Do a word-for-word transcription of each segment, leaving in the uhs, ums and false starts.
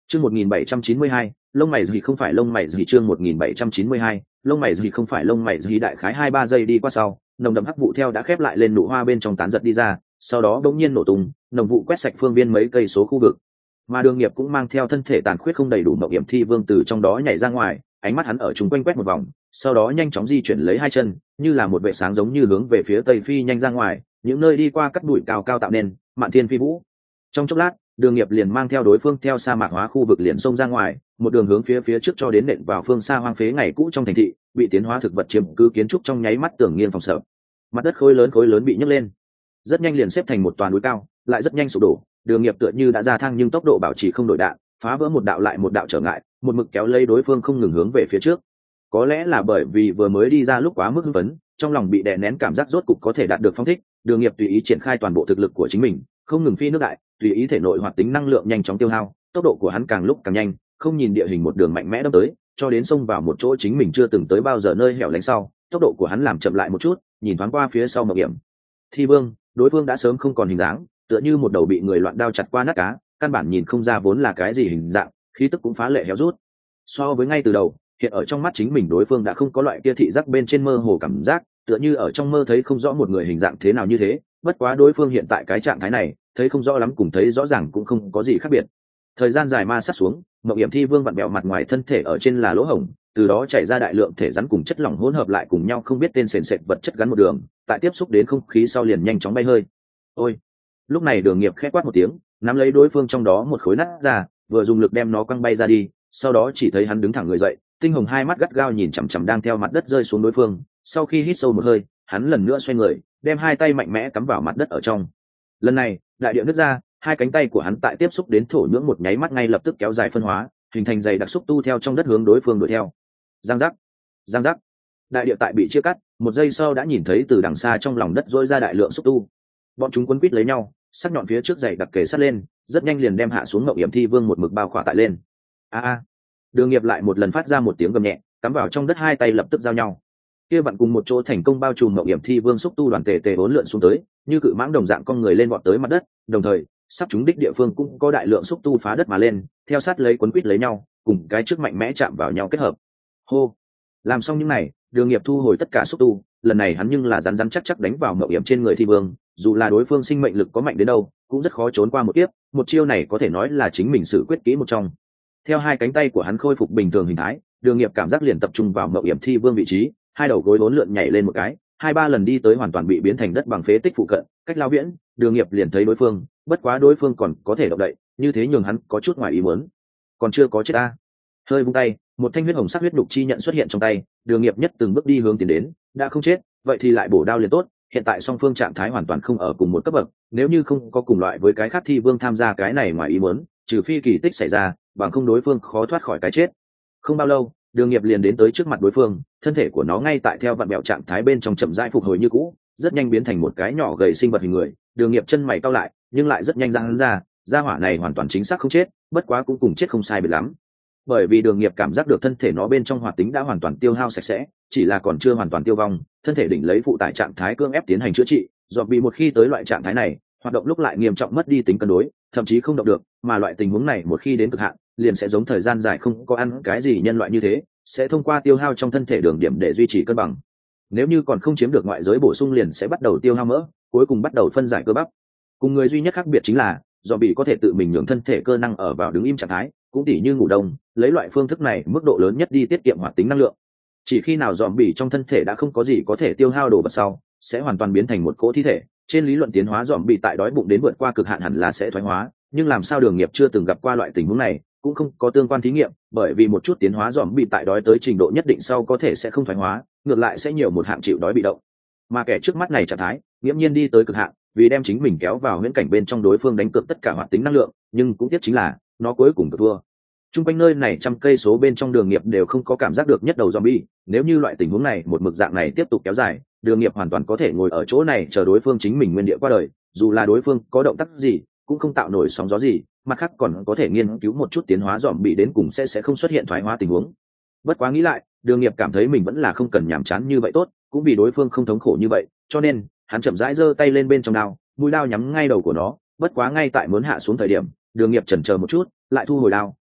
Chương một nghìn bảy trăm chín mươi hai, lông mày gì không phải lông mày gì chương một nghìn bảy trăm chín mươi hai, lông mày gì không phải lông mày gì đại khái hai ba giây đi qua sau, nồng đậm hắc vụ theo đã khép lại lên nụ hoa bên trong tán giật đi ra, sau đó bỗng nhiên nổ tung, nồng vụ quét sạch phương viên mấy cây số khu vực. Mà Đường Nghiệp cũng mang theo thân thể tàn khuyết không đầy đủ Mộng Hiểm Thi Vương từ trong đó nhảy ra ngoài, ánh mắt hắn ở chung quanh quét một vòng, sau đó nhanh chóng di chuyển lấy hai chân, như là một vệ sáng giống như hướng về phía tây phi nhanh ra ngoài, những nơi đi qua cắt bụi cao cao tạo nên, mạn thiên phi vũ. Trong chốc lát, Đường Nghiệp liền mang theo đối phương theo sa mạc hóa khu vực liền xông ra ngoài, một đường hướng phía phía trước cho đến nện vào phương xa hoang phế ngày cũ trong thành thị, bị tiến hóa thực vật chiếm cứ kiến trúc trong nháy mắt tưởng nghiêng phòng sợ. Mặt đất khối lớn khối lớn bị nhấc lên, rất nhanh liền xếp thành một toàn núi cao, lại rất nhanh sụp đổ. Đường Nghiệp tựa như đã ra thang nhưng tốc độ bảo trì không đổi đạn, phá vỡ một đạo lại một đạo trở ngại, một mực kéo lấy đối phương không ngừng hướng về phía trước. Có lẽ là bởi vì vừa mới đi ra lúc quá mức hưng phấn, trong lòng bị đè nén cảm giác rốt cục có thể đạt được phong thích, Đường Nghiệp tùy ý triển khai toàn bộ thực lực của chính mình, không ngừng phi nước đại, tùy ý thể nội hoạt tính năng lượng nhanh chóng tiêu hao, tốc độ của hắn càng lúc càng nhanh, không nhìn địa hình một đường mạnh mẽ đâm tới, cho đến xông vào một chỗ chính mình chưa từng tới bao giờ nơi hẻo lánh sau, tốc độ của hắn làm chậm lại một chút, nhìn thoáng qua phía sau Mộng Hiểm Thi Vương, đối phương đã sớm không còn hình dáng, tựa như một đầu bị người loạn đao chặt qua nát cá, căn bản nhìn không ra vốn là cái gì hình dạng, khí tức cũng phá lệ héo rút. So với ngay từ đầu, hiện ở trong mắt chính mình đối phương đã không có loại kia thị giác bên trên mơ hồ cảm giác, tựa như ở trong mơ thấy không rõ một người hình dạng thế nào như thế, bất quá đối phương hiện tại cái trạng thái này, thấy không rõ lắm cùng thấy rõ ràng cũng không có gì khác biệt. Thời gian dài ma sát xuống, Mộng Hiểm Thi Vương vặn bẹo mặt ngoài thân thể ở trên là lỗ hổng, từ đó chảy ra đại lượng thể rắn cùng chất lỏng hỗn hợp lại cùng nhau không biết tên sền sệt vật chất gắn một đường, tại tiếp xúc đến không khí sau liền nhanh chóng bay hơi. Ôi! Lúc này Đường Nghiệp khẽ quát một tiếng, nắm lấy đối phương trong đó một khối nát ra, vừa dùng lực đem nó quăng bay ra đi, sau đó chỉ thấy hắn đứng thẳng người dậy, tinh hồng hai mắt gắt gao nhìn chằm chằm đang theo mặt đất rơi xuống đối phương, sau khi hít sâu một hơi, hắn lần nữa xoay người, đem hai tay mạnh mẽ cắm vào mặt đất ở trong. Lần này, đại địa nứt ra, hai cánh tay của hắn tại tiếp xúc đến thổ nhưỡng một nháy mắt ngay lập tức kéo dài phân hóa, hình thành dày đặc xúc tu theo trong đất hướng đối phương đuổi theo. Giang giác, giang giác. Đại địa tại bị chia cắt, một giây sau đã nhìn thấy từ đằng xa trong lòng đất rỗi ra đại lượng xúc tu. Bọn chúng quấn quít lấy nhau, sắc nhọn phía trước dày đặc kề sát lên, rất nhanh liền đem hạ xuống Mộng Hiểm Thi Vương một mực bao khỏa tại lên. A a. Đường Nghiệp lại một lần phát ra một tiếng gầm nhẹ, cắm vào trong đất hai tay lập tức giao nhau. Kia vặn cùng một chỗ thành công bao trùm Mộng Hiểm Thi Vương xúc tu đoàn tề tề bốn lượn xuống tới, như cự mãng đồng dạng con người lên vọt tới mặt đất, đồng thời, sắp trúng đích địa phương cũng có đại lượng xúc tu phá đất mà lên, theo sát lấy quấn quít lấy nhau, cùng cái trước mạnh mẽ chạm vào nhau kết hợp. Hô. Làm xong những này, Đường Nghiệp thu hồi tất cả xúc tu, lần này hắn nhưng là rắn rắn chắc chắc đánh vào Mộng Hiểm trên người Thi Vương, dù là đối phương sinh mệnh lực có mạnh đến đâu, cũng rất khó trốn qua một kiếp, một chiêu này có thể nói là chính mình sử quyết kỹ một trong. Theo hai cánh tay của hắn khôi phục bình thường hình thái, Đường Nghiệp cảm giác liền tập trung vào Mộng Hiểm Thi Vương vị trí, hai đầu gối uốn lượn nhảy lên một cái, hai ba lần đi tới hoàn toàn bị biến thành đất bằng phế tích phụ cận, cách lao viễn, Đường Nghiệp liền thấy đối phương, bất quá đối phương còn có thể động đậy, như thế nhường hắn có chút ngoài ý muốn. Còn chưa có chết a. Hơi vung tay, một thanh huyết hồng sắc huyết đục chi nhận xuất hiện trong tay, Đường Nghiệp nhất từng bước đi hướng tiến đến, đã không chết, vậy thì lại bổ đao liền tốt, hiện tại song phương trạng thái hoàn toàn không ở cùng một cấp bậc, nếu như không có cùng loại với cái khác Thi Vương tham gia cái này ngoài ý muốn, trừ phi kỳ tích xảy ra, bằng không đối phương khó thoát khỏi cái chết. Không bao lâu, Đường Nghiệp liền đến tới trước mặt đối phương, thân thể của nó ngay tại theo vặn bẹo trạng thái bên trong chậm rãi phục hồi như cũ, rất nhanh biến thành một cái nhỏ gầy sinh vật hình người. Đường Nghiệp chân mày cau lại, nhưng lại rất nhanh ra hắn ra, gia hỏa này hoàn toàn chính xác không chết, bất quá cũng cùng chết không sai biệt lắm. Bởi vì Đường Nghiệp cảm giác được thân thể nó bên trong hoạt tính đã hoàn toàn tiêu hao sạch sẽ, chỉ là còn chưa hoàn toàn tiêu vong, thân thể đỉnh lấy phụ tải trạng thái cưỡng ép tiến hành chữa trị, do bị một khi tới loại trạng thái này, hoạt động lúc lại nghiêm trọng mất đi tính cân đối, thậm chí không động được, mà loại tình huống này một khi đến cực hạn, liền sẽ giống thời gian dài không có ăn cái gì nhân loại như thế, sẽ thông qua tiêu hao trong thân thể đường điểm để duy trì cân bằng. Nếu như còn không chiếm được ngoại giới bổ sung liền sẽ bắt đầu tiêu hao mỡ, cuối cùng bắt đầu phân giải cơ bắp. Cùng người duy nhất khác biệt chính là, do bị có thể tự mình nhường thân thể cơ năng ở vào đứng im trạng thái, cũng tỉ như ngủ đông, lấy loại phương thức này mức độ lớn nhất đi tiết kiệm hoạt tính năng lượng. Chỉ khi nào dòm bỉ trong thân thể đã không có gì có thể tiêu hao đồ vật sau, sẽ hoàn toàn biến thành một cỗ thi thể. Trên lý luận tiến hóa dòm bỉ tại đói bụng đến vượt qua cực hạn hẳn là sẽ thoái hóa, nhưng làm sao Đường Nghiệp chưa từng gặp qua loại tình huống này, cũng không có tương quan thí nghiệm, bởi vì một chút tiến hóa dòm bỉ tại đói tới trình độ nhất định sau có thể sẽ không thoái hóa, ngược lại sẽ nhiều một hạng chịu đói bị động. Mà kẻ trước mắt này trạng thái, nghiễm nhiên đi tới cực hạn, vì đem chính mình kéo vào huyễn cảnh bên trong đối phương đánh cược tất cả hoạt tính năng lượng, nhưng cũng tiếc chính là nó cuối cùng thua. Trung quanh nơi này trăm cây số bên trong Đường Nghiệp đều không có cảm giác được nhất đầu zombie, nếu như loại tình huống này một mực dạng này tiếp tục kéo dài, Đường Nghiệp hoàn toàn có thể ngồi ở chỗ này chờ đối phương chính mình nguyên địa qua đời, dù là đối phương có động tác gì, cũng không tạo nổi sóng gió gì, mặt khác còn có thể nghiên cứu một chút tiến hóa zombie đến cùng sẽ sẽ không xuất hiện thoái hóa tình huống. Bất quá nghĩ lại, Đường Nghiệp cảm thấy mình vẫn là không cần nhàm chán như vậy tốt, cũng vì đối phương không thống khổ như vậy, cho nên hắn chậm rãi giơ tay lên bên trong đao, mũi đao nhắm ngay đầu của nó, bất quá ngay tại muốn hạ xuống thời điểm, Đường Nghiệp chần chờ một chút, lại thu hồi đao,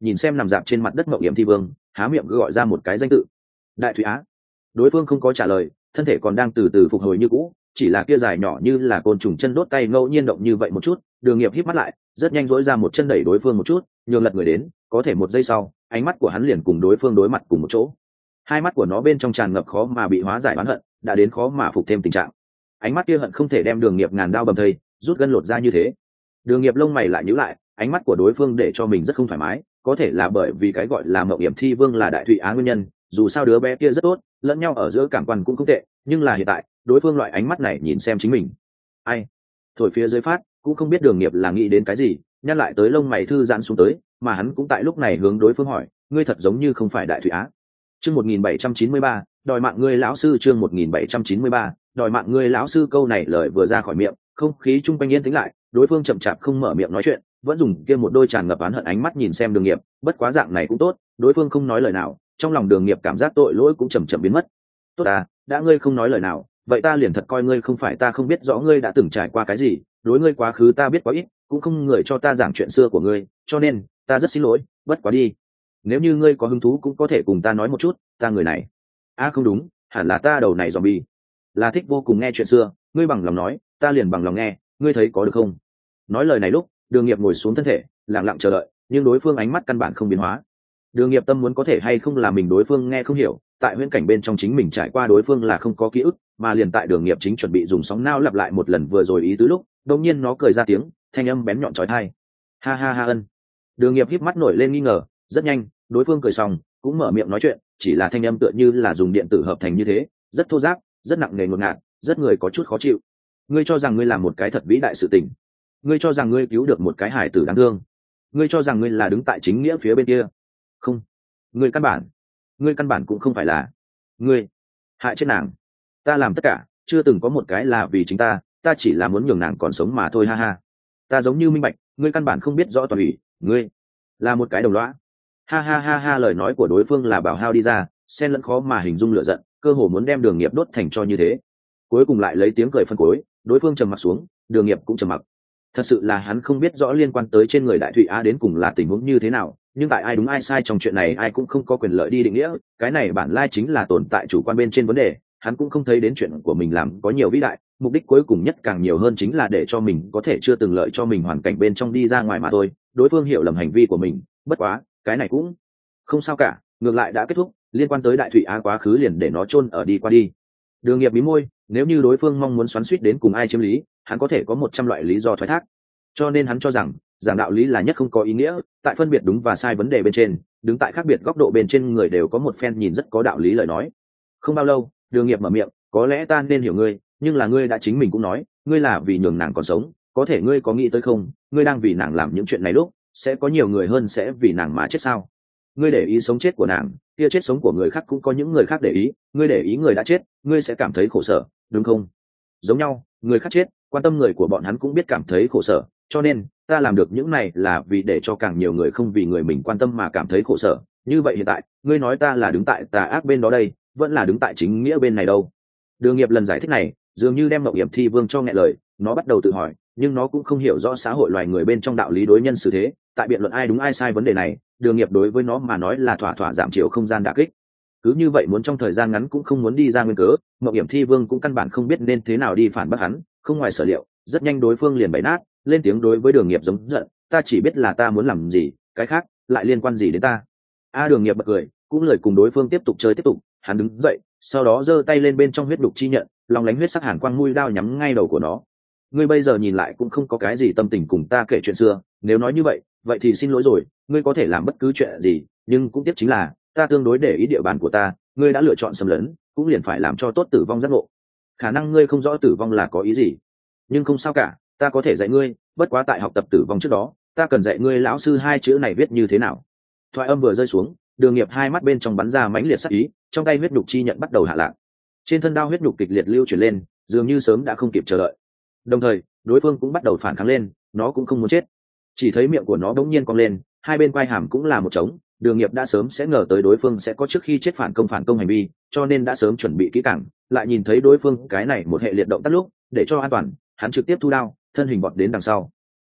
nhìn xem nằm dạp trên mặt đất mộng hiểm thi vương, há miệng gọi ra một cái danh tự: Đại Thụy Á. Đối phương không có trả lời, thân thể còn đang từ từ phục hồi như cũ, chỉ là kia dài nhỏ như là côn trùng chân đốt tay ngẫu nhiên động như vậy một chút. Đường Nghiệp híp mắt lại, rất nhanh dỗi ra một chân đẩy đối phương một chút, nhường lật người đến, có thể một giây sau, ánh mắt của hắn liền cùng đối phương đối mặt cùng một chỗ. Hai mắt của nó bên trong tràn ngập khó mà bị hóa giải oán hận, đã đến khó mà phục thêm tình trạng. Ánh mắt kia hận không thể đem Đường Nghiệp ngàn đao bầm thây, rút gân lột ra như thế. Đường Nghiệp lông mày lại nhíu lại, ánh mắt của đối phương để cho mình rất không thoải mái, có thể là bởi vì cái gọi là mộng hiểm thi vương là Đại Thụy Á nguyên nhân, dù sao đứa bé kia rất tốt, lẫn nhau ở giữa cảm quan cũng không tệ, nhưng là hiện tại, đối phương loại ánh mắt này nhìn xem chính mình. Ai? Thổi phía dưới phát, cũng không biết Đường Nghiệp là nghĩ đến cái gì, nhăn lại tới lông mày thư giãn xuống tới, mà hắn cũng tại lúc này hướng đối phương hỏi, ngươi thật giống như không phải Đại Thụy Á. Chương một nghìn bảy trăm chín mươi ba, đòi mạng ngươi lão sư. Chương một nghìn bảy trăm chín mươi ba, đòi mạng ngươi lão sư. Câu này lời vừa ra khỏi miệng, không khí chung quanh yên tĩnh lại, đối phương chậm chạp không mở miệng nói chuyện, vẫn dùng kia một đôi tràn ngập oán hận ánh mắt nhìn xem Đường Nghiệp. Bất quá dạng này cũng tốt, đối phương không nói lời nào, trong lòng Đường Nghiệp cảm giác tội lỗi cũng chậm chậm biến mất. Tốt à, đã ngươi không nói lời nào, vậy ta liền thật coi ngươi không phải. Ta không biết rõ ngươi đã từng trải qua cái gì, đối ngươi quá khứ ta biết quá ít, cũng không người cho ta giảng chuyện xưa của ngươi, cho nên ta rất xin lỗi. Bất quá đi, nếu như ngươi có hứng thú cũng có thể cùng ta nói một chút. Ta người này, à không đúng, hẳn là ta đầu này zombie, là thích vô cùng nghe chuyện xưa. Ngươi bằng lòng nói, ta liền bằng lòng nghe, ngươi thấy có được không? Nói lời này lúc, Đường Nghiệp ngồi xuống thân thể, lặng lặng chờ đợi, nhưng đối phương ánh mắt căn bản không biến hóa. Đường Nghiệp tâm muốn có thể hay không là mình đối phương nghe không hiểu, tại huyễn cảnh bên trong chính mình trải qua đối phương là không có ký ức, mà liền tại Đường Nghiệp chính chuẩn bị dùng sóng não lặp lại một lần vừa rồi ý tứ lúc, đột nhiên nó cười ra tiếng, thanh âm bén nhọn chói tai. Ha ha ha ân. Đường Nghiệp híp mắt nổi lên nghi ngờ, rất nhanh, đối phương cười xong, cũng mở miệng nói chuyện, chỉ là thanh âm tựa như là dùng điện tử hợp thành như thế, rất thô ráp, rất nặng nề ngột ngạt, rất người có chút khó chịu. Ngươi cho rằng ngươi làm một cái thật vĩ đại sự tình, ngươi cho rằng ngươi cứu được một cái hải tử đáng thương, ngươi cho rằng ngươi là đứng tại chính nghĩa phía bên kia. Không, ngươi căn bản, ngươi căn bản cũng không phải là, ngươi hại chết nàng. Ta làm tất cả, chưa từng có một cái là vì chính ta, ta chỉ là muốn nhường nàng còn sống mà thôi. Ha ha. Ta giống như minh bạch, ngươi căn bản không biết rõ toàn ủy, ngươi là một cái đồng lõa. Ha ha ha ha. Lời nói của đối phương là bảo hao đi ra, xen lẫn khó mà hình dung lửa giận, cơ hồ muốn đem Đường Nghiệp đốt thành cho như thế. Cuối cùng lại lấy tiếng cười phân cuối, đối phương trầm mặc xuống, Đường Nghiệp cũng trầm mặc. Thật sự là hắn không biết rõ liên quan tới trên người Đại Thụy Á đến cùng là tình huống như thế nào, nhưng tại ai đúng ai sai trong chuyện này ai cũng không có quyền lợi đi định nghĩa, cái này bản lai chính là tồn tại chủ quan bên trên vấn đề. Hắn cũng không thấy đến chuyện của mình làm có nhiều vĩ đại, mục đích cuối cùng nhất càng nhiều hơn chính là để cho mình có thể chưa từng lợi cho mình hoàn cảnh bên trong đi ra ngoài mà thôi. Đối phương hiểu lầm hành vi của mình, bất quá cái này cũng không sao cả, ngược lại đã kết thúc, liên quan tới Đại Thụy Á quá khứ liền để nó chôn ở đi qua đi. Đường Nghiệp mí môi, nếu như đối phương mong muốn xoắn xuýt đến cùng ai chiếm lý, hắn có thể có một trăm loại lý do thoái thác, cho nên hắn cho rằng giảng đạo lý là nhất không có ý nghĩa. Tại phân biệt đúng và sai vấn đề bên trên, đứng tại khác biệt góc độ bên trên người đều có một phen nhìn rất có đạo lý lời nói. Không bao lâu, Đường Nghiệp mở miệng, có lẽ ta nên hiểu ngươi, nhưng là ngươi đã chính mình cũng nói, ngươi là vì nhường nàng còn sống, có thể ngươi có nghĩ tới không, ngươi đang vì nàng làm những chuyện này lúc, sẽ có nhiều người hơn sẽ vì nàng mà chết sao? Ngươi để ý sống chết của nàng, kia chết sống của người khác cũng có những người khác để ý, ngươi để ý người đã chết, ngươi sẽ cảm thấy khổ sở, đúng không? Giống nhau, người khác chết, quan tâm người của bọn hắn cũng biết cảm thấy khổ sở, cho nên ta làm được những này là vì để cho càng nhiều người không vì người mình quan tâm mà cảm thấy khổ sở. Như vậy hiện tại, ngươi nói ta là đứng tại tà ác bên đó đây, vẫn là đứng tại chính nghĩa bên này đâu? Đường Nghiệp lần giải thích này, dường như đem Mộng Hiểm Thi Vương cho nghẹn lời, nó bắt đầu tự hỏi, nhưng nó cũng không hiểu rõ xã hội loài người bên trong đạo lý đối nhân xử thế, tại biện luận ai đúng ai sai vấn đề này, Đường Nghiệp đối với nó mà nói là thỏa thỏa giảm chiều không gian đả kích. Cứ như vậy muốn trong thời gian ngắn cũng không muốn đi ra nguyên cớ, Mộng Hiểm Thi Vương cũng căn bản không biết nên thế nào đi phản bác hắn, không ngoài sở liệu, rất nhanh đối phương liền bày nát, lên tiếng đối với Đường Nghiệp giống giận, ta chỉ biết là ta muốn làm gì, cái khác lại liên quan gì đến ta? A Đường Nghiệp bật cười, cũng lời cùng đối phương tiếp tục chơi tiếp tục, hắn đứng dậy, sau đó giơ tay lên bên trong huyết đục chi nhận, lòng lánh huyết sắc hàn quang mũi đao nhắm ngay đầu của nó. Ngươi bây giờ nhìn lại cũng không có cái gì tâm tình cùng ta kể chuyện xưa, nếu nói như vậy, vậy thì xin lỗi rồi, ngươi có thể làm bất cứ chuyện gì, nhưng cũng tiếc chính là ta tương đối để ý địa bàn của ta, ngươi đã lựa chọn xâm lấn, cũng liền phải làm cho tốt tử vong giác ngộ. Khả năng ngươi không rõ tử vong là có ý gì, nhưng không sao cả, ta có thể dạy ngươi, bất quá tại học tập tử vong trước đó, ta cần dạy ngươi lão sư hai chữ này viết như thế nào. Thoại âm vừa rơi xuống, Đường Nghiệp hai mắt bên trong bắn ra mãnh liệt sắc ý, trong tay huyết đục chi nhận bắt đầu hạ lạc. Trên thân đao huyết đục kịch liệt lưu chuyển lên, dường như sớm đã không kịp chờ đợi. Đồng thời, đối phương cũng bắt đầu phản kháng lên, nó cũng không muốn chết. Chỉ thấy miệng của nó bỗng nhiên cong lên, hai bên quai hàm cũng là một trống. Đường Nghiệp đã sớm sẽ ngờ tới đối phương sẽ có trước khi chết phản công phản công hành vi, cho nên đã sớm chuẩn bị kỹ càng, lại nhìn thấy đối phương cái này một hệ liệt động tác lúc, để cho an toàn, hắn trực tiếp thu đao, thân hình vọt đến đằng sau.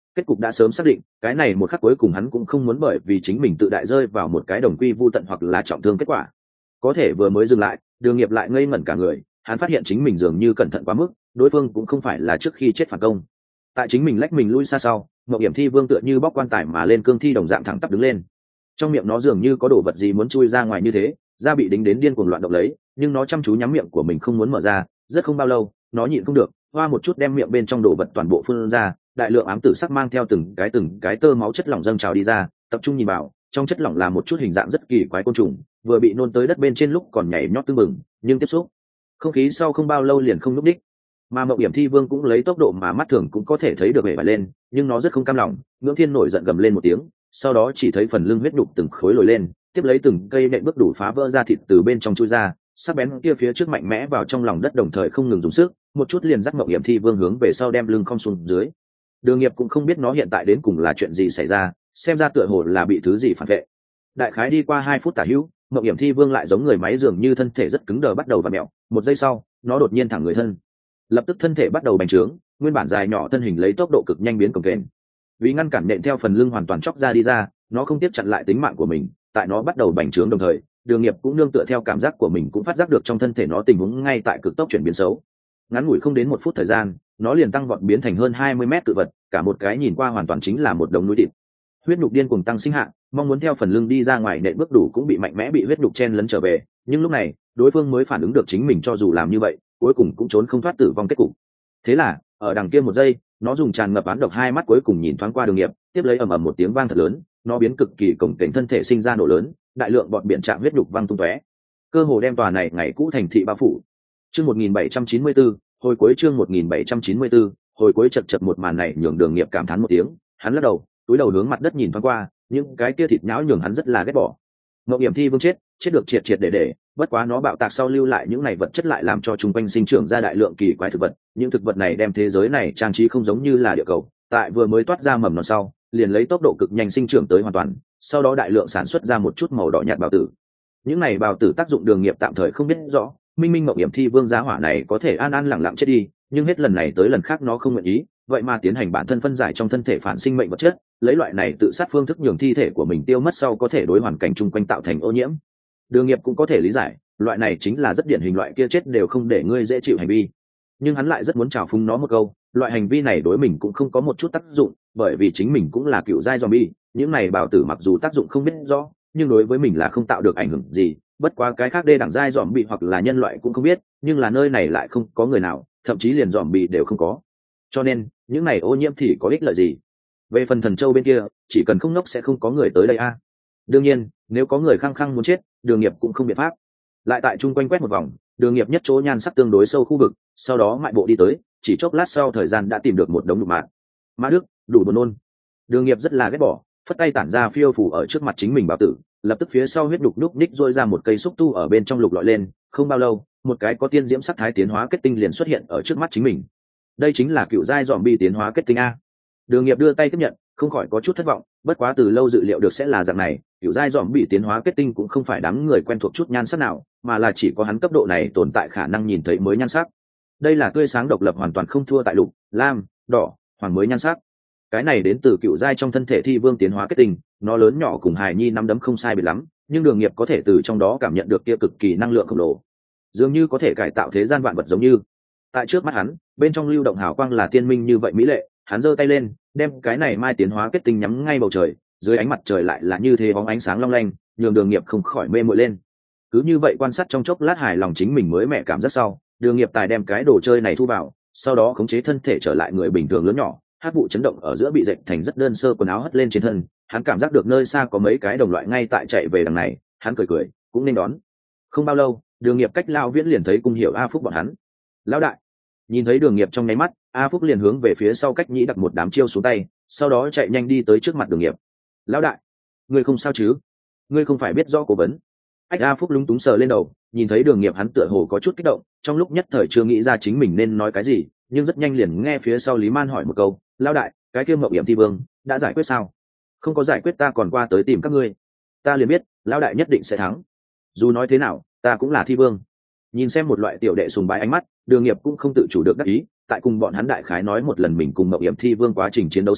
kết cục đã sớm xác định, cái này một khắc cuối cùng hắn cũng không muốn bởi vì chính mình tự đại rơi vào một cái đồng quy vu tận hoặc là trọng thương kết quả. Có thể vừa mới dừng lại, Đường Nghiệp lại ngây ngẩn cả người, hắn phát hiện chính mình dường như cẩn thận quá mức, đối phương cũng không phải là trước khi chết phản công. Tại chính mình lách mình lui xa sau, Mộng Hiểm Thi Vương tựa như bóc quan tài mà lên cương thi đồng dạng thẳng tắp đứng lên. Trong miệng nó dường như có đồ vật gì muốn chui ra ngoài như thế, da bị đính đến điên cuồng loạn động lấy, nhưng nó chăm chú nhắm miệng của mình không muốn mở ra, rất không bao lâu, nó nhịn không được, hoa một chút đem miệng bên trong đồ vật toàn bộ phun ra, đại lượng ám tử sắc mang theo từng cái từng cái tơ máu chất lỏng dâng trào đi ra, tập trung nhìn vào, trong chất lỏng là một chút hình dạng rất kỳ quái côn trùng, vừa bị nôn tới đất bên trên lúc còn nhảy nhót tưng bừng, nhưng tiếp xúc không khí sau không bao lâu liền không lúc đích. Mà Mộng Hiểm Thi Vương cũng lấy tốc độ mà mắt thường cũng có thể thấy được bể bại lên, nhưng nó rất không cam lòng, Ngưỡng Thiên nổi giận gầm lên một tiếng, sau đó chỉ thấy phần lưng huyết nhục từng khối lồi lên, tiếp lấy từng cây nện bước đủ phá vỡ ra thịt từ bên trong chui ra, sắc bén kia phía trước mạnh mẽ vào trong lòng đất đồng thời không ngừng dùng sức, một chút liền dắt Mộng Hiểm Thi Vương hướng về sau đem lưng không xuống dưới. Đường Nghiệp cũng không biết nó hiện tại đến cùng là chuyện gì xảy ra, xem ra tựa hồ là bị thứ gì phản vệ. Đại khái đi qua hai phút tả hữu, Mộng Hiểm Thi Vương lại giống người máy dường như thân thể rất cứng đờ bắt đầu vặn mèo, một giây sau, nó đột nhiên thẳng người thân. Lập tức thân thể bắt đầu bành trướng, nguyên bản dài nhỏ thân hình lấy tốc độ cực nhanh biến cồng kềnh. Vì ngăn cản nện theo phần lưng hoàn toàn chóc ra đi ra, nó không tiếp chặn lại tính mạng của mình, tại nó bắt đầu bành trướng đồng thời, Đường Nghiệp cũng nương tựa theo cảm giác của mình cũng phát giác được trong thân thể nó tình huống ngay tại cực tốc chuyển biến xấu. Ngắn ngủi không đến một phút thời gian, nó liền tăng vọt biến thành hơn hai mươi mét cự vật, cả một cái nhìn qua hoàn toàn chính là một đống núi thịt. Huyết nhục điên cuồng tăng sinh hạ, mong muốn theo phần lưng đi ra ngoài nện bước đủ cũng bị mạnh mẽ bị huyết nhục chen lấn trở về, nhưng lúc này, đối phương mới phản ứng được chính mình cho dù làm như vậy, cuối cùng cũng trốn không thoát tử vong kết cục. Thế là, ở đằng kia một giây, nó dùng tràn ngập án độc hai mắt cuối cùng nhìn thoáng qua Đường Nghiệp, tiếp lấy ầm ầm một tiếng vang thật lớn, nó biến cực kỳ cổng kềnh thân thể sinh ra nổ lớn, đại lượng bọt biển chạm huyết nhục văng tung tóe, cơ hồ đem tòa này ngày cũ thành thị bao phủ. Chương một nghìn bảy trăm chín mươi tư, hồi cuối chương một nghìn bảy trăm chín mươi tư, hồi cuối chật chật một màn này nhường Đường Nghiệp cảm thán một tiếng, hắn lắc đầu, túi đầu hướng mặt đất nhìn thoáng qua, những cái kia thịt nhão nhường hắn rất là ghét bỏ. Mộng Hiểm Thi Vương chết, chết được triệt triệt để để, bất quá nó bạo tạc sau lưu lại những này vật chất lại làm cho chung quanh sinh trưởng ra đại lượng kỳ quái thực vật, những thực vật này đem thế giới này trang trí không giống như là địa cầu, tại vừa mới toát ra mầm non sau, liền lấy tốc độ cực nhanh sinh trưởng tới hoàn toàn, sau đó đại lượng sản xuất ra một chút màu đỏ nhạt bào tử. Những này bào tử tác dụng Đường Nghiệp tạm thời không biết rõ, minh minh Mộng Hiểm Thi Vương giá hỏa này có thể an an lặng lặng chết đi, nhưng hết lần này tới lần khác nó không nguyện ý, vậy mà tiến hành bản thân phân giải trong thân thể phản sinh mệnh vật chất, lấy loại này tự sát phương thức nhường thi thể của mình tiêu mất sau có thể đối hoàn cảnh chung quanh tạo thành ô nhiễm. Đường Nghiệp cũng có thể lý giải, loại này chính là rất điển hình loại kia chết đều không để ngươi dễ chịu hành vi, nhưng hắn lại rất muốn trào phúng nó một câu, loại hành vi này đối mình cũng không có một chút tác dụng, bởi vì chính mình cũng là cựu giai zombie, những này bảo tử mặc dù tác dụng không biết rõ, nhưng đối với mình là không tạo được ảnh hưởng gì, bất quá cái khác đê đẳng giai zombie hoặc là nhân loại cũng không biết, nhưng là nơi này lại không có người nào, thậm chí liền zombie đều không có. Cho nên, những này ô nhiễm thì có ích lợi gì? Về phần Thần Châu bên kia, chỉ cần không ngốc sẽ không có người tới đây a. À. Đương nhiên, nếu có người khăng khăng muốn chết, Đường Nghiệp cũng không biện pháp. Lại tại chung quanh quét một vòng, Đường Nghiệp nhất chỗ nhan sắc tương đối sâu khu vực, sau đó mại bộ đi tới, chỉ chốc lát sau thời gian đã tìm được một đống nhục mạt. Mã Đức, đủ buồn nôn. Đường Nghiệp rất là ghét bỏ, phất tay tản ra phiêu phù ở trước mặt chính mình bảo tử, lập tức phía sau huyết đục núc ních rôi ra một cây xúc tu ở bên trong lục lọi lên, không bao lâu, một cái có tiên diễm sắc thái tiến hóa kết tinh liền xuất hiện ở trước mắt chính mình. Đây chính là cựu giai zombie tiến hóa kết tinh a. Đường Nghiệp đưa tay tiếp nhận, không khỏi có chút thất vọng, bất quá từ lâu dự liệu được sẽ là dạng này, cựu giai zombie tiến hóa kết tinh cũng không phải đám người quen thuộc chút nhan sắc nào, mà là chỉ có hắn cấp độ này tồn tại khả năng nhìn thấy mới nhan sắc. Đây là tươi sáng độc lập hoàn toàn không thua tại lục, lam, đỏ, hoàng mới nhan sắc. Cái này đến từ cựu giai trong thân thể thi vương tiến hóa kết tinh, nó lớn nhỏ cùng hài nhi năm đấm không sai biệt lắm, nhưng Đường Nghiệp có thể từ trong đó cảm nhận được kia cực kỳ năng lượng khổng lồ, dường như có thể cải tạo thế gian vạn vật giống như. Tại trước mắt hắn, bên trong lưu động hào quang là tiên minh như vậy mỹ lệ, hắn giơ tay lên, đem cái này mai tiến hóa kết tinh nhắm ngay bầu trời, dưới ánh mặt trời lại là như thế bóng ánh sáng long lanh, nhường Đường Nghiệp không khỏi mê muội lên. Cứ như vậy quan sát trong chốc lát hài lòng chính mình mới mẹ cảm giác sau, Đường Nghiệp tài đem cái đồ chơi này thu vào, sau đó khống chế thân thể trở lại người bình thường lớn nhỏ, hát vụ chấn động ở giữa bị dệt thành rất đơn sơ quần áo hất lên trên thân, hắn cảm giác được nơi xa có mấy cái đồng loại ngay tại chạy về đằng này, hắn cười cười, cũng nên đón. Không bao lâu, Đường Nghiệp cách Lao Viễn liền thấy Cung Hiểu A Phúc bọn hắn. Lão đại. Nhìn thấy Đường Nghiệp trong nháy mắt, A Phúc liền hướng về phía sau cách nhĩ đặt một đám chiêu xuống tay, sau đó chạy nhanh đi tới trước mặt Đường Nghiệp. Lão đại, ngươi không sao chứ? Ngươi không phải biết rõ cố vấn? Ách A Phúc lúng túng sờ lên đầu, nhìn thấy Đường Nghiệp hắn tựa hồ có chút kích động, trong lúc nhất thời chưa nghĩ ra chính mình nên nói cái gì, nhưng rất nhanh liền nghe phía sau Lý Man hỏi một câu, lão đại, cái kia Mộng Hiểm Thi Vương đã giải quyết sao? Không có giải quyết ta còn qua tới tìm các ngươi. Ta liền biết, lão đại nhất định sẽ thắng. Dù nói thế nào, ta cũng là Thi Vương. Nhìn xem một loại tiểu đệ sùng bái ánh mắt, Đường Nghiệp cũng không tự chủ được đắc ý, tại cùng bọn hắn đại khái nói một lần mình cùng Mộng Hiểm Thi Vương quá trình chiến đấu sau,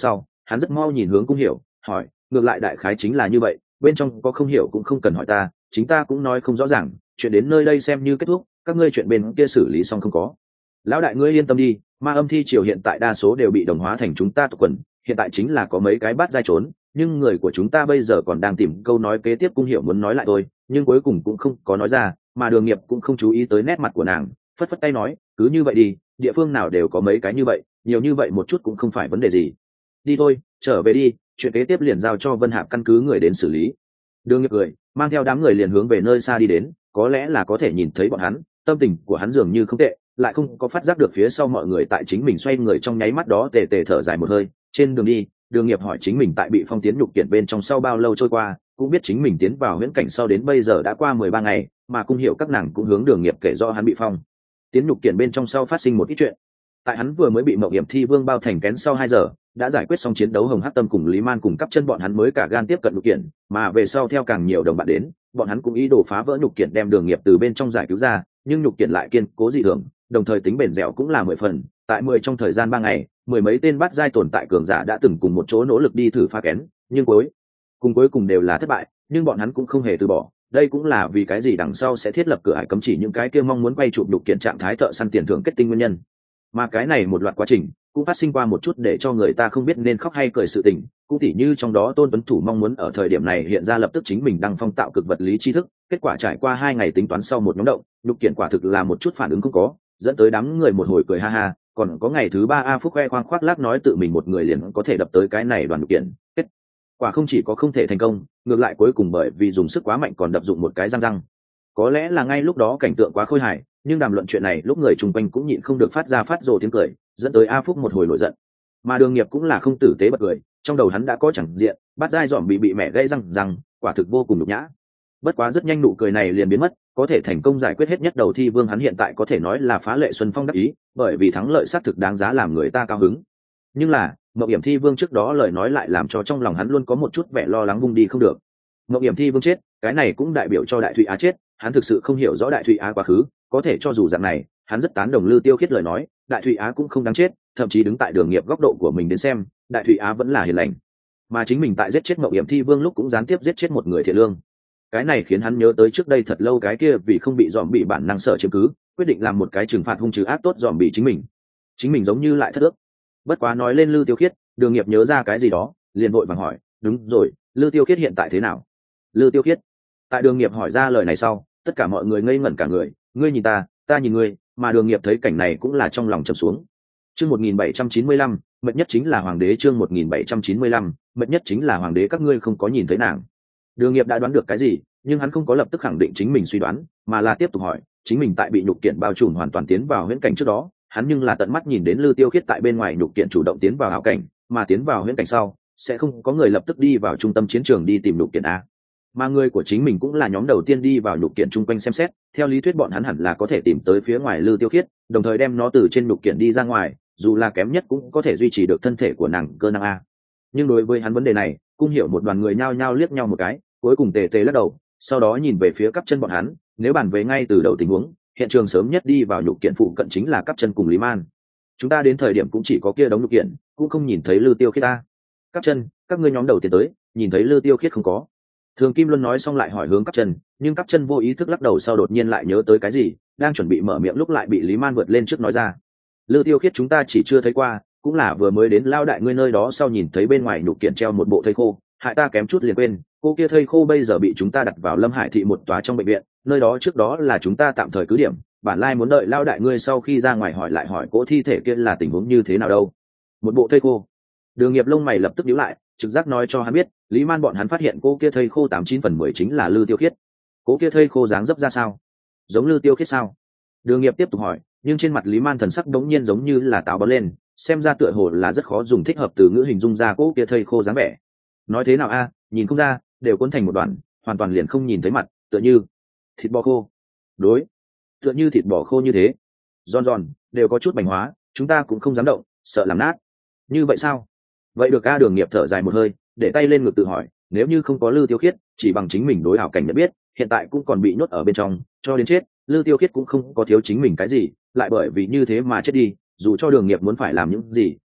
hắn rất mau nhìn hướng Cung Hiểu hỏi, ngược lại đại khái chính là như vậy, bên trong có không hiểu cũng không cần hỏi ta, chính ta cũng nói không rõ ràng, chuyện đến nơi đây xem như kết thúc, các ngươi chuyện bên kia xử lý xong không có. Lão đại ngươi yên tâm đi, ma âm thi triều hiện tại đa số đều bị đồng hóa thành chúng ta tộc quần, hiện tại chính là có mấy cái bắt dai trốn, nhưng người của chúng ta bây giờ còn đang tìm câu nói kế tiếp. Cung Hiểu muốn nói lại thôi, nhưng cuối cùng cũng không có nói ra, mà Đường Nghiệp cũng không chú ý tới nét mặt của nàng, phất phất tay nói, cứ như vậy đi, địa phương nào đều có mấy cái như vậy, nhiều như vậy một chút cũng không phải vấn đề gì. Đi thôi, trở về đi, chuyện kế tiếp liền giao cho Vân Hạp căn cứ người đến xử lý. Đường Nghiệp cười, mang theo đám người liền hướng về nơi xa đi đến, có lẽ là có thể nhìn thấy bọn hắn, tâm tình của hắn dường như không tệ, lại không có phát giác được phía sau mọi người tại chính mình xoay người trong nháy mắt đó tề tề thở dài một hơi. Trên đường đi, Đường Nghiệp hỏi chính mình tại bị phong tiến nhục kiện bên trong sau bao lâu trôi qua, cũng biết chính mình tiến vào huyễn cảnh sau đến bây giờ đã qua mười ba ngày, mà Cung Hiểu các nàng cũng hướng Đường Nghiệp kể do hắn bị phong tiến nhục kiện bên trong sau phát sinh một ít chuyện. Tại hắn vừa mới bị Mộng Hiểm Thi Vương bao thành kén sau hai giờ, đã giải quyết xong chiến đấu, Hồng Hắc Tâm cùng Lý Man cùng cắp chân bọn hắn mới cả gan tiếp cận nhục kiện, mà về sau theo càng nhiều đồng bạn đến, bọn hắn cũng ý đồ phá vỡ nhục kiện đem Đường Nghiệp từ bên trong giải cứu ra, nhưng nhục kiện lại kiên cố dị thường, đồng thời tính bền dẻo cũng là mười phần. Tại mười trong thời gian ba ngày, mười mấy tên bát giai tồn tại cường giả đã từng cùng một chỗ nỗ lực đi thử phá kén, nhưng cuối cùng cuối cùng đều là thất bại, nhưng bọn hắn cũng không hề từ bỏ. Đây cũng là vì cái gì đằng sau sẽ thiết lập cửa ải cấm chỉ những cái kia mong muốn quay chụp nhục kiện trạng thái thợ săn tiền thưởng kết tinh nguyên nhân. Mà cái này một loạt quá trình cũng phát sinh qua một chút để cho người ta không biết nên khóc hay cười sự tình, cũng tỉ như trong đó Tôn Tuấn Thủ mong muốn ở thời điểm này hiện ra lập tức chính mình đăng phong tạo cực vật lý tri thức, kết quả trải qua hai ngày tính toán sau một nhóm động, nhục kiện quả thực là một chút phản ứng không có, dẫn tới đám người một hồi cười ha ha. Còn có ngày thứ ba A Phúc khoe khoang khoác lác nói tự mình một người liền có thể đập tới cái này đoàn nhục kiện, kết quả không chỉ có không thể thành công, ngược lại cuối cùng bởi vì dùng sức quá mạnh còn đập dụng một cái răng răng. Có lẽ là ngay lúc đó cảnh tượng quá khôi hài, nhưng đàm luận chuyện này lúc người chung quanh cũng nhịn không được phát ra phát rồ tiếng cười, dẫn tới A Phúc một hồi nổi giận. Mà Đường Nghiệp cũng là không tử tế bật cười, trong đầu hắn đã có chẳng diện, bắt dai dòm bị bị mẹ gãy răng răng, quả thực vô cùng nhục nhã. Bất quá rất nhanh nụ cười này liền biến mất, có thể thành công giải quyết hết nhất đầu thi vương hắn hiện tại có thể nói là phá lệ xuân phong đắc ý, bởi vì thắng lợi xác thực đáng giá làm người ta cao hứng. Nhưng là Mộng Hiểm Thi Vương trước đó lời nói lại làm cho trong lòng hắn luôn có một chút vẻ lo lắng vung đi không được. Mộng Hiểm Thi Vương chết, cái này cũng đại biểu cho Đại Thụy Á chết, hắn thực sự không hiểu rõ Đại Thụy Á quá khứ, có thể cho dù dạng này, hắn rất tán đồng Lư Tiêu Khiết lời nói, Đại Thụy Á cũng không đáng chết, thậm chí đứng tại Đường Nghiệp góc độ của mình đến xem, Đại Thụy Á vẫn là hiền lành. Mà chính mình tại giết chết Mộng Hiểm Thi Vương lúc cũng gián tiếp giết chết một người thiện lương. Cái này khiến hắn nhớ tới trước đây thật lâu cái kia vì không bị dòm bị bản năng sợ chiếm cứ, quyết định làm một cái trừng phạt hung trừ ác tốt dòm bị chính mình. Chính mình giống như lại thất ước. Bất quá nói lên Lư Tiêu Khiết, Đường Nghiệp nhớ ra cái gì đó, liền vội vàng hỏi, đúng rồi, Lư Tiêu Khiết hiện tại thế nào? Lư Tiêu Khiết. Tại Đường Nghiệp hỏi ra lời này sau, tất cả mọi người ngây ngẩn cả người, ngươi nhìn ta, ta nhìn ngươi, mà Đường Nghiệp thấy cảnh này cũng là trong lòng trầm xuống. Chương một nghìn bảy trăm chín mươi lăm, mệt nhất chính là hoàng đế. Chương một nghìn bảy trăm chín mươi lăm, mệt nhất chính là hoàng đế, các ngươi không có nhìn thấy nàng. Đường Nghiệp đã đoán được cái gì, nhưng hắn không có lập tức khẳng định chính mình suy đoán, mà là tiếp tục hỏi, chính mình tại bị nhục kiện bao trùm hoàn toàn tiến vào huyễn cảnh trước đó, hắn nhưng là tận mắt nhìn đến Lư Tiêu Khiết tại bên ngoài nhục kiện chủ động tiến vào hảo cảnh, mà tiến vào huyễn cảnh sau, sẽ không có người lập tức đi vào trung tâm chiến trường đi tìm nhục kiện a. Mà người của chính mình cũng là nhóm đầu tiên đi vào nhục kiện chung quanh xem xét, theo lý thuyết bọn hắn hẳn là có thể tìm tới phía ngoài Lư Tiêu Khiết, đồng thời đem nó từ trên nhục kiện đi ra ngoài, dù là kém nhất cũng có thể duy trì được thân thể của nàng cơ năng a. Nhưng đối với hắn vấn đề này, Cung Hiểu một đoàn người nhao nhao liếc nhau một cái, cuối cùng tề tề lắc đầu, sau đó nhìn về phía cắp chân bọn hắn, nếu bàn về ngay từ đầu tình huống, hiện trường sớm nhất đi vào nhục kiện phụ cận chính là cắp chân cùng Lý Man. Chúng ta đến thời điểm cũng chỉ có kia đống nhục kiện, cũng không nhìn thấy Lư Tiêu Khiết ta. Cắp chân, các ngươi nhóm đầu tiên tới, nhìn thấy Lư Tiêu Khiết không có? Thường Kim Luân nói xong lại hỏi hướng cắp chân, nhưng cắp chân vô ý thức lắc đầu sau đột nhiên lại nhớ tới cái gì, đang chuẩn bị mở miệng lúc lại bị Lý Man vượt lên trước nói ra. Lư Tiêu Khiết chúng ta chỉ chưa thấy qua, cũng là vừa mới đến lao đại ngươi nơi đó sau nhìn thấy bên ngoài nhục kiện treo một bộ thây khô, hại ta kém chút liền quên, cô kia thây khô bây giờ bị chúng ta đặt vào Lâm Hải thị một tòa trong bệnh viện, nơi đó trước đó là chúng ta tạm thời cứ điểm, bản lai muốn đợi lao đại ngươi sau khi ra ngoài hỏi lại hỏi cỗ thi thể kia là tình huống như thế nào đâu. Một bộ thây khô. Đường Nghiệp lông mày lập tức nhíu lại, trực giác nói cho hắn biết, Lý Man bọn hắn phát hiện cô kia thây khô tám chín phần mười chính là Lư Tiêu Khiết. Cô kia thây khô dáng dấp ra sao? Giống Lư Tiêu Khiết sao? Đường Nghiệp tiếp tục hỏi, nhưng trên mặt Lý Man thần sắc đống nhiên giống như là táo bón lên, xem ra tựa hồ là rất khó dùng thích hợp từ ngữ hình dung ra cô kia thây khô dáng vẻ. Nói thế nào a, nhìn không ra, đều cuốn thành một đoạn, hoàn toàn liền không nhìn thấy mặt, tựa như thịt bò khô. Đối, tựa như thịt bò khô như thế, giòn giòn, đều có chút bành hóa, chúng ta cũng không dám động, sợ làm nát. Như vậy sao? Vậy được a. Đường Nghiệp thở dài một hơi, để tay lên ngực tự hỏi, nếu như không có Lư Tiêu Khiết, chỉ bằng chính mình đối ảo cảnh nhận biết, hiện tại cũng còn bị nhốt ở bên trong, cho đến chết, Lư Tiêu Khiết cũng không có thiếu chính mình cái gì, lại bởi vì như thế mà chết đi, dù cho Đường Nghiệp muốn phải làm những gì,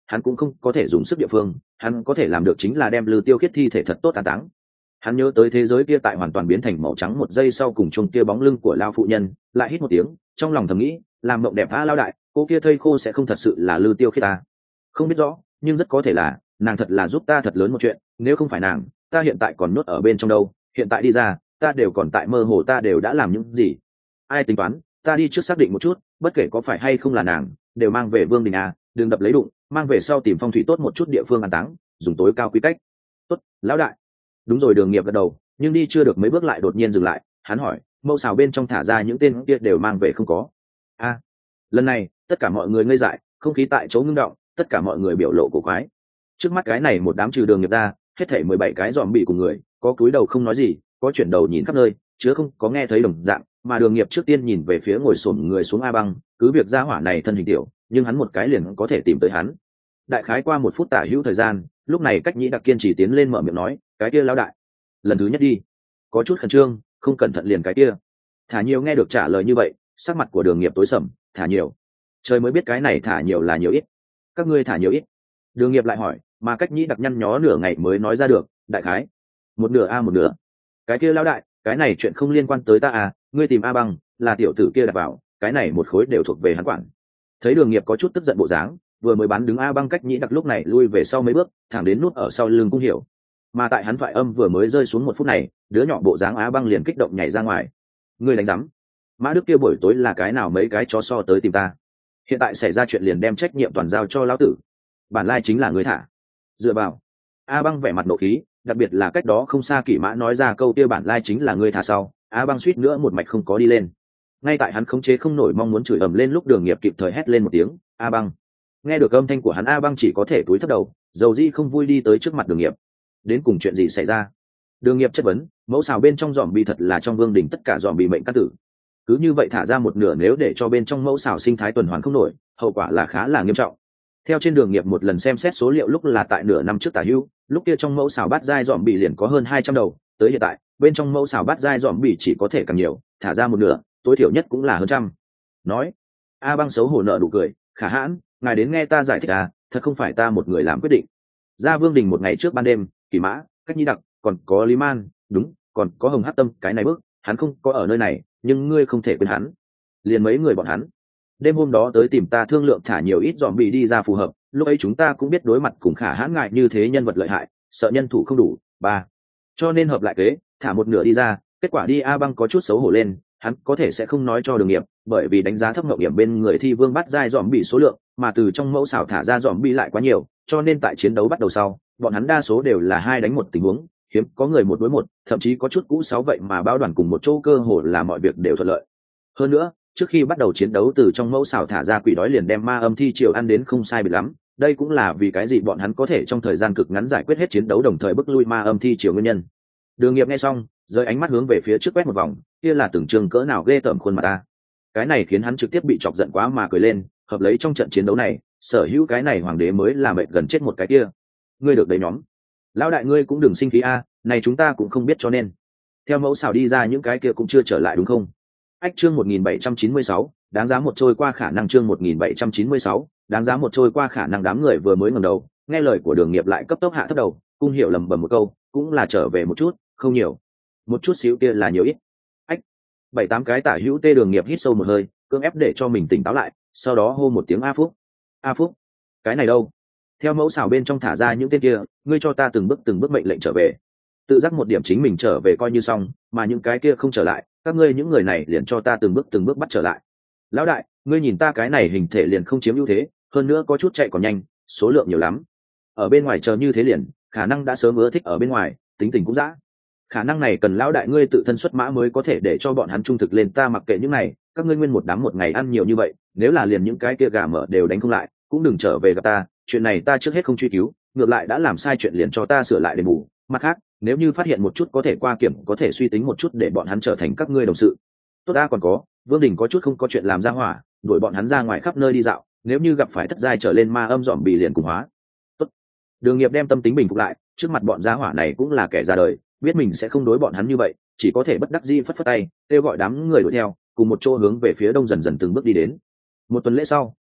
hắn cũng không có thể dùng sức địa phương, hắn có thể làm được chính là đem Lư Tiêu Khiết thi thể thật tốt an táng. Hắn nhớ tới thế giới kia tại hoàn toàn biến thành màu trắng một giây sau cùng chung kia bóng lưng của lao phụ nhân, lại hít một tiếng, trong lòng thầm nghĩ, làm mộng đẹp a lao đại, cô kia thây khô sẽ không thật sự là Lư Tiêu Khiết ta. Không biết rõ, nhưng rất có thể là, nàng thật là giúp ta thật lớn một chuyện, nếu không phải nàng, ta hiện tại còn nhốt ở bên trong đâu, hiện tại đi ra, ta đều còn tại mơ hồ ta đều đã làm những gì. Ai tính toán, ta đi trước xác định một chút, bất kể có phải hay không là nàng, đều mang về Vương Đình à, đừng đập lấy đụng, mang về sau tìm phong thủy tốt một chút địa phương an táng, dùng tối cao quy cách. Tốt, lão đại. Đúng rồi, Đường Nghiệp gật đầu, nhưng đi chưa được mấy bước lại đột nhiên dừng lại, hắn hỏi, mẫu xào bên trong thả ra những tên kia đều mang về không có? A, à, lần này, tất cả mọi người ngây dại, không khí tại chỗ ngưng động, tất cả mọi người biểu lộ cổ quái. Trước mắt cái này một đám trừ Đường Nghiệp ra, hết thảy mười bảy cái dòm bị cùng người, có cúi đầu không nói gì, có chuyển đầu nhìn khắp nơi, chứ không có nghe thấy đồng dạng, mà Đường Nghiệp trước tiên nhìn về phía ngồi xổm người xuống A Băng, cứ việc ra hỏa này thân hình tiểu, nhưng hắn một cái liền có thể tìm tới hắn. Đại khái qua một phút tả hữu thời gian, lúc này Cách Nhĩ Đặc kiên trì tiến lên mở miệng nói, cái kia lão đại, lần thứ nhất đi, có chút khẩn trương, không cẩn thận liền cái kia. Thả nhiều nghe được trả lời như vậy, sắc mặt của Đường Nghiệp tối sầm, thả nhiều, trời mới biết cái này thả nhiều là nhiều ít, các ngươi thả nhiều ít. Đường Nghiệp lại hỏi, mà Cách Nhĩ Đặc nhăn nhó nửa ngày mới nói ra được, đại khái một nửa a một nửa. Cái kia lão đại, cái này chuyện không liên quan tới ta à, ngươi tìm A Băng, là tiểu tử kia đặt vào, cái này một khối đều thuộc về hắn quản. Thấy Đường Nghiệp có chút tức giận bộ dáng, vừa mới bắn đứng A Băng Cách Nhĩ Đặc lúc này lui về sau mấy bước, thẳng đến nút ở sau lưng Cung Hiểu. Mà tại hắn thoại âm vừa mới rơi xuống một phút này, đứa nhỏ bộ dáng A Băng liền kích động nhảy ra ngoài. Ngươi đánh rắm? Mã Đức kia buổi tối là cái nào mấy cái chó so tới tìm ta? Hiện tại xảy ra chuyện liền đem trách nhiệm toàn giao cho lão tử. Bản lai chính là ngươi thả. Dựa vào. A Băng vẻ mặt nộ khí, đặc biệt là cách đó không xa Kỷ Mã nói ra câu kia bản lai chính là ngươi thả sau, A Băng suýt nữa một mạch không có đi lên. Ngay tại hắn khống chế không nổi mong muốn chửi ầm lên lúc Đường Nghiệp kịp thời hét lên một tiếng, A Băng. Nghe được âm thanh của hắn, A Băng chỉ có thể cúi thấp đầu, dầu dĩ không vui đi tới trước mặt Đường Nghiệp. Đến cùng chuyện gì xảy ra? Đường Nghiệp chất vấn, mẫu xào bên trong dòm bị thật là trong Vương Đình tất cả dòm bị mệnh căn tử. Cứ như vậy thả ra một nửa, nếu để cho bên trong mẫu xào sinh thái tuần hoàn không nổi, hậu quả là khá là nghiêm trọng. Theo trên Đường Nghiệp một lần xem xét số liệu lúc là tại nửa năm trước tả hữu, lúc kia trong mẫu xào bát giai dòm bị liền có hơn hai trăm đầu, tới hiện tại, bên trong mẫu xào bát giai dòm bị chỉ có thể càng nhiều, thả ra một nửa, tối thiểu nhất cũng là hơn trăm. Nói, A Băng xấu hổ nợ nụ cười, khả hãn, ngài đến nghe ta giải thích à, thật không phải ta một người làm quyết định. Ra Vương Đình một ngày trước ban đêm, Kỷ Mã, Cách Nhĩ Đặc, còn có Lý Man, đúng, còn có Hồng Hắc Tâm, cái này bước, hắn không có ở nơi này, nhưng ngươi không thể quên hắn. Liền mấy người bọn hắn. Đêm hôm đó tới tìm ta thương lượng thả nhiều ít dòm bị đi ra phù hợp, lúc ấy chúng ta cũng biết đối mặt cùng khả hãn ngại như thế nhân vật lợi hại, sợ nhân thủ không đủ, ba. Cho nên hợp lại kế, thả một nửa đi ra, kết quả đi A Băng có chút xấu hổ lên, hắn có thể sẽ không nói cho Đường Nghiệp, bởi vì đánh giá thấp ngậu điểm bên người thi vương bắt giai dòm bị số lượng, mà từ trong mẫu xảo thả ra dòm bị lại quá nhiều, cho nên tại chiến đấu bắt đầu sau, bọn hắn đa số đều là hai đánh một tình huống, hiếm có người một đối một, thậm chí có chút cũ sáu vậy mà bao đoàn cùng một chỗ, cơ hồ là mọi việc đều thuận lợi. Hơn nữa, trước khi bắt đầu chiến đấu từ trong mẫu xảo thả ra quỷ đói liền đem ma âm thi triều ăn đến không sai biệt lắm, đây cũng là vì cái gì bọn hắn có thể trong thời gian cực ngắn giải quyết hết chiến đấu đồng thời bức lui ma âm thi triều nguyên nhân. Đường Nghiệp nghe xong, rời ánh mắt hướng về phía trước quét một vòng, kia là tưởng trường cỡ nào ghê tởm khuôn mặt ta. Cái này khiến hắn trực tiếp bị chọc giận quá mà cười lên, hợp lấy trong trận chiến đấu này, sở hữu cái này hoàng đế mới là mệt gần chết một cái kia. Ngươi được đấy nhóm. Lão đại ngươi cũng đừng sinh khí a, này chúng ta cũng không biết cho nên. Theo mẫu xảo đi ra những cái kia cũng chưa trở lại đúng không? Ách chương một nghìn bảy trăm chín mươi sáu, đáng giá một trôi qua khả năng chương một nghìn bảy trăm chín mươi sáu, đáng giá một trôi qua khả năng đám người vừa mới ngẩng đầu, nghe lời của Đường Nghiệp lại cấp tốc hạ thấp đầu, Cung Hiểu lầm bầm một câu, cũng là trở về một chút, không nhiều. Một chút xíu kia là nhiều ít. Ách. Bảy tám cái tả hữu tê. Đường Nghiệp hít sâu một hơi, cưỡng ép để cho mình tỉnh táo lại, sau đó hô một tiếng A Phúc. A Phúc, cái này đâu? Theo mẫu xảo bên trong thả ra những tên kia, ngươi cho ta từng bước từng bước mệnh lệnh trở về. Tự giác một điểm chính mình trở về coi như xong, mà những cái kia không trở lại, các ngươi những người này liền cho ta từng bước từng bước bắt trở lại. Lão đại, ngươi nhìn ta cái này hình thể liền không chiếm ưu thế, hơn nữa có chút chạy còn nhanh, số lượng nhiều lắm. Ở bên ngoài chờ như thế liền, khả năng đã sớm ưa thích ở bên ngoài, tính tình cũng dã. Khả năng này cần lão đại ngươi tự thân xuất mã mới có thể để cho bọn hắn trung thực lên, ta mặc kệ những này, các ngươi nguyên một đám một ngày ăn nhiều như vậy, nếu là liền những cái kia gà mở đều đánh không lại, cũng đừng trở về gặp ta, chuyện này ta trước hết không truy cứu, ngược lại đã làm sai chuyện liền cho ta sửa lại đền bù. Mặt khác, nếu như phát hiện một chút có thể qua kiểm, có thể suy tính một chút để bọn hắn trở thành các ngươi đồng sự. Tốt ta còn có, Vương Đình có chút không có chuyện làm ra hỏa, đuổi bọn hắn ra ngoài khắp nơi đi dạo, nếu như gặp phải thất giai trở lên ma âm dòm bị liền cùng hóa. Tốt. Đường Nghiệp đem tâm tính bình phục lại, trước mặt bọn gia hỏa này cũng là kẻ ra đời, biết mình sẽ không đối bọn hắn như vậy, chỉ có thể bất đắc dĩ phất phất tay, kêu gọi đám người đuổi theo, cùng một chỗ hướng về phía đông dần dần từng bước đi đến. Một tuần lễ sau,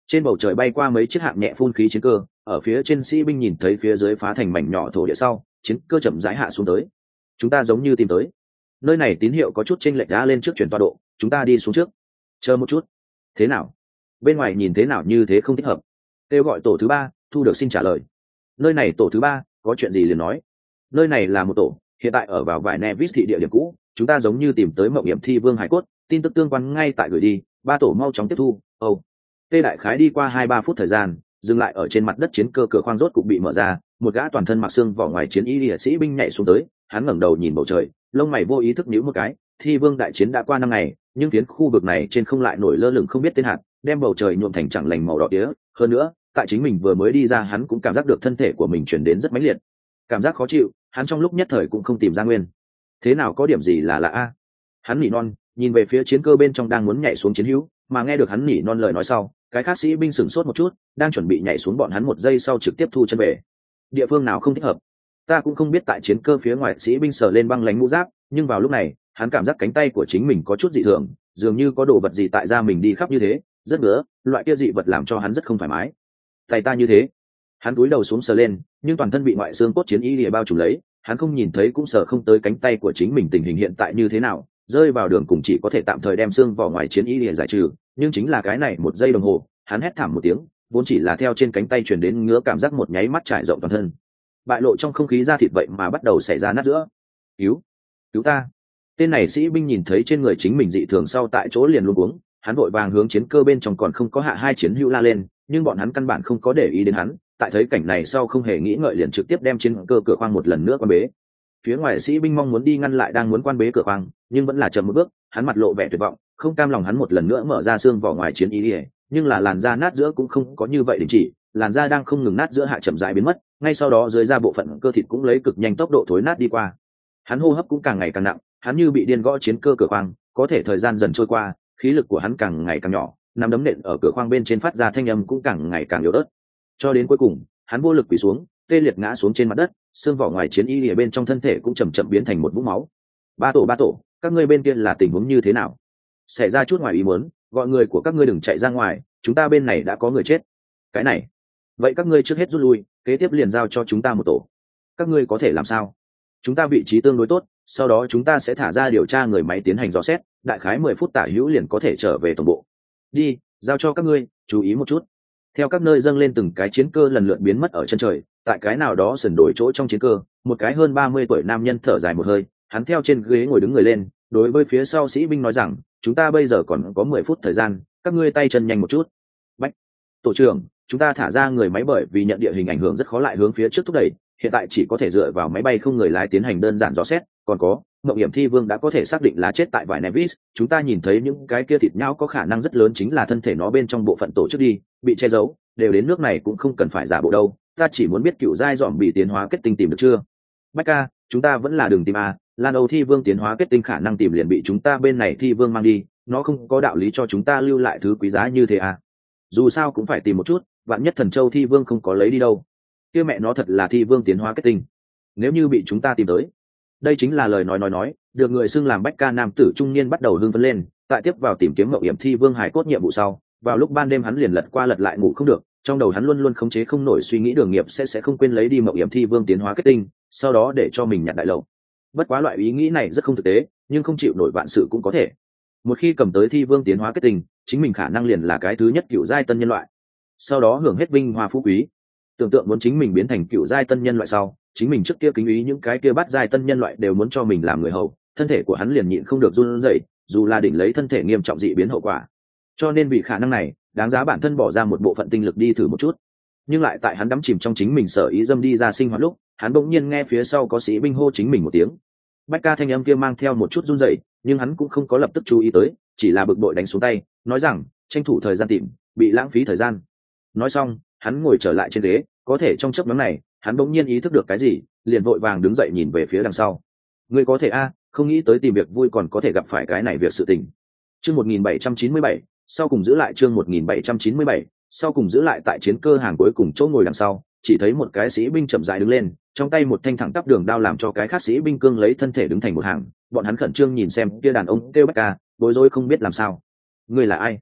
trên bầu trời bay qua mấy chiếc hạng nhẹ phun khí chiến cơ, ở phía trên sĩ binh nhìn thấy phía dưới phá thành mảnh nhỏ thổ địa sau, chiến cơ chậm rãi hạ xuống tới. Chúng ta giống như tìm tới nơi này, tín hiệu có chút chênh lệch, đã lên trước chuyển tọa độ, chúng ta đi xuống trước. Chờ một chút. Thế nào? Bên ngoài nhìn thế nào như thế không thích hợp. Kêu gọi tổ thứ ba, thu được xin trả lời. Nơi này tổ thứ ba, có chuyện gì liền nói. Nơi này là một tổ, hiện tại ở vào vải Nevis thị địa điểm cũ, chúng ta giống như tìm tới mộng hiểm thi vương hải cốt, tin tức tương quan ngay tại gửi đi, ba tổ mau chóng tiếp thu. Ồ. Oh. Tê đại khái đi qua hai ba phút thời gian, dừng lại ở trên mặt đất chiến cơ cửa khoang rốt cục bị mở ra, một gã toàn thân mặc xương vỏ ngoài chiến y liệt sĩ binh nhảy xuống tới, hắn ngẩng đầu nhìn bầu trời, lông mày vô ý thức nhíu một cái, thi vương đại chiến đã qua năm ngày, nhưng phiến khu vực này trên không lại nổi lơ lửng không biết tên hạt, đem bầu trời nhuộm thành chẳng lành màu đỏ tía, hơn nữa, tại chính mình vừa mới đi ra hắn cũng cảm giác được thân thể của mình chuyển đến rất mãnh liệt. Cảm giác khó chịu, hắn trong lúc nhất thời cũng không tìm ra nguyên. Thế nào có điểm gì là lạ a? Hắn nỉ non, nhìn về phía chiến cơ bên trong đang muốn nhảy xuống chiến hữu, mà nghe được hắn nỉ non lời nói sau, cái khác sĩ binh sửng sốt một chút, đang chuẩn bị nhảy xuống, bọn hắn một giây sau trực tiếp thu chân về. Địa phương nào không thích hợp? Ta cũng không biết. Tại chiến cơ phía ngoài sĩ binh sờ lên băng lánh mũ giáp, nhưng vào lúc này, hắn cảm giác cánh tay của chính mình có chút dị thường, dường như có đồ vật gì tại da mình đi khắp như thế, rất ngứa, loại kia dị vật làm cho hắn rất không thoải mái. Tay ta như thế. Hắn cúi đầu xuống sờ lên, nhưng toàn thân bị ngoại xương cốt chiến y lìa bao trùm lấy, hắn không nhìn thấy cũng sờ không tới cánh tay của chính mình tình hình hiện tại như thế nào, rơi vào đường cùng chỉ có thể tạm thời đem xương vỏ ngoài chiến y lìa giải trừ, nhưng chính là cái này một giây đồng hồ, hắn hét thảm một tiếng, vốn chỉ là theo trên cánh tay truyền đến ngứa cảm giác một nháy mắt trải rộng toàn thân, bại lộ trong không khí da thịt vậy mà bắt đầu xảy ra nát giữa. Cứu, cứu ta! Tên này sĩ binh nhìn thấy trên người chính mình dị thường sau tại chỗ liền luống cuống, hắn vội vàng hướng chiến cơ bên trong còn không có hạ hai chiến hữu la lên, nhưng bọn hắn căn bản không có để ý đến hắn, tại thấy cảnh này sau không hề nghĩ ngợi liền trực tiếp đem chiến cơ cửa khoang một lần nữa quan bế. Phía ngoài sĩ binh mong muốn đi ngăn lại đang muốn quan bế cửa khoang, nhưng vẫn là chậm một bước, hắn mặt lộ vẻ tuyệt vọng, không cam lòng hắn một lần nữa mở ra xương vỏ ngoài chiến y, nhưng là làn da nát giữa cũng không có như vậy đình chỉ, làn da đang không ngừng nát giữa hạ chậm rãi biến mất, ngay sau đó dưới da bộ phận cơ thịt cũng lấy cực nhanh tốc độ thối nát đi qua. Hắn hô hấp cũng càng ngày càng nặng, hắn như bị điên gõ chiến cơ cửa khoang, có thể thời gian dần trôi qua, khí lực của hắn càng ngày càng nhỏ, nắm đấm nện ở cửa khoang bên trên phát ra thanh âm cũng càng ngày càng yếu ớt, cho đến cuối cùng hắn vô lực quỳ xuống, tê liệt ngã xuống trên mặt đất, xương vỏ ngoài chiến y ở bên trong thân thể cũng chậm chậm biến thành một vũng máu. Ba tổ ba tổ, các ngươi bên kia là tình huống như thế nào? Xảy ra chút ngoài ý muốn, gọi người của các ngươi đừng chạy ra ngoài, chúng ta bên này đã có người chết. Cái này, vậy các ngươi trước hết rút lui, kế tiếp liền giao cho chúng ta một tổ. Các ngươi có thể làm sao? Chúng ta vị trí tương đối tốt, sau đó chúng ta sẽ thả ra điều tra người máy tiến hành dò xét, đại khái mười phút tả hữu liền có thể trở về tổng bộ. Đi, giao cho các ngươi, chú ý một chút. Theo các nơi dâng lên từng cái chiến cơ lần lượt biến mất ở chân trời, tại cái nào đó sườn đổi chỗ trong chiến cơ, một cái hơn ba mươi tuổi nam nhân thở dài một hơi, hắn theo trên ghế ngồi đứng người lên, đối với phía sau sĩ binh nói rằng, chúng ta bây giờ còn có mười phút thời gian, các ngươi tay chân nhanh một chút. Bách, tổ trưởng, chúng ta thả ra người máy bởi vì nhận địa hình ảnh hưởng rất khó lại hướng phía trước thúc đẩy, hiện tại chỉ có thể dựa vào máy bay không người lái tiến hành đơn giản dò xét, còn có Ngộng Hiểm Thi Vương đã có thể xác định là chết tại vải Nevis, chúng ta nhìn thấy những cái kia thịt nhão có khả năng rất lớn chính là thân thể nó bên trong bộ phận tổ chức đi, bị che giấu, đều đến nước này cũng không cần phải giả bộ đâu, ta chỉ muốn biết cựu giai dòm bị tiến hóa kết tinh tìm được chưa? Bách ca, chúng ta vẫn là đường tìm a, Lan Âu Thi Vương tiến hóa kết tinh khả năng tìm liền bị chúng ta bên này Thi Vương mang đi, nó không có đạo lý cho chúng ta lưu lại thứ quý giá như thế à? Dù sao cũng phải tìm một chút, vạn nhất Thần Châu Thi Vương không có lấy đi đâu. Kia mẹ nó thật là Thi Vương tiến hóa kết tinh. Nếu như bị chúng ta tìm tới, đây chính là lời nói nói nói, được người xưng làm Bách ca nam tử trung niên bắt đầu hưng phấn lên, tại tiếp vào tìm kiếm Ngộng Hiểm Thi Vương hải cốt nhiệm vụ sau, vào lúc ban đêm hắn liền lật qua lật lại ngủ không được, trong đầu hắn luôn luôn khống chế không nổi suy nghĩ Đường Nghiệp sẽ sẽ không quên lấy đi Ngộng Hiểm Thi Vương tiến hóa kết tinh, sau đó để cho mình nhận đại lậu. Bất quá loại ý nghĩ này rất không thực tế, nhưng không chịu nổi vạn sự cũng có thể. Một khi cầm tới Thi Vương tiến hóa kết tinh, chính mình khả năng liền là cái thứ nhất cựu giai tân nhân loại, sau đó hưởng hết vinh hoa phú quý. Tưởng tượng muốn chính mình biến thành cựu giai tân nhân loại sau, chính mình trước kia kính ý những cái kia bắt giai tân nhân loại đều muốn cho mình làm người hầu, thân thể của hắn liền nhịn không được run rẩy, dù là đỉnh lấy thân thể nghiêm trọng dị biến hậu quả. Cho nên vì khả năng này, đáng giá bản thân bỏ ra một bộ phận tinh lực đi thử một chút. Nhưng lại tại hắn đắm chìm trong chính mình sở ý dâm đi ra sinh hoạt lúc, hắn bỗng nhiên nghe phía sau có sĩ binh hô chính mình một tiếng. Bách ca thanh âm kia mang theo một chút run rẩy, nhưng hắn cũng không có lập tức chú ý tới, chỉ là bực bội đánh xuống tay, nói rằng, tranh thủ thời gian tìm, bị lãng phí thời gian. Nói xong, hắn ngồi trở lại trên ghế, có thể trong chớp nhoáng này, hắn bỗng nhiên ý thức được cái gì, liền vội vàng đứng dậy nhìn về phía đằng sau. Ngươi có thể a, không nghĩ tới tìm việc vui còn có thể gặp phải cái này việc sự tình. Chương một nghìn bảy trăm chín mươi bảy, sau cùng giữ lại chương một nghìn bảy trăm chín mươi bảy, sau cùng giữ lại tại chiến cơ hàng cuối cùng chỗ ngồi đằng sau, chỉ thấy một cái sĩ binh chậm rãi đứng lên, trong tay một thanh thẳng tắp đường đao làm cho cái khác sĩ binh cương lấy thân thể đứng thành một hàng, bọn hắn khẩn trương nhìn xem kia đàn ông kêu Bách ca, bối rối không biết làm sao. Ngươi là ai?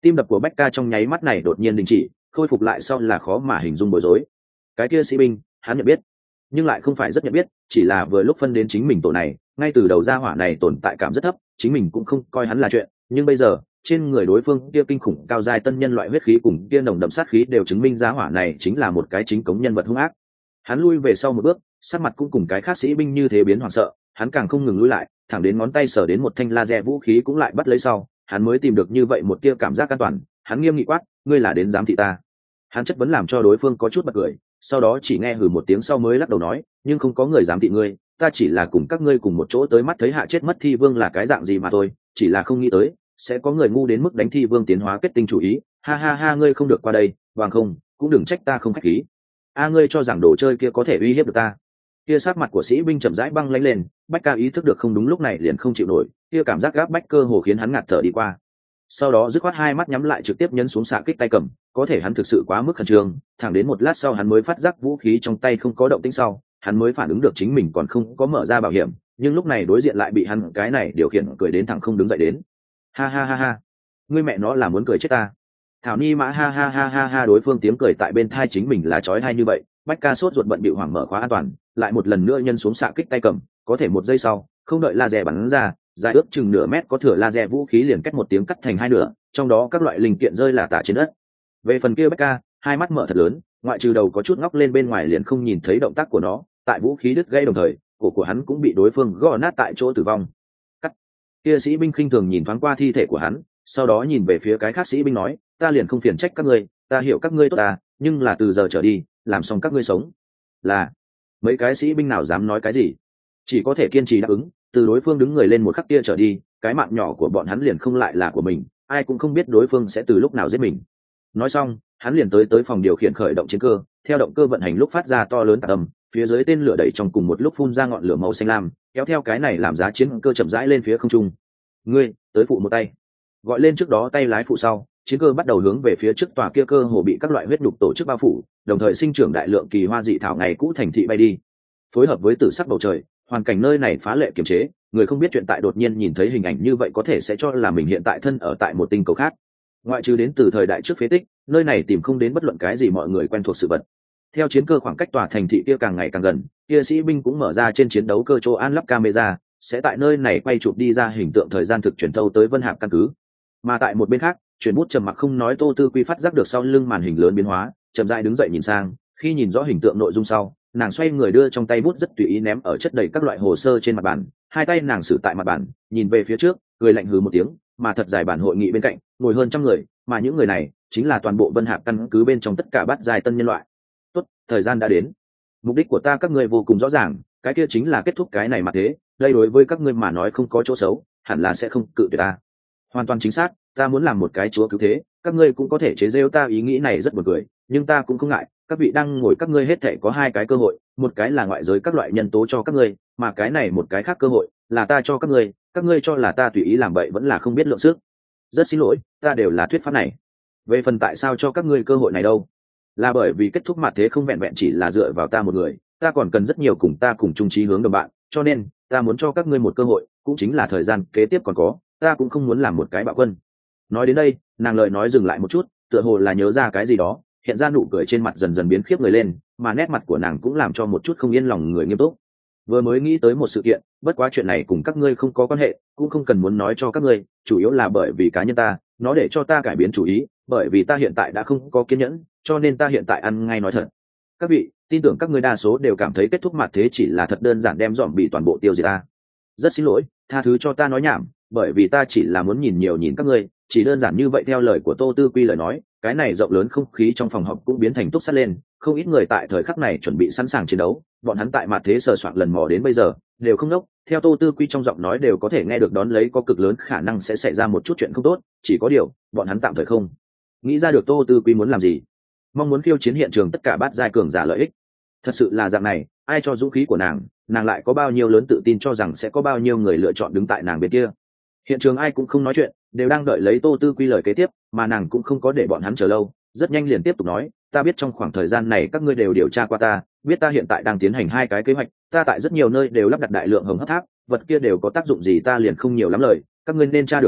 Tim đập của Bách Ca trong nháy mắt này đột nhiên đình chỉ, khôi phục lại sau là khó mà hình dung bối rối. Cái kia sĩ binh hắn nhận biết, nhưng lại không phải rất nhận biết, chỉ là vừa lúc phân đến chính mình tổ này, ngay từ đầu gia hỏa này tồn tại cảm rất thấp, chính mình cũng không coi hắn là chuyện, nhưng bây giờ trên người đối phương kia kinh khủng cao giai tân nhân loại huyết khí cùng kia nồng đậm sát khí đều chứng minh gia hỏa này chính là một cái chính cống nhân vật hung ác. Hắn lui về sau một bước, sắc mặt cũng cùng cái khác sĩ binh như thế biến hoảng sợ, hắn càng không ngừng lui lại, thẳng đến ngón tay sờ đến một thanh laser vũ khí cũng lại bắt lấy sau, hắn mới tìm được như vậy một tia cảm giác an toàn. Hắn nghiêm nghị quát, ngươi là đến giám thị ta? Hắn chất vấn làm cho đối phương có chút bật cười, sau đó chỉ nghe hừ một tiếng sau mới lắc đầu nói, nhưng không có người giám thị ngươi, ta chỉ là cùng các ngươi cùng một chỗ tới mắt thấy hạ chết mất thi vương là cái dạng gì mà thôi, chỉ là không nghĩ tới sẽ có người ngu đến mức đánh thi vương tiến hóa kết tinh chủ ý. Ha ha ha, ngươi không được qua đây, bằng không cũng đừng trách ta không khách khí. A, ngươi cho rằng đồ chơi kia có thể uy hiếp được ta? Kia sát mặt của sĩ binh chậm rãi băng lãnh lên, Bách Ca ý thức được không đúng lúc này liền không chịu nổi, kia cảm giác gáp bách cơ hồ khiến hắn ngạt thở đi qua. Sau đó dứt khoát hai mắt nhắm lại trực tiếp nhấn xuống xạ kích tay cầm, có thể hắn thực sự quá mức khẩn trương, thẳng đến một lát sau hắn mới phát giác vũ khí trong tay không có động tĩnh sau, hắn mới phản ứng được chính mình còn không có mở ra bảo hiểm, nhưng lúc này đối diện lại bị hắn cái này điều khiển cười đến thẳng không đứng dậy đến. Ha ha ha ha, ngươi mẹ nó là muốn cười chết ta. Thảo Ni Mã ha ha ha ha ha, đối phương tiếng cười tại bên thai chính mình là chói tai như vậy, Bách Ca sốt ruột bận bịu hoảng mở khóa an toàn, lại một lần nữa nhân xuống xạ kích tay cầm, có thể một giây sau, không đợi laser bắn ra, dài ước chừng nửa mét có thừa laser vũ khí liền cách một tiếng cắt thành hai nửa, trong đó các loại linh kiện rơi lả tả trên đất. Về phần kia Bách Ca, hai mắt mở thật lớn, ngoại trừ đầu có chút ngóc lên bên ngoài liền không nhìn thấy động tác của nó, tại vũ khí đứt gãy đồng thời, cổ của hắn cũng bị đối phương gõ nát tại chỗ tử vong. Cắt. Kia sĩ binh khinh thường nhìn thoáng qua thi thể của hắn, sau đó nhìn về phía cái khác sĩ binh nói, ta liền không phiền trách các ngươi, ta hiểu các ngươi tốt ta, nhưng là từ giờ trở đi, làm xong các ngươi sống. Là. Mấy cái sĩ binh nào dám nói cái gì, chỉ có thể kiên trì đáp ứng. Từ đối phương đứng người lên một khắc kia trở đi, cái mạng nhỏ của bọn hắn liền không lại là của mình, ai cũng không biết đối phương sẽ từ lúc nào giết mình. Nói xong, hắn liền tới tới phòng điều khiển khởi động chiến cơ, theo động cơ vận hành lúc phát ra to lớn tạc âm, phía dưới tên lửa đẩy trong cùng một lúc phun ra ngọn lửa màu xanh lam, kéo theo cái này làm giá chiến cơ chậm rãi lên phía không trung. Ngươi tới phụ một tay, gọi lên trước đó tay lái phụ sau, chiến cơ bắt đầu hướng về phía trước tòa kia cơ hồ bị các loại huyết đục tổ chức bao phủ, đồng thời sinh trưởng đại lượng kỳ hoa dị thảo ngày cũ thành thị bay đi. Phối hợp với tử sắc bầu trời, hoàn cảnh nơi này phá lệ kiềm chế, người không biết chuyện tại đột nhiên nhìn thấy hình ảnh như vậy có thể sẽ cho là mình hiện tại thân ở tại một tinh cầu khác. Ngoại trừ đến từ thời đại trước phế tích, nơi này tìm không đến bất luận cái gì mọi người quen thuộc sự vật. Theo chiến cơ khoảng cách tòa thành thị kia càng ngày càng gần, kia sĩ binh cũng mở ra trên chiến đấu cơ chỗ an lắp camera, sẽ tại nơi này quay chụp đi ra hình tượng thời gian thực truyền thâu tới Vân Hạp căn cứ. Mà tại một bên khác, chuyển bút trầm mặc không nói Tô Tư Quy phát giác được sau lưng màn hình lớn biến hóa, chậm rãi đứng dậy nhìn sang, khi nhìn rõ hình tượng nội dung sau, nàng xoay người đưa trong tay bút rất tùy ý ném ở chất đầy các loại hồ sơ trên mặt bàn, hai tay nàng xử tại mặt bàn, nhìn về phía trước, cười lạnh hừ một tiếng, mà thật dài bản hội nghị bên cạnh ngồi hơn trăm người, mà những người này chính là toàn bộ Vân Hạp căn cứ bên trong tất cả bát giai tân nhân loại. Tốt, thời gian đã đến. Mục đích của ta các ngươi vô cùng rõ ràng, cái kia chính là kết thúc cái này mà thế, đây đối với các ngươi mà nói không có chỗ xấu, hẳn là sẽ không cự tuyệt ta. Hoàn toàn chính xác, ta muốn làm một cái chúa cứu thế, các ngươi cũng có thể chế giễu ta, ý nghĩ này rất buồn cười, nhưng ta cũng không ngại. Các vị đang ngồi các ngươi hết thảy có hai cái cơ hội, một cái là ngoại giới các loại nhân tố cho các ngươi, mà cái này một cái khác cơ hội là ta cho các ngươi, các ngươi cho là ta tùy ý làm bậy vẫn là không biết lượng sức. Rất xin lỗi, ta đều là thuyết pháp này. Về phần tại sao cho các ngươi cơ hội này đâu, là bởi vì kết thúc mặt thế không vẹn vẹn chỉ là dựa vào ta một người, ta còn cần rất nhiều cùng ta cùng chung chí hướng đồng bạn, cho nên ta muốn cho các ngươi một cơ hội, cũng chính là thời gian kế tiếp còn có, ta cũng không muốn làm một cái bạo quân. Nói đến đây, nàng lời nói dừng lại một chút, tựa hồ là nhớ ra cái gì đó, hiện ra nụ cười trên mặt dần dần biến khiếp người lên, mà nét mặt của nàng cũng làm cho một chút không yên lòng người nghiêm túc. Vừa mới nghĩ tới một sự kiện, bất quá chuyện này cùng các ngươi không có quan hệ, cũng không cần muốn nói cho các ngươi, chủ yếu là bởi vì cá nhân ta, nó để cho ta cải biến chủ ý, bởi vì ta hiện tại đã không có kiên nhẫn, cho nên ta hiện tại ăn ngay nói thật. Các vị, tin tưởng các ngươi đa số đều cảm thấy kết thúc mặt thế chỉ là thật đơn giản đem dòm bị toàn bộ tiêu diệt ta. Rất xin lỗi, tha thứ cho ta nói nhảm, bởi vì ta chỉ là muốn nhìn nhiều nhìn các ngươi, chỉ đơn giản như vậy. Theo lời của Tô Tư Quy lời nói, cái này rộng lớn không khí trong phòng họp cũng biến thành túc sắt lên, không ít người tại thời khắc này chuẩn bị sẵn sàng chiến đấu, bọn hắn tại mặt thế sờ soạn lần mò đến bây giờ đều không ngốc, theo Tô Tư Quy trong giọng nói đều có thể nghe được đón lấy có cực lớn khả năng sẽ xảy ra một chút chuyện không tốt, chỉ có điều bọn hắn tạm thời không nghĩ ra được Tô Tư Quy muốn làm gì, mong muốn khiêu chiến hiện trường tất cả bát giai cường giả lợi ích. Thật sự là dạng này, ai cho dũng khí của nàng, nàng lại có bao nhiêu lớn tự tin cho rằng sẽ có bao nhiêu người lựa chọn đứng tại nàng bên kia. Hiện trường ai cũng không nói chuyện, đều đang đợi lấy Tô Tư Quy lời kế tiếp, mà nàng cũng không có để bọn hắn chờ lâu, rất nhanh liền tiếp tục nói, ta biết trong khoảng thời gian này các ngươi đều điều tra qua ta, biết ta hiện tại đang tiến hành hai cái kế hoạch, ta tại rất nhiều nơi đều lắp đặt đại lượng hồng hấp tháp, vật kia đều có tác dụng gì ta liền không nhiều lắm lời, các ngươi nên tra được đều biết,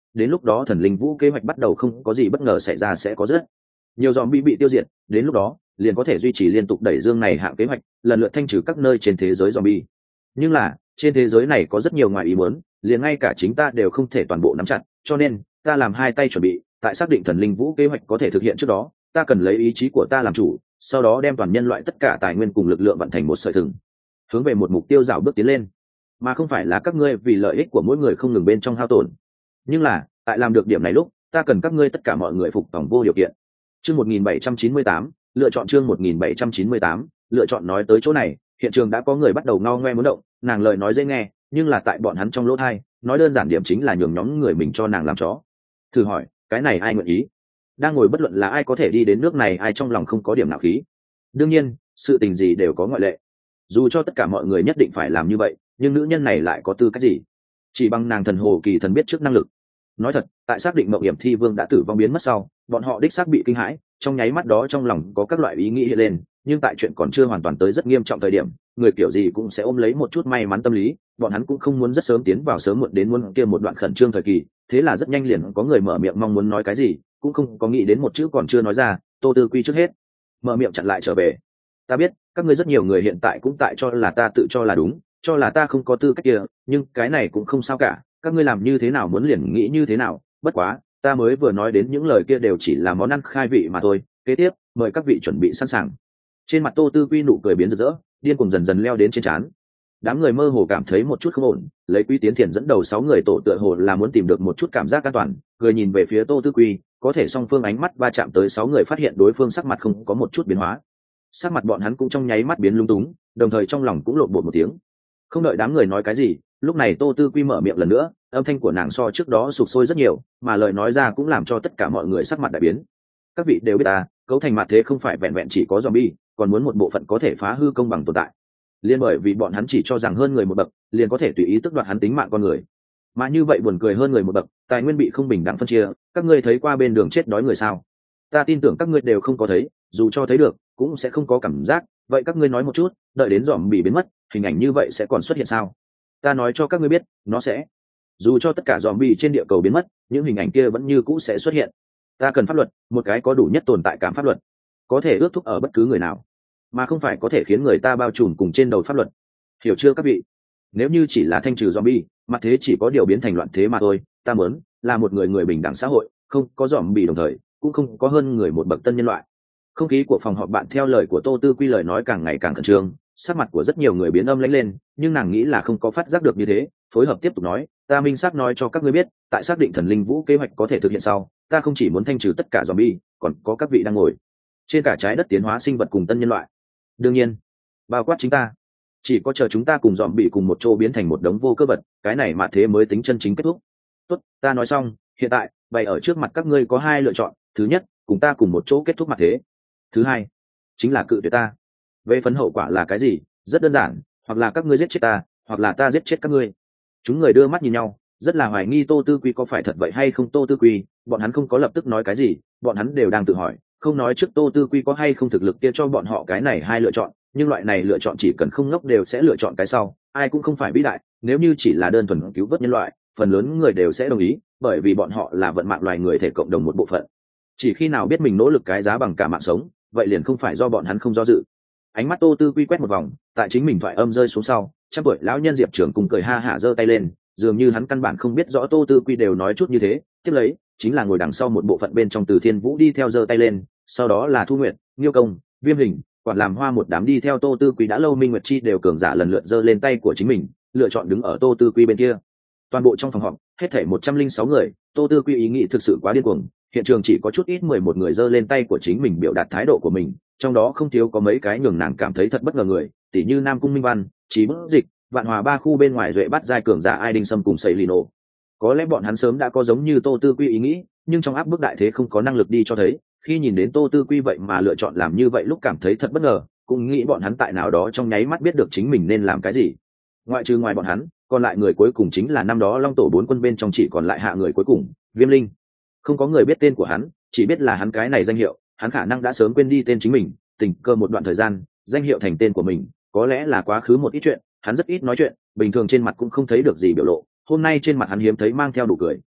đến lúc đó thần linh vũ kế hoạch bắt đầu không có gì bất ngờ xảy ra sẽ có rất nhiều dòm bị bị tiêu diệt, đến lúc đó liền có thể duy trì liên tục đẩy dương này hạng kế hoạch lần lượt thanh trừ các nơi trên thế giới zombie. Nhưng là trên thế giới này có rất nhiều ngoài ý muốn, liền ngay cả chính ta đều không thể toàn bộ nắm chặt, cho nên ta làm hai tay chuẩn bị, tại xác định thần linh vũ kế hoạch có thể thực hiện trước đó, ta cần lấy ý chí của ta làm chủ, sau đó đem toàn nhân loại tất cả tài nguyên cùng lực lượng vận thành một sợi thừng, hướng về một mục tiêu dạo bước tiến lên, mà không phải là các ngươi vì lợi ích của mỗi người không ngừng bên trong hao tổn. Nhưng là tại làm được điểm này lúc, ta cần các ngươi tất cả mọi người phục tòng vô điều kiện. Chương một nghìn bảy trăm chín mươi tám, lựa chọn chương một nghìn bảy trăm chín mươi tám, lựa chọn. Nói tới chỗ này, hiện trường đã có người bắt đầu ngao ngoe muốn động, nàng lời nói dễ nghe, nhưng là tại bọn hắn trong lỗ tai, nói đơn giản điểm chính là nhường nhóm người mình cho nàng làm chó. Thử hỏi, cái này ai nguyện ý? Đang ngồi bất luận là ai có thể đi đến nước này, ai trong lòng không có điểm nào khí. Đương nhiên, sự tình gì đều có ngoại lệ. Dù cho tất cả mọi người nhất định phải làm như vậy, nhưng nữ nhân này lại có tư cách gì? Chỉ bằng nàng thần hồ kỳ thần biết trước năng lực. Nói thật, tại xác định mộng hiểm thi vương đã tử vong biến mất sau, bọn họ đích xác bị kinh hãi, trong nháy mắt đó trong lòng có các loại ý nghĩ hiện lên, nhưng tại chuyện còn chưa hoàn toàn tới rất nghiêm trọng thời điểm, người kiểu gì cũng sẽ ôm lấy một chút may mắn tâm lý, bọn hắn cũng không muốn rất sớm tiến vào sớm muộn đến muôn kia một đoạn khẩn trương thời kỳ, thế là rất nhanh liền có người mở miệng mong muốn nói cái gì, cũng không có nghĩ đến một chữ còn chưa nói ra, Tô Tư Quy trước hết mở miệng chặn lại trở về. Ta biết, các ngươi rất nhiều người hiện tại cũng tại cho là ta tự cho là đúng, cho là ta không có tư cách kia, nhưng cái này cũng không sao cả, các ngươi làm như thế nào muốn liền nghĩ như thế nào, bất quá ta mới vừa nói đến những lời kia đều chỉ là món ăn khai vị mà thôi. Kế tiếp mời các vị chuẩn bị sẵn sàng. Trên mặt Tô Tư Quy nụ cười biến rực rỡ, điên cuồng dần dần leo đến trên trán. Đám người mơ hồ cảm thấy một chút không ổn, lấy Quý Tiến Thiền dẫn đầu sáu người tổ tựa hồ là muốn tìm được một chút cảm giác an toàn, cười nhìn về phía Tô Tư Quy, có thể song phương ánh mắt va chạm tới sáu người phát hiện đối phương sắc mặt không có một chút biến hóa. Sắc mặt bọn hắn cũng trong nháy mắt biến lung túng, đồng thời trong lòng cũng lộn bột một tiếng. Không đợi đám người nói cái gì, lúc này Tô Tư Quy mở miệng lần nữa, âm thanh của nàng so trước đó sụp sôi rất nhiều, mà lời nói ra cũng làm cho tất cả mọi người sắc mặt đại biến. Các vị đều biết ta, cấu thành mặt thế không phải vẹn vẹn chỉ có zombie, còn muốn một bộ phận có thể phá hư công bằng tồn tại. Liên bởi vì bọn hắn chỉ cho rằng hơn người một bậc, liền có thể tùy ý tước đoạt hắn tính mạng con người. Mà như vậy buồn cười, hơn người một bậc, tài nguyên bị không bình đẳng phân chia, các ngươi thấy qua bên đường chết đói người sao? Ta tin tưởng các ngươi đều không có thấy, dù cho thấy được, cũng sẽ không có cảm giác. Vậy các ngươi nói một chút, đợi đến zombie biến mất, hình ảnh như vậy sẽ còn xuất hiện sao? Ta nói cho các ngươi biết, nó sẽ. Dù cho tất cả zombie trên địa cầu biến mất, những hình ảnh kia vẫn như cũ sẽ xuất hiện. Ta cần pháp luật, một cái có đủ nhất tồn tại cảm pháp luật, có thể ước thúc ở bất cứ người nào, mà không phải có thể khiến người ta bao trùm cùng trên đầu pháp luật. Hiểu chưa các vị? Nếu như chỉ là thanh trừ zombie, mặt thế chỉ có điều biến thành loạn thế mà thôi. Ta muốn là một người người bình đẳng xã hội, không có zombie đồng thời, cũng không có hơn người một bậc tân nhân loại. Không khí của phòng họp bạn theo lời của Tô Tư Quy lời nói càng ngày càng khẩn trương, sắc mặt của rất nhiều người biến âm lãnh lên, nhưng nàng nghĩ là không có phát giác được như thế, phối hợp tiếp tục nói, ta minh xác nói cho các ngươi biết, tại xác định thần linh vũ kế hoạch có thể thực hiện sau, ta không chỉ muốn thanh trừ tất cả zombie, còn có các vị đang ngồi trên cả trái đất tiến hóa sinh vật cùng tân nhân loại. Đương nhiên, bao quát chính ta. Chỉ có chờ chúng ta cùng zombie cùng một chỗ biến thành một đống vô cơ vật, cái này mà thế mới tính chân chính kết thúc. Tốt, ta nói xong, hiện tại, bày ở trước mặt các ngươi có hai lựa chọn, thứ nhất, cùng ta cùng một chỗ kết thúc mặt thế. Thứ hai, chính là cự tuyệt ta. Về phần hậu quả là cái gì, rất đơn giản, hoặc là các ngươi giết chết ta, hoặc là ta giết chết các ngươi. Chúng người đưa mắt nhìn nhau, rất là hoài nghi Tô Tư Quy có phải thật vậy hay không. Tô Tư Quy, bọn hắn không có lập tức nói cái gì, bọn hắn đều đang tự hỏi, không nói trước Tô Tư Quy có hay không thực lực kia cho bọn họ cái này hai lựa chọn, nhưng loại này lựa chọn chỉ cần không ngốc đều sẽ lựa chọn cái sau, ai cũng không phải vĩ đại, nếu như chỉ là đơn thuần cứu vớt nhân loại, phần lớn người đều sẽ đồng ý, bởi vì bọn họ là vận mạng loài người thể cộng đồng một bộ phận. Chỉ khi nào biết mình nỗ lực cái giá bằng cả mạng sống, vậy liền không phải do bọn hắn không do dự. Ánh mắt Tô Tư Quy quét một vòng, tại chính mình thoại âm rơi xuống sau, trăm tuổi lão nhân Diệp Trường cùng cười ha hả giơ tay lên, dường như hắn căn bản không biết rõ Tô Tư Quy đều nói chút như thế. Tiếp lấy chính là ngồi đằng sau một bộ phận bên trong Từ Thiên Vũ đi theo giơ tay lên, sau đó là Thu Nguyệt, Nghiêu Công, Viêm Hình, Quản Làm Hoa một đám đi theo Tô Tư Quy đã lâu. Minh Nguyệt Chi đều cường giả lần lượt giơ lên tay của chính mình, lựa chọn đứng ở Tô Tư Quy bên kia. Toàn bộ trong phòng họp hết thảy một trăm linh sáu người. Tô Tư Quy ý nghĩ thực sự quá điên cuồng, hiện trường chỉ có chút ít mười một người giơ lên tay của chính mình biểu đạt thái độ của mình, trong đó không thiếu có mấy cái nhường nàng cảm thấy thật bất ngờ người, tỷ như Nam Cung Minh Văn, Chí Bức Dịch, Vạn Hòa ba khu bên ngoài duệ bắt giai cường giả Ai Đinh Sâm cùng Sẩy Lino. Có lẽ bọn hắn sớm đã có giống như Tô Tư Quy ý nghĩ, nhưng trong áp bức đại thế không có năng lực đi cho thấy, khi nhìn đến Tô Tư Quy vậy mà lựa chọn làm như vậy lúc cảm thấy thật bất ngờ, cũng nghĩ bọn hắn tại nào đó trong nháy mắt biết được chính mình nên làm cái gì. Ngoại trừ ngoài bọn hắn, còn lại người cuối cùng chính là năm đó Long Tổ bốn quân bên trong chỉ còn lại hạ người cuối cùng, Viêm Linh. Không có người biết tên của hắn, chỉ biết là hắn cái này danh hiệu, hắn khả năng đã sớm quên đi tên chính mình, tình cờ một đoạn thời gian, danh hiệu thành tên của mình, có lẽ là quá khứ một ít chuyện, hắn rất ít nói chuyện, bình thường trên mặt cũng không thấy được gì biểu lộ, hôm nay trên mặt hắn hiếm thấy mang theo đủ cười,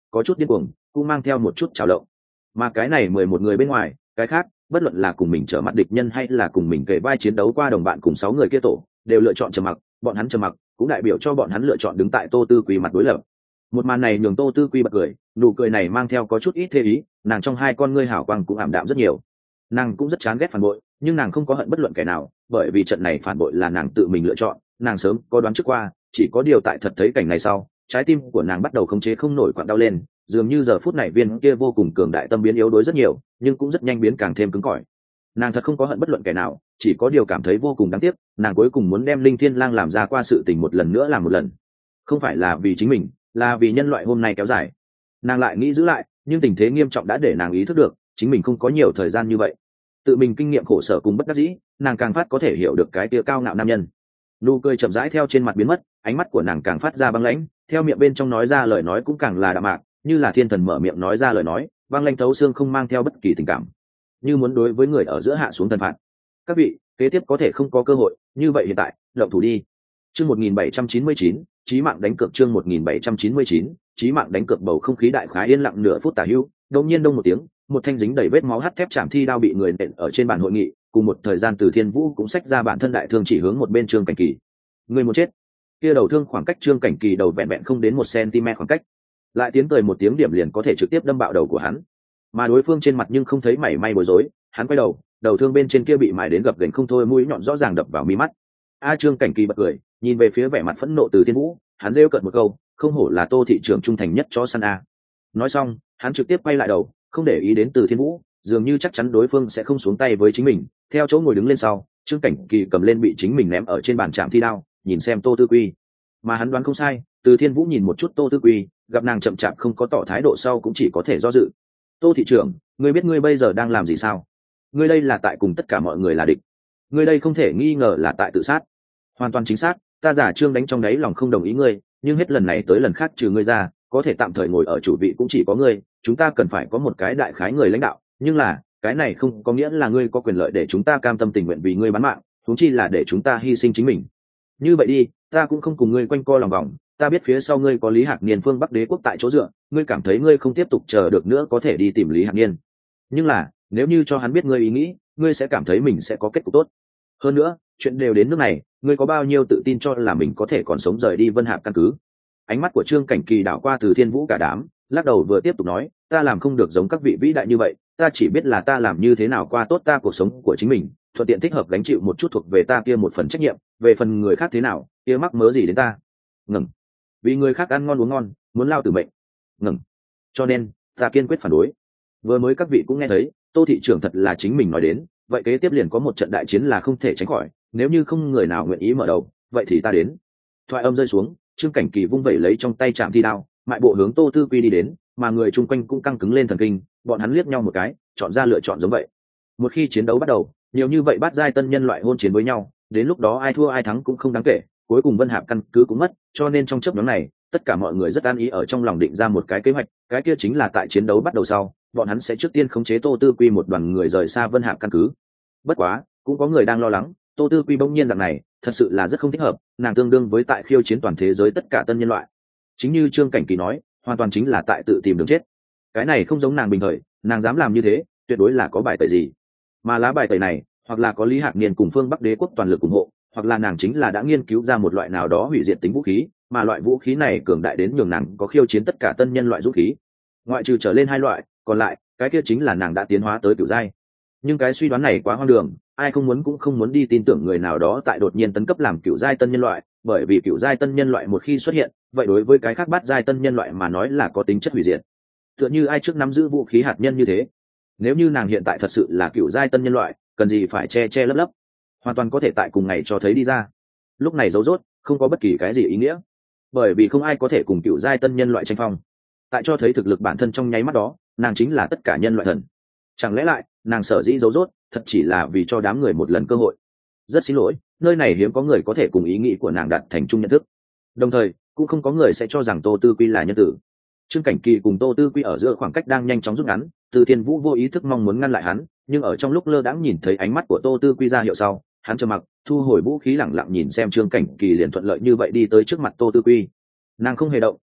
có chút điên cuồng, cũng mang theo một chút trào lộng. Mà cái này mười một người bên ngoài, cái khác, bất luận là cùng mình trở mặt địch nhân hay là cùng mình kề vai chiến đấu qua đồng bạn cùng sáu người kia tổ, đều lựa chọn trầm mặc. Bọn hắn trầm mặc cũng đại biểu cho bọn hắn lựa chọn đứng tại Tô Tư Quy mặt đối lập. Một màn này nhường Tô Tư Quy bật cười, nụ cười này mang theo có chút ít thê ý, nàng trong hai con ngươi hào quang cũng ảm đạm rất nhiều. Nàng cũng rất chán ghét phản bội, nhưng nàng không có hận bất luận kẻ nào, bởi vì trận này phản bội là nàng tự mình lựa chọn. Nàng sớm có đoán trước qua, chỉ có điều tại thật thấy cảnh này sau, trái tim của nàng bắt đầu khống chế không nổi quặn đau lên, dường như giờ phút này viên kia vô cùng cường đại tâm biến yếu đuối rất nhiều, nhưng cũng rất nhanh biến càng thêm cứng cỏi. Nàng thật không có hận bất luận kẻ nào, chỉ có điều cảm thấy vô cùng đáng tiếc, nàng cuối cùng muốn đem Linh Thiên Lang làm ra qua sự tình một lần nữa làm một lần. Không phải là vì chính mình, là vì nhân loại hôm nay kéo dài. Nàng lại nghĩ giữ lại, nhưng tình thế nghiêm trọng đã để nàng ý thức được, chính mình không có nhiều thời gian như vậy. Tự mình kinh nghiệm khổ sở cùng bất đắc dĩ, nàng càng phát có thể hiểu được cái tia cao ngạo nam nhân. Nụ cười chậm rãi theo trên mặt biến mất, ánh mắt của nàng càng phát ra băng lãnh, theo miệng bên trong nói ra lời nói cũng càng là đạm mạc, như là thiên thần mở miệng nói ra lời nói, băng lãnh thấu xương, không mang theo bất kỳ tình cảm, như muốn đối với người ở giữa hạ xuống thần phạt. Các vị, kế tiếp có thể không có cơ hội, như vậy hiện tại, động thủ đi. Chương một nghìn bảy trăm chín mươi chín, chí mạng đánh cược. Chương một nghìn bảy trăm chín mươi chín, chí mạng đánh cược. Bầu không khí đại khái yên lặng nửa phút tả hữu, đột nhiên đông một tiếng, một thanh dính đầy vết máu hắt thép chạm thi đao bị người nện ở trên bàn hội nghị, cùng một thời gian Từ Thiên Vũ cũng xách ra bản thân đại thương chỉ hướng một bên Trương Cảnh Kỳ. Người muốn chết. Kia đầu thương khoảng cách Trương Cảnh Kỳ đầu vẹn vẹn không đến một cm khoảng cách, lại tiến cười một tiếng điểm liền có thể trực tiếp đâm bạo đầu của hắn. Mà đối phương trên mặt nhưng không thấy mảy may bối rối, hắn quay đầu, đầu thương bên trên kia bị mài đến gập ghềnh không thôi, mũi nhọn rõ ràng đập vào mi mắt. A Trương Cảnh Kỳ bật cười, nhìn về phía vẻ mặt phẫn nộ Từ Thiên Vũ, hắn rêu cợt một câu, không hổ là Tô thị trưởng trung thành nhất chó săn a. Nói xong, hắn trực tiếp quay lại đầu, không để ý đến Từ Thiên Vũ, dường như chắc chắn đối phương sẽ không xuống tay với chính mình. Theo chỗ ngồi đứng lên sau, Trương Cảnh Kỳ cầm lên bị chính mình ném ở trên bàn trạm thi đao, nhìn xem Tô Tư Quy. Mà hắn đoán không sai, Từ Thiên Vũ nhìn một chút Tô Tư Quy, gặp nàng chậm chạp không có tỏ thái độ sau cũng chỉ có thể do dự. Tô thị trưởng, ngươi biết ngươi bây giờ đang làm gì sao? Ngươi đây là tại cùng tất cả mọi người là địch. Ngươi đây không thể nghi ngờ là tại tự sát. Hoàn toàn chính xác, ta giả Trương đánh trong đáy lòng không đồng ý ngươi, nhưng hết lần này tới lần khác trừ ngươi ra, có thể tạm thời ngồi ở chủ vị cũng chỉ có ngươi. Chúng ta cần phải có một cái đại khái người lãnh đạo, nhưng là cái này không có nghĩa là ngươi có quyền lợi để chúng ta cam tâm tình nguyện vì ngươi bán mạng, huống chi là để chúng ta hy sinh chính mình. Như vậy đi, ta cũng không cùng ngươi quanh co lòng vòng, ta biết phía sau ngươi có Lý Hạc Niên phương Bắc Đế quốc tại chỗ dựa, ngươi cảm thấy ngươi không tiếp tục chờ được nữa có thể đi tìm Lý Hạc Niên. Nhưng là, nếu như cho hắn biết ngươi ý nghĩ, ngươi sẽ cảm thấy mình sẽ có kết cục tốt. Hơn nữa, chuyện đều đến nước này, ngươi có bao nhiêu tự tin cho là mình có thể còn sống rời đi Vân Hạc căn cứ? Ánh mắt của Trương Cảnh Kỳ đảo qua Từ Thiên Vũ cả đám, lắc đầu vừa tiếp tục nói, ta làm không được giống các vị vĩ đại như vậy, ta chỉ biết là ta làm như thế nào qua tốt ta cuộc sống của chính mình, thuận tiện thích hợp gánh chịu một chút thuộc về ta kia một phần trách nhiệm, về phần người khác thế nào, kia mắc mớ gì đến ta? Ngừng. Vì người khác ăn ngon uống ngon, muốn lao tử mệnh. Ngừng. Cho nên, ta kiên quyết phản đối. Vừa mới các vị cũng nghe thấy, Tô thị trưởng thật là chính mình nói đến, vậy kế tiếp liền có một trận đại chiến là không thể tránh khỏi, nếu như không người nào nguyện ý mở đầu, vậy thì ta đến. Thoại âm rơi xuống, Trương Cảnh Kỳ vung vẩy lấy trong tay trạm thi đao, mại bộ hướng Tô Tư Quy đi đến, mà người chung quanh cũng căng cứng lên thần kinh, bọn hắn liếc nhau một cái, chọn ra lựa chọn giống vậy. Một khi chiến đấu bắt đầu, nhiều như vậy bát giai tân nhân loại hôn chiến với nhau, đến lúc đó ai thua ai thắng cũng không đáng kể, cuối cùng Vân Hạp căn cứ cũng mất, cho nên trong chớp nhoáng này, tất cả mọi người rất an ý ở trong lòng định ra một cái kế hoạch, cái kia chính là tại chiến đấu bắt đầu sau, bọn hắn sẽ trước tiên khống chế Tô Tư Quy một đoàn người rời xa Vân Hạp căn cứ. Bất quá, cũng có người đang lo lắng, Tô Tư Quy bỗng nhiên rằng này, thật sự là rất không thích hợp, nàng tương đương với tại khiêu chiến toàn thế giới tất cả tân nhân loại. Chính như Trương Cảnh Kỳ nói, hoàn toàn chính là tại tự tìm đường chết. Cái này không giống nàng bình thời, nàng dám làm như thế, tuyệt đối là có bài tẩy gì. Mà lá bài tẩy này, hoặc là có Lý Hạc Niên cùng phương Bắc Đế quốc toàn lực ủng hộ, hoặc là nàng chính là đã nghiên cứu ra một loại nào đó hủy diệt tính vũ khí, mà loại vũ khí này cường đại đến nhường nàng có khiêu chiến tất cả tân nhân loại vũ khí. Ngoại trừ trở lên hai loại, còn lại, cái kia chính là nàng đã tiến hóa tới cửu giai. Nhưng cái suy đoán này quá hoang đường, ai không muốn cũng không muốn đi tin tưởng người nào đó tại đột nhiên tấn cấp làm cửu giai tân nhân loại, bởi vì cửu giai tân nhân loại một khi xuất hiện, vậy đối với cái khác bát giai tân nhân loại mà nói là có tính chất hủy diệt. Tựa như ai trước nắm giữ vũ khí hạt nhân như thế. Nếu như nàng hiện tại thật sự là cửu giai tân nhân loại, cần gì phải che che lấp lấp, hoàn toàn có thể tại cùng ngày cho thấy đi ra. Lúc này giấu rốt, không có bất kỳ cái gì ý nghĩa, bởi vì không ai có thể cùng cửu giai tân nhân loại tranh phong. Tại cho thấy thực lực bản thân trong nháy mắt đó, nàng chính là tất cả nhân loại thần. Chẳng lẽ lại, nàng sở dĩ giấu rốt, thật chỉ là vì cho đám người một lần cơ hội. Rất xin lỗi, nơi này hiếm có người có thể cùng ý nghĩ của nàng đạt thành chung nhận thức. Đồng thời, cũng không có người sẽ cho rằng Tô Tư Quy là nhân tử. Trương Cảnh Kỳ cùng Tô Tư Quy ở giữa khoảng cách đang nhanh chóng rút ngắn, Từ Thiên Vũ vô ý thức mong muốn ngăn lại hắn, nhưng ở trong lúc lơ đãng nhìn thấy ánh mắt của Tô Tư Quy ra hiệu sau, hắn trầm mặc, thu hồi vũ khí lẳng lặng nhìn xem Trương Cảnh Kỳ liền thuận lợi như vậy đi tới trước mặt Tô Tư Quy. Nàng không hề động,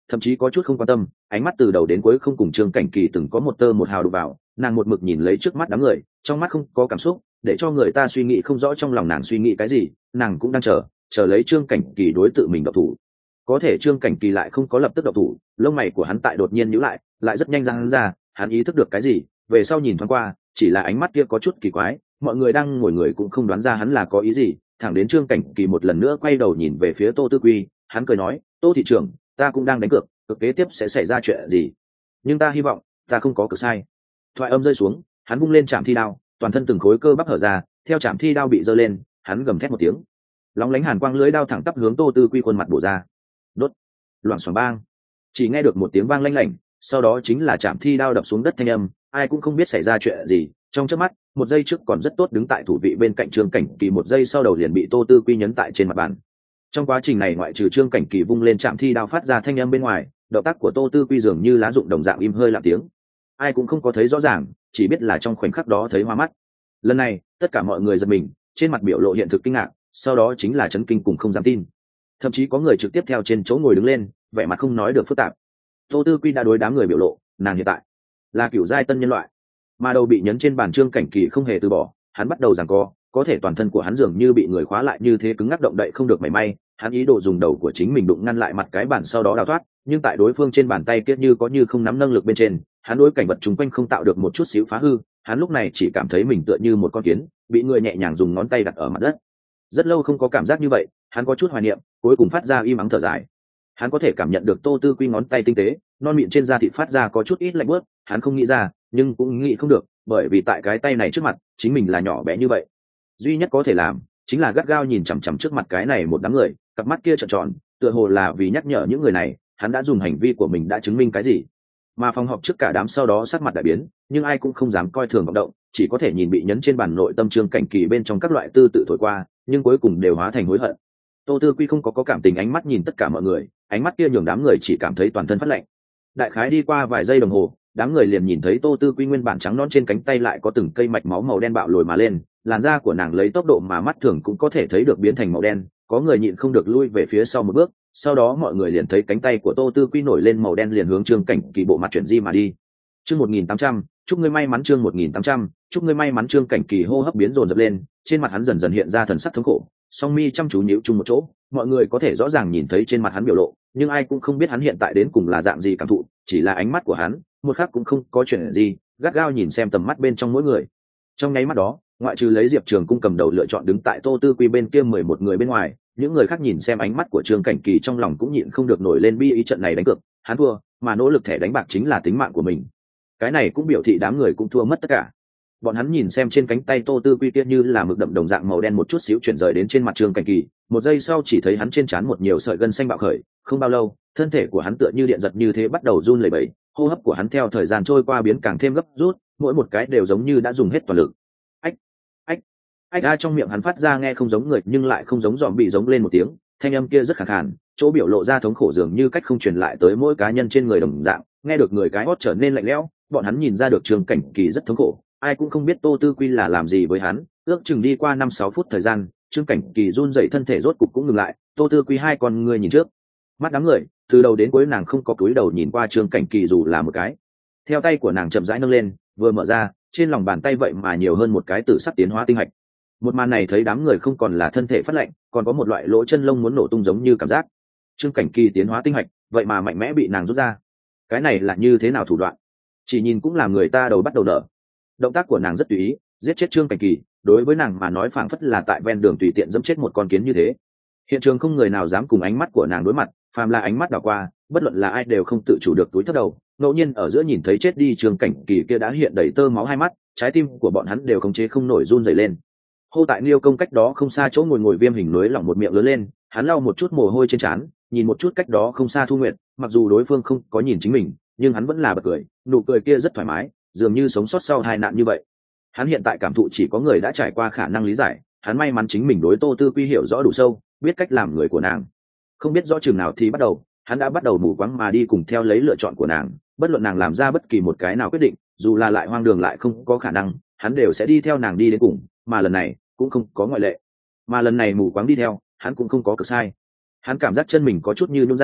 thậm chí có chút không quan tâm, ánh mắt từ đầu đến cuối không cùng Trương Cảnh Kỳ từng có một tơ một hào đụng vào. Nàng một mực nhìn lấy trước mắt đám người, trong mắt không có cảm xúc, để cho người ta suy nghĩ không rõ trong lòng nàng suy nghĩ cái gì. Nàng cũng đang chờ chờ lấy Trương Cảnh Kỳ đối tự mình độc thủ. Có thể Trương Cảnh Kỳ lại không có lập tức độc thủ, lông mày của hắn tại đột nhiên nhíu lại, lại rất nhanh ra hắn ra, hắn ý thức được cái gì, về sau nhìn thoáng qua, chỉ là ánh mắt kia có chút kỳ quái, mọi người đang ngồi người cũng không đoán ra hắn là có ý gì. Thẳng đến Trương Cảnh Kỳ một lần nữa quay đầu nhìn về phía Tô Tư Quy, hắn cười nói, Tô thị trưởng, ta cũng đang đánh cược, cực kế tiếp sẽ xảy ra chuyện gì, nhưng ta hy vọng ta không có cược sai. Thoại âm rơi xuống, hắn vung lên chạm thi đao, toàn thân từng khối cơ bắp hở ra, theo chạm thi đao bị giơ lên, hắn gầm thét một tiếng, lóng lánh hàn quang lưới đao thẳng tắp hướng Tô Tư Quy khuôn mặt bổ ra. Đốt, loảng xoảng bang, chỉ nghe được một tiếng vang lanh lảnh, sau đó chính là chạm thi đao đập xuống đất thanh âm, ai cũng không biết xảy ra chuyện gì. Trong chớp mắt, một giây trước còn rất tốt đứng tại thủ vị bên cạnh Trương Cảnh Kỳ, một giây sau đầu liền bị Tô Tư Quy nhấn tại trên mặt bàn. Trong quá trình này ngoại trừ Trương Cảnh Kỳ vung lên chạm thi đao phát ra thanh âm bên ngoài, động tác của Tô Tư Quy dường như lá dụng đồng dạng im hơi lặng tiếng, ai cũng không có thấy rõ ràng, chỉ biết là trong khoảnh khắc đó thấy hoa mắt. Lần này tất cả mọi người giật mình, trên mặt biểu lộ hiện thực kinh ngạc, sau đó chính là chấn kinh cùng không dám tin, thậm chí có người trực tiếp theo trên chỗ ngồi đứng lên, vẻ mặt không nói được phức tạp. Tô Tư Quy đã đối đám người biểu lộ, nàng hiện tại là cửu giai tân nhân loại, mà đầu bị nhấn trên bàn Trương Cảnh Kỳ không hề từ bỏ, hắn bắt đầu giằng co, có thể toàn thân của hắn dường như bị người khóa lại như thế, cứng ngắc động đậy không được mảy may. Hắn ý đồ dùng đầu của chính mình đụng ngăn lại mặt cái bàn sau đó đào thoát, nhưng tại đối phương trên bàn tay kia như có như không nắm năng lực bên trên, hắn đối cảnh vật chung quanh không tạo được một chút xíu phá hư. Hắn lúc này chỉ cảm thấy mình tựa như một con kiến bị người nhẹ nhàng dùng ngón tay đặt ở mặt đất. Rất lâu không có cảm giác như vậy, hắn có chút hoài niệm, cuối cùng phát ra im ắng thở dài. Hắn có thể cảm nhận được Tô Tư Quy ngón tay tinh tế, non mịn trên da thịt phát ra có chút ít lạnh bớt. Hắn không nghĩ ra, nhưng cũng nghĩ không được, bởi vì tại cái tay này trước mặt chính mình là nhỏ bé như vậy. Duy nhất có thể làm chính là gắt gao nhìn chằm chằm trước mặt cái này một đám người, cặp mắt kia trợn tròn, tựa hồ là vì nhắc nhở những người này hắn đã dùng hành vi của mình đã chứng minh cái gì. Mà phòng họp trước cả đám sau đó sắc mặt đại biến, nhưng ai cũng không dám coi thường vọng động, chỉ có thể nhìn bị nhấn trên bàn nội tâm Trương Cảnh Kỳ bên trong các loại tư tự thổi qua, nhưng cuối cùng đều hóa thành hối hận. Tô Tư Quy không có có cảm tình ánh mắt nhìn tất cả mọi người, ánh mắt kia nhường đám người chỉ cảm thấy toàn thân phát lạnh. Đại khái đi qua vài giây đồng hồ, đám người liền nhìn thấy Tô Tư Quy nguyên bản trắng non trên cánh tay lại có từng cây mạch máu màu đen bạo lồi mà lên, làn da của nàng lấy tốc độ mà mắt thường cũng có thể thấy được biến thành màu đen. Có người nhịn không được lui về phía sau một bước, sau đó mọi người liền thấy cánh tay của Tô Tư Quy nổi lên màu đen liền hướng Trương Cảnh Kỳ bộ mặt chuyển di mà đi. Chương một nghìn tám trăm, chúc ngươi may mắn. Chương một nghìn tám trăm, chúc ngươi may mắn. Trương Cảnh Kỳ hô hấp biến dồn dập lên, trên mặt hắn dần dần hiện ra thần sắc thống khổ, song mi chăm chú nhíu chung một chỗ, mọi người có thể rõ ràng nhìn thấy trên mặt hắn biểu lộ, nhưng ai cũng không biết hắn hiện tại đến cùng là dạng gì cảm thụ, chỉ là ánh mắt của hắn một khắc cũng không có chuyện gì, gắt gao nhìn xem tầm mắt bên trong mỗi người. Trong nháy mắt đó, ngoại trừ lấy Diệp Trường Cung cầm đầu lựa chọn đứng tại Tô Tư Quy bên kia mười một người bên ngoài, những người khác nhìn xem ánh mắt của Trương Cảnh Kỳ trong lòng cũng nhịn không được nổi lên bi ý, trận này đánh cược hắn thua, mà nỗ lực thẻ đánh bạc chính là tính mạng của mình. Cái này cũng biểu thị đám người cũng thua mất tất cả. Bọn hắn nhìn xem trên cánh tay Tô Tư Quy kia như là mực đậm đồng dạng màu đen một chút xíu chuyển rời đến trên mặt Trương Cảnh Kỳ, một giây sau chỉ thấy hắn trên trán một nhiều sợi gân xanh bạo khởi, không bao lâu, thân thể của hắn tựa như điện giật như thế bắt đầu run lẩy bẩy, hô hấp của hắn theo thời gian trôi qua biến càng thêm gấp rút, mỗi một cái đều giống như đã dùng hết toàn lực. Ách, ách, ách a, trong miệng hắn phát ra nghe không giống người nhưng lại không giống dòm bị giống lên một tiếng, thanh âm kia rất khàn khàn, chỗ biểu lộ ra thống khổ dường như cách không truyền lại tới mỗi cá nhân trên người đồng dạng, nghe được người cái hót trở nên lạnh lẽo, bọn hắn nhìn ra được Trương Cảnh Kỳ rất thống khổ. Ai cũng không biết Tô Tư Quy là làm gì với hắn, ước chừng đi qua năm sáu phút thời gian, Trương Cảnh Kỳ run dậy thân thể rốt cục cũng ngừng lại. Tô Tư Quy hai con người nhìn trước mắt đám người, từ đầu đến cuối nàng không có cúi đầu nhìn qua Trương Cảnh Kỳ dù là một cái. Theo tay của nàng chậm rãi nâng lên, vừa mở ra, trên lòng bàn tay vậy mà nhiều hơn một cái tử sắc tiến hóa tinh hạch. Một màn này thấy đám người không còn là thân thể phát lạnh, còn có một loại lỗ chân lông muốn nổ tung giống như cảm giác. Trương Cảnh Kỳ tiến hóa tinh hạch, vậy mà mạnh mẽ bị nàng rút ra. Cái này là như thế nào thủ đoạn? Chỉ nhìn cũng làm người ta đầu bắt đầu nở. Động tác của nàng rất tùy ý, giết chết Trương Cảnh Kỳ, đối với nàng mà nói phảng phất là tại ven đường tùy tiện dẫm chết một con kiến như thế. Hiện trường không người nào dám cùng ánh mắt của nàng đối mặt, phàm là ánh mắt đảo qua, bất luận là ai đều không tự chủ được túi thấp đầu. Ngẫu nhiên ở giữa nhìn thấy chết đi Trương Cảnh Kỳ kia đã hiện đầy tơ máu hai mắt, trái tim của bọn hắn đều khống chế không nổi run rẩy lên. Hô tại Liêu Công cách đó không xa chỗ ngồi ngồi Viêm Hình núi lỏng một miệng lớn lên, hắn lau một chút mồ hôi trên trán, nhìn một chút cách đó không xa Thu Nguyệt, mặc dù đối phương không có nhìn chính mình, nhưng hắn vẫn là bật cười, nụ cười kia rất thoải mái, dường như sống sót sau hai nạn như vậy. Hắn hiện tại cảm thụ chỉ có người đã trải qua khả năng lý giải, hắn may mắn chính mình đối Tô Tư Quy hiểu rõ đủ sâu, biết cách làm người của nàng. Không biết rõ chừng nào thì bắt đầu, hắn đã bắt đầu mù quáng mà đi cùng theo lấy lựa chọn của nàng, bất luận nàng làm ra bất kỳ một cái nào quyết định, dù là lại hoang đường lại không có khả năng, hắn đều sẽ đi theo nàng đi đến cùng, mà lần này cũng không có ngoại lệ. Mà lần này mù quáng đi theo, hắn cũng không có cực sai. Hắn cảm giác chân mình có chút như nhũn ra,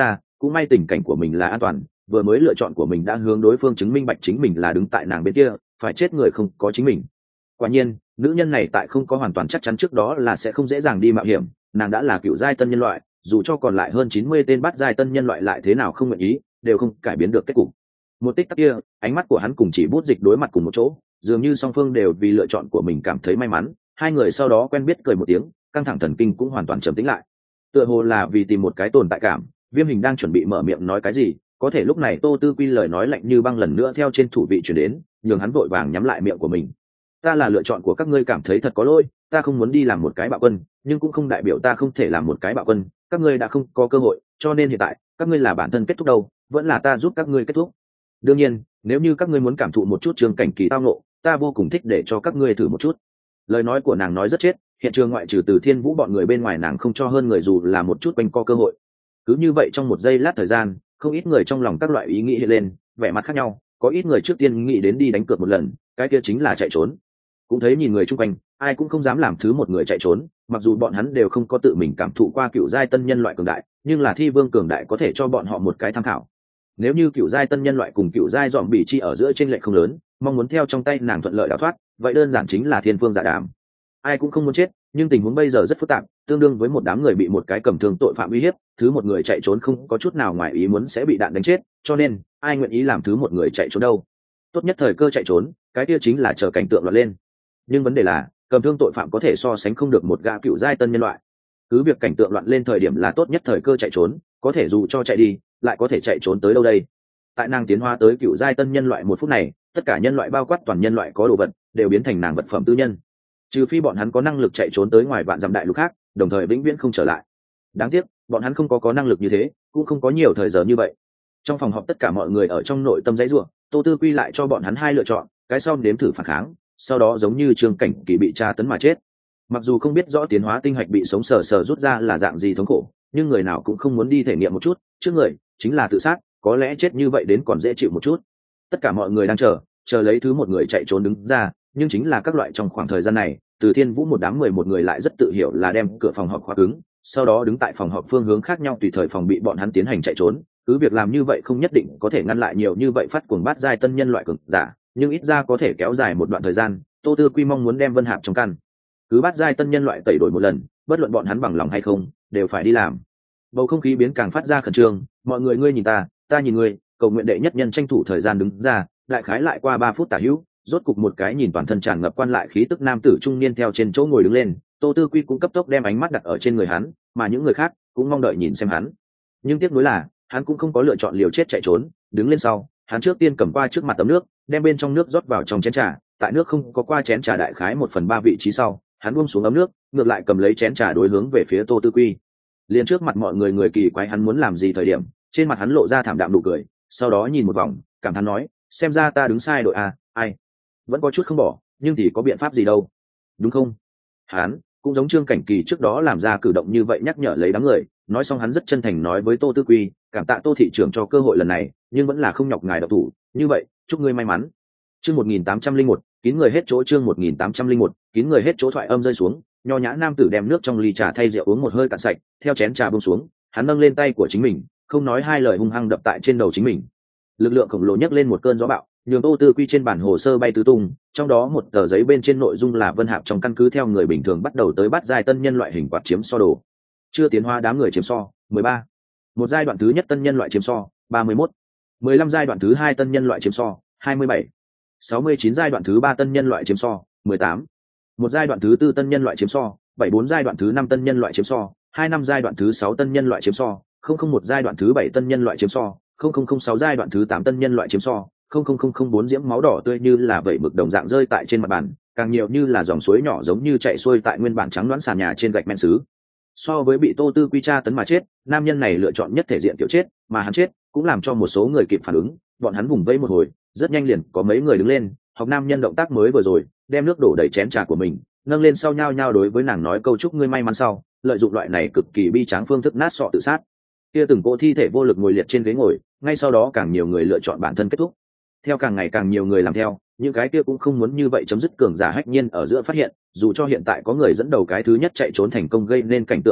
cũng may tình cảnh của mình là an toàn, vừa mới lựa chọn của mình đã hướng đối phương chứng minh bạch chính mình là đứng tại nàng bên kia, phải chết người không có chính mình. Quả nhiên nữ nhân này tại không có hoàn toàn chắc chắn trước đó là sẽ không dễ dàng đi mạo hiểm, nàng đã là cựu giai tân nhân loại, dù cho còn lại hơn chín mươi tên bát giai tân nhân loại lại thế nào không nguyện ý đều không cải biến được kết cục. Một tích tắc kia, ánh mắt của hắn cùng chỉ bút dịch đối mặt cùng một chỗ, dường như song phương đều vì lựa chọn của mình cảm thấy may mắn. Hai người sau đó quen biết cười một tiếng, căng thẳng thần kinh cũng hoàn toàn trầm tĩnh lại. Tựa hồ là vì tìm một cái tồn tại cảm, Viêm Hình đang chuẩn bị mở miệng nói cái gì, có thể lúc này Tô Tư Quy lời nói lạnh như băng lần nữa theo trên thủ vị truyền đến, nhường hắn vội vàng nhắm lại miệng của mình. Ta là lựa chọn của các ngươi cảm thấy thật có lỗi, ta không muốn đi làm một cái bạo quân, nhưng cũng không đại biểu ta không thể làm một cái bạo quân, các ngươi đã không có cơ hội, cho nên hiện tại các ngươi là bản thân kết thúc đâu, vẫn là ta giúp các ngươi kết thúc. Đương nhiên nếu như các ngươi muốn cảm thụ một chút trường cảnh kỳ tao ngộ, ta vô cùng thích để cho các ngươi thử một chút. Lời nói của nàng nói rất chết, hiện trường ngoại trừ Từ Thiên Vũ bọn người bên ngoài nàng không cho hơn người dù là một chút quanh co cơ hội. Cứ như vậy trong một giây lát thời gian, không ít người trong lòng các loại ý nghĩ hiện lên, vẻ mặt khác nhau, có ít người trước tiên nghĩ đến đi đánh cược một lần, cái kia chính là chạy trốn. Cũng thấy nhìn người chung quanh, ai cũng không dám làm thứ một người chạy trốn, mặc dù bọn hắn đều không có tự mình cảm thụ qua cựu giai tân nhân loại cường đại, nhưng là thi vương cường đại có thể cho bọn họ một cái tham khảo. Nếu như cựu giai tân nhân loại cùng cựu giai dòm bỉ chi ở giữa trên lệch không lớn, mong muốn theo trong tay nàng thuận lợi đào thoát, vậy đơn giản chính là thiên phương dạ đàm. Ai cũng không muốn chết, nhưng tình huống bây giờ rất phức tạp, tương đương với một đám người bị một cái cầm thương tội phạm uy hiếp, thứ một người chạy trốn không có chút nào ngoài ý muốn sẽ bị đạn đánh chết, cho nên ai nguyện ý làm thứ một người chạy trốn đâu. Tốt nhất thời cơ chạy trốn, cái kia chính là chờ cảnh tượng loạn lên. Nhưng vấn đề là cầm thương tội phạm có thể so sánh không được một gã cựu giai tân nhân loại. Cứ việc cảnh tượng loạn lên thời điểm là tốt nhất thời cơ chạy trốn, có thể dù cho chạy đi lại có thể chạy trốn tới đâu đây. Tại nàng tiến hóa tới cựu giai tân nhân loại một phút này, tất cả nhân loại bao quát toàn nhân loại có đồ vật đều biến thành nàng vật phẩm tư nhân, trừ phi bọn hắn có năng lực chạy trốn tới ngoài vạn dặm đại lục khác, đồng thời vĩnh viễn không trở lại. Đáng tiếc bọn hắn không có có năng lực như thế, cũng không có nhiều thời giờ như vậy. Trong phòng họp tất cả mọi người ở trong nội tâm dãy ruộng, Tô Tư Quy lại cho bọn hắn hai lựa chọn, cái sau nếm thử phản kháng, sau đó giống như Trương Cảnh Kỳ bị tra tấn mà chết. Mặc dù không biết rõ tiến hóa tinh hạch bị sống sờ sờ rút ra là dạng gì thống khổ, nhưng người nào cũng không muốn đi thể nghiệm một chút, trước người chính là tự sát, có lẽ chết như vậy đến còn dễ chịu một chút. Tất cả mọi người đang chờ chờ lấy thứ một người chạy trốn đứng ra, nhưng chính là các loại trong khoảng thời gian này, Từ Thiên Vũ một đám mười một người lại rất tự hiểu là đem cửa phòng họp khóa cứng, sau đó đứng tại phòng họp phương hướng khác nhau tùy thời phòng bị bọn hắn tiến hành chạy trốn. Cứ việc làm như vậy không nhất định có thể ngăn lại nhiều như vậy phát cuồng bát giai tân nhân loại cường giả, nhưng ít ra có thể kéo dài một đoạn thời gian. Tô Tư Quy mong muốn đem Vân Hạp trong căn cứ bát giai tân nhân loại tẩy đổi một lần, bất luận bọn hắn bằng lòng hay không đều phải đi làm. Bầu không khí biến càng phát ra khẩn trương, mọi người ngươi nhìn ta ta nhìn ngươi, cầu nguyện đệ nhất nhân tranh thủ thời gian đứng ra. Đại khái lại qua ba phút tả hữu, rốt cục một cái nhìn toàn thân tràn ngập quan lại khí tức nam tử trung niên theo trên chỗ ngồi đứng lên. Tô Tư Quy cũng cấp tốc đem ánh mắt đặt ở trên người hắn, mà những người khác cũng mong đợi nhìn xem hắn. Nhưng tiếc nuối là hắn cũng không có lựa chọn liều chết chạy trốn. Đứng lên sau, hắn trước tiên cầm qua trước mặt tấm nước, đem bên trong nước rót vào trong chén trà. Tại nước không có qua chén trà đại khái một phần ba vị trí sau, hắn buông xuống ấm nước, ngược lại cầm lấy chén trà đối hướng về phía Tô Tư Quy. Liền trước mặt mọi người người kỳ quái hắn muốn làm gì thời điểm, trên mặt hắn lộ ra thảm đạm nụ cười, sau đó nhìn một vòng, cảm thán nói, xem ra ta đứng sai đội à, ai vẫn có chút không bỏ, nhưng thì có biện pháp gì đâu, đúng không? Hắn cũng giống Trương Cảnh Kỳ trước đó làm ra cử động như vậy nhắc nhở lấy đám người. Nói xong hắn rất chân thành nói với Tô Tư Quy, cảm tạ Tô thị trưởng cho cơ hội lần này, nhưng vẫn là không nhọc ngài độc thủ, như vậy chúc ngươi may mắn. Chương một nghìn tám trăm linh một, kín người hết chỗ. Chương một nghìn tám trăm linh một, kín người hết chỗ. Thoại âm rơi xuống, nho nhã nam tử đem nước trong ly trà thay rượu uống một hơi cạn sạch, theo chén trà buông xuống, hắn nâng lên tay của chính mình, không nói hai lời hung hăng đập tại trên đầu chính mình. Lực lượng khổng lồ nhấc lên một cơn gió bạo, nhường Tô Tư Quy trên bản hồ sơ bay tứ tung, trong đó một tờ giấy bên trên nội dung là Vân Hạp trong căn cứ theo người bình thường bắt đầu tới bắt giai tân nhân loại hình quạt chiếm so đồ. Chưa tiến hóa đám người chiếm so, mười ba. Một giai đoạn thứ nhất tân nhân loại chiếm so, ba mươi mốt. mười lăm giai đoạn thứ hai tân nhân loại chiếm so, hai mươi bảy. sáu mươi chín giai đoạn thứ ba tân nhân loại chiếm so, mười tám. Một giai đoạn thứ tư tân nhân loại chiếm so, bảy bốn giai đoạn thứ năm tân nhân loại chiếm so, hai năm giai đoạn thứ sáu tân nhân loại chiếm so, không không một giai đoạn thứ bảy tân nhân loại chiếm so, không không không sáu giai đoạn thứ tám tân nhân loại chiếm so, không không không không bốn diễm máu đỏ tươi như là vẩy mực đồng dạng rơi tại trên mặt bàn, càng nhiều như là dòng suối nhỏ giống như chạy xuôi tại nguyên bản trắng đoán sàn nhà trên gạch men sứ. So với bị Tô Tư Quy tra tấn mà chết, nam nhân này lựa chọn nhất thể diện kiểu chết, mà hắn chết cũng làm cho một số người kịp phản ứng, bọn hắn vùng vẫy một hồi, rất nhanh liền có mấy người đứng lên, học nam nhân động tác mới vừa rồi, đem nước đổ đầy chén trà của mình, nâng lên sau nhao nhao đối với nàng nói câu chúc ngươi may mắn sau, lợi dụng loại này cực kỳ bi tráng phương thức nát sọ tự sát. Kia từng cỗ thi thể vô lực ngồi liệt trên ghế ngồi, ngay sau đó càng nhiều người lựa chọn bản thân kết thúc. Theo càng ngày càng nhiều người làm theo, những cái kia cũng không muốn như vậy chấm dứt cường giả hách nhiên ở giữa phát hiện, dù cho hiện tại có người dẫn đầu cái thứ nhất chạy trốn thành công gây nên cảnh tượng hỗn loạn,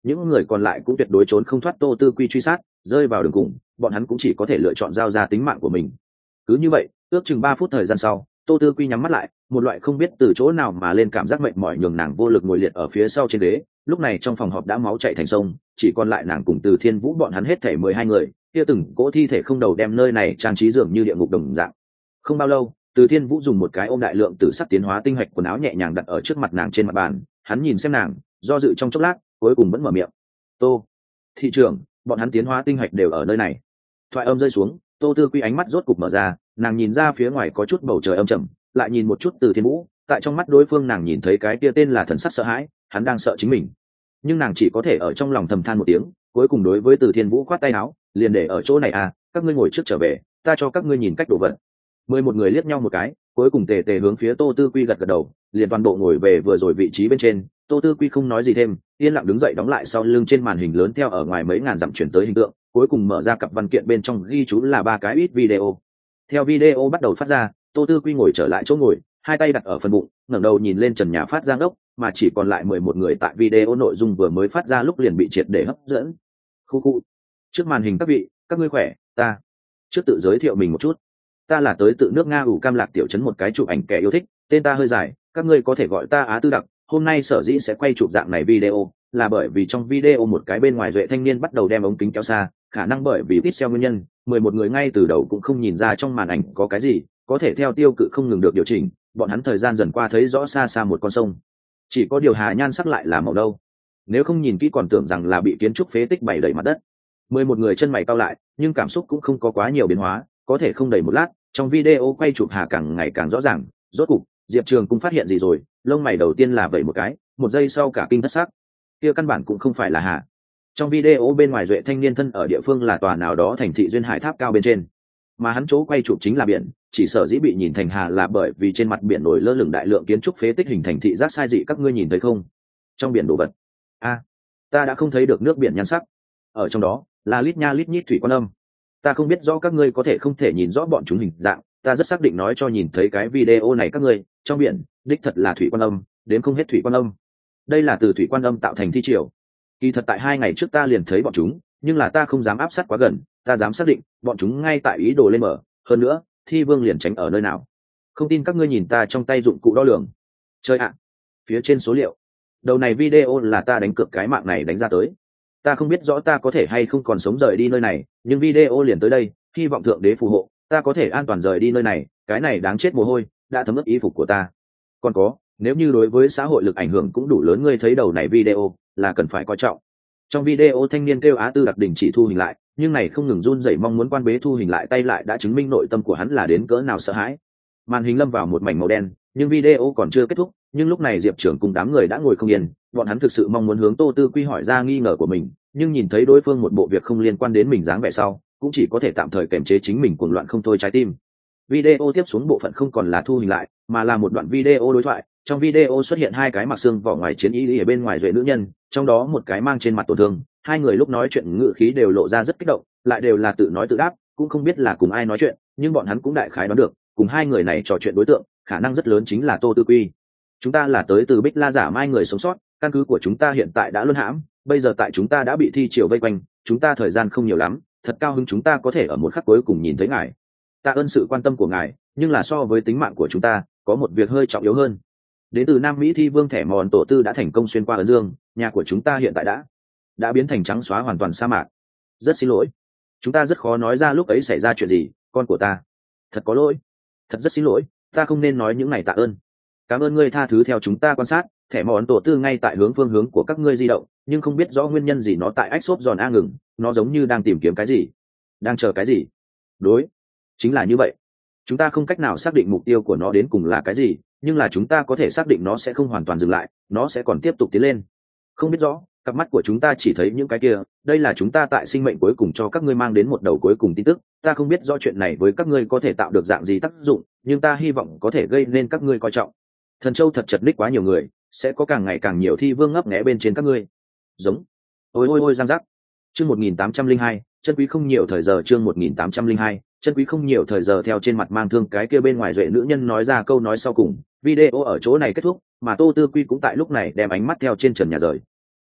những người còn lại cũng tuyệt đối trốn không thoát Tô Tư Quy truy sát, rơi vào đường cùng bọn hắn cũng chỉ có thể lựa chọn giao ra tính mạng của mình. Cứ như vậy ước chừng ba phút thời gian sau, Tô Tư Quy nhắm mắt lại, một loại không biết từ chỗ nào mà lên cảm giác mệt mỏi nhường nàng vô lực ngồi liệt ở phía sau trên ghế. Lúc này trong phòng họp đã máu chảy thành sông, chỉ còn lại nàng cùng Từ Thiên Vũ bọn hắn hết thảy mười hai người, kia từng cỗ thi thể không đầu đem nơi này trang trí dường như địa ngục đồng dạng. Không bao lâu, Từ Thiên Vũ dùng một cái ôm đại lượng tử sắc tiến hóa tinh hạch quần áo nhẹ nhàng đặt ở trước mặt nàng trên mặt bàn, hắn nhìn xem nàng, do dự trong chốc lát, cuối cùng vẫn mở miệng. "Tô thị trưởng, bọn hắn tiến hóa tinh hạch đều ở nơi này." Thoại âm rơi xuống, Tô Tư Quy ánh mắt rốt cục mở ra, nàng nhìn ra phía ngoài có chút bầu trời âm trầm, lại nhìn một chút Từ Thiên Vũ, tại trong mắt đối phương nàng nhìn thấy cái kia tên là thần sắc sợ hãi, hắn đang sợ chính mình. Nhưng nàng chỉ có thể ở trong lòng thầm than một tiếng, cuối cùng đối với Từ Thiên Vũ khoát tay áo, liền để ở chỗ này à, các ngươi ngồi trước trở về, ta cho các ngươi nhìn cách đổ vật. Mười một người liếc nhau một cái, cuối cùng tề tề hướng phía Tô Tư Quy gật gật đầu, liền toàn bộ ngồi về vừa rồi vị trí bên trên. Tô Tư Quy không nói gì thêm, yên lặng đứng dậy đóng lại sau lưng trên màn hình lớn theo ở ngoài mấy ngàn dặm chuyển tới hình tượng, cuối cùng mở ra cặp văn kiện bên trong ghi chú là ba cái ít video. Theo video bắt đầu phát ra, Tô Tư Quy ngồi trở lại chỗ ngồi, hai tay đặt ở phần bụng, ngẩng đầu nhìn lên trần nhà phát ra ngốc, mà chỉ còn lại mười một người tại video nội dung vừa mới phát ra lúc liền bị triệt để hấp dẫn. Khu khu. Trước màn hình các vị, các ngươi khỏe, ta. Trước tự giới thiệu mình một chút. Ta là tới tự nước Nga ủ Cam Lạc tiểu trấn một cái chụp ảnh kẻ yêu thích, tên ta hơi dài, các ngươi có thể gọi ta Á Tư Đặc. Hôm nay sở dĩ sẽ quay chụp dạng này video, là bởi vì trong video một cái bên ngoài duệ thanh niên bắt đầu đem ống kính kéo xa, khả năng bởi vì pixel nguyên nhân, mười một người ngay từ đầu cũng không nhìn ra trong màn ảnh có cái gì, có thể theo tiêu cự không ngừng được điều chỉnh, bọn hắn thời gian dần qua thấy rõ xa xa một con sông. Chỉ có điều hà nhan sắc lại là màu đâu. Nếu không nhìn kỹ còn tưởng rằng là bị kiến trúc phế tích bày đầy mặt đất. Mười một người chân mày cau lại, nhưng cảm xúc cũng không có quá nhiều biến hóa, có thể không đầy một lát, trong video quay chụp hà càng ngày càng rõ ràng, rốt cục, Diệp Trường cũng phát hiện gì rồi, lông mày đầu tiên là vẩy một cái, một giây sau cả kinh thất sắc. Kia căn bản cũng không phải là hà. Trong video bên ngoài duệ thanh niên thân ở địa phương là tòa nào đó thành thị duyên hải tháp cao bên trên, mà hắn chỗ quay chụp chính là biển, chỉ sở dĩ bị nhìn thành hà là bởi vì trên mặt biển nổi lơ lửng đại lượng kiến trúc phế tích hình thành thị giác sai dị, các ngươi nhìn thấy không? Trong biển đồ vật. A, ta đã không thấy được nước biển nhan sắc. Ở trong đó là lít nha lít nhít thủy quan âm. Ta không biết rõ các ngươi có thể không thể nhìn rõ bọn chúng hình dạng, ta rất xác định nói cho nhìn thấy cái video này các ngươi, trong biển, đích thật là thủy quan âm, đến không hết thủy quan âm. Đây là từ thủy quan âm tạo thành thi triều. Kỳ thật tại hai ngày trước ta liền thấy bọn chúng, nhưng là ta không dám áp sát quá gần, ta dám xác định, bọn chúng ngay tại ý đồ lên mở, hơn nữa, Thi Vương liền tránh ở nơi nào. Không tin các ngươi nhìn ta trong tay dụng cụ đo lường. Chơi ạ, phía trên số liệu. Đầu này video là ta đánh cược cái mạng này đánh ra tới. Ta không biết rõ ta có thể hay không còn sống rời đi nơi này, nhưng video liền tới đây, hy vọng thượng đế phù hộ, ta có thể an toàn rời đi nơi này, cái này đáng chết mồ hôi, đã thấm ướt y phục của ta. Còn có, nếu như đối với xã hội lực ảnh hưởng cũng đủ lớn, ngươi thấy đầu này video, là cần phải coi trọng. Trong video thanh niên kêu Á Tư Đặc đình chỉ thu hình lại, nhưng này không ngừng run rẩy mong muốn quan bế thu hình lại tay lại đã chứng minh nội tâm của hắn là đến cỡ nào sợ hãi. Màn hình lâm vào một mảnh màu đen, nhưng video còn chưa kết thúc, nhưng lúc này Diệp Trưởng cùng đám người đã ngồi không yên, bọn hắn thực sự mong muốn hướng Tô Tư Quy hỏi ra nghi ngờ của mình, nhưng nhìn thấy đối phương một bộ việc không liên quan đến mình dáng vẻ sau, cũng chỉ có thể tạm thời kiềm chế chính mình cuồng loạn không thôi trái tim. Video tiếp xuống bộ phận không còn là thu hình lại, mà là một đoạn video đối thoại. Trong video xuất hiện hai cái mặc xương vỏ ngoài chiến y ở bên ngoài duệ nữ nhân, trong đó một cái mang trên mặt tổn thương, hai người lúc nói chuyện ngữ khí đều lộ ra rất kích động, lại đều là tự nói tự đáp, cũng không biết là cùng ai nói chuyện, nhưng bọn hắn cũng đại khái đoán được, cùng hai người này trò chuyện đối tượng, khả năng rất lớn chính là Tô Tư Quy. Chúng ta là tới từ Bích La giả mai người sống sót, căn cứ của chúng ta hiện tại đã luân hãm, bây giờ tại chúng ta đã bị thi triều vây quanh, chúng ta thời gian không nhiều lắm, thật cao hứng chúng ta có thể ở một khắc cuối cùng nhìn thấy ngài. Tạ ơn sự quan tâm của ngài, nhưng là so với tính mạng của chúng ta, có một việc hơi trọng yếu hơn. Đến từ Nam Mỹ Thi Vương thẻ mòn tổ tư đã thành công xuyên qua ấn dương, nhà của chúng ta hiện tại đã đã biến thành trắng xóa hoàn toàn sa mạc. Rất xin lỗi, chúng ta rất khó nói ra lúc ấy xảy ra chuyện gì, con của ta. Thật có lỗi, thật rất xin lỗi, ta không nên nói những này tạ ơn. Cảm ơn ngươi tha thứ theo chúng ta quan sát, thẻ mòn tổ tư ngay tại hướng phương hướng của các ngươi di động, nhưng không biết rõ nguyên nhân gì nó tại ách xốp giòn a ngừng, nó giống như đang tìm kiếm cái gì, đang chờ cái gì. Đối, chính là như vậy. Chúng ta không cách nào xác định mục tiêu của nó đến cùng là cái gì, nhưng là chúng ta có thể xác định nó sẽ không hoàn toàn dừng lại, nó sẽ còn tiếp tục tiến lên. Không biết rõ, cặp mắt của chúng ta chỉ thấy những cái kia, đây là chúng ta tại sinh mệnh cuối cùng cho các ngươi mang đến một đầu cuối cùng tin tức. Ta không biết rõ chuyện này với các ngươi có thể tạo được dạng gì tác dụng, nhưng ta hy vọng có thể gây nên các ngươi coi trọng. Thần Châu thật chật ních quá nhiều người, sẽ có càng ngày càng nhiều thi vương ngấp nghé bên trên các ngươi. Giống. Ôi ôi ôi giang giác. Chương một nghìn tám trăm linh hai, chân quý không nhiều thời giờ. Chương một nghìn tám trăm linh hai, chân quý không nhiều thời giờ. Theo trên mặt mang thương cái kia bên ngoài duệ nữ nhân nói ra câu nói sau cùng, video ở chỗ này kết thúc, mà Tô Tư Quy cũng tại lúc này đem ánh mắt theo trên trần nhà rời.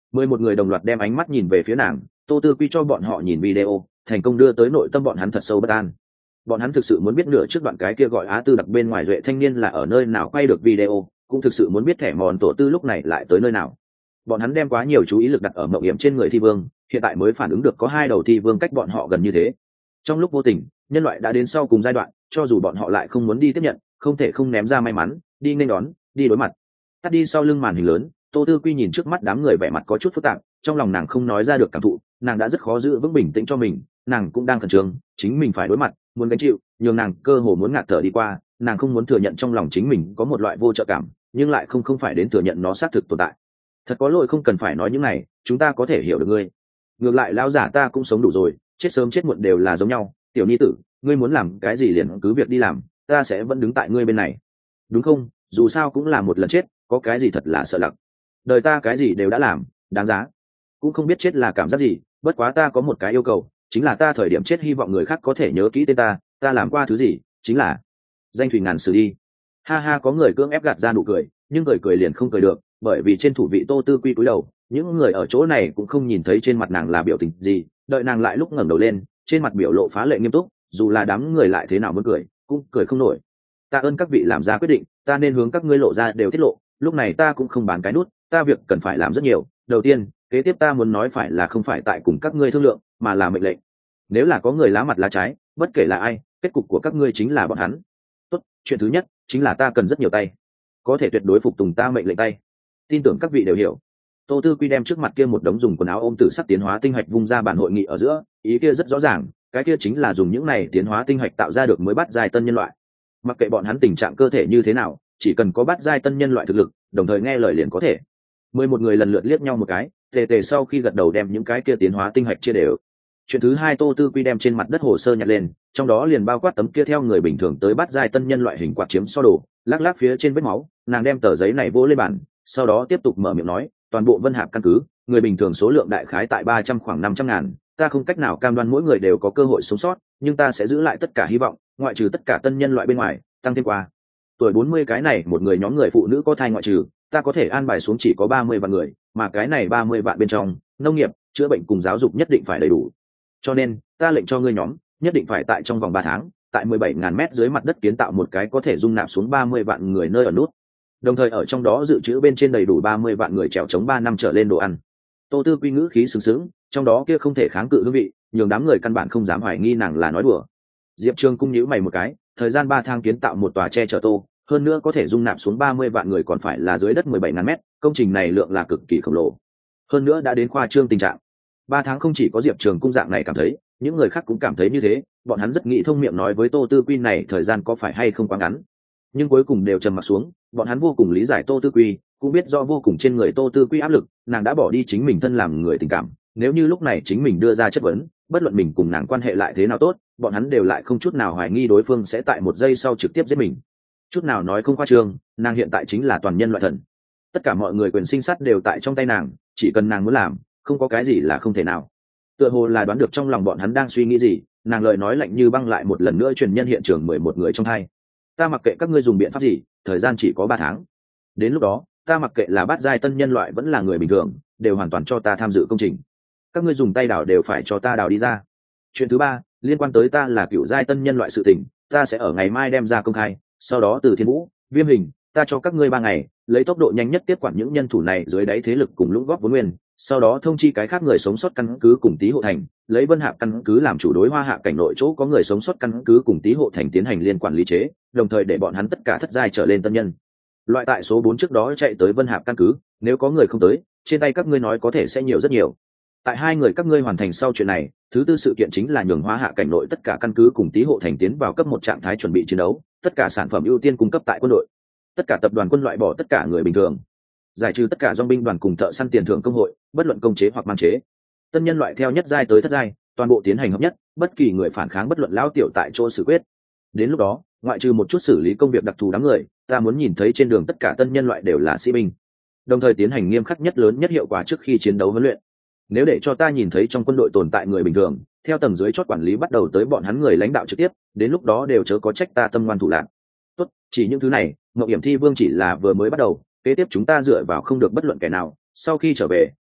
mười một người đồng loạt đem ánh mắt nhìn về phía nàng. Tô Tư Quy cho bọn họ nhìn video, thành công đưa tới nội tâm bọn hắn thật sâu bất an. Bọn hắn thực sự muốn biết nửa trước đoạn cái kia gọi Á Tư đặc bên ngoài duệ thanh niên là ở nơi nào quay được video, cũng thực sự muốn biết thẻ mòn tổ tư lúc này lại tới nơi nào. Bọn hắn đem quá nhiều chú ý lực đặt ở mộng hiểm trên người thi vương, hiện tại mới phản ứng được có hai đầu thi vương cách bọn họ gần như thế. Trong lúc vô tình, nhân loại đã đến sau cùng giai đoạn, cho dù bọn họ lại không muốn đi tiếp nhận, không thể không ném ra may mắn, đi nên đón, đi đối mặt. Tắt đi sau lưng màn hình lớn, Tô Tư Quy nhìn trước mắt đám người vẻ mặt có chút phức tạp, trong lòng nàng không nói ra được cảm thụ, nàng đã rất khó giữ vững bình tĩnh cho mình, nàng cũng đang khẩn trương, chính mình phải đối mặt, muốn gánh chịu, nhưng nàng cơ hồ muốn ngạt thở đi qua, nàng không muốn thừa nhận trong lòng chính mình có một loại vô trợ cảm, nhưng lại không không phải đến thừa nhận nó xác thực tồn tại. Thật có lỗi không cần phải nói những này, chúng ta có thể hiểu được ngươi. Ngược lại lão giả ta cũng sống đủ rồi, chết sớm chết muộn đều là giống nhau, tiểu nhi tử, ngươi muốn làm cái gì liền cứ việc đi làm, ta sẽ vẫn đứng tại ngươi bên này. Đúng không? Dù sao cũng là một lần chết, có cái gì thật là sợ lặc. Đời ta cái gì đều đã làm, đáng giá. Cũng không biết chết là cảm giác gì, bất quá ta có một cái yêu cầu, chính là ta thời điểm chết hy vọng người khác có thể nhớ kỹ tên ta, ta làm qua thứ gì, chính là danh thủy ngàn sử đi. Ha ha, có người cưỡng ép gạt ra nụ cười, nhưng cười cười liền không cười được, bởi vì trên thủ vị Tô Tư Quy cúi đầu, những người ở chỗ này cũng không nhìn thấy trên mặt nàng là biểu tình gì, đợi nàng lại lúc ngẩng đầu lên, trên mặt biểu lộ phá lệ nghiêm túc, dù là đám người lại thế nào muốn cười, cũng cười không nổi. Ta ơn các vị làm ra quyết định, ta nên hướng các ngươi lộ ra đều tiết lộ, lúc này ta cũng không bán cái nút, ta việc cần phải làm rất nhiều. Đầu tiên, kế tiếp ta muốn nói phải là không phải tại cùng các ngươi thương lượng, mà là mệnh lệnh. Nếu là có người lá mặt lá trái, bất kể là ai, kết cục của các ngươi chính là bọn hắn. Tốt, chuyện thứ nhất chính là ta cần rất nhiều tay, có thể tuyệt đối phục tùng ta mệnh lệnh tay. Tin tưởng các vị đều hiểu. Tô Tư Quy đem trước mặt kia một đống dùng quần áo ôm tử sắc tiến hóa tinh hạch vung ra bản hội nghị ở giữa, ý kia rất rõ ràng, cái kia chính là dùng những này tiến hóa tinh hạch tạo ra được mới bắt giai tân nhân loại. Mặc kệ bọn hắn tình trạng cơ thể như thế nào, chỉ cần có bắt giai tân nhân loại thực lực, đồng thời nghe lời liền có thể. Mười một người lần lượt liếc nhau một cái, tề tề sau khi gật đầu đem những cái kia tiến hóa tinh hạch chia đều. Chuyện thứ hai, Tô Tư Quy đem trên mặt đất hồ sơ nhặt lên, trong đó liền bao quát tấm kia theo người bình thường tới bắt giai tân nhân loại hình quạt chiếm so đồ, lắc lắc phía trên vết máu, nàng đem tờ giấy này vỗ lên bàn, sau đó tiếp tục mở miệng nói, toàn bộ Vân Hạp căn cứ, người bình thường số lượng đại khái tại ba trăm khoảng năm trăm ngàn, ta không cách nào cam đoan mỗi người đều có cơ hội sống sót, nhưng ta sẽ giữ lại tất cả hy vọng, ngoại trừ tất cả tân nhân loại bên ngoài, tăng thêm qua tuổi bốn mươi cái này một người nhóm người phụ nữ có thai ngoại trừ, ta có thể an bài xuống chỉ có ba mươi vạn người, mà cái này ba mươi vạn bên trong, nông nghiệp, chữa bệnh cùng giáo dục nhất định phải đầy đủ. Cho nên, ta lệnh cho ngươi nhóm, nhất định phải tại trong vòng ba tháng, tại mười bảy ngàn mét dưới mặt đất kiến tạo một cái có thể dung nạp xuống ba mươi vạn người nơi ở nút. Đồng thời ở trong đó dự trữ bên trên đầy đủ ba mươi vạn người trèo chống ba năm trở lên đồ ăn. Tô Tư Quy ngữ khí sướng sướng, trong đó kia không thể kháng cự hương vị, nhường đám người căn bản không dám hoài nghi nàng là nói đùa. Diệp Trường cung nhíu mày một cái, thời gian ba tháng kiến tạo một tòa che chở tô, hơn nữa có thể dung nạp xuống ba mươi vạn người còn phải là dưới đất mười bảy ngàn mét, công trình này lượng là cực kỳ khổng lồ. Hơn nữa đã đến khoa trương tình trạng. ba tháng không chỉ có Diệp Trường cung dạng này cảm thấy, những người khác cũng cảm thấy như thế, bọn hắn rất nghĩ thông miệng nói với Tô Tư Quy này thời gian có phải hay không quá ngắn. Nhưng cuối cùng đều trầm mặc xuống, bọn hắn vô cùng lý giải Tô Tư Quy, cũng biết do vô cùng trên người Tô Tư Quy áp lực, nàng đã bỏ đi chính mình thân làm người tình cảm, nếu như lúc này chính mình đưa ra chất vấn, bất luận mình cùng nàng quan hệ lại thế nào tốt, bọn hắn đều lại không chút nào hoài nghi đối phương sẽ tại một giây sau trực tiếp giết mình. Chút nào nói không khoa trương, nàng hiện tại chính là toàn nhân loại thần. Tất cả mọi người quyền sinh sát đều tại trong tay nàng, chỉ cần nàng muốn làm, không có cái gì là không thể nào. Tựa hồ là đoán được trong lòng bọn hắn đang suy nghĩ gì, nàng lời nói lạnh như băng lại một lần nữa truyền nhân hiện trường mười một người trong hai. Ta mặc kệ các ngươi dùng biện pháp gì, thời gian chỉ có ba tháng. Đến lúc đó, ta mặc kệ là bát giai tân nhân loại vẫn là người bình thường, đều hoàn toàn cho ta tham dự công trình. Các ngươi dùng tay đào đều phải cho ta đào đi ra. Chuyện thứ ba, liên quan tới ta là cựu giai tân nhân loại sự tình, ta sẽ ở ngày mai đem ra công khai, sau đó từ Thiên Vũ, Viêm Hình, ta cho các ngươi ba ngày, lấy tốc độ nhanh nhất tiếp quản những nhân thủ này dưới đáy thế lực cùng lũng góp vốn nguyên, sau đó thông chi cái khác người sống sót căn cứ cùng Tý Hộ Thành, lấy Vân Hạp căn cứ làm chủ đối Hoa Hạ cảnh nội chỗ có người sống sót căn cứ cùng Tý Hộ Thành tiến hành liên quản lý chế, đồng thời để bọn hắn tất cả thất giai trở lên tân nhân. Loại tại số bốn trước đó chạy tới Vân Hạp căn cứ, nếu có người không tới, trên tay các ngươi nói có thể sẽ nhiều rất nhiều. Tại hai người các ngươi hoàn thành sau chuyện này, thứ tư sự kiện chính là nhường Hoa Hạ cảnh nội tất cả căn cứ cùng Tý Hộ Thành tiến vào cấp một trạng thái chuẩn bị chiến đấu, tất cả sản phẩm ưu tiên cung cấp tại quân đội, tất cả tập đoàn quân loại bỏ tất cả người bình thường, giải trừ tất cả dòng binh đoàn cùng thợ săn tiền thưởng công hội, bất luận công chế hoặc mang chế. Tân nhân loại theo nhất giai tới thất giai, toàn bộ tiến hành hợp nhất, bất kỳ người phản kháng bất luận lão tiểu tại chỗ xử quyết. Đến lúc đó, ngoại trừ một chút xử lý công việc đặc thù đám người, ta muốn nhìn thấy trên đường tất cả tân nhân loại đều là sĩ binh, đồng thời tiến hành nghiêm khắc nhất lớn nhất hiệu quả trước khi chiến đấu huấn luyện. Nếu để cho ta nhìn thấy trong quân đội tồn tại người bình thường, theo tầng dưới chót quản lý bắt đầu tới bọn hắn người lãnh đạo trực tiếp, đến lúc đó đều chớ có trách ta tâm ngoan thủ lạn. Tốt, chỉ những thứ này, Ngọc Hiểm Thi Vương chỉ là vừa mới bắt đầu, kế tiếp chúng ta dựa vào không được bất luận kẻ nào, sau khi trở về,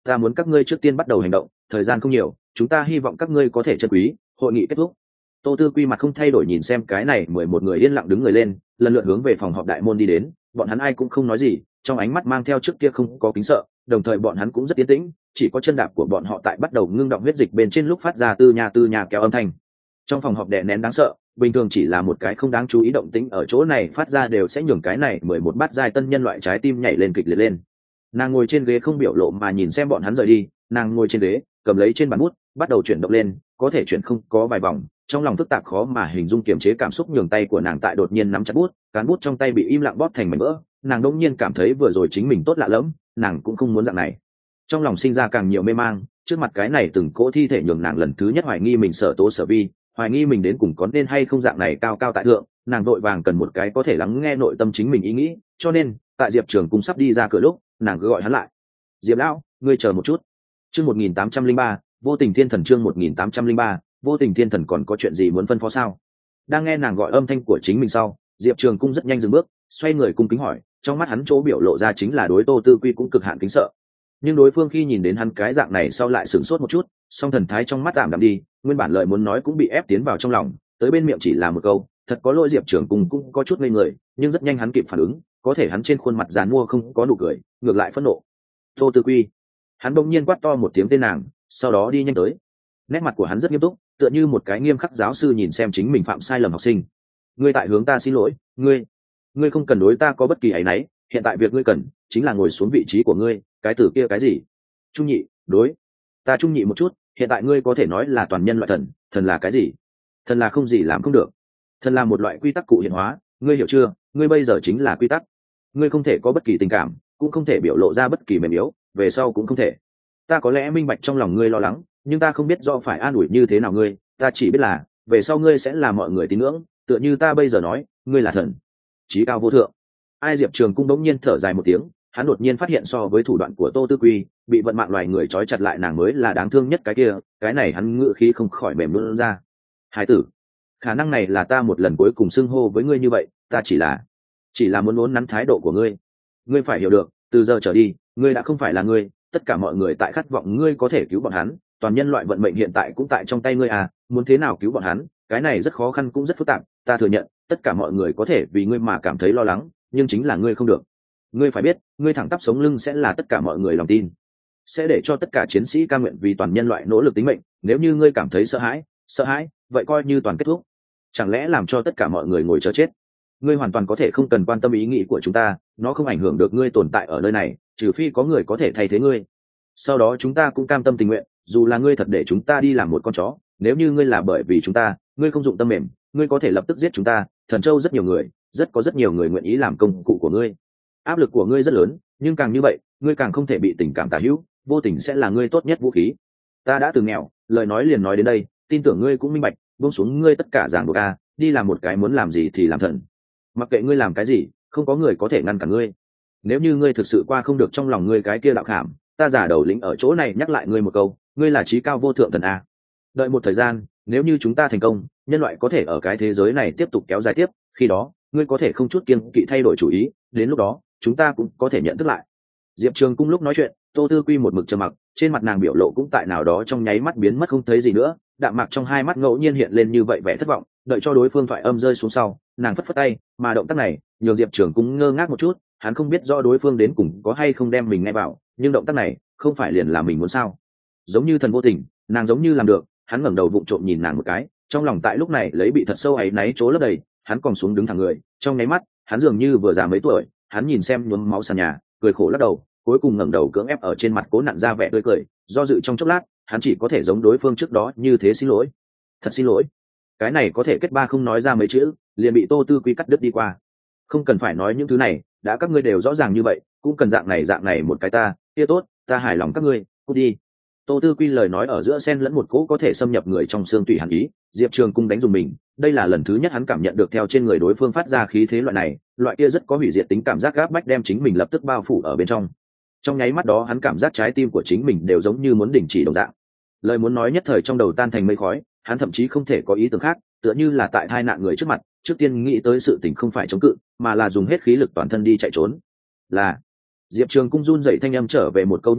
ta muốn các ngươi trước tiên bắt đầu hành động, thời gian không nhiều, chúng ta hy vọng các ngươi có thể trân quý. Hội nghị kết thúc. Tô Tư Quy mặt không thay đổi nhìn xem cái này mười một người yên lặng đứng người lên, lần lượt hướng về phòng họp đại môn đi đến, bọn hắn ai cũng không nói gì, trong ánh mắt mang theo trước kia không có kính sợ, đồng thời bọn hắn cũng rất yên tĩnh, chỉ có chân đạp của bọn họ tại bắt đầu ngưng động huyết dịch bên trên lúc phát ra tư nhà tư nhà kéo âm thanh. Trong phòng họp đè nén đáng sợ, bình thường chỉ là một cái không đáng chú ý động tĩnh ở chỗ này phát ra đều sẽ nhường cái này mười một bát giai tân nhân loại trái tim nhảy lên kịch liệt lên. Nàng ngồi trên ghế không biểu lộ mà nhìn xem bọn hắn rời đi, nàng ngồi trên ghế, cầm lấy trên bàn bút, bắt đầu chuyển động lên, có thể chuyển không có vài vòng, trong lòng phức tạp khó mà hình dung kiềm chế cảm xúc nhường tay của nàng tại đột nhiên nắm chặt bút, cán bút trong tay bị im lặng bóp thành mảnh vỡ, nàng đột nhiên cảm thấy vừa rồi chính mình tốt lạ lẫm, nàng cũng không muốn dạng này. Trong lòng sinh ra càng nhiều mê mang, trước mặt cái này từng cỗ thi thể nhường nàng lần thứ nhất hoài nghi mình sở tố sở vi, hoài nghi mình đến cùng có nên hay không dạng này cao cao tại thượng, nàng vội vàng cần một cái có thể lắng nghe nội tâm chính mình ý nghĩ, cho nên tại Diệp Trường Cung sắp đi ra cửa lúc, nàng cứ gọi hắn lại. Diệp lão, ngươi chờ một chút. Chương một nghìn tám trăm linh ba, vô tình thiên thần. Chương một nghìn tám trăm linh ba, vô tình thiên thần. Còn có chuyện gì muốn phân phó sao? Đang nghe nàng gọi âm thanh của chính mình sau, Diệp Trường Cung rất nhanh dừng bước, xoay người cung kính hỏi, trong mắt hắn chỗ biểu lộ ra chính là đối Tô Tư Quy cũng cực hạn kính sợ. Nhưng đối phương khi nhìn đến hắn cái dạng này sau lại sửng sốt một chút, song thần thái trong mắt tạm đạm đi, nguyên bản lời muốn nói cũng bị ép tiến vào trong lòng, tới bên miệng chỉ là một câu, thật có lỗi. Diệp Trường Cung cũng có chút ngây người, nhưng rất nhanh hắn kịp phản ứng, có thể hắn trên khuôn mặt giàn mua không có nụ cười, ngược lại phẫn nộ. Tô Tư Quy. Hắn bỗng nhiên quát to một tiếng tên nàng, sau đó đi nhanh tới. Nét mặt của hắn rất nghiêm túc, tựa như một cái nghiêm khắc giáo sư nhìn xem chính mình phạm sai lầm học sinh. Ngươi tại hướng ta xin lỗi, ngươi, ngươi không cần đối ta có bất kỳ áy náy, hiện tại việc ngươi cần chính là ngồi xuống vị trí của ngươi. Cái từ kia cái gì? Trung nhị, đối, ta trung nhị một chút, hiện tại ngươi có thể nói là toàn nhân loại thần, thần là cái gì? Thần là không gì làm không được. Thần là một loại quy tắc cụ hiện hóa, ngươi hiểu chưa? Ngươi bây giờ chính là quy tắc. Ngươi không thể có bất kỳ tình cảm, cũng không thể biểu lộ ra bất kỳ mềm yếu, về sau cũng không thể. Ta có lẽ minh bạch trong lòng ngươi lo lắng, nhưng ta không biết do phải an ủi như thế nào ngươi, ta chỉ biết là về sau ngươi sẽ là mọi người tín ngưỡng, tựa như ta bây giờ nói, ngươi là thần, chí cao vô thượng. Ai? Diệp Trường Cung đống nhiên thở dài một tiếng, hắn đột nhiên phát hiện so với thủ đoạn của Tô Tư Quy, bị vận mạng loài người trói chặt lại nàng mới là đáng thương nhất cái kia, cái này hắn ngự khí không khỏi mềm luôn ra. Hải tử, khả năng này là ta một lần cuối cùng xưng hô với ngươi như vậy, ta chỉ là chỉ là muốn uốn nắn thái độ của ngươi. Ngươi phải hiểu được, từ giờ trở đi, ngươi đã không phải là ngươi, tất cả mọi người tại khát vọng ngươi có thể cứu bọn hắn, toàn nhân loại vận mệnh hiện tại cũng tại trong tay ngươi à, muốn thế nào cứu bọn hắn, cái này rất khó khăn cũng rất phức tạp, ta thừa nhận, tất cả mọi người có thể vì ngươi mà cảm thấy lo lắng, nhưng chính là ngươi không được. Ngươi phải biết, ngươi thẳng tắp sống lưng sẽ là tất cả mọi người lòng tin, sẽ để cho tất cả chiến sĩ ca nguyện vì toàn nhân loại nỗ lực tính mệnh. Nếu như ngươi cảm thấy sợ hãi, sợ hãi, vậy coi như toàn kết thúc. Chẳng lẽ làm cho tất cả mọi người ngồi chờ chết? Ngươi hoàn toàn có thể không cần quan tâm ý nghĩ của chúng ta, nó không ảnh hưởng được ngươi tồn tại ở nơi này, trừ phi có người có thể thay thế ngươi. Sau đó chúng ta cũng cam tâm tình nguyện, dù là ngươi thật để chúng ta đi làm một con chó, nếu như ngươi là bởi vì chúng ta, ngươi không dụng tâm mềm, ngươi có thể lập tức giết chúng ta. Thần Châu rất nhiều người, rất có rất nhiều người nguyện ý làm công cụ của ngươi. Áp lực của ngươi rất lớn, nhưng càng như vậy, ngươi càng không thể bị tình cảm tả hữu, vô tình sẽ là ngươi tốt nhất vũ khí. Ta đã từng nghèo, lời nói liền nói đến đây, tin tưởng ngươi cũng minh bạch, buông xuống ngươi tất cả giảng buộc a, đi làm một cái muốn làm gì thì làm thần. Mặc kệ ngươi làm cái gì, không có người có thể ngăn cản ngươi. Nếu như ngươi thực sự qua không được trong lòng ngươi cái kia đạo khảm, ta giả đầu lĩnh ở chỗ này nhắc lại ngươi một câu, ngươi là chí cao vô thượng thần a. Đợi một thời gian, nếu như chúng ta thành công, nhân loại có thể ở cái thế giới này tiếp tục kéo dài tiếp, khi đó, ngươi có thể không chút kiêng kỵ thay đổi chủ ý, đến lúc đó, chúng ta cũng có thể nhận thức lại. Diệp Trường Cung lúc nói chuyện, Tô Tư Quy một mực trầm mặc, trên mặt nàng biểu lộ cũng tại nào đó trong nháy mắt biến mất không thấy gì nữa, đạm mạc trong hai mắt ngẫu nhiên hiện lên như vậy vẻ thất vọng. Đợi cho đối phương thoại âm rơi xuống sau, nàng phất phất tay, mà động tác này nhường Diệp Trường Cung ngơ ngác một chút, hắn không biết rõ đối phương đến cùng có hay không đem mình nghe vào, nhưng động tác này không phải liền là mình muốn sao? Giống như thần vô tình, nàng giống như làm được. Hắn ngẩng đầu vụng trộm nhìn nàng một cái, trong lòng tại lúc này lấy bị thật sâu áy náy chỗ lấp đầy, hắn còn xuống đứng thẳng người, trong nháy mắt, hắn dường như vừa già mấy tuổi, hắn nhìn xem nhuốm máu sàn nhà, cười khổ lắc đầu, cuối cùng ngẩng đầu cưỡng ép ở trên mặt cố nặn ra vẻ tươi cười, do dự trong chốc lát, hắn chỉ có thể giống đối phương trước đó như thế xin lỗi, thật xin lỗi. Cái này có thể kết ba không nói ra mấy chữ, liền bị Tô Tư Quy cắt đứt đi qua. Không cần phải nói những thứ này, đã các ngươi đều rõ ràng như vậy, cũng cần dạng này dạng này một cái ta, kia tốt, ta hài lòng các ngươi, cút đi. Tô Tư Quy lời nói ở giữa xen lẫn một cỗ có thể xâm nhập người trong xương tủy hàn ý, Diệp Trường Cung đánh dùng mình, đây là lần thứ nhất hắn cảm nhận được theo trên người đối phương phát ra khí thế loại này, loại kia rất có hủy diệt tính cảm giác gáp bách đem chính mình lập tức bao phủ ở bên trong. Trong nháy mắt đó hắn cảm giác trái tim của chính mình đều giống như muốn đình chỉ đồng dạng. Lời muốn nói nhất thời trong đầu tan thành mây khói, hắn thậm chí không thể có ý tưởng khác, tựa như là tại tai nạn người trước mặt, trước tiên nghĩ tới sự tình không phải chống cự, mà là dùng hết khí lực toàn thân đi chạy trốn. Là Diệp Trường Cung run rẩy thanh âm trở về một câu như vậy,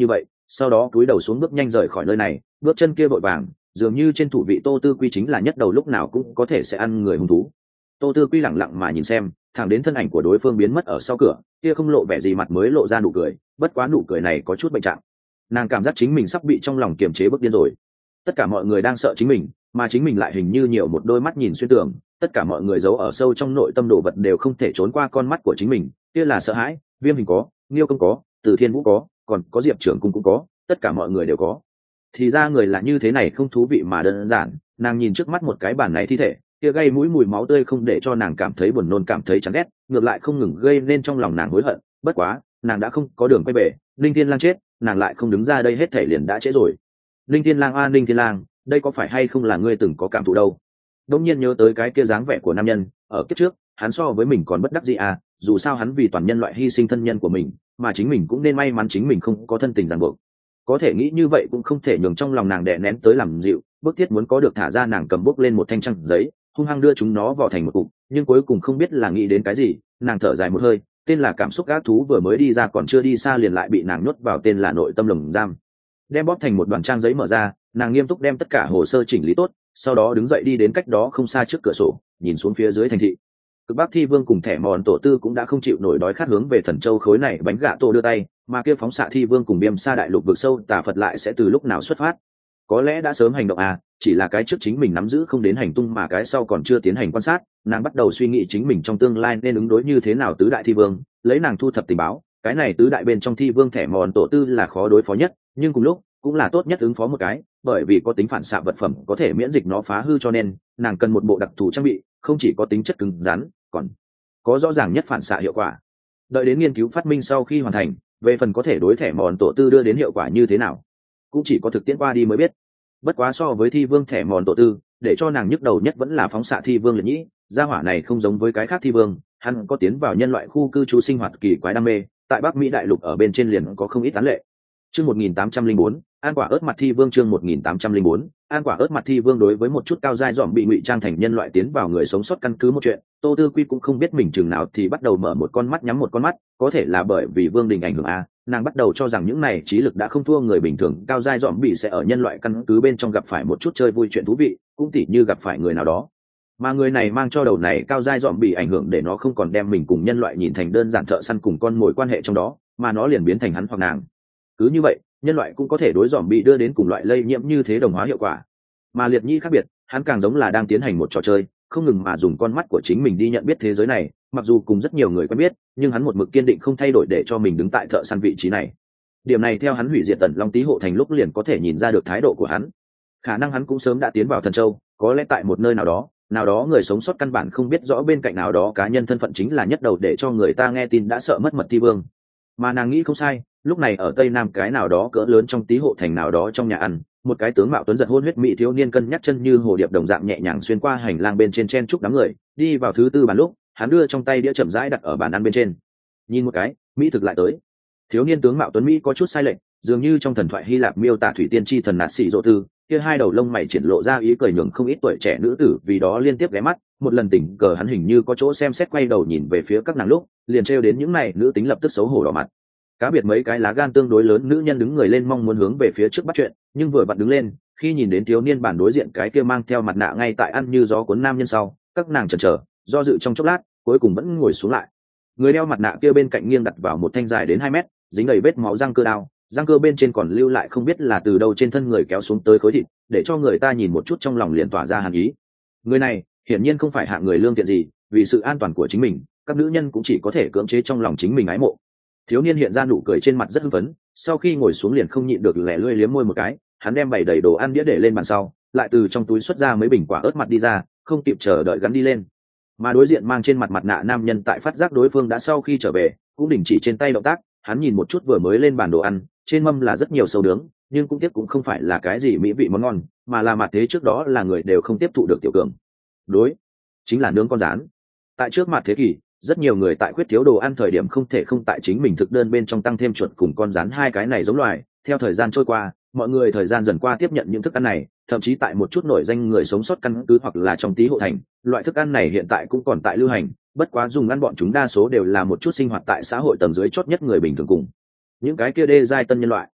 sau đó cúi đầu xuống bước nhanh rời khỏi nơi này, bước chân kia vội vàng dường như trên thủ vị Tô Tư Quy chính là nhất đầu lúc nào cũng có thể sẽ ăn người hung thú. Tô Tư Quy lẳng lặng mà nhìn xem, thẳng đến thân ảnh của đối phương biến mất ở sau cửa, kia không lộ vẻ gì mặt mới lộ ra nụ cười, bất quá nụ cười này có chút bệnh trạng. Nàng cảm giác chính mình sắp bị trong lòng kiềm chế bức điên rồi. Tất cả mọi người đang sợ chính mình, mà chính mình lại hình như nhiều một đôi mắt nhìn xuyên tường, tất cả mọi người giấu ở sâu trong nội tâm đồ vật đều không thể trốn qua con mắt của chính mình, kia là sợ hãi. Viêm Hình có, Nghiêu Công có, Từ Thiên Vũ có, còn có Diệp Trưởng Cung cũng có, tất cả mọi người đều có. Thì ra người là như thế này, không thú vị mà đơn giản. Nàng nhìn trước mắt một cái bản này thi thể, kia gây mũi mùi máu tươi không để cho nàng cảm thấy buồn nôn, cảm thấy chán ghét, ngược lại không ngừng gây nên trong lòng nàng hối hận. Bất quá nàng đã không có đường quay về, Linh Thiên Lang chết, nàng lại không đứng ra đây, hết thể liền đã trễ rồi. Linh Thiên Lang a, Linh Thiên Lang, đây có phải hay không là ngươi từng có cảm thụ đâu? Đông nhiên nhớ tới cái kia dáng vẻ của nam nhân ở kiếp trước, hắn so với mình còn bất đắc dĩ à, dù sao hắn vì toàn nhân loại hy sinh thân nhân của mình, mà chính mình cũng nên may mắn chính mình không có thân tình ràng buộc. Có thể nghĩ như vậy cũng không thể nhường trong lòng nàng đè nén tới làm dịu, bức thiết muốn có được thả ra, nàng cầm bút lên một thanh trăng giấy, hung hăng đưa chúng nó vào thành một cục, nhưng cuối cùng không biết là nghĩ đến cái gì, nàng thở dài một hơi, tên là cảm xúc ác thú vừa mới đi ra còn chưa đi xa liền lại bị nàng nhốt vào tên là nội tâm lồng giam. Đem bóp thành một đoàn trang giấy mở ra, nàng nghiêm túc đem tất cả hồ sơ chỉnh lý tốt, sau đó đứng dậy đi đến cách đó không xa trước cửa sổ, nhìn xuống phía dưới thành thị. Cực Bắc Thi Vương cùng thẻ mòn tổ tư cũng đã không chịu nổi đói khát hướng về Thần Châu khối này bánh gạ tổ đưa tay, mà kia phóng xạ Thi Vương cùng Biêm Sa đại lục vực sâu tà Phật lại sẽ từ lúc nào xuất phát? Có lẽ đã sớm hành động à, chỉ là cái trước chính mình nắm giữ không đến hành tung, mà cái sau còn chưa tiến hành quan sát. Nàng bắt đầu suy nghĩ chính mình trong tương lai nên ứng đối như thế nào tứ đại Thi Vương, lấy nàng thu thập tình báo, cái này tứ đại bên trong Thi Vương thẻ mòn tổ tư là khó đối phó nhất, nhưng cùng lúc cũng là tốt nhất ứng phó một cái, bởi vì có tính phản xạ vật phẩm có thể miễn dịch nó phá hư, cho nên nàng cần một bộ đặc thù trang bị, không chỉ có tính chất cứng rắn, còn có rõ ràng nhất phản xạ hiệu quả. Đợi đến nghiên cứu phát minh sau khi hoàn thành, về phần có thể đối thẻ mòn tổ tư đưa đến hiệu quả như thế nào, cũng chỉ có thực tiễn qua đi mới biết. Bất quá so với Thi Vương thẻ mòn tổ tư, để cho nàng nhức đầu nhất vẫn là phóng xạ Thi Vương Liệt Nhĩ. Gia hỏa này không giống với cái khác Thi Vương, hắn có tiến vào nhân loại khu cư trú sinh hoạt kỳ quái đam mê, tại Bắc Mỹ đại lục ở bên trên liền có không ít tán lệ. Chương một nghìn tám trăm lẻ bốn, An quả ớt mặt Thi Vương. Chương một nghìn tám trăm lẻ bốn, An quả ớt mặt Thi Vương. Đối với một chút cao giai dòm bị ngụy trang thành nhân loại tiến vào người sống sót căn cứ một chuyện, Tô Tư Quy cũng không biết mình chừng nào thì bắt đầu mở một con mắt nhắm một con mắt, có thể là bởi vì Vương Đình ảnh hưởng a, nàng bắt đầu cho rằng những này trí lực đã không thua người bình thường, cao giai dòm bị sẽ ở nhân loại căn cứ bên trong gặp phải một chút chơi vui chuyện thú vị, cũng tỉ như gặp phải người nào đó, mà người này mang cho đầu này cao giai dòm bị ảnh hưởng để nó không còn đem mình cùng nhân loại nhìn thành đơn giản thợ săn cùng con mồi quan hệ trong đó, mà nó liền biến thành hắn hoặc nàng. Cứ như vậy, nhân loại cũng có thể đối dòm bị đưa đến cùng loại lây nhiễm như thế đồng hóa hiệu quả. Mà Liệt Nhĩ khác biệt, hắn càng giống là đang tiến hành một trò chơi, không ngừng mà dùng con mắt của chính mình đi nhận biết thế giới này, mặc dù cùng rất nhiều người quen biết, nhưng hắn một mực kiên định không thay đổi để cho mình đứng tại thợ săn vị trí này. Điểm này theo hắn hủy diệt Tần Long Tý hộ thành lúc liền có thể nhìn ra được thái độ của hắn. Khả năng hắn cũng sớm đã tiến vào Thần Châu, có lẽ tại một nơi nào đó, nào đó người sống sót căn bản không biết rõ bên cạnh nào đó cá nhân thân phận chính là nhất đầu để cho người ta nghe tin đã sợ mất mật Thi Vương. Mà nàng nghĩ không sai, lúc này ở Tây Nam cái nào đó cỡ lớn trong Tý hộ thành nào đó trong nhà ăn, một cái tướng mạo tuấn giật hôn huyết mỹ thiếu niên cân nhắc chân như hồ điệp đồng dạng nhẹ nhàng xuyên qua hành lang bên trên chen chúc đám người, đi vào thứ tư bàn lúc, hắn đưa trong tay đĩa chậm rãi đặt ở bàn ăn bên trên. Nhìn một cái, mỹ thực lại tới. Thiếu niên tướng mạo tuấn mỹ có chút sai lệch, dường như trong thần thoại Hy Lạp miêu tả thủy tiên tri thần nạt xỉ rộ tư, kia hai đầu lông mày triển lộ ra ý cười nhường không ít tuổi trẻ nữ tử vì đó liên tiếp ghé mắt. Một lần tình cờ hắn hình như có chỗ xem xét quay đầu nhìn về phía các nàng lúc, liền trêu đến những này nữ tính lập tức xấu hổ đỏ mặt. Cá biệt mấy cái lá gan tương đối lớn nữ nhân đứng người lên mong muốn hướng về phía trước bắt chuyện, nhưng vừa vặn đứng lên, khi nhìn đến thiếu niên bản đối diện cái kia mang theo mặt nạ ngay tại ăn như gió cuốn nam nhân sau, các nàng chần chờ, do dự trong chốc lát, cuối cùng vẫn ngồi xuống lại. Người đeo mặt nạ kia bên cạnh nghiêng đặt vào một thanh dài đến hai mét, dính đầy vết máu răng cơ đao, răng cơ bên trên còn lưu lại không biết là từ đâu trên thân người kéo xuống tới khối thịt, để cho người ta nhìn một chút trong lòng liền tỏa ra hàn ý. Người này hiển nhiên không phải hạng người lương thiện gì, vì sự an toàn của chính mình, các nữ nhân cũng chỉ có thể cưỡng chế trong lòng chính mình ái mộ. Thiếu niên hiện ra nụ cười trên mặt rất hưng phấn, sau khi ngồi xuống liền không nhịn được lẻ lươi liếm môi một cái, hắn đem bày đầy đồ ăn đĩa để lên bàn sau, lại từ trong túi xuất ra mấy bình quả ớt mặt đi ra, không kịp chờ đợi gắn đi lên. Mà đối diện mang trên mặt mặt nạ nam nhân tại phát giác đối phương đã sau khi trở về, cũng đình chỉ trên tay động tác, hắn nhìn một chút vừa mới lên bàn đồ ăn, trên mâm là rất nhiều sâu nướng, nhưng cũng tiếp cũng không phải là cái gì mỹ vị món ngon, mà là mặt thế trước đó là người đều không tiếp thụ được tiểu cường. Đối, chính là nướng con rán. Tại trước mặt thế kỷ, rất nhiều người tại khuyết thiếu đồ ăn thời điểm không thể không tại chính mình thực đơn bên trong tăng thêm chuột cùng con rán hai cái này giống loài. Theo thời gian trôi qua, mọi người thời gian dần qua tiếp nhận những thức ăn này, thậm chí tại một chút nổi danh người sống sót căn cứ hoặc là trong Tý hộ thành, loại thức ăn này hiện tại cũng còn tại lưu hành, bất quá dùng ăn bọn chúng đa số đều là một chút sinh hoạt tại xã hội tầng dưới chót nhất người bình thường cùng những cái kia đê giai tân nhân loại.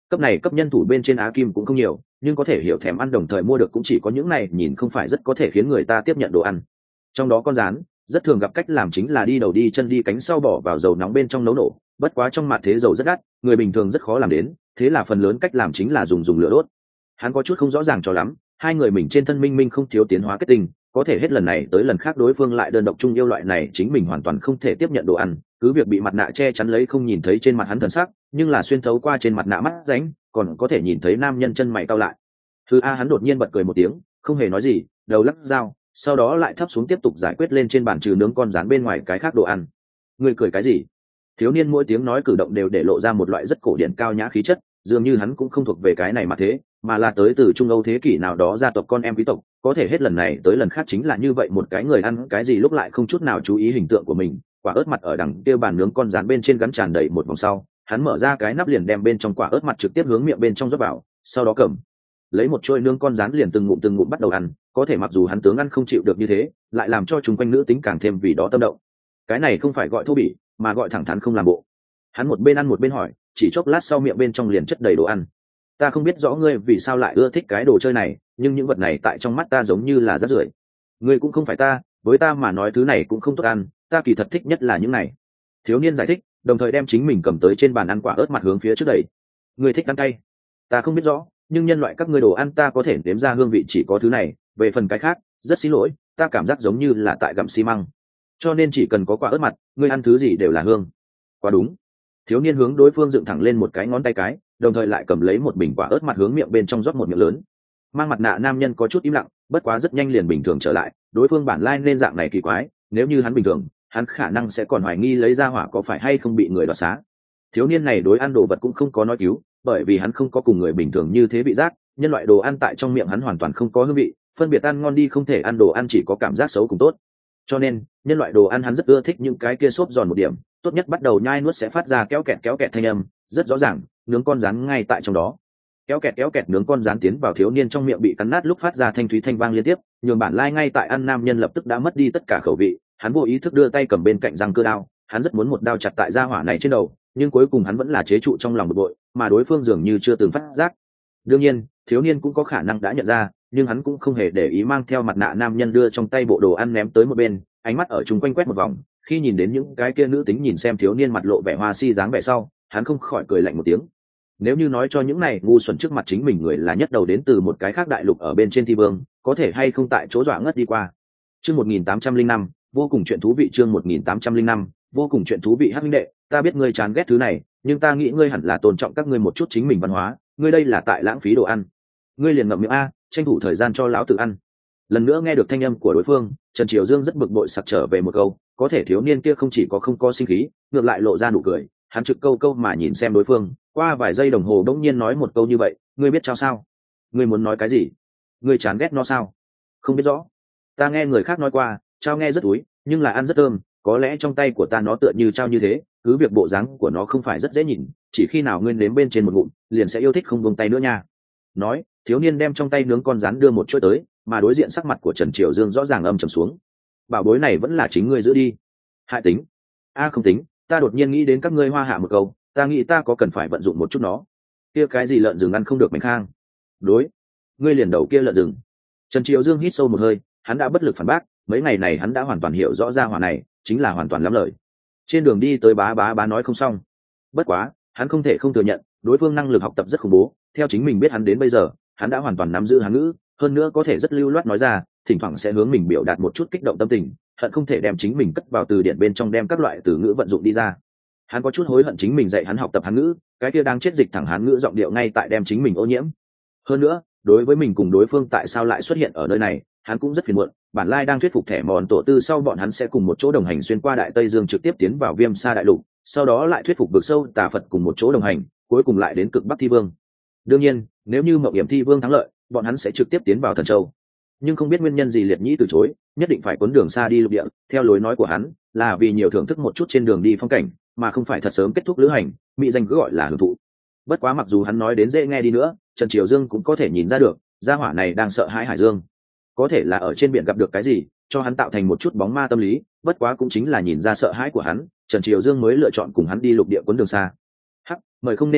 Cấp này cấp nhân thủ bên trên Á Kim cũng không nhiều, nhưng có thể hiểu thèm ăn đồng thời mua được cũng chỉ có những này nhìn không phải rất có thể khiến người ta tiếp nhận đồ ăn. Trong đó con rán rất thường gặp cách làm chính là đi đầu đi chân đi cánh sau bỏ vào dầu nóng bên trong nấu nổ, bất quá trong mặt thế dầu rất đắt, người bình thường rất khó làm đến, thế là phần lớn cách làm chính là dùng dùng lửa đốt. Hắn có chút không rõ ràng cho lắm, hai người mình trên thân minh minh không thiếu tiến hóa kết tinh, có thể hết lần này tới lần khác đối phương lại đơn độc chung yêu loại này chính mình hoàn toàn không thể tiếp nhận đồ ăn, cứ việc bị mặt nạ che chắn lấy không nhìn thấy trên mặt hắn thần sắc, nhưng là xuyên thấu qua trên mặt nạ mắt ránh còn có thể nhìn thấy nam nhân chân mày cau lại. Thứ a hắn đột nhiên bật cười một tiếng, không hề nói gì, đầu lắc dao, sau đó lại thấp xuống tiếp tục giải quyết lên trên bàn trừ nướng con rán bên ngoài cái khác đồ ăn. Người cười cái gì? Thiếu niên mỗi tiếng nói cử động đều để lộ ra một loại rất cổ điển cao nhã khí chất, dường như hắn cũng không thuộc về cái này mà thế, mà là tới từ Trung Âu thế kỷ nào đó gia tộc con em quý tộc, có thể hết lần này tới lần khác chính là như vậy một cái người ăn cái gì lúc lại không chút nào chú ý hình tượng của mình. Quả ớt mặt ở đằng kia bàn nướng con rán bên trên gắn tràn đầy một vòng sau, hắn mở ra cái nắp liền đem bên trong quả ớt mặt trực tiếp hướng miệng bên trong rót vào, sau đó cầm lấy một chuôi nướng con rán liền từng ngụm từng ngụm bắt đầu ăn, có thể mặc dù hắn tướng ăn không chịu được như thế, lại làm cho chúng quanh nữ tính càng thêm vì đó tâm động. Cái này không phải gọi thô bỉ, mà gọi thẳng thắn không làm bộ. Hắn một bên ăn một bên hỏi, chỉ chốc lát sau miệng bên trong liền chất đầy đồ ăn. Ta không biết rõ ngươi vì sao lại ưa thích cái đồ chơi này, nhưng những vật này tại trong mắt ta giống như là rác rưởi. Ngươi cũng không phải ta, với ta mà nói thứ này cũng không tốt ăn, ta kỳ thật thích nhất là những này. Thiếu niên giải thích, đồng thời đem chính mình cầm tới trên bàn ăn quả ớt mặt hướng phía trước đẩy. Ngươi thích ăn cay? Ta không biết rõ, nhưng nhân loại các ngươi đồ ăn ta có thể nếm ra hương vị chỉ có thứ này, về phần cái khác, rất xin lỗi, ta cảm giác giống như là tại gặm xi măng. Cho nên chỉ cần có quả ớt mặt, ngươi ăn thứ gì đều là hương. Quá đúng. Thiếu niên hướng đối phương dựng thẳng lên một cái ngón tay cái, đồng thời lại cầm lấy một bình quả ớt mặt hướng miệng bên trong rót một miệng lớn. Mang mặt nạ nam nhân có chút im lặng, bất quá rất nhanh liền bình thường trở lại, đối phương bản lai nên dạng này kỳ quái, nếu như hắn bình thường, hắn khả năng sẽ còn hoài nghi lấy ra hỏa có phải hay không bị người đoạt xá. Thiếu niên này đối ăn đồ vật cũng không có nói cứu, bởi vì hắn không có cùng người bình thường như thế vị giác, nhân loại đồ ăn tại trong miệng hắn hoàn toàn không có hương vị, phân biệt ăn ngon đi không thể ăn đồ ăn chỉ có cảm giác xấu cùng tốt. Cho nên, nhân loại đồ ăn hắn rất ưa thích những cái kia xốp giòn một điểm, tốt nhất bắt đầu nhai nuốt sẽ phát ra kéo kẹt kéo kẹt thanh âm, rất rõ ràng, nướng con rán ngay tại trong đó. Kéo kẹt kéo kẹt nướng con rán tiến vào thiếu niên trong miệng bị cắn nát lúc phát ra thanh thúy thanh vang liên tiếp, nhường bản lai ngay tại ăn nam nhân lập tức đã mất đi tất cả khẩu vị, hắn vô ý thức đưa tay cầm bên cạnh răng cưa đao, hắn rất muốn một đao chặt tại gia hỏa này trên đầu, nhưng cuối cùng hắn vẫn là chế trụ trong lòng bực bội, mà đối phương dường như chưa từng phát giác. Đương nhiên, thiếu niên cũng có khả năng đã nhận ra, nhưng hắn cũng không hề để ý mang theo mặt nạ nam nhân đưa trong tay bộ đồ ăn ném tới một bên, ánh mắt ở chung quanh quét một vòng, khi nhìn đến những cái kia nữ tính nhìn xem thiếu niên mặt lộ vẻ hoa si dáng vẻ sau, hắn không khỏi cười lạnh một tiếng. Nếu như nói cho những này ngu xuẩn trước mặt chính mình người là nhất đầu đến từ một cái khác đại lục ở bên trên thi vương, có thể hay không tại chỗ dọa ngất đi qua. Chương một nghìn tám trăm linh năm, vô cùng chuyện thú vị. Chương một nghìn tám trăm linh năm, vô cùng chuyện thú vị. Hắc huynh đệ, ta biết ngươi chán ghét thứ này, nhưng ta nghĩ ngươi hẳn là tôn trọng các ngươi một chút chính mình văn hóa, ngươi đây là tại lãng phí đồ ăn. Ngươi liền ngậm miệng a, tranh thủ thời gian cho lão tử ăn. Lần nữa nghe được thanh âm của đối phương, Trần Triều Dương rất bực bội sặc trở về một câu, có thể thiếu niên kia không chỉ có không có sinh khí, ngược lại lộ ra nụ cười, hắn trực câu câu mà nhìn xem đối phương, qua vài giây đồng hồ đống nhiên nói một câu như vậy, ngươi biết trao sao? Ngươi muốn nói cái gì? Ngươi chán ghét nó sao? Không biết rõ. Ta nghe người khác nói qua, trao nghe rất úi, nhưng là ăn rất thơm, có lẽ trong tay của ta nó tựa như trao như thế, cứ việc bộ dáng của nó không phải rất dễ nhìn, chỉ khi nào ngươi nếm bên trên một ngụm, liền sẽ yêu thích không buông tay nữa nha. Nói, thiếu niên đem trong tay nướng con rán đưa một chuỗi tới, mà đối diện sắc mặt của Trần Triều Dương rõ ràng âm trầm xuống. Bảo bối này vẫn là chính ngươi giữ đi. Hại tính? A không tính, ta đột nhiên nghĩ đến các ngươi hoa hạ một câu, ta nghĩ ta có cần phải vận dụng một chút nó. Kia cái gì lợn rừng ăn không được mảnh khang. Đối, ngươi liền đầu kia lợn rừng. Trần Triều Dương hít sâu một hơi, hắn đã bất lực phản bác, mấy ngày này hắn đã hoàn toàn hiểu rõ ra hỏa này chính là hoàn toàn lắm lời. Trên đường đi tới bá bá bá nói không xong. Bất quá, hắn không thể không thừa nhận, đối phương năng lực học tập rất khủng bố, theo chính mình biết hắn đến bây giờ, hắn đã hoàn toàn nắm giữ Hán ngữ, hơn nữa có thể rất lưu loát nói ra, thỉnh thoảng sẽ hướng mình biểu đạt một chút kích động tâm tình, hận không thể đem chính mình cất vào từ điển bên trong đem các loại từ ngữ vận dụng đi ra. Hắn có chút hối hận chính mình dạy hắn học tập Hán ngữ, cái kia đang chết dịch thẳng Hán ngữ giọng điệu ngay tại đem chính mình ô nhiễm. Hơn nữa, đối với mình cùng đối phương tại sao lại xuất hiện ở nơi này, hắn cũng rất phiền muộn, bản lai đang thuyết phục thẻ mòn tổ tư sau bọn hắn sẽ cùng một chỗ đồng hành xuyên qua đại tây dương trực tiếp tiến vào Viêm Sa đại lục, sau đó lại thuyết phục vực sâu tà Phật cùng một chỗ đồng hành, cuối cùng lại đến cực Bắc Thi Vương. Đương nhiên, nếu như Mộng Hiểm Thi Vương thắng lợi, bọn hắn sẽ trực tiếp tiến vào Thần Châu. Nhưng không biết nguyên nhân gì Liệt Nhĩ từ chối, nhất định phải cuốn đường xa đi lục địa, theo lối nói của hắn, là vì nhiều thưởng thức một chút trên đường đi phong cảnh, mà không phải thật sớm kết thúc lữ hành, mỹ danh cứ gọi là hưởng thụ. Bất quá mặc dù hắn nói đến dễ nghe đi nữa, Trần Triều Dương cũng có thể nhìn ra được, gia hỏa này đang sợ hãi Hải Dương. Có thể là ở trên biển gặp được cái gì, cho hắn tạo thành một chút bóng ma tâm lý, bất quá cũng chính là nhìn ra sợ hãi của hắn, Trần Triều Dương mới lựa chọn cùng hắn đi lục địa cuốn đường xa. Hắc, mời không nên tức giận,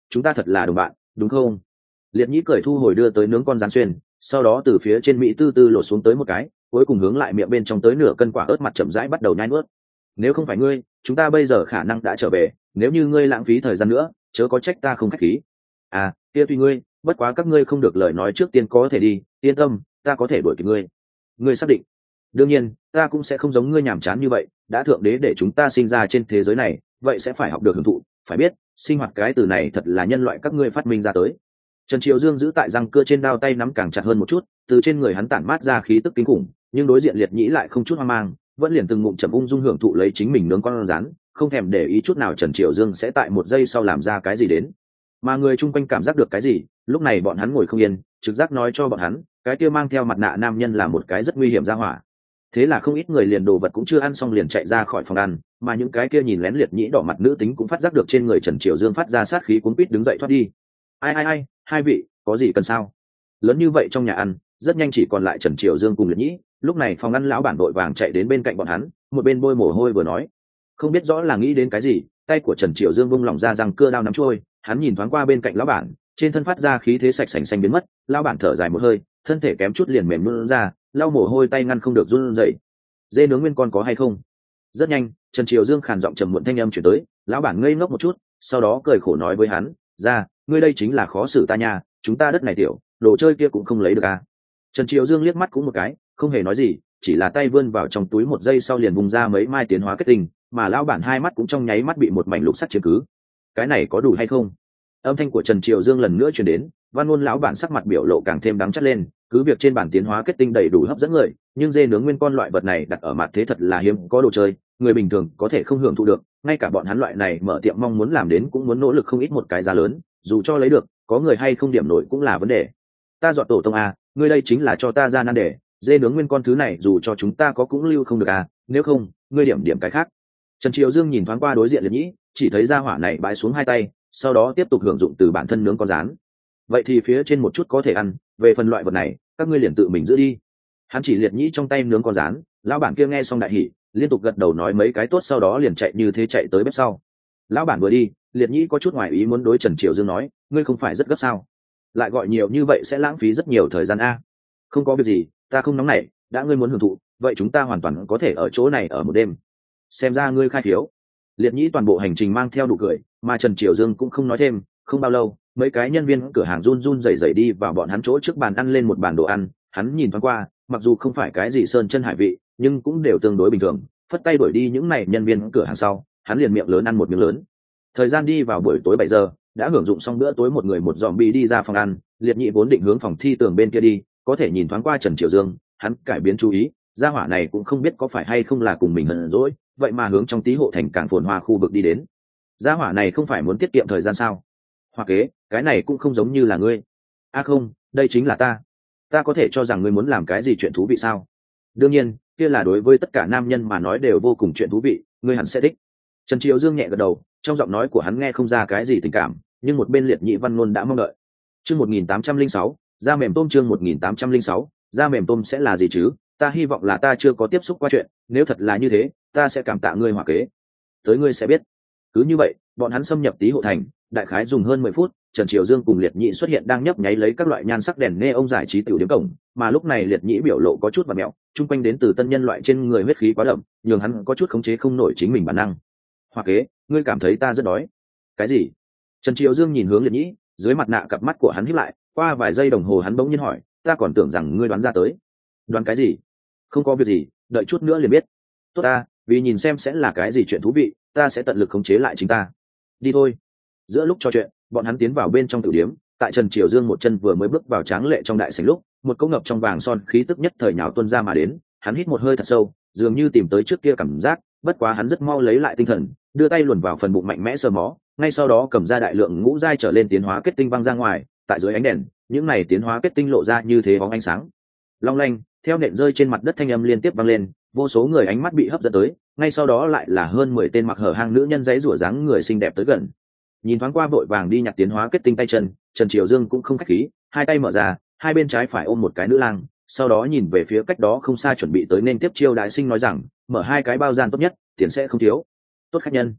chúng ta thật là đồng bạn đúng không? Liệt nhĩ cười thu hồi đưa tới nướng con rán xuyên, sau đó từ phía trên mỹ tư tư lột xuống tới một cái, cuối cùng hướng lại miệng bên trong tới nửa cân quả ớt mặt chậm rãi bắt đầu nhai nuốt. Nếu không phải ngươi, chúng ta bây giờ khả năng đã trở về, nếu như ngươi lãng phí thời gian nữa, chớ có trách ta không khách khí. À, kia tùy ngươi, bất quá các ngươi không được lời nói trước tiên có thể đi, yên tâm, ta có thể đuổi kịp ngươi. Ngươi xác định? Đương nhiên, ta cũng sẽ không giống ngươi nhàm chán như vậy, đã thượng đế để chúng ta sinh ra trên thế giới này, vậy sẽ phải học được hưởng thụ, phải biết, sinh hoạt cái từ này thật là nhân loại các ngươi phát minh ra tới. Trần Triều Dương giữ tại răng cưa trên đao tay nắm càng chặt hơn một chút, từ trên người hắn tản mát ra khí tức kinh khủng, nhưng đối diện Liệt Nhĩ lại không chút hoang mang, vẫn liền từng ngụm chậm ung dung hưởng thụ lấy chính mình nướng con rán, không thèm để ý chút nào Trần Triều Dương sẽ tại một giây sau làm ra cái gì đến. Mà người chung quanh cảm giác được cái gì, lúc này bọn hắn ngồi không yên, trực giác nói cho bọn hắn, cái kia mang theo mặt nạ nam nhân là một cái rất nguy hiểm ra hỏa. Thế là không ít người liền đồ vật cũng chưa ăn xong liền chạy ra khỏi phòng ăn, mà những cái kia nhìn lén Liệt Nhĩ đỏ mặt nữ tính cũng phát giác được trên người Trần Triều Dương phát ra sát khí, cuống quýt đứng dậy thoát đi. Ai ai ai, hai vị, có gì cần sao? Lớn như vậy trong nhà ăn, rất nhanh chỉ còn lại Trần Triều Dương cùng Liệt Nhĩ. Lúc này phòng ăn lão bản đội vàng chạy đến bên cạnh bọn hắn, một bên bôi mồ hôi vừa nói, không biết rõ là nghĩ đến cái gì, tay của Trần Triều Dương bung lỏng ra răng cưa đao nắm trôi, hắn nhìn thoáng qua bên cạnh lão bản, trên thân phát ra khí thế sạch sành xanh biến mất, lão bản thở dài một hơi, thân thể kém chút liền mềm luôn ra, lau mồ hôi tay ngăn không được run rẩy. Dê nướng nguyên con có hay không? Rất nhanh, Trần Triều Dương khàn giọng trầm muộn thanh âm chuyển tới, lão bản ngây ngốc một chút, sau đó cười khổ nói với hắn, ra, ngươi đây chính là khó xử ta nha, chúng ta đất này tiểu, đồ chơi kia cũng không lấy được à? Trần Triều Dương liếc mắt cũng một cái, không hề nói gì, chỉ là tay vươn vào trong túi một giây sau liền vùng ra mấy mai tiến hóa kết tinh, mà lão bản hai mắt cũng trong nháy mắt bị một mảnh lục sắt chiếm cứ. Cái này có đủ hay không? Âm thanh của Trần Triều Dương lần nữa truyền đến, Văn Ngôn lão bản sắc mặt biểu lộ càng thêm đắng chát lên, cứ việc trên bản tiến hóa kết tinh đầy đủ hấp dẫn người, nhưng dê nướng nguyên con loại vật này đặt ở mặt thế thật là hiếm có đồ chơi, người bình thường có thể không hưởng thụ được, ngay cả bọn hắn loại này mở tiệm mong muốn làm đến cũng muốn nỗ lực không ít một cái giá lớn, dù cho lấy được, có người hay không điểm nổi cũng là vấn đề. Ta dọn tổ tông a, ngươi đây chính là cho ta ra nan đề, dê nướng nguyên con thứ này dù cho chúng ta có cũng lưu không được à, nếu không, ngươi điểm điểm cái khác. Trần Triều Dương nhìn thoáng qua đối diện Liệt Nhĩ, chỉ thấy ra hỏa này bãi xuống hai tay, sau đó tiếp tục hưởng dụng từ bản thân nướng con rán. Vậy thì phía trên một chút có thể ăn, về phần loại vật này, các ngươi liền tự mình giữ đi. Hắn chỉ Liệt Nhĩ trong tay nướng con rán, lão bản kia nghe xong đại hỉ, liên tục gật đầu nói mấy cái tốt sau đó liền chạy như thế chạy tới bếp sau. Lão bản vừa đi, Liệt Nhĩ có chút ngoài ý muốn đối Trần Triều Dương nói, ngươi không phải rất gấp sao? Lại gọi nhiều như vậy sẽ lãng phí rất nhiều thời gian a. Không có việc gì, ta không nóng nảy, đã ngươi muốn hưởng thụ, vậy chúng ta hoàn toàn có thể ở chỗ này ở một đêm. Xem ra ngươi khai thiếu. Liệt Nhĩ toàn bộ hành trình mang theo nụ cười, mà Trần Triều Dương cũng không nói thêm, không bao lâu, mấy cái nhân viên cửa hàng run run rẩy rẩy đi vào bọn hắn chỗ trước bàn ăn lên một bàn đồ ăn, hắn nhìn thoáng qua, mặc dù không phải cái gì sơn chân hải vị, nhưng cũng đều tương đối bình thường, phất tay đuổi đi những này nhân viên cửa hàng sau, hắn liền miệng lớn ăn một miếng lớn. Thời gian đi vào buổi tối bảy giờ, đã hưởng dụng xong bữa tối một người một zombie đi ra phòng ăn, Liệt Nhĩ vốn định hướng phòng thi tường bên kia đi, có thể nhìn thoáng qua Trần Triều Dương, hắn cải biến chú ý, gia hỏa này cũng không biết có phải hay không là cùng mình hờn dỗi, vậy mà hướng trong tí hộ thành càng phồn hoa khu vực đi đến. Gia hỏa này không phải muốn tiết kiệm thời gian sao? Hoặc kế, cái này cũng không giống như là ngươi. A à không, đây chính là ta. Ta có thể cho rằng ngươi muốn làm cái gì chuyện thú vị sao? Đương nhiên, kia là đối với tất cả nam nhân mà nói đều vô cùng chuyện thú vị, ngươi hẳn sẽ thích. Trần Triều Dương nhẹ gật đầu, trong giọng nói của hắn nghe không ra cái gì tình cảm, nhưng một bên Liệt Nhĩ Văn Ngôn đã mong đợi. Chương một nghìn tám trăm lẻ sáu, da mềm tôm chương một nghìn tám trăm lẻ sáu, da mềm tôm sẽ là gì chứ? Ta hy vọng là ta chưa có tiếp xúc qua chuyện, nếu thật là như thế, ta sẽ cảm tạ ngươi Hỏa kế. Tới ngươi sẽ biết. Cứ như vậy, bọn hắn xâm nhập tí hộ thành, đại khái dùng hơn mười phút, Trần Triều Dương cùng Liệt Nhĩ xuất hiện đang nhấp nháy lấy các loại nhan sắc đèn nghe ông giải trí tiểu điểm cổng, mà lúc này Liệt Nhĩ biểu lộ có chút vặn mẹo, chung quanh đến từ tân nhân loại trên người huyết khí quá đậm, nhường hắn có chút khống chế không nổi chính mình bản năng. Hỏa kế, ngươi cảm thấy ta rất đói. Cái gì? Trần Triều Dương nhìn hướng Liệt Nhĩ, dưới mặt nạ cặp mắt của hắn híp lại, qua vài giây đồng hồ hắn bỗng nhiên hỏi, ta còn tưởng rằng ngươi đoán ra tới. Đoán cái gì? Không có việc gì, đợi chút nữa liền biết. Tốt ta, vì nhìn xem sẽ là cái gì chuyện thú vị, ta sẽ tận lực khống chế lại chính ta. Đi thôi. Giữa lúc trò chuyện, bọn hắn tiến vào bên trong tiểu điếm, tại Trần Triều Dương một chân vừa mới bước vào tráng lệ trong đại sảnh lúc, một cỗ ngập trong vàng son khí tức nhất thời nhào tuôn ra mà đến, hắn hít một hơi thật sâu, dường như tìm tới trước kia cảm giác, bất quá hắn rất mau lấy lại tinh thần, đưa tay luồn vào phần bụng mạnh mẽ sờ mó, ngay sau đó cầm ra đại lượng ngũ giai trở lên tiến hóa kết tinh văng ra ngoài, tại dưới ánh đèn, những này tiến hóa kết tinh lộ ra như thế bóng ánh sáng. Long lanh, theo nện rơi trên mặt đất thanh âm liên tiếp vang lên, vô số người ánh mắt bị hấp dẫn tới, ngay sau đó lại là hơn mười tên mặc hở hang nữ nhân giấy rủa dáng người xinh đẹp tới gần. Nhìn thoáng qua vội vàng đi nhặt tiến hóa kết tinh tay chân, Trần Triều Dương cũng không khách khí, hai tay mở ra, hai bên trái phải ôm một cái nữ lang, sau đó nhìn về phía cách đó không xa chuẩn bị tới nên tiếp chiêu đại sinh nói rằng, mở hai cái bao gian tốt nhất, tiền sẽ không thiếu. Tốt khách nhân.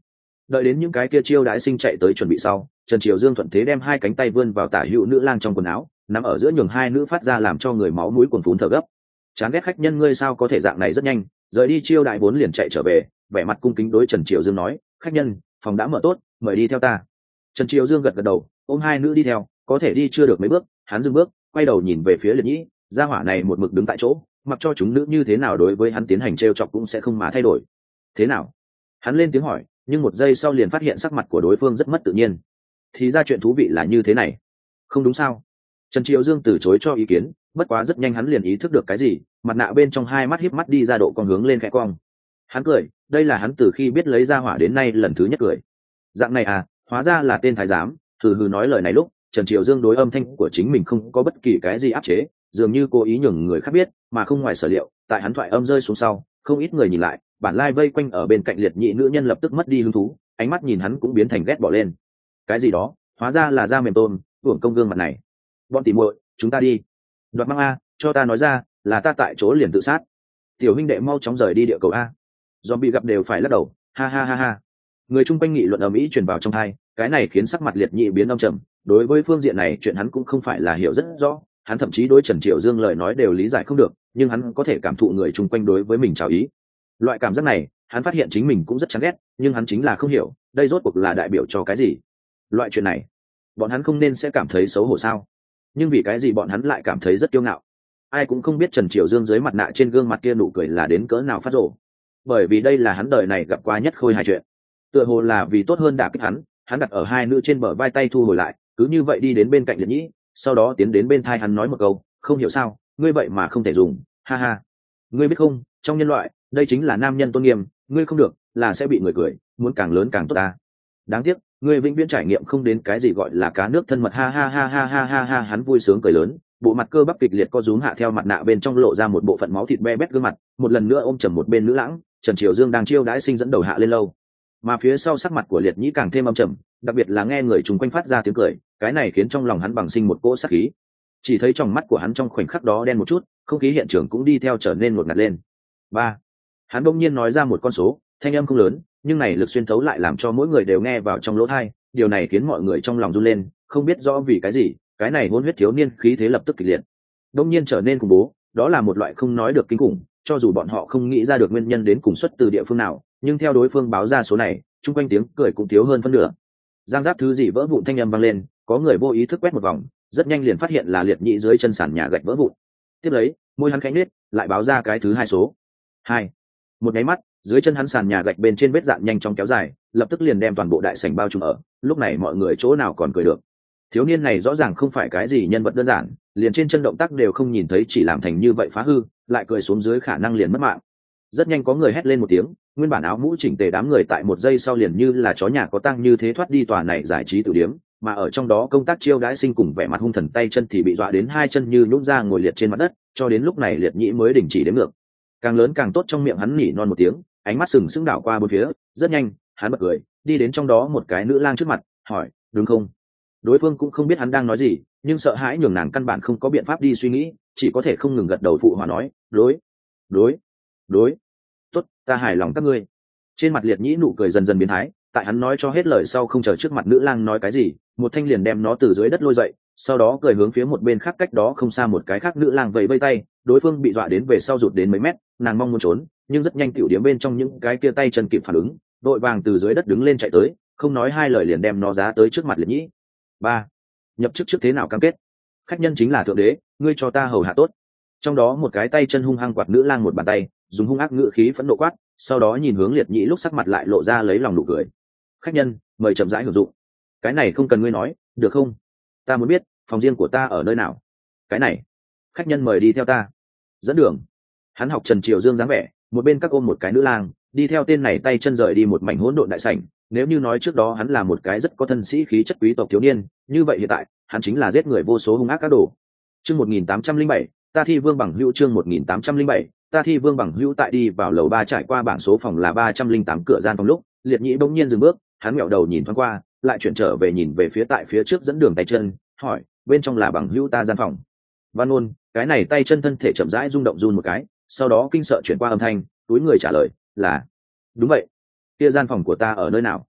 Đợi đến những cái kia chiêu đãi sinh chạy tới chuẩn bị sau, Trần Triều Dương thuận thế đem hai cánh tay vươn vào tả hữu nữ lang trong quần áo, nằm ở giữa nhường hai nữ phát ra làm cho người máu mũi cuồn phún thở gấp. Chán ghét khách nhân ngươi sao có thể dạng này rất nhanh, rời đi chiêu đại vốn liền chạy trở về, vẻ mặt cung kính đối Trần Triều Dương nói, khách nhân, phòng đã mở tốt, mời đi theo ta. Trần Triều Dương gật gật đầu, ôm hai nữ đi theo, có thể đi chưa được mấy bước, hắn dừng bước, quay đầu nhìn về phía Liệt Nhĩ, gia hỏa này một mực đứng tại chỗ, mặc cho chúng nữ như thế nào đối với hắn tiến hành trêu chọc cũng sẽ không mà thay đổi. Thế nào? Hắn lên tiếng hỏi, nhưng một giây sau liền phát hiện sắc mặt của đối phương rất mất tự nhiên. Thì ra chuyện thú vị là như thế này. Không đúng sao? Trần Triều Dương từ chối cho ý kiến, bất quá rất nhanh hắn liền ý thức được cái gì, mặt nạ bên trong hai mắt híp mắt đi ra độ con hướng lên khẽ cong. Hắn cười, đây là hắn từ khi biết lấy ra hỏa đến nay lần thứ nhất cười. Dạng này à, hóa ra là tên thái giám. Hừ hừ nói lời này lúc, Trần Triều Dương đối âm thanh của chính mình không có bất kỳ cái gì áp chế, dường như cố ý nhường người khác biết, mà không ngoài sở liệu. Tại hắn thoại âm rơi xuống sau, không ít người nhìn lại, bản lai vây quanh ở bên cạnh Liệt Nhĩ nữ nhân lập tức mất đi hứng thú, ánh mắt nhìn hắn cũng biến thành ghét bỏ lên. Cái gì đó, hóa ra là da mềm tôm, hưởng công gương mặt này. Bọn tỉ muội, chúng ta đi. Đoạt Mang a, cho ta nói ra, là ta tại chỗ liền tự sát. Tiểu huynh đệ mau chóng rời đi địa cầu a. Zombie gặp đều phải lắc đầu, ha ha ha ha. Người chung quanh nghị luận ầm ĩ truyền vào trong tai, cái này khiến sắc mặt Liệt Nhĩ biến âm trầm. Đối với phương diện này chuyện hắn cũng không phải là hiểu rất rõ, hắn thậm chí đối Trần Triều Dương lời nói đều lý giải không được, nhưng hắn có thể cảm thụ người chung quanh đối với mình chào ý. Loại cảm giác này, hắn phát hiện chính mình cũng rất chán ghét, nhưng hắn chính là không hiểu, đây rốt cuộc là đại biểu cho cái gì. Loại chuyện này, bọn hắn không nên sẽ cảm thấy xấu hổ sao? Nhưng vì cái gì bọn hắn lại cảm thấy rất kiêu ngạo? Ai cũng không biết Trần Triều Dương dưới mặt nạ trên gương mặt kia nụ cười là đến cỡ nào phát rồ. Bởi vì đây là hắn đời này gặp qua nhất khôi hài chuyện. Tựa hồ là vì tốt hơn đả kích hắn, hắn đặt ở hai nữ trên bờ vai tay thu hồi lại, cứ như vậy đi đến bên cạnh Liệt Nhĩ, sau đó tiến đến bên thai hắn nói một câu, không hiểu sao, ngươi vậy mà không thể dùng, ha ha. Ngươi biết không, trong nhân loại, đây chính là nam nhân tôn nghiêm, ngươi không được, là sẽ bị người cười, muốn càng lớn càng tốt ta. Đáng tiếc, ngươi vĩnh viễn trải nghiệm không đến cái gì gọi là cá nước thân mật, ha ha ha ha ha ha ha. Hắn vui sướng cười lớn, bộ mặt cơ bắp kịch liệt co rúm hạ theo mặt nạ bên trong lộ ra một bộ phận máu thịt be bét gương mặt, một lần nữa ôm chầm một bên nữ lãng. Trần Triều Dương đang chiêu đãi sinh dẫn đầu hạ lên lâu, mà phía sau sắc mặt của Liệt Nhĩ càng thêm âm trầm, đặc biệt là nghe người chung quanh phát ra tiếng cười, cái này khiến trong lòng hắn bằng sinh một cỗ sát khí. Chỉ thấy trong mắt của hắn trong khoảnh khắc đó đen một chút, không khí hiện trường cũng đi theo trở nên ngột ngạt lên. Ba. Hắn bỗng nhiên nói ra một con số, thanh âm không lớn, nhưng này lực xuyên thấu lại làm cho mỗi người đều nghe vào trong lỗ tai, điều này khiến mọi người trong lòng run lên, không biết rõ vì cái gì, cái này hỗn huyết thiếu niên khí thế lập tức kịch liệt, bỗng nhiên trở nên khủng bố, đó là một loại không nói được kinh khủng, cho dù bọn họ không nghĩ ra được nguyên nhân đến cùng xuất từ địa phương nào, nhưng theo đối phương báo ra số này, chung quanh tiếng cười cũng thiếu hơn phân nửa. Giang giáp thứ gì vỡ vụn thanh âm vang lên, có người vô ý thức quét một vòng, rất nhanh liền phát hiện là Liệt Nhĩ dưới chân sàn nhà gạch vỡ vụn. Tiếp lấy, môi hắn khẽ nhếch, lại báo ra cái thứ hai số. Hai. Một cái mắt, dưới chân hắn sàn nhà gạch bên trên vết dạn nhanh chóng kéo dài, lập tức liền đem toàn bộ đại sảnh bao trùm ở, lúc này mọi người chỗ nào còn cười được. Thiếu niên này rõ ràng không phải cái gì nhân vật đơn giản, liền trên chân động tác đều không nhìn thấy, chỉ làm thành như vậy phá hư, lại cười xuống dưới khả năng liền mất mạng. Rất nhanh có người hét lên một tiếng, nguyên bản áo mũ chỉnh tề đám người tại một giây sau liền như là chó nhà có tang như thế thoát đi tòa này giải trí tử điếm, mà ở trong đó công tác chiêu đãi sinh cùng vẻ mặt hung thần tay chân thì bị dọa đến hai chân như nhũn ra ngồi liệt trên mặt đất, cho đến lúc này Liệt Nhĩ mới đình chỉ đếm ngược. Càng lớn càng tốt, trong miệng hắn nỉ non một tiếng, ánh mắt sừng sững đảo qua bốn phía, rất nhanh, hắn bật cười, đi đến trong đó một cái nữ lang trước mặt, hỏi, đúng không? Đối phương cũng không biết hắn đang nói gì, nhưng sợ hãi nhường nàng căn bản không có biện pháp đi suy nghĩ, chỉ có thể không ngừng gật đầu phụ hòa nói, đối, đối, đối, tốt, ta hài lòng các ngươi. Trên mặt Liệt Nhĩ nụ cười dần dần biến thái, tại hắn nói cho hết lời sau không chờ trước mặt nữ lang nói cái gì, một thanh liền đem nó từ dưới đất lôi dậy, sau đó cười hướng phía một bên khác cách đó không xa một cái khác nữ lang vẫy vây tay, đối phương bị dọa đến về sau rụt đến mấy mét, nàng mong muốn trốn, nhưng rất nhanh tiểu điểm bên trong những cái kia tay chân kịp phản ứng, đội vàng từ dưới đất đứng lên chạy tới, không nói hai lời liền đem nó giá tới trước mặt Liệt Nhĩ. Ba. Nhập chức trước thế nào cam kết? Khách nhân chính là thượng đế, ngươi cho ta hầu hạ tốt. Trong đó một cái tay chân hung hăng quạt nữ lang một bàn tay, dùng hung ác ngữ khí phẫn nộ quát, sau đó nhìn hướng Liệt Nhĩ lúc sắc mặt lại lộ ra lấy lòng nụ cười. Khách nhân, mời chậm rãi hưởng dụng. Cái này không cần ngươi nói, được không? Ta muốn biết, phòng riêng của ta ở nơi nào? Cái này, khách nhân mời đi theo ta. Dẫn đường. Hắn học Trần Triều Dương dáng vẻ, một bên các ôm một cái nữ lang, đi theo tên này tay chân rời đi một mảnh hỗn độn đại sảnh. Nếu như nói trước đó hắn là một cái rất có thân sĩ khí chất quý tộc thiếu niên, như vậy hiện tại, hắn chính là giết người vô số hung ác các đồ. Chương một nghìn tám trăm linh bảy, ta thi vương bằng hữu. Chương một nghìn tám trăm linh bảy, ta thi vương bằng hữu. Tại đi vào lầu ba trải qua bảng số phòng là ba trăm linh tám cửa gian phòng lúc, Liệt Nhĩ bỗng nhiên dừng bước, hắn ngẹo đầu nhìn thoáng qua, lại chuyển trở về nhìn về phía tại phía trước dẫn đường tay chân, hỏi, bên trong là bằng hữu ta gian phòng. Văn ôn, cái này tay chân thân thể chậm rãi rung động run một cái, sau đó kinh sợ chuyển qua âm thanh, túi người trả lời, là, đúng vậy. Kia gian phòng của ta ở nơi nào?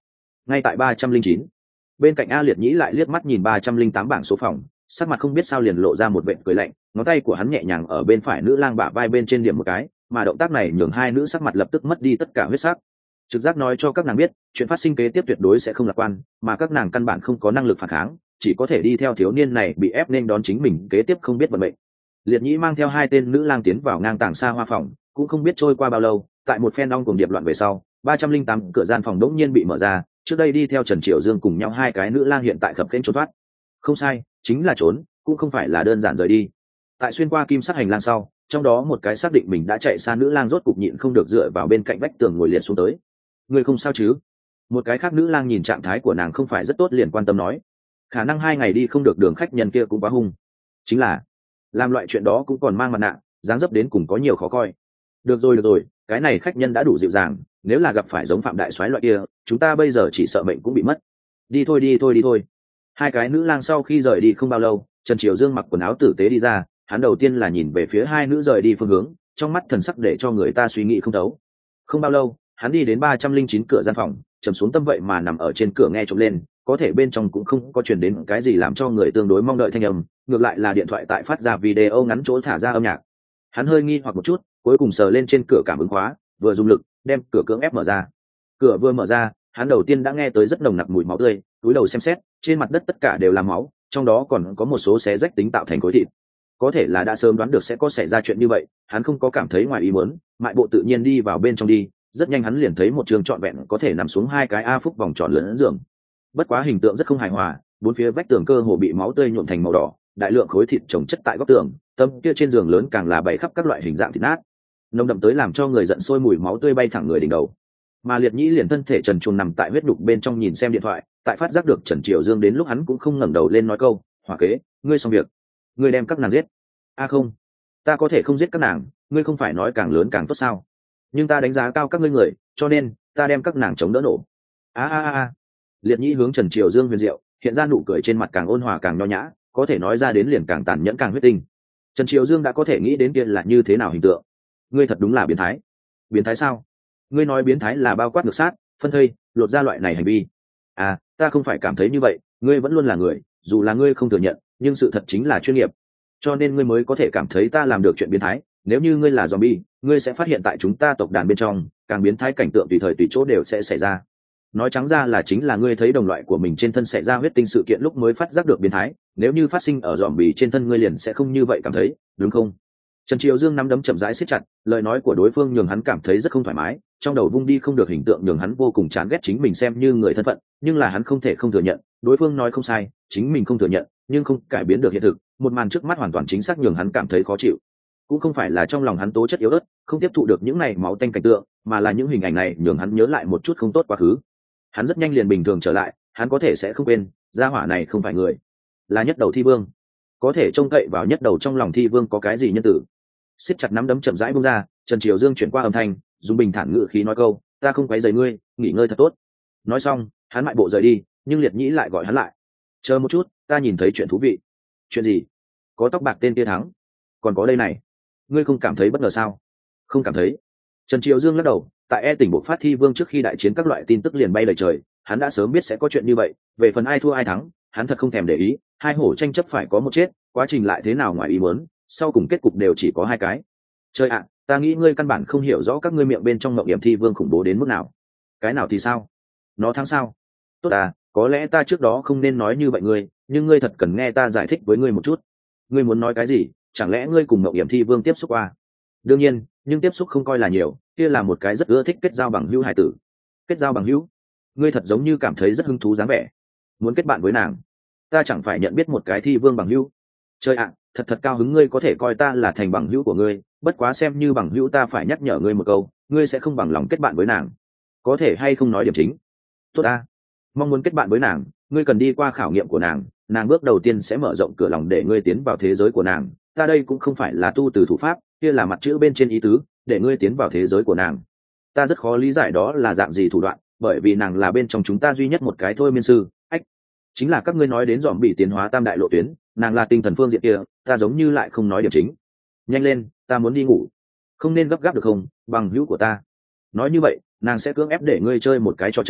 ngay tại ba trăm linh chín. Bên cạnh A Liệt Nhĩ lại liếc mắt nhìn ba trăm linh tám bảng số phòng, sắc mặt không biết sao liền lộ ra một vệt cười lạnh, ngón tay của hắn nhẹ nhàng ở bên phải nữ lang bả vai bên trên điểm một cái, mà động tác này nhường hai nữ sắc mặt lập tức mất đi tất cả huyết sắc. Trực giác nói cho các nàng biết, chuyện phát sinh kế tiếp tuyệt đối sẽ không lạc quan, mà các nàng căn bản không có năng lực phản kháng, chỉ có thể đi theo thiếu niên này bị ép nên đón chính mình kế tiếp không biết vận mệnh. Liệt Nhĩ mang theo hai tên nữ lang tiến vào ngang tàng xa hoa phòng, cũng không biết trôi qua bao lâu, tại một phen ong cùng điệp loạn về sau, ba trăm linh tám cửa gian phòng đống nhiên bị mở ra, trước đây đi theo Trần Triệu Dương cùng nhau hai cái nữ lang hiện tại khập khiễng trốn thoát. Không sai, chính là trốn, cũng không phải là đơn giản rời đi. Tại xuyên qua kim sắc hành lang sau, trong đó một cái xác định mình đã chạy xa nữ lang rốt cục nhịn không được dựa vào bên cạnh vách tường ngồi liệt xuống tới. Người không sao chứ? Một cái khác nữ lang nhìn trạng thái của nàng không phải rất tốt liền quan tâm nói, khả năng hai ngày đi không được đường khách nhân kia cũng quá hung. Chính là làm loại chuyện đó cũng còn mang mặt nạ, dáng dấp đến cùng có nhiều khó coi. Được rồi được rồi, cái này khách nhân đã đủ dịu dàng, nếu là gặp phải giống Phạm Đại Soái loại kia, chúng ta bây giờ chỉ sợ mệnh cũng bị mất. Đi thôi đi thôi đi thôi. Hai cái nữ lang sau khi rời đi không bao lâu, Trần Triều Dương mặc quần áo tử tế đi ra, hắn đầu tiên là nhìn về phía hai nữ rời đi phương hướng, trong mắt thần sắc để cho người ta suy nghĩ không thấu. Không bao lâu, hắn đi đến ba trăm linh chín cửa gian phòng, trầm xuống tâm vậy mà nằm ở trên cửa nghe trộm lên, có thể bên trong cũng không có truyền đến cái gì làm cho người tương đối mong đợi thanh âm, ngược lại là điện thoại tại phát ra video ngắn chỗ thả ra âm nhạc. Hắn hơi nghi hoặc một chút, cuối cùng sờ lên trên cửa cảm ứng khóa, vừa dùng lực đem cửa cưỡng ép mở ra. Cửa vừa mở ra, hắn đầu tiên đã nghe tới rất nồng nặc mùi máu tươi, túi đầu xem xét, trên mặt đất tất cả đều là máu, trong đó còn có một số xé rách tính tạo thành khối thịt. Có thể là đã sớm đoán được sẽ có xảy ra chuyện như vậy, hắn không có cảm thấy ngoài ý muốn, mại bộ tự nhiên đi vào bên trong đi, rất nhanh hắn liền thấy một trường trọn vẹn có thể nằm xuống hai cái a phúc vòng tròn lớn giường. Bất quá hình tượng rất không hài hòa, bốn phía vách tường cơ hồ bị máu tươi nhuộm thành màu đỏ, đại lượng khối thịt chồng chất tại góc tường, tấm kia trên giường lớn càng là bày khắp các loại hình dạng thịt nát, nồng đậm tới làm cho người giận sôi mùi máu tươi bay thẳng người đỉnh đầu. Mà Liệt Nhĩ liền thân thể trần truồng nằm tại huyết đục bên trong nhìn xem điện thoại, tại phát giác được Trần Triều Dương đến lúc hắn cũng không ngẩng đầu lên nói câu, "Hỏa kế, ngươi xong việc, ngươi đem các nàng giết." "A không, ta có thể không giết các nàng, ngươi không phải nói càng lớn càng tốt sao? Nhưng ta đánh giá cao các ngươi người, cho nên ta đem các nàng chống đỡ nổ." A a a. Liệt Nhĩ hướng Trần Triều Dương huyền diệu, hiện ra nụ cười trên mặt càng ôn hòa càng nho nhã, có thể nói ra đến liền càng tàn nhẫn càng huyết tinh. Trần Triều Dương đã có thể nghĩ đến kia là như thế nào hình tượng. Ngươi thật đúng là biến thái. Biến thái sao? Ngươi nói biến thái là bao quát ngược sát, phân thây, lột ra loại này hành vi. À, ta không phải cảm thấy như vậy, ngươi vẫn luôn là người, dù là ngươi không thừa nhận, nhưng sự thật chính là chuyên nghiệp. Cho nên ngươi mới có thể cảm thấy ta làm được chuyện biến thái. Nếu như ngươi là zombie, ngươi sẽ phát hiện tại chúng ta tộc đàn bên trong, càng biến thái cảnh tượng tùy thời tùy chỗ đều sẽ xảy ra. Nói trắng ra là chính là ngươi thấy đồng loại của mình trên thân xảy ra huyết tinh sự kiện lúc mới phát giác được biến thái, nếu như phát sinh ở zombie trên thân ngươi liền sẽ không như vậy cảm thấy, đúng không? Trần Triều Dương nắm đấm chậm rãi siết chặt, lời nói của đối phương nhường hắn cảm thấy rất không thoải mái, trong đầu vung đi không được hình tượng nhường hắn vô cùng chán ghét chính mình xem như người thân phận, nhưng là hắn không thể không thừa nhận, đối phương nói không sai, chính mình không thừa nhận, nhưng không cải biến được hiện thực, một màn trước mắt hoàn toàn chính xác nhường hắn cảm thấy khó chịu. Cũng không phải là trong lòng hắn tố chất yếu ớt, không tiếp thụ được những này máu tanh cảnh tượng, mà là những hình ảnh này nhường hắn nhớ lại một chút không tốt quá khứ. Hắn rất nhanh liền bình thường trở lại, hắn có thể sẽ không quên, gia hỏa này không phải người, là nhất đầu thi vương, có thể trông cậy vào nhất đầu trong lòng thi vương có cái gì nhân tử. Siết chặt nắm đấm chậm rãi buông ra, Trần Triều Dương chuyển qua âm thanh, dùng bình thản ngữ khí nói câu, "Ta không quấy rầy ngươi, nghỉ ngơi thật tốt." Nói xong, hắn mại bộ rời đi, nhưng Liệt Nhĩ lại gọi hắn lại. "Chờ một chút, ta nhìn thấy chuyện thú vị." "Chuyện gì?" "Có tóc bạc tên kia thắng, còn có đây này, ngươi không cảm thấy bất ngờ sao?" "Không cảm thấy." Trần Triều Dương lắc đầu, tại E tỉnh bộ phát thi vương trước khi đại chiến các loại tin tức liền bay lời trời, hắn đã sớm biết sẽ có chuyện như vậy, về phần ai thua ai thắng, hắn thật không thèm để ý, hai hổ tranh chấp phải có một chết, quá trình lại thế nào ngoài ý muốn, sau cùng kết cục đều chỉ có hai cái. Trời ạ, ta nghĩ ngươi căn bản không hiểu rõ các ngươi miệng bên trong mộng điểm thi vương khủng bố đến mức nào. Cái nào thì sao? Nó thắng sao? Tốt à, có lẽ ta trước đó không nên nói như vậy ngươi, nhưng ngươi thật cần nghe ta giải thích với ngươi một chút. Ngươi muốn nói cái gì? Chẳng lẽ ngươi cùng mộng điểm thi vương tiếp xúc qua? Đương nhiên, nhưng tiếp xúc không coi là nhiều, kia là một cái rất ưa thích kết giao bằng hữu hài tử. Kết giao bằng hữu? Ngươi thật giống như cảm thấy rất hứng thú dáng vẻ. Muốn kết bạn với nàng? Ta chẳng phải nhận biết một cái thi vương bằng hữu. Trời ạ, thật thật cao hứng ngươi có thể coi ta là thành bằng hữu của ngươi, bất quá xem như bằng hữu ta phải nhắc nhở ngươi một câu, ngươi sẽ không bằng lòng kết bạn với nàng. Có thể hay không nói điểm chính? Tốt a, mong muốn kết bạn với nàng, ngươi cần đi qua khảo nghiệm của nàng, nàng bước đầu tiên sẽ mở rộng cửa lòng để ngươi tiến vào thế giới của nàng. Ta đây cũng không phải là tu từ thủ pháp, kia là mặt chữ bên trên ý tứ, để ngươi tiến vào thế giới của nàng. Ta rất khó lý giải đó là dạng gì thủ đoạn, bởi vì nàng là bên trong chúng ta duy nhất một cái thôi miên sư. Ách, chính là các ngươi nói đến dòm bị tiến hóa tam đại lộ tuyến, nàng là tinh thần phương diện kia, ta giống như lại không nói điểm chính. Nhanh lên, ta muốn đi ngủ. Không nên gấp gáp được không, bằng hữu của ta. Nói như vậy, nàng sẽ cưỡng ép để ngươi chơi một cái trò chơi,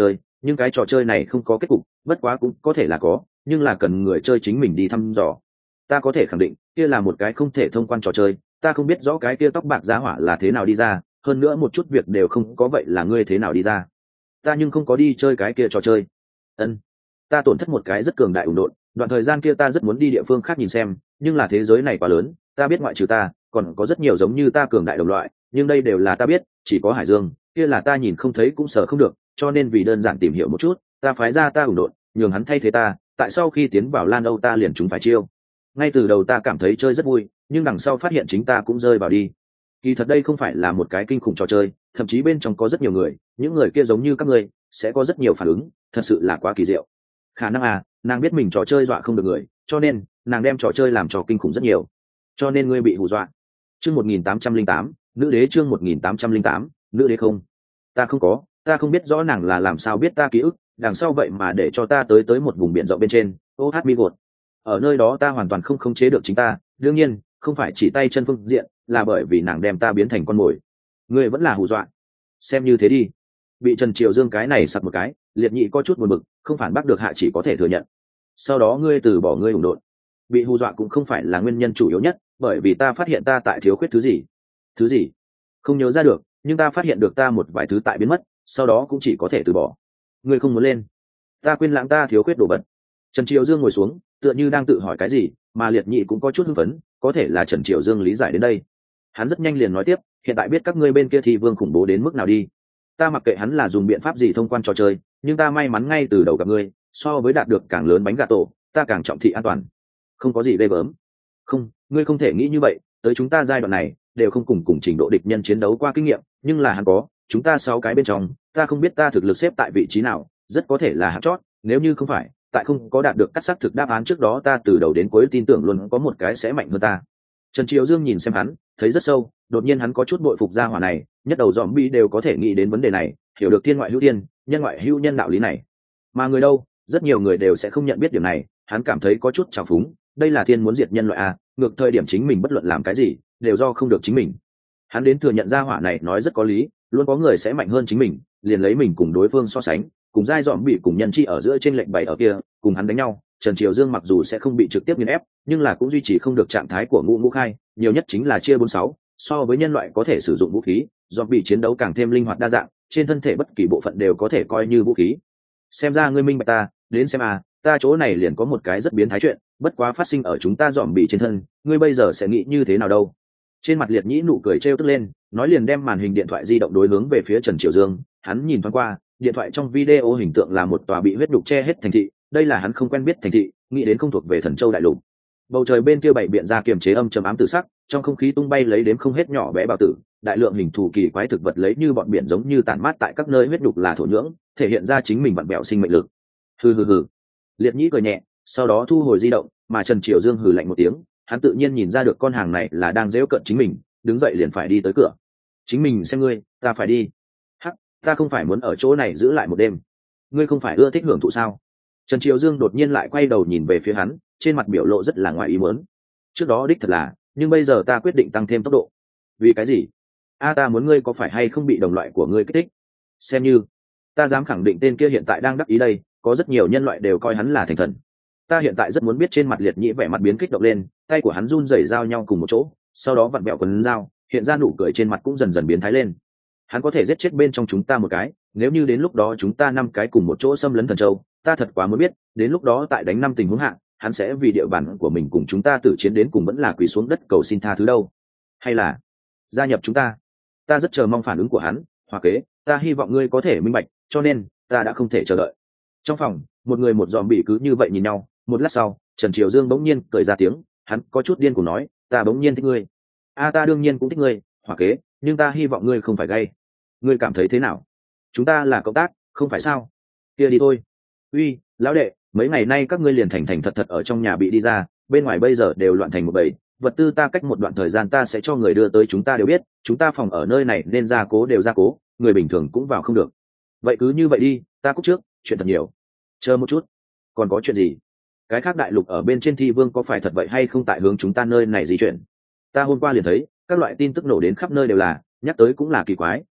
nhưng cái trò chơi này không có kết cục, bất quá cũng có thể là có, nhưng là cần người chơi chính mình đi thăm dò. Ta có thể khẳng định kia là một cái không thể thông quan trò chơi, ta không biết rõ cái kia tóc bạc giá hỏa là thế nào đi ra, hơn nữa một chút việc đều không có, vậy là ngươi thế nào đi ra? Ta nhưng không có đi chơi cái kia trò chơi. Ân, ta tổn thất một cái rất cường đại ủng độn, đoạn thời gian kia ta rất muốn đi địa phương khác nhìn xem, nhưng là thế giới này quá lớn, ta biết ngoại trừ ta còn có rất nhiều giống như ta cường đại đồng loại, nhưng đây đều là ta biết, chỉ có Hải Dương kia là ta nhìn không thấy cũng sợ không được, cho nên vì đơn giản tìm hiểu một chút, ta phái ra ta ủng độn nhường hắn thay thế ta. Tại sau khi tiến vào Lan Âu ta liền chúng phải chiêu. Ngay từ đầu ta cảm thấy chơi rất vui, nhưng đằng sau phát hiện chính ta cũng rơi vào đi. Kỳ thật đây không phải là một cái kinh khủng trò chơi, thậm chí bên trong có rất nhiều người, những người kia giống như các ngươi sẽ có rất nhiều phản ứng, thật sự là quá kỳ diệu. Khả năng à, nàng biết mình trò chơi dọa không được người, cho nên nàng đem trò chơi làm trò kinh khủng rất nhiều, cho nên ngươi bị hù dọa. Chương một nghìn tám trăm linh tám, nữ đế. Chương một nghìn tám trăm linh tám, nữ đế. Không, ta không có, ta không biết rõ nàng là làm sao biết ta ký ức, đằng sau vậy mà để cho ta tới tới một vùng biển rộng bên trên. Ô hát mi gột, ở nơi đó ta hoàn toàn không khống chế được chính ta, đương nhiên không phải chỉ tay chân phương diện, là bởi vì nàng đem ta biến thành con mồi. Ngươi vẫn là hù dọa, xem như thế đi. Bị Trần Triều Dương cái này sặc một cái, Liệt Nhị có chút buồn bực, không phản bác được hạ chỉ có thể thừa nhận. Sau đó ngươi từ bỏ ngươi ủng độn, bị hù dọa cũng không phải là nguyên nhân chủ yếu nhất, bởi vì ta phát hiện ta tại thiếu khuyết thứ gì. Thứ gì? Không nhớ ra được, nhưng ta phát hiện được ta một vài thứ tại biến mất, sau đó cũng chỉ có thể từ bỏ. Ngươi không muốn lên? Ta quên lãng ta thiếu khuyết đồ vật. Trần Triều Dương ngồi xuống, tựa như đang tự hỏi cái gì, mà Liệt Nhị cũng có chút hưng phấn, có thể là Trần Triều Dương lý giải đến đây. Hắn rất nhanh liền nói tiếp, hiện tại biết các ngươi bên kia thì vương khủng bố đến mức nào đi. Ta mặc kệ hắn là dùng biện pháp gì thông quan trò chơi, nhưng ta may mắn ngay từ đầu gặp ngươi, so với đạt được càng lớn bánh gà tổ, ta càng trọng thị an toàn. Không có gì ghê gớm. Không, ngươi không thể nghĩ như vậy, tới chúng ta giai đoạn này đều không cùng cùng trình độ địch nhân chiến đấu qua kinh nghiệm, nhưng là hắn có, chúng ta sáu cái bên trong, ta không biết ta thực lực xếp tại vị trí nào, rất có thể là hạng chót, nếu như không phải, tại không có đạt được cắt xác thực đáp án trước đó ta từ đầu đến cuối tin tưởng luôn có một cái sẽ mạnh hơn ta. Trần Triều Dương nhìn xem hắn, thấy rất sâu, đột nhiên hắn có chút bội phục gia hỏa này, nhất đầu dòm bi đều có thể nghĩ đến vấn đề này, hiểu được thiên ngoại hữu thiên, nhân ngoại hữu nhân đạo lý này. Mà người đâu, rất nhiều người đều sẽ không nhận biết điểm này, hắn cảm thấy có chút trào phúng, đây là thiên muốn diệt nhân loại à, ngược thời điểm chính mình bất luận làm cái gì, đều do không được chính mình. Hắn đến thừa nhận gia hỏa này nói rất có lý, luôn có người sẽ mạnh hơn chính mình, liền lấy mình cùng đối phương so sánh, cùng giai dòm bị cùng nhân chi ở giữa trên lệnh bày ở kia, cùng hắn đánh nhau. Trần Triều Dương mặc dù sẽ không bị trực tiếp nghiền ép, nhưng là cũng duy trì không được trạng thái của ngũ ngũ khai, nhiều nhất chính là chia bốn sáu, so với nhân loại có thể sử dụng vũ khí, dòm bị chiến đấu càng thêm linh hoạt đa dạng, trên thân thể bất kỳ bộ phận đều có thể coi như vũ khí. Xem ra ngươi minh bạch ta, đến xem à, ta chỗ này liền có một cái rất biến thái chuyện, bất quá phát sinh ở chúng ta dòm bị trên thân, ngươi bây giờ sẽ nghĩ như thế nào đâu? Trên mặt Liệt Nhĩ nụ cười trêu tức lên, nói liền đem màn hình điện thoại di động đối hướng về phía Trần Triều Dương, hắn nhìn thoáng qua, điện thoại trong video hình tượng là một tòa bị huyết đục che hết thành thị, đây là hắn không quen biết thành thị, nghĩ đến không thuộc về Thần Châu đại lục. Bầu trời bên kia bảy biện ra kiềm chế âm trầm ám tử sắc, trong không khí tung bay lấy đếm không hết nhỏ bé bào tử, đại lượng hình thù kỳ quái thực vật lấy như bọn biển giống như tản mát tại các nơi huyết đục là thổ nhưỡng, thể hiện ra chính mình vặn bẹo sinh mệnh lực. Hừ hừ hừ. Liệt Nhĩ cười nhẹ, sau đó thu hồi di động, mà Trần Triều Dương hừ lạnh một tiếng, hắn tự nhiên nhìn ra được con hàng này là đang giễu cợt chính mình, đứng dậy liền phải đi tới cửa. Chính mình xem ngươi, ta phải đi. Hắc, ta không phải muốn ở chỗ này giữ lại một đêm. Ngươi không phải ưa thích hưởng thụ sao? Trần Triều Dương đột nhiên lại quay đầu nhìn về phía hắn, trên mặt biểu lộ rất là ngoài ý muốn. Trước đó đích thật là, nhưng bây giờ ta quyết định tăng thêm tốc độ. Vì cái gì? A ta muốn ngươi có phải hay không bị đồng loại của ngươi kích thích? Xem như, ta dám khẳng định tên kia hiện tại đang đắc ý đây, có rất nhiều nhân loại đều coi hắn là thành thần. Ta hiện tại rất muốn biết. Trên mặt Liệt Nhĩ vẻ mặt biến kích động lên, tay của hắn run rẩy giao nhau cùng một chỗ, sau đó vặn bẹo quần dao, hiện ra nụ cười trên mặt cũng dần dần biến thái lên. Hắn có thể giết chết bên trong chúng ta một cái, nếu như đến lúc đó chúng ta năm cái cùng một chỗ xâm lấn Thần Châu, ta thật quá muốn biết, đến lúc đó tại đánh năm tình huống hạ, hắn sẽ vì địa bàn của mình cùng chúng ta tử chiến đến cùng vẫn là quỳ xuống đất cầu xin tha thứ đâu, hay là gia nhập chúng ta? Ta rất chờ mong phản ứng của hắn, Hoa Kế, ta hy vọng ngươi có thể minh bạch, cho nên ta đã không thể chờ đợi. Trong phòng, một người một dòm bị cứ như vậy nhìn nhau, một lát sau, Trần Triều Dương bỗng nhiên cười ra tiếng, hắn có chút điên cuồng nói, ta bỗng nhiên thích ngươi. A ta đương nhiên cũng thích ngươi, Hoa Kế, nhưng ta hy vọng ngươi không phải gay. Ngươi cảm thấy thế nào? Chúng ta là cộng tác, không phải sao? Kia đi thôi. Uy, lão đệ, mấy ngày nay các ngươi liền thành thành thật thật ở trong nhà bị đi ra, bên ngoài bây giờ đều loạn thành một bầy, vật tư ta cách một đoạn thời gian ta sẽ cho người đưa tới, chúng ta đều biết, chúng ta phòng ở nơi này nên gia cố đều gia cố, người bình thường cũng vào không được. Vậy cứ như vậy đi, ta cúp trước, chuyện thật nhiều. Chờ một chút, còn có chuyện gì? Cái khác đại lục ở bên trên Thi Vương có phải thật vậy hay không tại hướng chúng ta nơi này di chuyển? Ta hôm qua liền thấy, các loại tin tức nổ đến khắp nơi đều là, nhắc tới cũng là kỳ quái,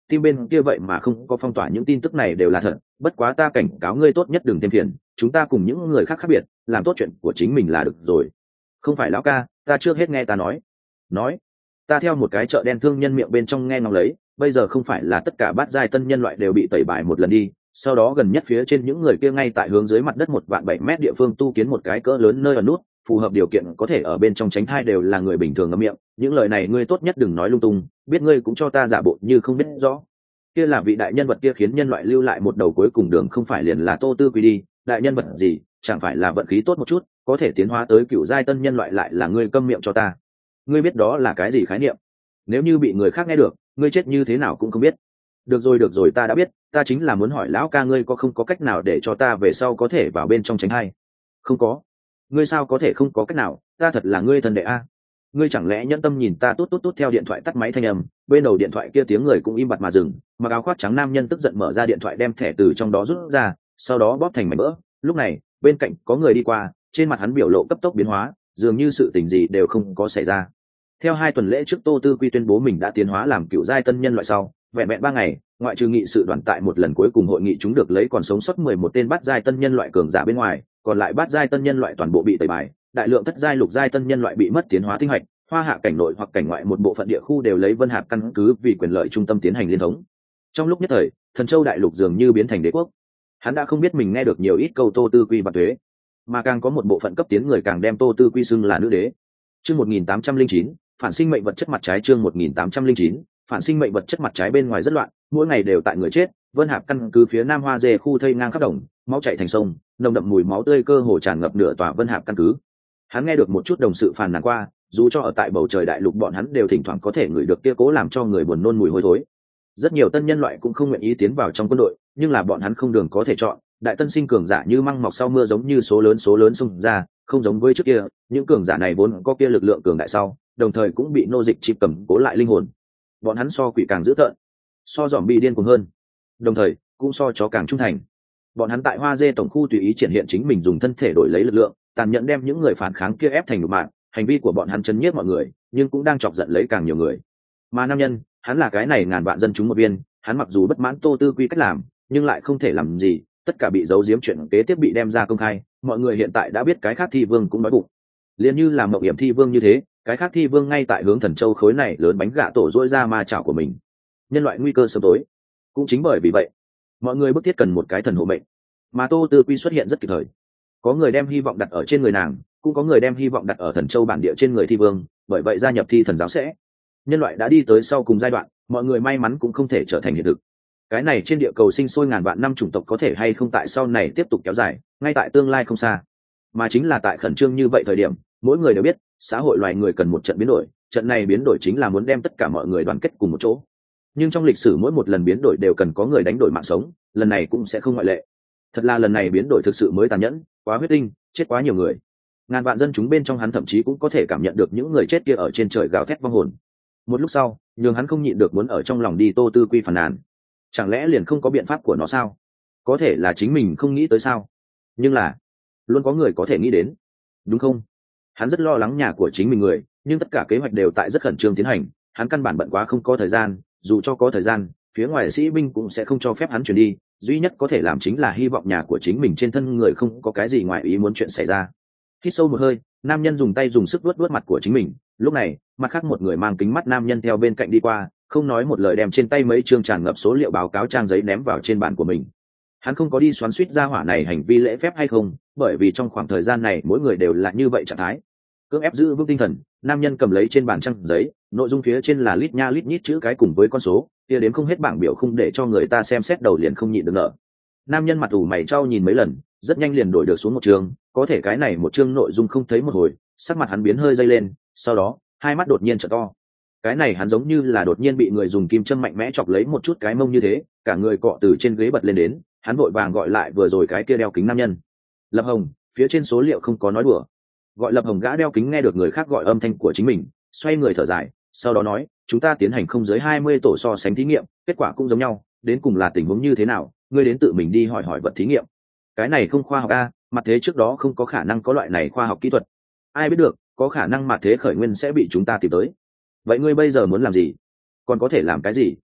tim bên kia vậy mà không có phong tỏa những tin tức này đều là thật, bất quá ta cảnh cáo ngươi tốt nhất đừng thêm phiền, chúng ta cùng những người khác khác biệt, làm tốt chuyện của chính mình là được rồi. Không phải lão ca, ta trước hết nghe ta nói. Nói, ta theo một cái chợ đen thương nhân miệng bên trong nghe ngóng lấy, bây giờ không phải là tất cả bát giai tân nhân loại đều bị tẩy bài một lần đi, sau đó gần nhất phía trên những người kia ngay tại hướng dưới mặt đất một vạn bảy mét địa phương tu kiến một cái cỡ lớn nơi ở nút, phù hợp điều kiện có thể ở bên trong tránh thai đều là người bình thường ngậm miệng, những lời này ngươi tốt nhất đừng nói lung tung, biết ngươi cũng cho ta giả bộ như không biết rõ. Kia là vị đại nhân vật kia khiến nhân loại lưu lại một đầu cuối cùng đường, không phải liền là Tô Tư Quy đi, đại nhân vật gì, chẳng phải là vận khí tốt một chút, có thể tiến hóa tới cựu giai tân nhân loại lại là ngươi câm miệng cho ta. Ngươi biết đó là cái gì khái niệm? Nếu như bị người khác nghe được, ngươi chết như thế nào cũng không biết. Được rồi được rồi, ta đã biết, ta chính là muốn hỏi lão ca ngươi có không có cách nào để cho ta về sau có thể vào bên trong tránh hay? Không có. Ngươi sao có thể không có cách nào, ta thật là ngươi thần đệ a. Ngươi chẳng lẽ nhẫn tâm nhìn ta tốt tốt tốt theo điện thoại tắt máy thanh âm, bên đầu điện thoại kia tiếng người cũng im bặt mà dừng, mặc áo khoác trắng nam nhân tức giận mở ra điện thoại đem thẻ từ trong đó rút ra, sau đó bóp thành mảnh vỡ. Lúc này, bên cạnh có người đi qua, trên mặt hắn biểu lộ cấp tốc biến hóa, dường như sự tình gì đều không có xảy ra. Theo hai tuần lễ trước Tô Tư Quy tuyên bố mình đã tiến hóa làm cựu giai tân nhân loại sau, vẹn vẹn ba ngày, ngoại trừ nghị sự đoàn tại một lần cuối cùng hội nghị chúng được lấy còn sống sót mười một tên bát giai tân nhân loại cường giả bên ngoài, còn lại bát giai tân nhân loại toàn bộ bị tẩy bài, đại lượng thất giai lục giai tân nhân loại bị mất tiến hóa tinh hạch, hoa hạ cảnh nội hoặc cảnh ngoại một bộ phận địa khu đều lấy Vân Hạp căn cứ vì quyền lợi trung tâm tiến hành liên thống. Trong lúc nhất thời, Thần Châu đại lục dường như biến thành đế quốc. Hắn đã không biết mình nghe được nhiều ít câu Tô Tư Quy bạc thuế, mà càng có một bộ phận cấp tiến người càng đem Tô Tư Quy xưng là nữ đế. Chương một nghìn tám trăm linh chín, phản sinh mệnh vật chất mặt trái. Chương một nghìn tám trăm linh chín, phản sinh mệnh vật chất mặt trái. Bên ngoài rất loạn, mỗi ngày đều tại người chết, Vân Hạp căn cứ phía Nam Hoa Dê khu thây ngang khắp đồng, máu chảy thành sông, nồng đậm mùi máu tươi cơ hồ tràn ngập nửa tòa Vân Hạp căn cứ. Hắn nghe được một chút đồng sự phàn nàn qua, dù cho ở tại bầu trời đại lục bọn hắn đều thỉnh thoảng có thể ngửi được kia cố làm cho người buồn nôn mùi hôi thối. Rất nhiều tân nhân loại cũng không nguyện ý tiến vào trong quân đội, nhưng là bọn hắn không đường có thể chọn, đại tân sinh cường giả như măng mọc sau mưa giống như số lớn số lớn xung ra, không giống với trước kia, những cường giả này vốn có kia lực lượng cường đại sau, đồng thời cũng bị nô dịch chịp cầm cố lại linh hồn. Bọn hắn so quỷ càng dữ tợn, so giòm bị điên cuồng hơn, đồng thời cũng so chó càng trung thành. Bọn hắn tại Hoa Dê tổng khu tùy ý triển hiện chính mình dùng thân thể đổi lấy lực lượng, tàn nhẫn đem những người phản kháng kia ép thành nhục mạ, hành vi của bọn hắn chấn nhiếp mọi người, nhưng cũng đang chọc giận lấy càng nhiều người. Mà nam nhân, hắn là cái này ngàn vạn dân chúng một viên, hắn mặc dù bất mãn Tô Tư Quy cách làm, nhưng lại không thể làm gì, tất cả bị giấu giếm chuyện kế tiếp bị đem ra công khai, mọi người hiện tại đã biết cái khác thi vương cũng đói bụng. Liên như là mộng hiểm thi vương như thế, cái khác thi vương ngay tại hướng Thần Châu khối này lớn bánh gạ tổ dỗi ra ma chảo của mình. Nhân loại nguy cơ sớm tối. Cũng chính bởi vì vậy, mọi người bức thiết cần một cái thần hộ mệnh, mà Tô Tư Quy xuất hiện rất kịp thời. Có người đem hy vọng đặt ở trên người nàng, cũng có người đem hy vọng đặt ở Thần Châu bản địa trên người thi vương, bởi vậy gia nhập thi thần giáo sẽ. Nhân loại đã đi tới sau cùng giai đoạn, mọi người may mắn cũng không thể trở thành hiện thực. Cái này trên địa cầu sinh sôi ngàn vạn năm chủng tộc có thể hay không tại sau này tiếp tục kéo dài, ngay tại tương lai không xa. Mà chính là tại khẩn trương như vậy thời điểm, mỗi người đều biết, xã hội loài người cần một trận biến đổi, trận này biến đổi chính là muốn đem tất cả mọi người đoàn kết cùng một chỗ. Nhưng trong lịch sử mỗi một lần biến đổi đều cần có người đánh đổi mạng sống, lần này cũng sẽ không ngoại lệ. Thật là lần này biến đổi thực sự mới tàn nhẫn, quá huyết tinh, chết quá nhiều người. Ngàn vạn dân chúng bên trong hắn thậm chí cũng có thể cảm nhận được những người chết kia ở trên trời gào thét vong hồn. Một lúc sau, nhường hắn không nhịn được muốn ở trong lòng đi Tô Tư Quy phàn nàn. Chẳng lẽ liền không có biện pháp của nó sao? Có thể là chính mình không nghĩ tới sao? Nhưng là luôn có người có thể nghĩ đến, đúng không? Hắn rất lo lắng nhà của chính mình người, nhưng tất cả kế hoạch đều tại rất khẩn trương tiến hành, hắn căn bản bận quá không có thời gian, dù cho có thời gian, phía ngoài sĩ binh cũng sẽ không cho phép hắn chuyển đi, duy nhất có thể làm chính là hy vọng nhà của chính mình trên thân người không có cái gì ngoài ý muốn chuyện xảy ra. Hít sâu một hơi, nam nhân dùng tay dùng sức vuốt vuốt mặt của chính mình, lúc này, mặt khác một người mang kính mắt nam nhân theo bên cạnh đi qua, không nói một lời đem trên tay mấy chương tràn ngập số liệu báo cáo trang giấy ném vào trên bàn của mình. Hắn không có đi xoắn xuýt ra hỏa này hành vi lễ phép hay không, bởi vì trong khoảng thời gian này mỗi người đều là như vậy trạng thái. Cưỡng ép giữ vững tinh thần, nam nhân cầm lấy trên bàn trang giấy, nội dung phía trên là lít nha lít nhít chữ cái cùng với con số, kia đến không hết bảng biểu không để cho người ta xem xét đầu liền không nhịn được nợ. Nam nhân mặt ủ mày trao nhìn mấy lần, rất nhanh liền đổi được xuống một chương, có thể cái này một chương nội dung không thấy một hồi, sắc mặt hắn biến hơi dây lên, sau đó hai mắt đột nhiên trợ to. Cái này hắn giống như là đột nhiên bị người dùng kim châm mạnh mẽ chọc lấy một chút cái mông như thế, cả người cọ từ trên ghế bật lên đến, hắn vội vàng gọi lại vừa rồi cái kia đeo kính nam nhân. Lập Hồng, phía trên số liệu không có nói đùa. Gọi Lập Hồng gã đeo kính nghe được người khác gọi âm thanh của chính mình, xoay người thở dài, sau đó nói, chúng ta tiến hành không dưới hai mươi tổ so sánh thí nghiệm, kết quả cũng giống nhau, đến cùng là tình huống như thế nào, ngươi đến tự mình đi hỏi hỏi vật thí nghiệm. Cái này không khoa học a, mặt thế trước đó không có khả năng có loại này khoa học kỹ thuật. Ai biết được, có khả năng mặt thế khởi nguyên sẽ bị chúng ta tìm tới. Vậy ngươi bây giờ muốn làm gì? Còn có thể làm cái gì?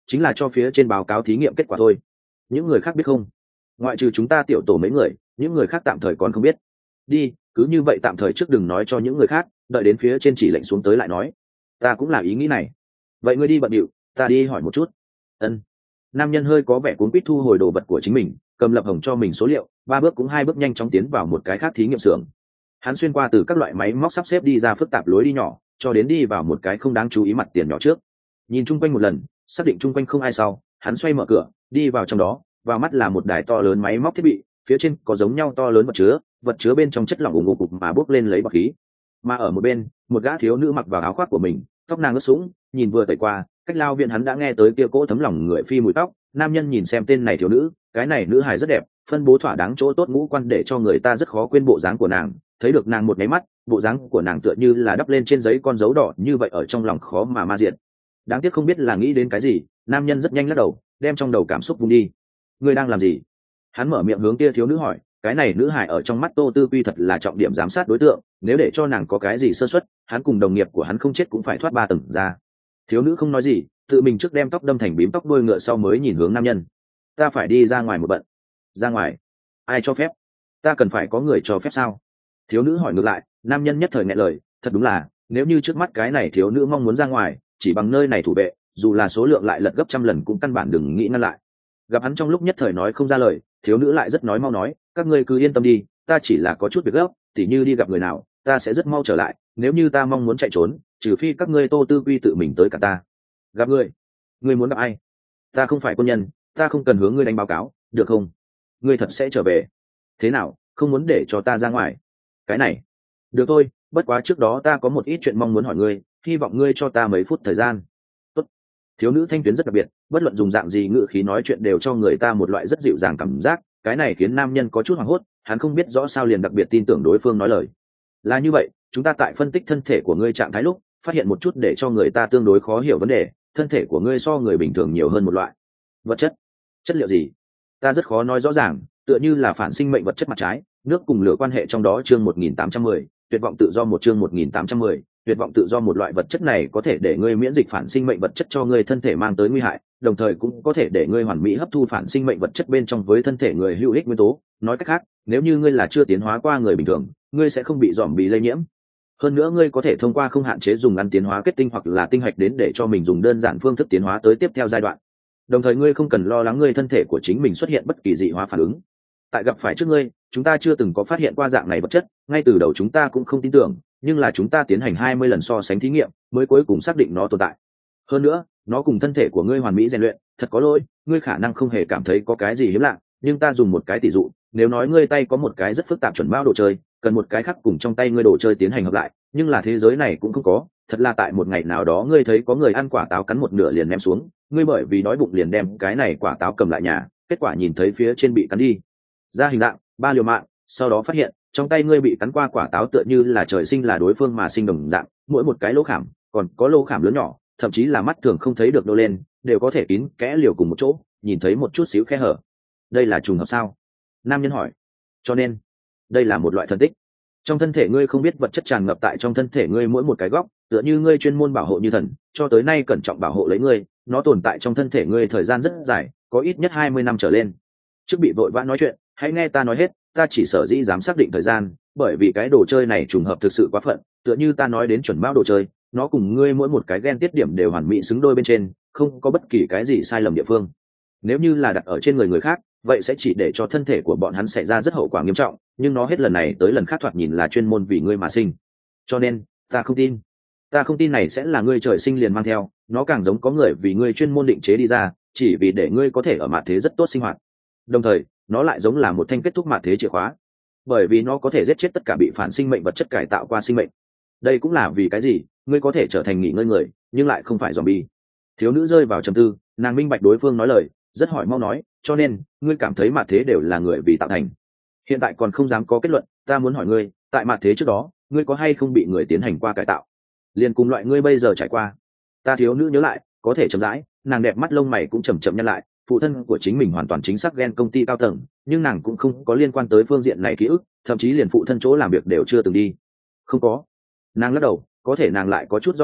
chính là cho phía trên báo cáo thí nghiệm kết quả thôi. Những người khác biết không? Ngoại trừ chúng ta tiểu tổ mấy người, những người khác tạm thời còn không biết. Đi, cứ như vậy tạm thời trước đừng nói cho những người khác, đợi đến phía trên chỉ lệnh xuống tới lại nói. Ta cũng là ý nghĩ này. Vậy ngươi đi bận điệu, ta đi hỏi một chút. Ân. Nam nhân hơi có vẻ cuốn quýt thu hồi đồ vật của chính mình, cầm lập hồng cho mình số liệu, ba bước cũng hai bước nhanh chóng tiến vào một cái khác thí nghiệm xưởng. Hắn xuyên qua từ các loại máy móc sắp xếp đi ra phức tạp lối đi nhỏ, cho đến đi vào một cái không đáng chú ý mặt tiền nhỏ trước. Nhìn chung quanh một lần, xác định chung quanh không ai sau, hắn xoay mở cửa, đi vào trong đó, vào mắt là một đài to lớn máy móc thiết bị, phía trên có giống nhau to lớn vật chứa, vật chứa bên trong chất lỏng ủng ục cục mà bốc lên lấy bọt khí. Mà ở một bên, một gã thiếu nữ mặc vào áo khoác của mình, tóc nàng ướt sũng, nhìn vừa tẩy qua, cách lao viện hắn đã nghe tới kia cỗ thấm lòng người phi mùi tóc. Nam nhân nhìn xem tên này thiếu nữ, cái này nữ hài rất đẹp, phân bố thỏa đáng chỗ tốt ngũ quan để cho người ta rất khó quên bộ dáng của nàng. Thấy được nàng một cái mắt, bộ dáng của nàng tựa như là đắp lên trên giấy con dấu đỏ như vậy, ở trong lòng khó mà ma diện. Đáng tiếc không biết là nghĩ đến cái gì, nam nhân rất nhanh lắc đầu, đem trong đầu cảm xúc vung đi. Ngươi đang làm gì? Hắn mở miệng hướng kia thiếu nữ hỏi. Cái này nữ hài ở trong mắt Tô Tư Quy thật là trọng điểm giám sát đối tượng, nếu để cho nàng có cái gì sơ suất, hắn cùng đồng nghiệp của hắn không chết cũng phải thoát ba tầng ra. Thiếu nữ không nói gì, tự mình trước đem tóc đâm thành bím tóc đuôi ngựa sau mới nhìn hướng nam nhân. Ta phải đi ra ngoài một bận. Ra ngoài? Ai cho phép? Ta cần phải có người cho phép sao? Thiếu nữ hỏi ngược lại. Nam nhân nhất thời nghẹn lời, thật đúng là, nếu như trước mắt cái này thiếu nữ mong muốn ra ngoài, chỉ bằng nơi này thủ vệ, dù là số lượng lại lật gấp trăm lần cũng căn bản đừng nghĩ ngăn lại. Gặp hắn trong lúc nhất thời nói không ra lời, thiếu nữ lại rất nói mau nói, các ngươi cứ yên tâm đi, ta chỉ là có chút việc gấp, tỉ như đi gặp người nào, ta sẽ rất mau trở lại, nếu như ta mong muốn chạy trốn, trừ phi các ngươi Tô Tư Quy tự mình tới cả ta. Gặp ngươi? Ngươi muốn gặp ai? Ta không phải quân nhân, ta không cần hướng ngươi đánh báo cáo, được không? Ngươi thật sẽ trở về? Thế nào, không muốn để cho ta ra ngoài? Cái này, được thôi, bất quá trước đó ta có một ít chuyện mong muốn hỏi ngươi, hy vọng ngươi cho ta mấy phút thời gian. Tốt. Thiếu nữ thanh tuyến rất đặc biệt, bất luận dùng dạng gì ngữ khí nói chuyện đều cho người ta một loại rất dịu dàng cảm giác, cái này khiến nam nhân có chút hoảng hốt, hắn không biết rõ sao liền đặc biệt tin tưởng đối phương nói lời. Là như vậy, chúng ta tại phân tích thân thể của ngươi trạng thái lúc, phát hiện một chút để cho người ta tương đối khó hiểu vấn đề, thân thể của ngươi so người bình thường nhiều hơn một loại vật chất. Chất liệu gì? Ta rất khó nói rõ ràng, tựa như là phản sinh mệnh vật chất mặt trái, nước cùng lửa quan hệ trong đó. Chương một nghìn tám trăm mười, tuyệt vọng tự do. Một chương một nghìn tám trăm mười, tuyệt vọng tự do. Một loại vật chất này có thể để ngươi miễn dịch phản sinh mệnh vật chất cho ngươi thân thể mang tới nguy hại, đồng thời cũng có thể để ngươi hoàn mỹ hấp thu phản sinh mệnh vật chất bên trong với thân thể người hữu ích nguyên tố. Nói cách khác, nếu như ngươi là chưa tiến hóa qua người bình thường, ngươi sẽ không bị dòm bị lây nhiễm. Hơn nữa ngươi có thể thông qua không hạn chế dùng ăn tiến hóa kết tinh hoặc là tinh hạch đến để cho mình dùng đơn giản phương thức tiến hóa tới tiếp theo giai đoạn. Đồng thời ngươi không cần lo lắng ngươi thân thể của chính mình xuất hiện bất kỳ dị hóa phản ứng. Tại gặp phải trước ngươi, chúng ta chưa từng có phát hiện qua dạng này vật chất, ngay từ đầu chúng ta cũng không tin tưởng, nhưng là chúng ta tiến hành hai mươi lần so sánh thí nghiệm, mới cuối cùng xác định nó tồn tại. Hơn nữa, nó cùng thân thể của ngươi hoàn mỹ rèn luyện, thật có lỗi, ngươi khả năng không hề cảm thấy có cái gì hiếm lạ, nhưng ta dùng một cái tỷ dụ, nếu nói ngươi tay có một cái rất phức tạp chuẩn mao đồ chơi, cần một cái khác cùng trong tay ngươi đồ chơi tiến hành hợp lại, nhưng là thế giới này cũng không có, thật là tại một ngày nào đó ngươi thấy có người ăn quả táo cắn một nửa liền ném xuống, ngươi bởi vì đói bụng liền đem cái này quả táo cầm lại nhà, kết quả nhìn thấy phía trên bị cắn đi ra hình dạng ba liều mạng, sau đó phát hiện trong tay ngươi bị cắn qua quả táo tựa như là trời sinh là đối phương mà sinh đồng dạng, mỗi một cái lỗ khảm còn có lỗ khảm lớn nhỏ, thậm chí là mắt thường không thấy được nô lên đều có thể kín kẽ liều cùng một chỗ, nhìn thấy một chút xíu khe hở. Đây là trùng hợp sao? Nam nhân hỏi. Cho nên đây là một loại thần tích. Trong thân thể ngươi không biết vật chất tràn ngập tại trong thân thể ngươi mỗi một cái góc, tựa như ngươi chuyên môn bảo hộ như thần, cho tới nay cẩn trọng bảo hộ lấy ngươi, nó tồn tại trong thân thể ngươi thời gian rất dài, có ít nhất hai mươi năm trở lên. Trước bị vội vã nói chuyện, hãy nghe ta nói hết, ta chỉ sở dĩ dám xác định thời gian, bởi vì cái đồ chơi này trùng hợp thực sự quá phận, tựa như ta nói đến chuẩn mao đồ chơi, nó cùng ngươi mỗi một cái gen tiết điểm đều hoàn mỹ xứng đôi bên trên, không có bất kỳ cái gì sai lầm địa phương. Nếu như là đặt ở trên người người khác, vậy sẽ chỉ để cho thân thể của bọn hắn xảy ra rất hậu quả nghiêm trọng, nhưng nó hết lần này tới lần khác thoạt nhìn là chuyên môn vì ngươi mà sinh. Cho nên ta không tin ta không tin này sẽ là ngươi trời sinh liền mang theo, nó càng giống có người vì ngươi chuyên môn định chế đi ra, chỉ vì để ngươi có thể ở mạt thế rất tốt sinh hoạt. Đồng thời nó lại giống là một thanh kết thúc mạt thế chìa khóa, bởi vì nó có thể giết chết tất cả bị phản sinh mệnh vật chất cải tạo qua sinh mệnh. Đây cũng là vì cái gì ngươi có thể trở thành nghỉ ngơi người nhưng lại không phải zombie. Thiếu nữ rơi vào trầm tư, nàng minh bạch đối phương nói lời, rất hỏi mau nói, cho nên ngươi cảm thấy mạt thế đều là người vì tạo thành. Hiện tại còn không dám có kết luận, ta muốn hỏi ngươi, tại mạt thế trước đó ngươi có hay không bị người tiến hành qua cải tạo, liền cùng loại ngươi bây giờ trải qua? Ta thiếu nữ nhớ lại, có thể chậm rãi, nàng đẹp mắt lông mày cũng chậm chậm nhăn lại, phụ thân của chính mình hoàn toàn chính xác ghen công ty cao tầng, nhưng nàng cũng không có liên quan tới phương diện này ký ức, thậm chí liền phụ thân chỗ làm việc đều chưa từng đi. Không có. Nàng lắc đầu, có thể nàng lại có chút do dự,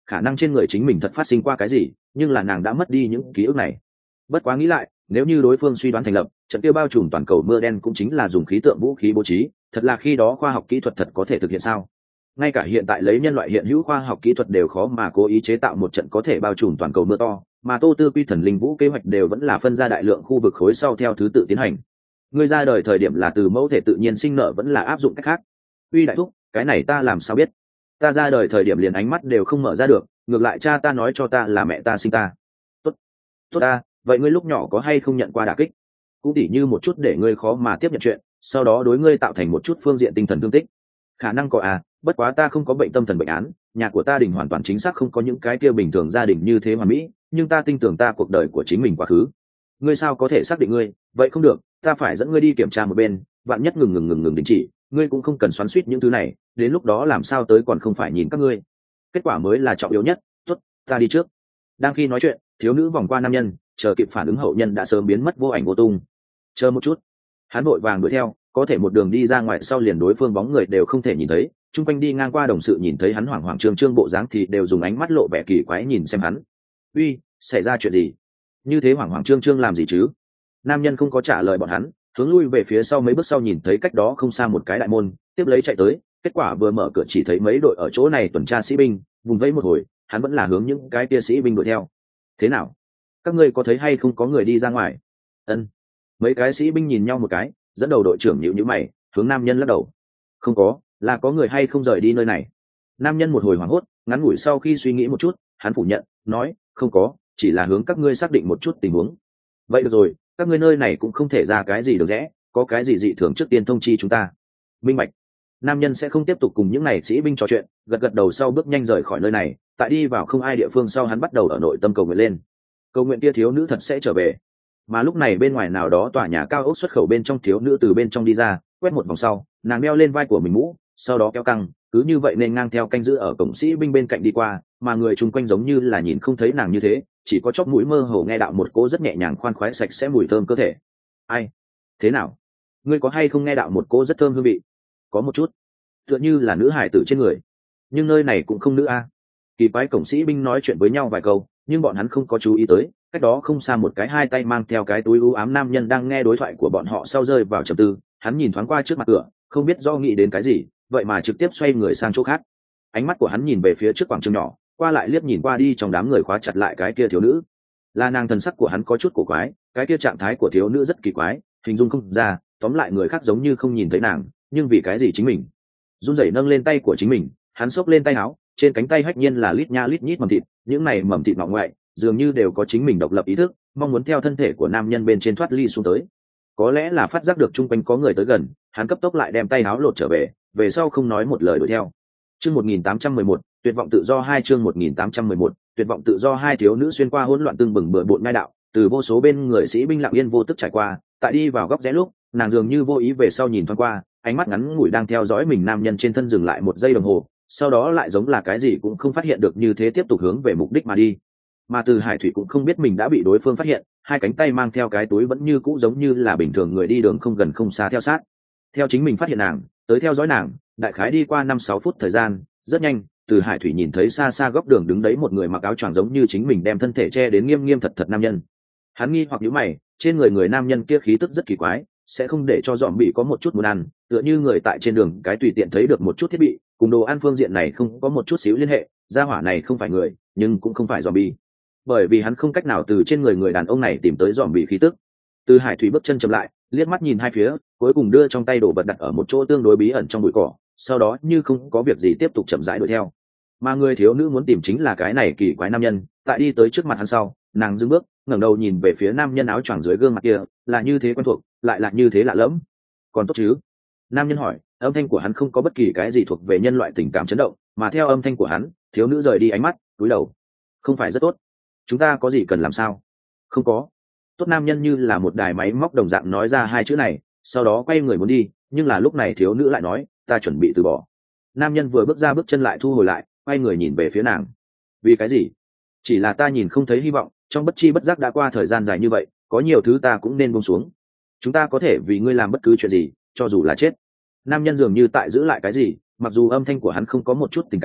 khả năng trên người chính mình thật phát sinh qua cái gì, nhưng là nàng đã mất đi những ký ức này. Bất quá nghĩ lại, nếu như đối phương suy đoán thành lập, trận kia bao trùm toàn cầu mưa đen cũng chính là dùng khí tượng vũ khí bố trí, thật là khi đó khoa học kỹ thuật thật có thể thực hiện sao? Ngay cả hiện tại lấy nhân loại hiện hữu khoa học kỹ thuật đều khó mà cố ý chế tạo một trận có thể bao trùm toàn cầu mưa to, mà Tô Tư Quy thần linh vũ kế hoạch đều vẫn là phân ra đại lượng khu vực khối sau theo thứ tự tiến hành. Ngươi ra đời thời điểm là từ mẫu thể tự nhiên sinh nở vẫn là áp dụng cách khác? Uy đại thúc, cái này ta làm sao biết? Ta ra đời thời điểm liền ánh mắt đều không mở ra được, ngược lại cha ta nói cho ta là mẹ ta sinh ta. Tốt, tốt ta, vậy ngươi lúc nhỏ có hay không nhận qua đả kích? Cũng tỉ như một chút để ngươi khó mà tiếp nhận chuyện, sau đó đối ngươi tạo thành một chút phương diện tinh thần thương tích. Khả năng có à, bất quá ta không có bệnh tâm thần bệnh án, nhà của ta đình hoàn toàn chính xác không có những cái kia bình thường gia đình như thế hoàn mỹ, nhưng ta tin tưởng ta cuộc đời của chính mình quá khứ. Ngươi sao có thể xác định ngươi? Vậy không được, ta phải dẫn ngươi đi kiểm tra một bên, vạn nhất ngừng ngừng ngừng ngừng đình chỉ, ngươi cũng không cần xoắn xuýt những thứ này, đến lúc đó làm sao tới còn không phải nhìn các ngươi. Kết quả mới là trọng yếu nhất. Tốt, ta đi trước. Đang khi nói chuyện, thiếu nữ vòng qua nam nhân, chờ kịp phản ứng hậu nhân đã sớm biến mất vô ảnh vô tung. Chờ một chút, hắn vội vàng đuổi theo, có thể một đường đi ra ngoài sau liền đối phương bóng người đều không thể nhìn thấy, chung quanh đi ngang qua đồng sự nhìn thấy hắn hoảng hoảng trương trương bộ dáng thì đều dùng ánh mắt lộ vẻ kỳ quái nhìn xem hắn. Uy, xảy ra chuyện gì? Như thế hoảng hoảng trương trương làm gì chứ? Nam nhân không có trả lời bọn hắn, hướng lui về phía sau mấy bước sau nhìn thấy cách đó không xa một cái đại môn, tiếp lấy chạy tới, kết quả vừa mở cửa chỉ thấy mấy đội ở chỗ này tuần tra sĩ binh, vùng vẫy một hồi, hắn vẫn là hướng những cái kia sĩ binh đuổi theo. Thế nào? Các ngươi có thấy hay không có người đi ra ngoài? Ân. Mấy cái sĩ binh nhìn nhau một cái, dẫn đầu đội trưởng nhíu nhíu mày, hướng nam nhân lắc đầu. Không có, là có người hay không rời đi nơi này? Nam nhân một hồi hoảng hốt, ngắn ngủi sau khi suy nghĩ một chút, hắn phủ nhận, nói, không có, chỉ là hướng các ngươi xác định một chút tình huống. Vậy được rồi, các ngươi nơi này cũng không thể ra cái gì được rẽ, có cái gì dị thường trước tiên thông chi chúng ta. Minh bạch. Nam nhân sẽ không tiếp tục cùng những này sĩ binh trò chuyện, gật gật đầu sau bước nhanh rời khỏi nơi này, tại đi vào không ai địa phương sau hắn bắt đầu ở nội tâm cầu nguyện lên. Cầu nguyện kia thiếu nữ thật sẽ trở về. Mà lúc này bên ngoài nào đó tòa nhà cao ốc xuất khẩu bên trong thiếu nữ từ bên trong đi ra, quét một vòng sau, nàng đeo lên vai của mình mũ, sau đó kéo căng, cứ như vậy nên ngang theo canh giữ ở cổng sĩ binh bên cạnh đi qua, mà người chung quanh giống như là nhìn không thấy nàng như thế, chỉ có chóp mũi mơ hồ nghe đạo một cỗ rất nhẹ nhàng khoan khoái sạch sẽ mùi thơm cơ thể. Ai? Thế nào? Ngươi có hay không nghe đạo một cỗ rất thơm hương vị? Có một chút, tựa như là nữ hải tử trên người, nhưng nơi này cũng không nữ a. Kỳ quái, cổng sĩ binh nói chuyện với nhau vài câu, nhưng bọn hắn không có chú ý tới, cách đó không xa một cái hai tay mang theo cái túi u ám nam nhân đang nghe đối thoại của bọn họ sau rơi vào trầm tư, hắn nhìn thoáng qua trước mặt cửa, không biết do nghĩ đến cái gì, vậy mà trực tiếp xoay người sang chỗ khác. Ánh mắt của hắn nhìn về phía trước quảng trường nhỏ, qua lại liếc nhìn qua đi trong đám người khóa chặt lại cái kia thiếu nữ. Là nàng, thần sắc của hắn có chút cổ quái, cái kia trạng thái của thiếu nữ rất kỳ quái, hình dung không ra, tóm lại người khác giống như không nhìn thấy nàng, nhưng vì cái gì chính mình run rẩy nâng lên tay của chính mình, hắn xốc lên tay áo, trên cánh tay hách nhiên là lít nha lít nhít mầm thịt, những này mầm thịt ngọ ngoại dường như đều có chính mình độc lập ý thức, mong muốn theo thân thể của nam nhân bên trên thoát ly xuống tới. Có lẽ là phát giác được chung quanh có người tới gần, hắn cấp tốc lại đem tay áo lột trở về, về sau không nói một lời đuổi theo. Chương một nghìn tám trăm mười một, tuyệt vọng tự do hai. Chương một nghìn tám trăm mười một, tuyệt vọng tự do hai. Thiếu nữ xuyên qua hỗn loạn tương bừng bừa bộn ngai đạo, từ vô số bên người sĩ binh lặng yên vô tức trải qua, tại đi vào góc rẽ lúc, nàng dường như vô ý về sau nhìn thoáng qua, ánh mắt ngắn ngủi đang theo dõi mình nam nhân trên thân dừng lại một giây đồng hồ, sau đó lại giống là cái gì cũng không phát hiện được như thế tiếp tục hướng về mục đích mà đi. Mà Từ Hải Thủy cũng không biết mình đã bị đối phương phát hiện, hai cánh tay mang theo cái túi vẫn như cũ giống như là bình thường người đi đường không gần không xa theo sát. Theo chính mình phát hiện nàng, tới theo dõi nàng, đại khái đi qua năm sáu phút thời gian, rất nhanh, Từ Hải Thủy nhìn thấy xa xa góc đường đứng đấy một người mặc áo choàng giống như chính mình đem thân thể che đến nghiêm nghiêm thật thật nam nhân. Hắn nghi hoặc nhíu mày, trên người người nam nhân kia khí tức rất kỳ quái, sẽ không để cho dòm bị có một chút muốn ăn, tựa như người tại trên đường cái tùy tiện thấy được một chút thiết bị, cùng đồ ăn phương diện này không có một chút xíu liên hệ, gia hỏa này không phải người, nhưng cũng không phải dòm bị. Bởi vì hắn không cách nào từ trên người người đàn ông này tìm tới dòm bị khí tức. Từ Hải Thủy bước chân chậm lại, liếc mắt nhìn hai phía, cuối cùng đưa trong tay đồ vật đặt ở một chỗ tương đối bí ẩn trong bụi cỏ, sau đó như không có việc gì tiếp tục chậm rãi đuổi theo. Mà người thiếu nữ muốn tìm chính là cái này kỳ quái nam nhân, tại đi tới trước mặt hắn sau, nàng dừng bước, ngẩng đầu nhìn về phía nam nhân áo choàng dưới gương mặt kia, là như thế quen thuộc, lại là như thế lạ lẫm. Còn tốt chứ? Nam nhân hỏi, âm thanh của hắn không có bất kỳ cái gì thuộc về nhân loại tình cảm chấn động, mà theo âm thanh của hắn, thiếu nữ rời đi ánh mắt, cúi đầu. Không phải rất tốt. Chúng ta có gì cần làm sao? Không có. Tốt, nam nhân như là một đài máy móc đồng dạng nói ra hai chữ này, sau đó quay người muốn đi, nhưng là lúc này thiếu nữ lại nói, ta chuẩn bị từ bỏ. Nam nhân vừa bước ra bước chân lại thu hồi lại, quay người nhìn về phía nàng. Vì cái gì? Chỉ là ta nhìn không thấy hy vọng, trong bất chi bất giác đã qua thời gian dài như vậy, có nhiều thứ ta cũng nên buông xuống. Chúng ta có thể vì ngươi làm bất cứ chuyện gì, cho dù là chết. Nam nhân dường như tại giữ lại cái gì, mặc dù âm thanh của hắn không có một chút tình cảm,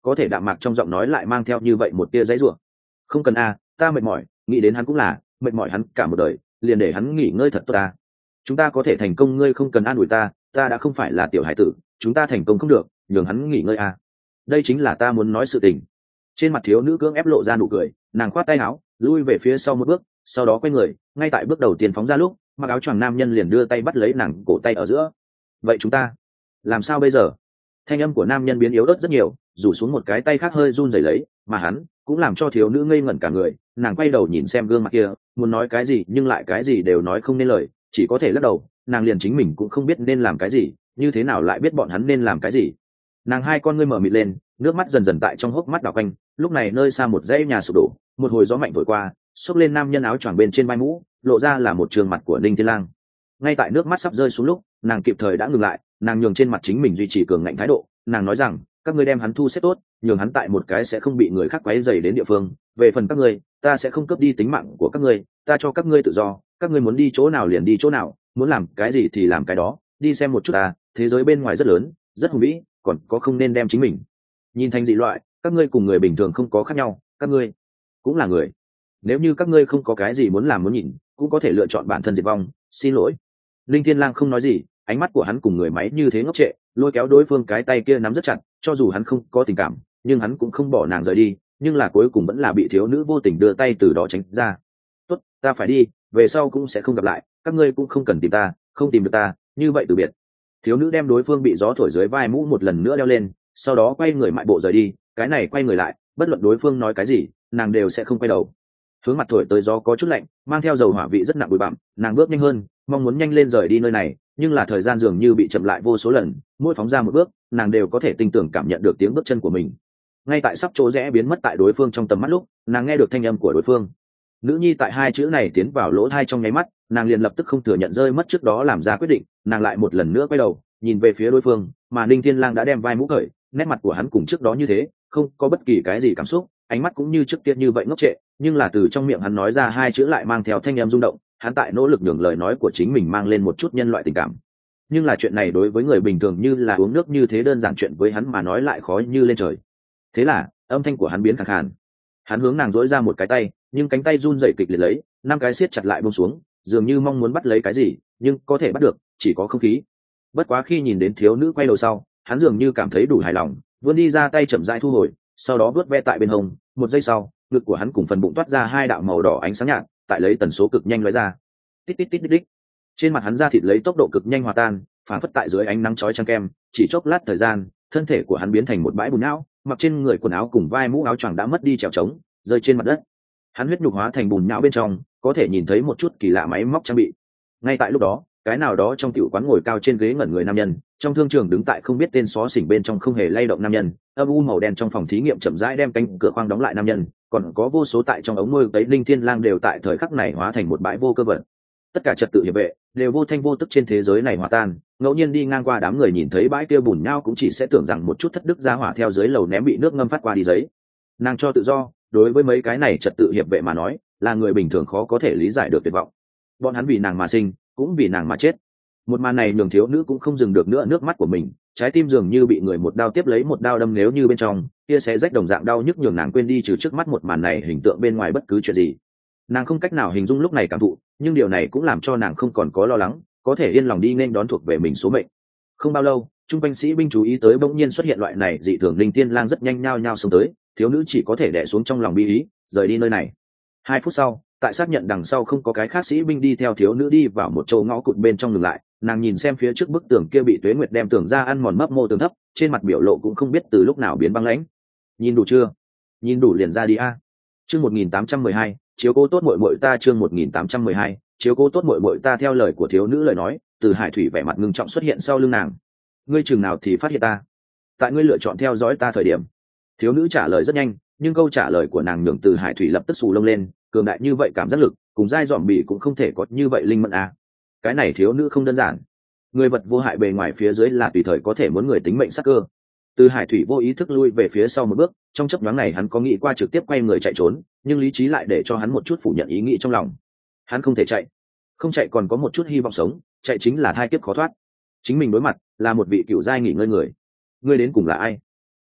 có thể đạm mạc trong giọng nói lại mang theo như vậy một tia dãy rủa. Không cần a, ta mệt mỏi, nghĩ đến hắn cũng là mệt mỏi hắn cả một đời, liền để hắn nghỉ ngơi thật tốt ta. Chúng ta có thể thành công, ngươi không cần an ủi ta, ta đã không phải là tiểu hải tử, chúng ta thành công không được, nhường hắn nghỉ ngơi a. Đây chính là ta muốn nói sự tình. Trên mặt thiếu nữ cưỡng ép lộ ra nụ cười, nàng khoát tay áo lui về phía sau một bước, sau đó quay người, ngay tại bước đầu tiên phóng ra lúc, mặc áo choàng nam nhân liền đưa tay bắt lấy nàng cổ tay ở giữa. Vậy chúng ta làm sao bây giờ? Thanh âm của nam nhân biến yếu ớt rất nhiều, rủ xuống một cái tay khác hơi run rẩy lấy, mà hắn cũng làm cho thiếu nữ ngây ngẩn cả người. Nàng quay đầu nhìn xem gương mặt kia, muốn nói cái gì nhưng lại cái gì đều nói không nên lời, chỉ có thể lắc đầu. Nàng liền chính mình cũng không biết nên làm cái gì, như thế nào lại biết bọn hắn nên làm cái gì. Nàng hai con ngươi mở mịt lên, nước mắt dần dần tại trong hốc mắt đảo quanh. Lúc này nơi xa một dãy nhà sụp đổ, một hồi gió mạnh thổi qua, xốc lên nam nhân áo choàng bên trên vai mũ, lộ ra là một trường mặt của Ninh Thiên Lang. Ngay tại nước mắt sắp rơi xuống lúc, nàng kịp thời đã ngừng lại, nàng nhường trên mặt chính mình duy trì cường ngạnh thái độ. Nàng nói rằng, các ngươi đem hắn thu xếp tốt, nhường hắn tại một cái sẽ không bị người khác quấy rầy đến địa phương. Về phần các ngươi, ta sẽ không cướp đi tính mạng của các ngươi, ta cho các ngươi tự do, các ngươi muốn đi chỗ nào liền đi chỗ nào, muốn làm cái gì thì làm cái đó. Đi xem một chút ta, thế giới bên ngoài rất lớn, rất hùng vĩ, còn có không nên đem chính mình nhìn thành dị loại. Các ngươi cùng người bình thường không có khác nhau, các ngươi cũng là người. Nếu như các ngươi không có cái gì muốn làm muốn nhìn, cũng có thể lựa chọn bản thân diệt vong. Xin lỗi. Linh Thiên Lang không nói gì, ánh mắt của hắn cùng người máy như thế ngốc trệ, lôi kéo đối phương cái tay kia nắm rất chặt. Cho dù hắn không có tình cảm, nhưng hắn cũng không bỏ nàng rời đi, nhưng là cuối cùng vẫn là bị thiếu nữ vô tình đưa tay từ đó tránh ra. Tốt, ta phải đi, về sau cũng sẽ không gặp lại, các ngươi cũng không cần tìm ta, không tìm được ta, như vậy từ biệt. Thiếu nữ đem đối phương bị gió thổi dưới vai mũ một lần nữa đeo lên, sau đó quay người mại bộ rời đi. Cái này quay người lại, bất luận đối phương nói cái gì, nàng đều sẽ không quay đầu. Hướng mặt thổi tới gió có chút lạnh, mang theo dầu hỏa vị rất nặng bụi bặm. Nàng bước nhanh hơn, mong muốn nhanh lên rời đi nơi này, nhưng là thời gian dường như bị chậm lại vô số lần. Mỗi phóng ra một bước, nàng đều có thể tinh tường cảm nhận được tiếng bước chân của mình. Ngay tại sắp chỗ rẽ biến mất tại đối phương trong tầm mắt lúc, nàng nghe được thanh âm của đối phương. Nữ nhi tại hai chữ này tiến vào lỗ tai trong nháy mắt, nàng liền lập tức không thừa nhận rơi mất trước đó làm ra quyết định. Nàng lại một lần nữa quay đầu, nhìn về phía đối phương, mà Ninh Thiên Lang đã đem vai mũ cởi, nét mặt của hắn cùng trước đó như thế, không có bất kỳ cái gì cảm xúc, ánh mắt cũng như trước tiên như vậy ngốc trệ, nhưng là từ trong miệng hắn nói ra hai chữ lại mang theo thanh âm rung động. Hắn tại nỗ lực nhường lời nói của chính mình mang lên một chút nhân loại tình cảm, nhưng là chuyện này đối với người bình thường như là uống nước như thế đơn giản, chuyện với hắn mà nói lại khó như lên trời. Thế là âm thanh của hắn biến khàn khàn. Hắn hướng nàng dỗi ra một cái tay, nhưng cánh tay run rẩy kịch liệt lấy, năm cái siết chặt lại buông xuống, dường như mong muốn bắt lấy cái gì, nhưng có thể bắt được chỉ có không khí. Bất quá khi nhìn đến thiếu nữ quay đầu sau, hắn dường như cảm thấy đủ hài lòng, vươn đi ra tay chậm rãi thu hồi, sau đó vuốt ve tại bên hông. Một giây sau, ngực của hắn cùng phần bụng toát ra hai đạo màu đỏ ánh sáng nhạt, tại lấy tần số cực nhanh lóe ra. Tít tít tít tít tít. Trên mặt hắn da thịt lấy tốc độ cực nhanh hòa tan, phản phất tại dưới ánh nắng chói chang kem. Chỉ chốc lát thời gian, thân thể của hắn biến thành một bãi bùn nhão, mặc trên người quần áo cùng vai mũ áo choàng đã mất đi trèo trống, rơi trên mặt đất. Hắn huyết nhục hóa thành bùn nhão, bên trong có thể nhìn thấy một chút kỳ lạ máy móc trang bị. Ngay tại lúc đó, cái nào đó trong tiểu quán ngồi cao trên ghế ngẩn người nam nhân, trong thương trường đứng tại không biết tên xó xỉnh bên trong không hề lay động nam nhân, âm u màu đen trong phòng thí nghiệm chậm rãi đem cánh cửa khoang đóng lại nam nhân, còn có vô số tại trong ống nuôi tấy Linh Thiên Lang đều tại thời khắc này hóa thành một bãi vô cơ vật. Tất cả trật tự hiệp vệ đều vô thanh vô tức trên thế giới này hòa tan. Ngẫu nhiên đi ngang qua đám người nhìn thấy bãi kia bùn nhão cũng chỉ sẽ tưởng rằng một chút thất đức gia hỏa theo dưới lầu ném bị nước ngâm phát qua đi giấy. Nàng cho tự do, đối với mấy cái này trật tự hiệp vệ mà nói, là người bình thường khó có thể lý giải được tuyệt vọng. Bọn hắn vì nàng mà sinh, cũng vì nàng mà chết. Một màn này nhường thiếu nữ cũng không dừng được nữa nước mắt của mình, trái tim dường như bị người một đao tiếp lấy một đao đâm, nếu như bên trong kia sẽ rách đồng dạng đau nhức nhường nàng quên đi trừ trước mắt một màn này hình tượng bên ngoài bất cứ chuyện gì. Nàng không cách nào hình dung lúc này cảm thụ, nhưng điều này cũng làm cho nàng không còn có lo lắng, có thể yên lòng đi nên đón thuộc về mình số mệnh. Không bao lâu, trung quanh sĩ binh chú ý tới bỗng nhiên xuất hiện loại này dị thường, Linh Tiên Lang rất nhanh nhao nhao xông tới, thiếu nữ chỉ có thể đè xuống trong lòng bi ý, rời đi nơi này. Hai phút sau, tại xác nhận đằng sau không có cái khác sĩ binh đi theo thiếu nữ đi vào một chỗ ngõ cụt bên trong ngừng lại. Nàng nhìn xem phía trước bức tường kia bị Tuế Nguyệt đem tường ra ăn mòn mấp mô tường thấp, trên mặt biểu lộ cũng không biết từ lúc nào biến băng lãnh. Nhìn đủ chưa? Nhìn đủ liền ra đi a. Chương một nghìn tám trăm mười hai, chiếu cố tốt muội muội ta. Chương một nghìn tám trăm mười hai, chiếu cố tốt muội muội ta. Theo lời của thiếu nữ lời nói, Từ Hải Thủy vẻ mặt ngưng trọng xuất hiện sau lưng nàng. Ngươi chừng nào thì phát hiện ta? Tại ngươi lựa chọn theo dõi ta thời điểm. Thiếu nữ trả lời rất nhanh, nhưng câu trả lời của nàng nhường Từ Hải Thủy lập tức xù lông lên, cường đại như vậy cảm giác lực, cùng dai dòm bỉ cũng không thể có như vậy linh mẫn à. Cái này thiếu nữ không đơn giản. Người vật vô hại bề ngoài phía dưới là tùy thời có thể muốn người tính mệnh sắc cơ. Từ Hải Thủy vô ý thức lui về phía sau một bước, trong chốc nhoáng này hắn có nghĩ qua trực tiếp quay người chạy trốn, nhưng lý trí lại để cho hắn một chút phủ nhận ý nghĩ trong lòng. Hắn không thể chạy, không chạy còn có một chút hy vọng sống, chạy chính là thai kiếp khó thoát. Chính mình đối mặt là một vị cựu giai nghỉ ngơi người. Ngươi đến cùng là ai?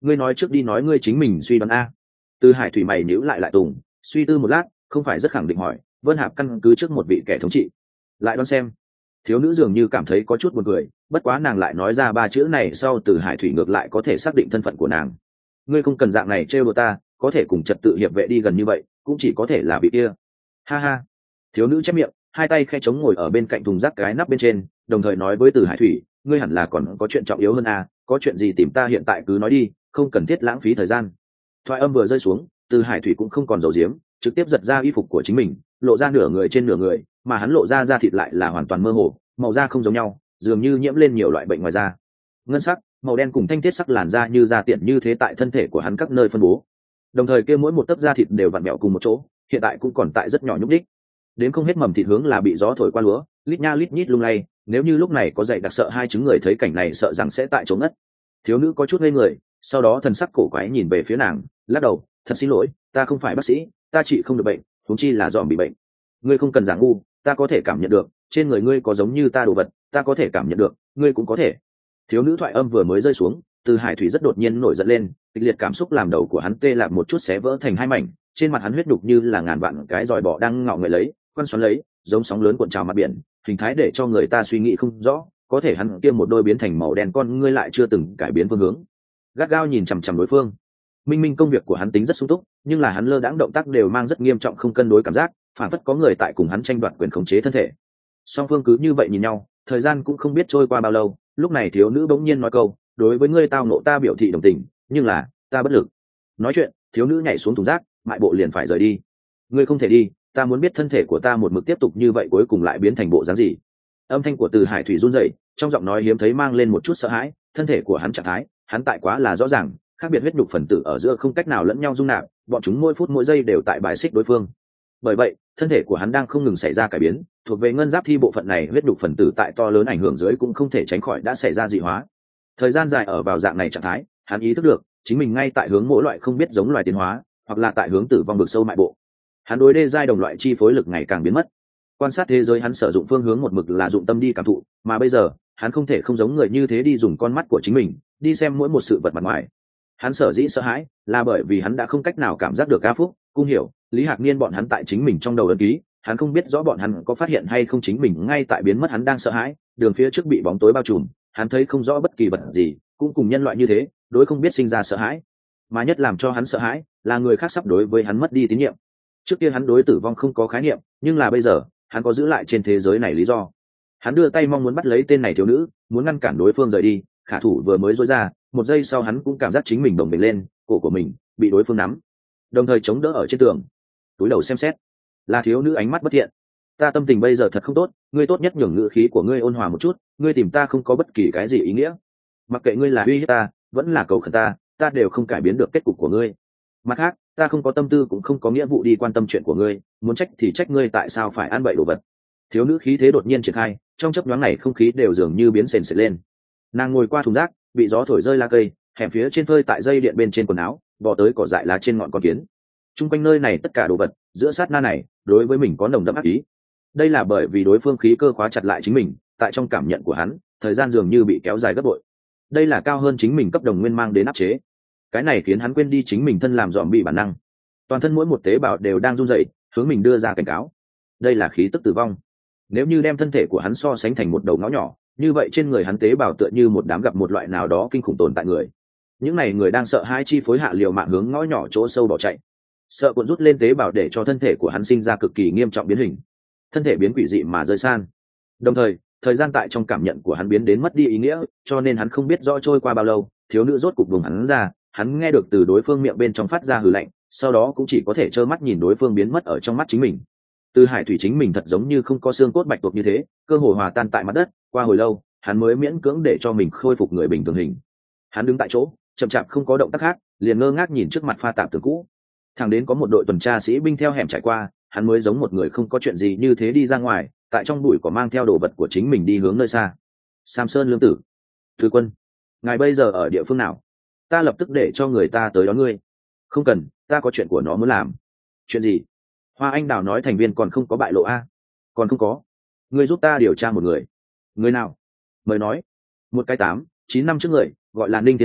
ngươi nói trước đi, nói ngươi chính mình suy đoán a. Từ Hải Thủy mày nhíu lại lại tùng suy tư một lát, không phải rất khẳng định hỏi, Vân Hạp căn cứ trước một vị kẻ thống trị, lại đoán xem. Thiếu nữ dường như cảm thấy có chút buồn cười, bất quá nàng lại nói ra ba chữ này sau, Từ Hải Thủy ngược lại có thể xác định thân phận của nàng. Ngươi không cần dạng này trêu đùa ta, có thể cùng trật tự hiệp vệ đi gần như vậy cũng chỉ có thể là vị kia. Ha ha. Thiếu nữ chép miệng, hai tay khe chống ngồi ở bên cạnh thùng rác cái nắp bên trên, đồng thời nói với Từ Hải Thủy, ngươi hẳn là còn có chuyện trọng yếu hơn à, có chuyện gì tìm ta hiện tại cứ nói đi, không cần thiết lãng phí thời gian. Thoại âm vừa rơi xuống, Từ Hải Thủy cũng không còn giấu giếm, trực tiếp giật ra y phục của chính mình, lộ ra nửa người trên nửa người, mà hắn lộ ra da thịt lại là hoàn toàn mơ hồ, màu da không giống nhau, dường như nhiễm lên nhiều loại bệnh ngoài da. Ngân sắc, màu đen cùng thanh thiết sắc làn da như da tiện như thế tại thân thể của hắn các nơi phân bố. Đồng thời kia mỗi một tấc da thịt đều vặn vẹo cùng một chỗ, hiện tại cũng còn tại rất nhỏ nhúc nhích. Đến không hết mầm thịt hướng là bị gió thổi qua lúa, lít nha lít nhít lung lay, nếu như lúc này có dậy đặc sợ hai chứng người thấy cảnh này sợ rằng sẽ tại chỗ ngất. Thiếu nữ có chút ngây người, sau đó thần sắc cổ quái nhìn về phía nàng, lắc đầu, thật xin lỗi, ta không phải bác sĩ, ta trị không được bệnh, huống chi là dòm bị bệnh. Ngươi không cần giả ngu, ta có thể cảm nhận được, trên người ngươi có giống như ta đồ vật, ta có thể cảm nhận được, ngươi cũng có thể. Thiếu nữ thoại âm vừa mới rơi xuống, Từ Hải Thủy rất đột nhiên nổi giận lên, kịch liệt cảm xúc làm đầu của hắn tê lạc một chút, xé vỡ thành hai mảnh, trên mặt hắn huyết đục như là ngàn vạn cái giòi bọ đang ngọ nguậy lấy, quăn xoắn lấy, giống sóng lớn cuộn trào mặt biển, hình thái để cho người ta suy nghĩ không rõ, có thể hắn kia một đôi biến thành màu đen con ngươi lại chưa từng cải biến phương hướng. Gắt gao nhìn chằm chằm đối phương. Minh minh công việc của hắn tính rất sung túc, nhưng là hắn lơ đãng động tác đều mang rất nghiêm trọng không cân đối cảm giác, phản phất có người tại cùng hắn tranh đoạt quyền khống chế thân thể. Song phương cứ như vậy nhìn nhau, thời gian cũng không biết trôi qua bao lâu, lúc này thiếu nữ bỗng nhiên nói câu, đối với ngươi tao nộ ta biểu thị đồng tình, nhưng là ta bất lực. Nói chuyện, thiếu nữ nhảy xuống thùng rác, mại bộ liền phải rời đi. Ngươi không thể đi, ta muốn biết thân thể của ta một mực tiếp tục như vậy cuối cùng lại biến thành bộ dáng gì. Âm thanh của Từ Hải Thủy run rẩy, trong giọng nói hiếm thấy mang lên một chút sợ hãi, thân thể của hắn trạng thái, hắn tại quá là rõ ràng, khác biệt huyết nhục phần tử ở giữa không cách nào lẫn nhau dung nạp, bọn chúng mỗi phút mỗi giây đều tại bài xích đối phương. Bởi vậy, thân thể của hắn đang không ngừng xảy ra cải biến, thuộc về ngân giáp thi bộ phận này huyết nhục phần tử tại to lớn ảnh hưởng dưới cũng không thể tránh khỏi đã xảy ra dị hóa. Thời gian dài ở vào dạng này trạng thái, hắn ý thức được, chính mình ngay tại hướng mỗi loại không biết giống loài tiến hóa, hoặc là tại hướng tử vong vực sâu mại bộ. Hắn đối đê giai đồng loại chi phối lực ngày càng biến mất. Quan sát thế giới hắn sử dụng phương hướng một mực là dụng tâm đi cảm thụ, mà bây giờ, hắn không thể không giống người như thế đi dùng con mắt của chính mình, đi xem mỗi một sự vật mặt ngoài. Hắn sở dĩ sợ hãi, là bởi vì hắn đã không cách nào cảm giác được ca phúc, cung hiểu, Lý Hạc Niên bọn hắn tại chính mình trong đầu ấn ký, hắn không biết rõ bọn hắn có phát hiện hay không chính mình ngay tại biến mất hắn đang sợ hãi, đường phía trước bị bóng tối bao trùm, hắn thấy không rõ bất kỳ vật gì, cũng cùng nhân loại như thế, đối không biết sinh ra sợ hãi. Mà nhất làm cho hắn sợ hãi, là người khác sắp đối với hắn mất đi tín nhiệm. Trước kia hắn đối tử vong không có khái niệm, nhưng là bây giờ, hắn có giữ lại trên thế giới này lý do. Hắn đưa tay mong muốn bắt lấy tên này thiếu nữ, muốn ngăn cản đối phương rời đi, khả thủ vừa mới rối ra, một giây sau hắn cũng cảm giác chính mình bồng bềnh lên, cổ của mình bị đối phương nắm, đồng thời chống đỡ ở trên tường. Túi đầu xem xét, là thiếu nữ ánh mắt bất thiện. Ta tâm tình bây giờ thật không tốt, ngươi tốt nhất nhường ngữ khí của ngươi ôn hòa một chút, ngươi tìm ta không có bất kỳ cái gì ý nghĩa. Mặc kệ ngươi là uy hiếp ta, vẫn là cầu khẩn ta, ta đều không cải biến được kết cục của ngươi. Mặt khác, ta không có tâm tư cũng không có nghĩa vụ đi quan tâm chuyện của ngươi, muốn trách thì trách ngươi tại sao phải ăn bậy đồ vật. Thiếu nữ khí thế đột nhiên triển khai, trong chớp nhoáng này không khí đều dường như biến sền sệt lên. Nàng ngồi qua thùng rác, bị gió thổi rơi lá cây, hẻm phía trên phơi tại dây điện bên trên quần áo, bò tới cỏ dại lá trên ngọn con kiến. Trung quanh nơi này tất cả đồ vật, giữa sát na này, đối với mình có nồng đậm ác ý. Đây là bởi vì đối phương khí cơ khóa chặt lại chính mình, tại trong cảm nhận của hắn, thời gian dường như bị kéo dài gấp bội. Đây là cao hơn chính mình cấp đồng nguyên mang đến áp chế. Cái này khiến hắn quên đi chính mình thân làm dòm bị bản năng. Toàn thân mỗi một tế bào đều đang run rẩy, hướng mình đưa ra cảnh cáo. Đây là khí tức tử vong. Nếu như đem thân thể của hắn so sánh thành một đầu ngõ nhỏ, như vậy trên người hắn tế bào tựa như một đám gặp một loại nào đó kinh khủng tồn tại người. Những này người đang sợ hai chi phối hạ liều mạng hướng ngõ nhỏ chỗ sâu bỏ chạy. Sợ cuộn rút lên tế bào để cho thân thể của hắn sinh ra cực kỳ nghiêm trọng biến hình. Thân thể biến quỷ dị mà rơi san. Đồng thời, thời gian tại trong cảm nhận của hắn biến đến mất đi ý nghĩa, cho nên hắn không biết rõ trôi qua bao lâu, thiếu nữ rốt cục vùng hắn ra, hắn nghe được từ đối phương miệng bên trong phát ra hừ lạnh, sau đó cũng chỉ có thể trơ mắt nhìn đối phương biến mất ở trong mắt chính mình. Từ Hải Thủy chính mình thật giống như không có xương cốt bạch tuộc như thế, cơ hồ hòa tan tại mặt đất, qua hồi lâu, hắn mới miễn cưỡng để cho mình khôi phục người bình thường hình. Hắn đứng tại chỗ, chậm chạp không có động tác khác, liền ngơ ngác nhìn trước mặt pha tạp tường cũ. Thẳng đến có một đội tuần tra sĩ binh theo hẻm trải qua, hắn mới giống một người không có chuyện gì như thế đi ra ngoài, tại trong bụi có mang theo đồ vật của chính mình đi hướng nơi xa. Sam Sơn Lương Tử, Thư Quân, ngài bây giờ ở địa phương nào? Ta lập tức để cho người ta tới đón ngươi. Không cần, ta có chuyện của nó muốn làm. Chuyện gì? Hoa Anh Đào nói thành viên còn không có bại lộ a? Còn không có. Ngươi giúp ta điều tra một người. Người nào? Mời nói. Một cái tám chín năm trước người, gọi là Ninh Thiên Lang,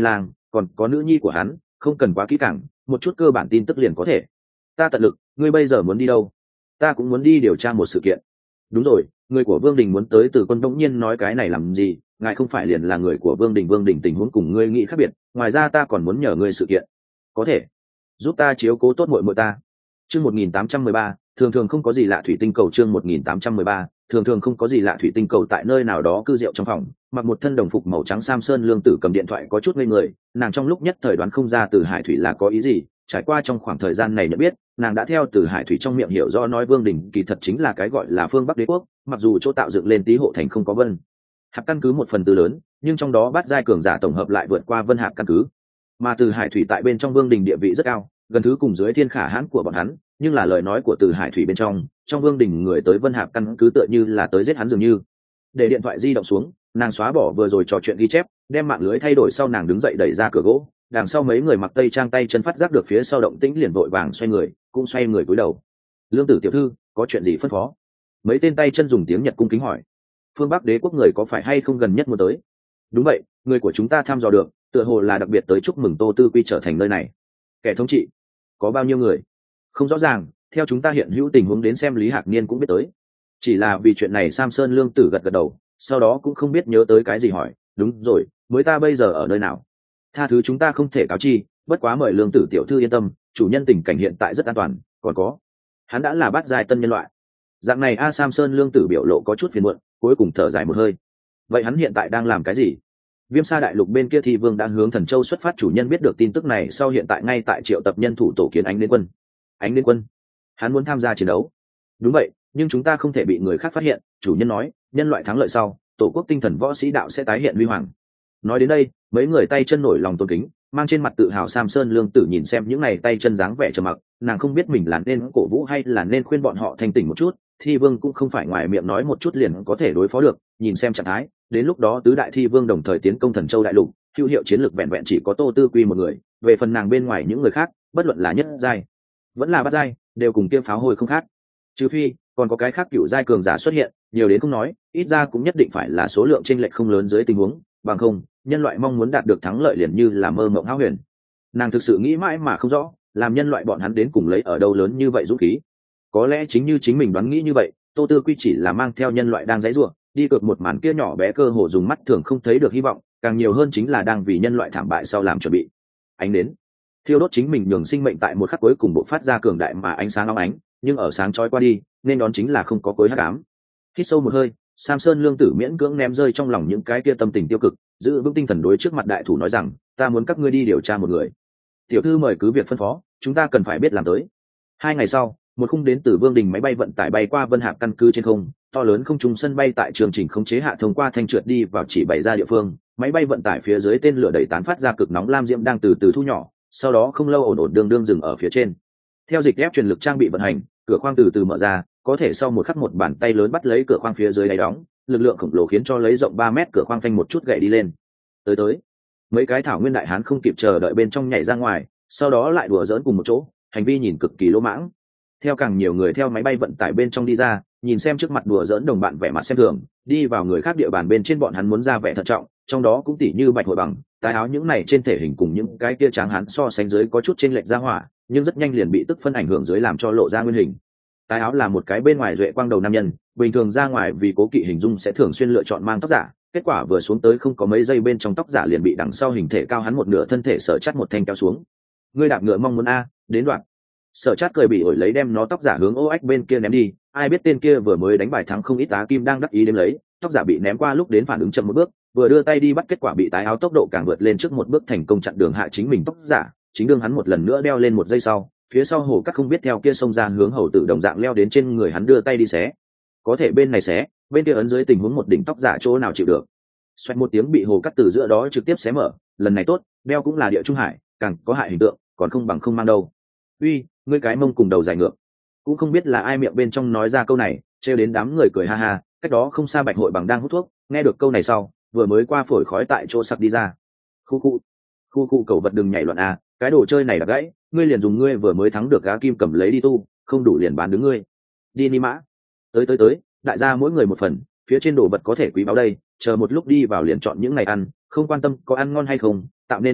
còn có nữ nhi của hắn, không cần quá kỹ càng, một chút cơ bản tin tức liền có thể. Ta tận lực. Ngươi bây giờ muốn đi đâu? Ta cũng muốn đi điều tra một sự kiện. Đúng rồi, người của Vương Đình muốn tới Từ Quân bỗng nhiên nói cái này làm gì? Ngài không phải liền là người của Vương Đình? Vương Đình tình huống cùng ngươi nghĩ khác biệt, ngoài ra ta còn muốn nhờ ngươi sự kiện. Có thể giúp ta chiếu cố tốt muội muội ta. Chương một nghìn tám trăm mười ba, thường thường không có gì lạ thủy tinh cầu. Chương một nghìn tám trăm mười ba, thường thường không có gì lạ thủy tinh cầu. Tại nơi nào đó cư rượu trong phòng, mặc một thân đồng phục màu trắng Sam Sơn Lương Tử cầm điện thoại có chút ngây người, nàng trong lúc nhất thời đoán không ra Từ Hải Thủy là có ý gì. Trải qua trong khoảng thời gian này nhận biết, nàng đã theo Từ Hải Thủy trong miệng hiểu rõ nói Vương Đình kỳ thật chính là cái gọi là phương Bắc Đế quốc, mặc dù chỗ tạo dựng lên Tý Hộ thành không có Vân Hạp căn cứ một phần tư lớn, nhưng trong đó bát giai cường giả tổng hợp lại vượt qua Vân Hạp căn cứ. Mà Từ Hải Thủy tại bên trong Vương Đình địa vị rất cao, gần thứ cùng dưới thiên khả hãn của bọn hắn, nhưng là lời nói của Từ Hải Thủy bên trong, trong Vương Đình người tới Vân Hạp căn cứ tựa như là tới giết hắn dường như. Để điện thoại di động xuống, nàng xóa bỏ vừa rồi trò chuyện ghi chép, đem mạng lưới thay đổi sau nàng đứng dậy đẩy ra cửa gỗ, đằng sau mấy người mặc tây trang tay chân phát giác được phía sau động tĩnh liền vội vàng xoay người, cũng xoay người cúi đầu. Lương Tử tiểu thư, có chuyện gì phân phó? Mấy tên tay chân dùng tiếng Nhật cung kính hỏi. Phương Bắc Đế quốc người có phải hay không gần nhất muốn tới? Đúng vậy, người của chúng ta thăm dò được, tựa hồ là đặc biệt tới chúc mừng Tô Tư Quy trở thành nơi này. Kẻ thống trị có bao nhiêu người? Không rõ ràng, theo chúng ta hiện hữu tình huống đến xem Lý Hạc Niên cũng biết tới. Chỉ là vì chuyện này Sam Sơn Lương Tử gật gật đầu, sau đó cũng không biết nhớ tới cái gì hỏi, đúng rồi, mới ta bây giờ ở nơi nào? Tha thứ chúng ta không thể cáo chi, bất quá mời Lương Tử tiểu thư yên tâm, chủ nhân tình cảnh hiện tại rất an toàn, còn có, hắn đã là bát giai tân nhân loại. Dạng này a Sam Sơn Lương Tử biểu lộ có chút phiền muộn, cuối cùng thở dài một hơi. Vậy hắn hiện tại đang làm cái gì? Viêm Sa đại lục bên kia thì Vương đang hướng Thần Châu xuất phát, chủ nhân biết được tin tức này sau hiện tại ngay tại triệu tập nhân thủ tổ kiến Ánh Đến Quân. Ánh Đến Quân? Hắn muốn tham gia chiến đấu? Đúng vậy, nhưng chúng ta không thể bị người khác phát hiện, chủ nhân nói, nhân loại thắng lợi sau, tổ quốc tinh thần võ sĩ đạo sẽ tái hiện huy hoàng. Nói đến đây, mấy người tay chân nổi lòng tôn kính, mang trên mặt tự hào Sam Sơn Lương Tử nhìn xem những này tay chân dáng vẻ trầm mặc, nàng không biết mình là nên cổ vũ hay là nên khuyên bọn họ thanh tỉnh một chút. Thi Vương cũng không phải ngoài miệng nói một chút liền có thể đối phó được, nhìn xem trạng thái, đến lúc đó tứ đại Thi Vương đồng thời tiến công Thần Châu đại lục, hữu hiệu chiến lược vẹn vẹn chỉ có Tô Tư Quy một người, về phần nàng bên ngoài những người khác, bất luận là nhất giai, vẫn là bát giai, đều cùng kia pháo hồi không khác. Trừ phi còn có cái khác cựu giai cường giả xuất hiện, nhiều đến không nói, ít ra cũng nhất định phải là số lượng chênh lệch không lớn dưới tình huống, bằng không, nhân loại mong muốn đạt được thắng lợi liền như là mơ mộng hão huyền. Nàng thực sự nghĩ mãi mà không rõ, làm nhân loại bọn hắn đến cùng lấy ở đâu lớn như vậy dũng khí. Có lẽ chính như chính mình đoán nghĩ như vậy, Tô Tư Quy chỉ là mang theo nhân loại đang dãy rủa, đi cược một màn kia nhỏ bé cơ hồ dùng mắt thường không thấy được hy vọng, càng nhiều hơn chính là đang vì nhân loại thảm bại sau làm chuẩn bị. Ánh đến, thiêu đốt chính mình nhường sinh mệnh tại một khắc cuối cùng bộc phát ra cường đại mà ánh sáng long ánh, nhưng ở sáng chói qua đi, nên đón chính là không có cuối hắc ám. Hít sâu một hơi, Sam Sơn Lương Tử miễn cưỡng ném rơi trong lòng những cái kia tâm tình tiêu cực, giữ vững tinh thần đối trước mặt đại thủ nói rằng, ta muốn các ngươi đi điều tra một người. Tiểu thư mời cứ việc phân phó, chúng ta cần phải biết làm tới. Hai ngày sau, một khung đến từ Vương Đình máy bay vận tải bay qua Vân Hạp căn cứ trên không, to lớn không trung sân bay tại chương trình khống chế hạ thông qua thanh trượt đi vào chỉ bày ra địa phương, máy bay vận tải phía dưới tên lửa đẩy tán phát ra cực nóng lam diễm đang từ từ thu nhỏ, sau đó không lâu ổn ổn đương đương dừng ở phía trên. Theo dịch ép truyền lực trang bị vận hành, cửa khoang từ từ mở ra, có thể sau một khắc một bàn tay lớn bắt lấy cửa khoang phía dưới đáy đóng, lực lượng khổng lồ khiến cho lấy rộng ba mét cửa khoang phanh một chút gãy đi lên. Tới tới, mấy cái thảo nguyên đại hán không kịp chờ đợi bên trong nhảy ra ngoài, sau đó lại đùa giỡn cùng một chỗ, hành vi nhìn cực kỳ lỗ mãng. Theo càng nhiều người theo máy bay vận tải bên trong đi ra, nhìn xem trước mặt đùa giỡn đồng bạn vẻ mặt xem thường, đi vào người khác địa bàn bên trên bọn hắn muốn ra vẻ thận trọng, trong đó cũng tỉ như Bạch Hội Bằng, tái áo những này trên thể hình cùng những cái kia tráng hán so sánh dưới có chút chênh lệch ra hỏa, nhưng rất nhanh liền bị tức phân ảnh hưởng dưới làm cho lộ ra nguyên hình. Tái áo là một cái bên ngoài duệ quang đầu nam nhân, bình thường ra ngoài vì cố kỵ hình dung sẽ thường xuyên lựa chọn mang tóc giả, kết quả vừa xuống tới không có mấy giây bên trong tóc giả liền bị đằng sau hình thể cao hắn một nửa thân thể sở chắt một thanh kéo xuống. Ngươi đạp ngựa mong muốn a, đến đoạn. Sở chát cười bị ổi lấy đem nó tóc giả hướng ô ách bên kia ném đi, ai biết tên kia vừa mới đánh bài thắng không ít tá kim đang đắc ý đếm lấy, tóc giả bị ném qua lúc đến phản ứng chậm một bước, vừa đưa tay đi bắt kết quả bị tái áo tốc độ càng vượt lên trước một bước thành công chặn đường hạ chính mình tóc giả, chính đương hắn một lần nữa đeo lên một giây sau, phía sau hồ cắt không biết theo kia xông ra hướng hầu tử đồng dạng leo đến trên người hắn đưa tay đi xé. Có thể bên này xé, bên kia ấn dưới tình huống một đỉnh tóc giả chỗ nào chịu được. Xoẹt một tiếng bị hồ cắt từ giữa đó trực tiếp xé mở, lần này tốt, đeo cũng là địa trung hải, càng có hại hình tượng, còn không bằng không mang đâu. Uy, ngươi cái mông cùng đầu dài ngược. Cũng không biết là ai miệng bên trong nói ra câu này, trêu đến đám người cười ha ha, cách đó không xa Bạch Hội Bằng đang hút thuốc, nghe được câu này sau, vừa mới qua phổi khói tại chỗ sặc đi ra. Khu khu, khu khu cầu vật đừng nhảy loạn à, cái đồ chơi này là gãy, ngươi liền dùng ngươi vừa mới thắng được gá kim cầm lấy đi tu, không đủ liền bán đứng ngươi. Đi ni mã. Tới tới tới, đại gia mỗi người một phần, phía trên đồ vật có thể quý báu đây, chờ một lúc đi vào liền chọn những ngày ăn, không quan tâm có ăn ngon hay không, tạo nên kết thúc,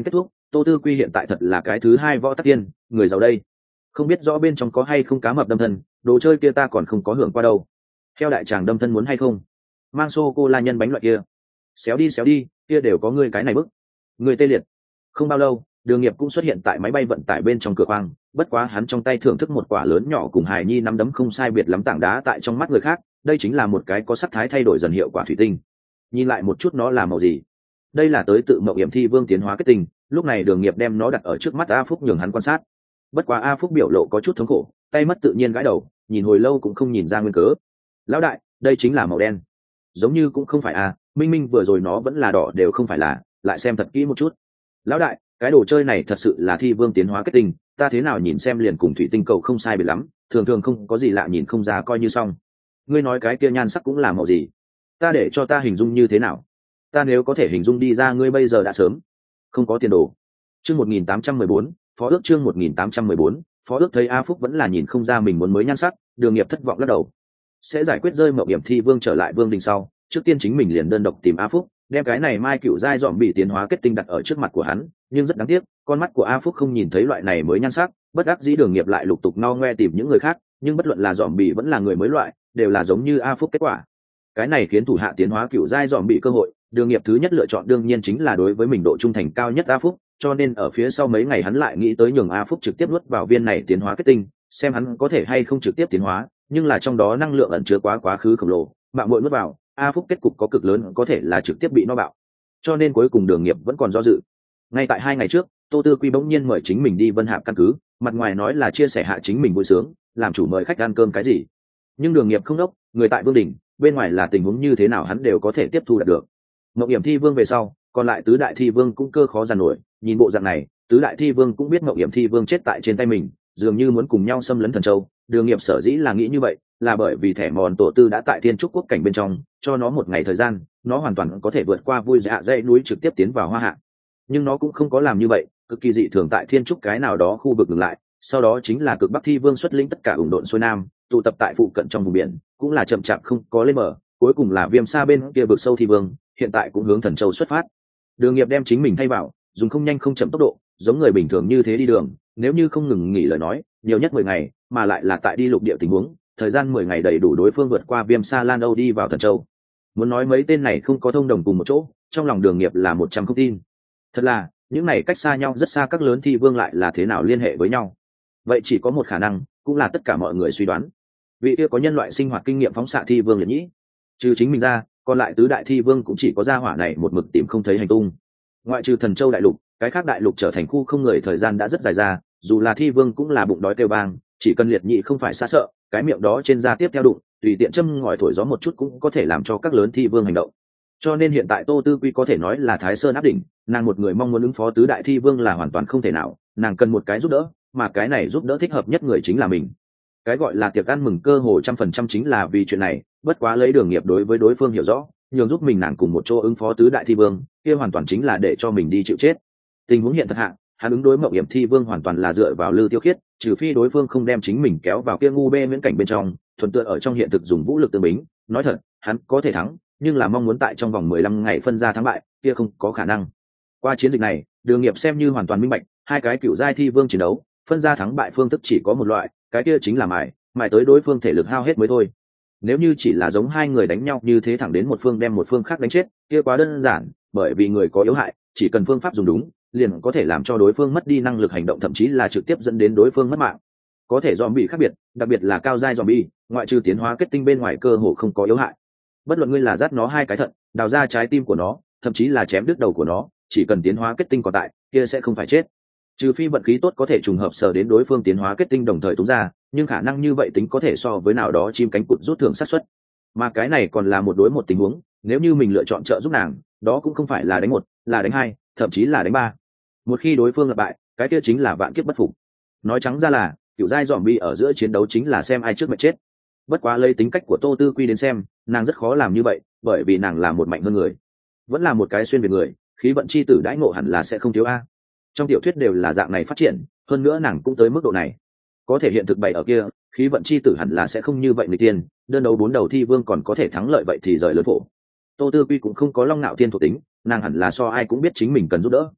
Tô Tư Quy hiện tại thật là cái thứ hai võ tắc tiên, người giàu đây. Không biết rõ bên trong có hay không cá mập đâm thân, đồ chơi kia ta còn không có hưởng qua đâu. Theo đại tràng đâm thân muốn hay không? Mang sô cô la nhân bánh loại kia. Xéo đi xéo đi, kia đều có người cái này bức. Người tê liệt. Không bao lâu, Đường Nghiệp cũng xuất hiện tại máy bay vận tải bên trong cửa khoang, bất quá hắn trong tay thưởng thức một quả lớn nhỏ cùng hài nhi nắm đấm không sai biệt lắm tảng đá tại trong mắt người khác, đây chính là một cái có sắc thái thay đổi dần hiệu quả thủy tinh. Nhìn lại một chút nó là màu gì? Đây là tới tự Mộng Hiểm Thi Vương tiến hóa kết tinh, lúc này Đường Nghiệp đem nó đặt ở trước mắt A Phúc nhường hắn quan sát. Bất quá A Phúc biểu lộ có chút thống khổ, tay mất tự nhiên gãi đầu, nhìn hồi lâu cũng không nhìn ra nguyên cớ. Lão đại, đây chính là màu đen. Giống như cũng không phải a, minh minh vừa rồi nó vẫn là đỏ đều không phải là, lại xem thật kỹ một chút. Lão đại, cái đồ chơi này thật sự là Thi Vương tiến hóa kết tinh, ta thế nào nhìn xem liền cùng thủy tinh cầu không sai biệt lắm, thường thường không có gì lạ nhìn không ra coi như xong. Ngươi nói cái kia nhan sắc cũng là màu gì? Ta để cho ta hình dung như thế nào? Ta nếu có thể hình dung đi ra ngươi bây giờ đã sớm không có tiền đồ. Chương một nghìn tám trăm mười bốn, phó ước chương một nghìn tám trăm mười bốn, phó ước thấy A Phúc vẫn là nhìn không ra mình muốn mới nhan sắc, Đường Nghiệp thất vọng lắc đầu. Sẽ giải quyết rơi Mộng Hiểm Thi Vương trở lại Vương đình sau, trước tiên chính mình liền đơn độc tìm A Phúc, đem cái này mai cựu giai dòm bị tiến hóa kết tinh đặt ở trước mặt của hắn, nhưng rất đáng tiếc, con mắt của A Phúc không nhìn thấy loại này mới nhan sắc, bất đắc dĩ Đường Nghiệp lại lục tục no ngoe tìm những người khác, nhưng bất luận là dòm bị vẫn là người mới loại, đều là giống như A Phúc kết quả. Cái này khiến thủ hạ tiến hóa cựu giai dòm bị cơ hội, Đường Nghiệp thứ nhất lựa chọn đương nhiên chính là đối với mình độ trung thành cao nhất A Phúc, cho nên ở phía sau mấy ngày hắn lại nghĩ tới nhường A Phúc trực tiếp nuốt vào viên này tiến hóa kết tinh, xem hắn có thể hay không trực tiếp tiến hóa, nhưng là trong đó năng lượng ẩn chứa quá quá khứ khổng lồ, mạng muội nuốt vào, A Phúc kết cục có cực lớn có thể là trực tiếp bị nó bạo. Cho nên cuối cùng Đường Nghiệp vẫn còn do dự. Ngay tại hai ngày trước, Tô Tư Quy bỗng nhiên mời chính mình đi Vân Hạp căn cứ, mặt ngoài nói là chia sẻ hạ chính mình vui sướng, làm chủ mời khách ăn cơm cái gì. Nhưng Đường Nghiệp không đốc, người tại Vương đỉnh, bên ngoài là tình huống như thế nào hắn đều có thể tiếp thu được. Mộng Hiểm Thi Vương về sau, còn lại tứ đại thi vương cũng cơ khó giàn nổi, nhìn bộ dạng này, tứ đại thi vương cũng biết Mộng Hiểm Thi Vương chết tại trên tay mình, dường như muốn cùng nhau xâm lấn Thần Châu. Đường Nghiệp sở dĩ là nghĩ như vậy, là bởi vì thẻ mòn tổ tư đã tại Thiên Trúc quốc cảnh bên trong, cho nó một ngày thời gian, nó hoàn toàn có thể vượt qua vui dạ dãy núi trực tiếp tiến vào Hoa Hạ. Nhưng nó cũng không có làm như vậy, cực kỳ dị thường tại Thiên Trúc cái nào đó khu vực ngừng lại, sau đó chính là Cực Bắc Thi Vương xuất lĩnh tất cả ủng độn xuôi nam, tụ tập tại phụ cận trong vùng biển, cũng là chậm chạp không có lên mở, cuối cùng là Viêm Sa bên kia vực sâu Thi Vương, hiện tại cũng hướng Thần Châu xuất phát. Đường Nghiệp đem chính mình thay vào, dùng không nhanh không chậm tốc độ, giống người bình thường như thế đi đường, nếu như không ngừng nghỉ lời nói, nhiều nhất mười ngày, mà lại là tại đi lục địa tình huống, thời gian mười ngày đầy đủ đối phương vượt qua Viêm Sa Lan Âu đi vào Thần Châu. Muốn nói mấy tên này không có thông đồng cùng một chỗ, trong lòng Đường Nghiệp là một trăm không tin. Thật là, những này cách xa nhau rất xa các lớn thi vương lại là thế nào liên hệ với nhau? Vậy chỉ có một khả năng, cũng là tất cả mọi người suy đoán. Vị kia có nhân loại sinh hoạt kinh nghiệm phóng xạ thi vương Liệt Nhĩ. Trừ chính mình ra, còn lại tứ đại thi vương cũng chỉ có gia hỏa này một mực tìm không thấy hành tung. Ngoại trừ Thần Châu đại lục, cái khác đại lục trở thành khu không người thời gian đã rất dài ra, dù là thi vương cũng là bụng đói kêu vang, chỉ cần Liệt Nhĩ không phải xa sợ, cái miệng đó trên da tiếp theo đụng, tùy tiện châm ngòi thổi gió một chút cũng có thể làm cho các lớn thi vương hành động. Cho nên hiện tại Tô Tư Quy có thể nói là Thái Sơn áp đỉnh, nàng một người mong muốn ứng phó tứ đại thi vương là hoàn toàn không thể nào, nàng cần một cái giúp đỡ, mà cái này giúp đỡ thích hợp nhất người chính là mình. Cái gọi là tiệc ăn mừng cơ hồ trăm phần trăm chính là vì chuyện này, bất quá lấy Đường Nghiệp đối với đối phương hiểu rõ, nhường giúp mình nàng cùng một chỗ ứng phó tứ đại thi vương, kia hoàn toàn chính là để cho mình đi chịu chết. Tình huống hiện thật hạ, hắn ứng đối Mộng Hiểm Thi Vương hoàn toàn là dựa vào Lư Tiêu Khiết, trừ phi đối phương không đem chính mình kéo vào kia ngu bê miễn cảnh bên trong, thuần tựa ở trong hiện thực dùng vũ lực tương bính, nói thật, hắn có thể thắng, nhưng là mong muốn tại trong vòng mười lăm ngày phân ra thắng bại, kia không có khả năng. Qua chiến dịch này, Đường Nghiệp xem như hoàn toàn minh bạch, hai cái cựu giai thi vương chiến đấu, phân ra thắng bại phương thức chỉ có một loại, cái kia chính là mài, mài tới đối phương thể lực hao hết mới thôi. Nếu như chỉ là giống hai người đánh nhau như thế thẳng đến một phương đem một phương khác đánh chết, kia quá đơn giản, bởi vì người có yếu hại, chỉ cần phương pháp dùng đúng, liền có thể làm cho đối phương mất đi năng lực hành động, thậm chí là trực tiếp dẫn đến đối phương mất mạng. Có thể zombie khác biệt, đặc biệt là cao giai zombie, ngoại trừ tiến hóa kết tinh bên ngoài cơ hồ không có yếu hại. Bất luận ngươi là dắt nó hai cái thận, đào ra trái tim của nó, thậm chí là chém đứt đầu của nó, chỉ cần tiến hóa kết tinh còn tại, kia sẽ không phải chết. Trừ phi vận khí tốt có thể trùng hợp sờ đến đối phương tiến hóa kết tinh đồng thời túng ra, nhưng khả năng như vậy tính có thể so với nào đó chim cánh cụt rút thưởng xác suất. Mà cái này còn là một đối một tình huống, nếu như mình lựa chọn trợ giúp nàng, đó cũng không phải là đánh một, là đánh hai, thậm chí là đánh ba. Một khi đối phương lặp bại, cái kia chính là vạn kiếp bất phục. Nói trắng ra là, kiểu giai zombie ở giữa chiến đấu chính là xem ai trước mà chết. Bất quá lấy tính cách của Tô Tư Quy đến xem, nàng rất khó làm như vậy, bởi vì nàng là một mạnh hơn người, vẫn là một cái xuyên việt người, khí vận chi tử đãi ngộ hẳn là sẽ không thiếu a. Trong tiểu thuyết đều là dạng này phát triển, hơn nữa nàng cũng tới mức độ này. Có thể hiện thực bày ở kia, khí vận chi tử hẳn là sẽ không như vậy người tiên, đơn đấu bốn đầu thi vương còn có thể thắng lợi vậy thì rời lớn phổ. Tô Tư Quy cũng không có long nạo thiên thuộc tính, nàng hẳn là so ai cũng biết chính mình cần giúp đỡ.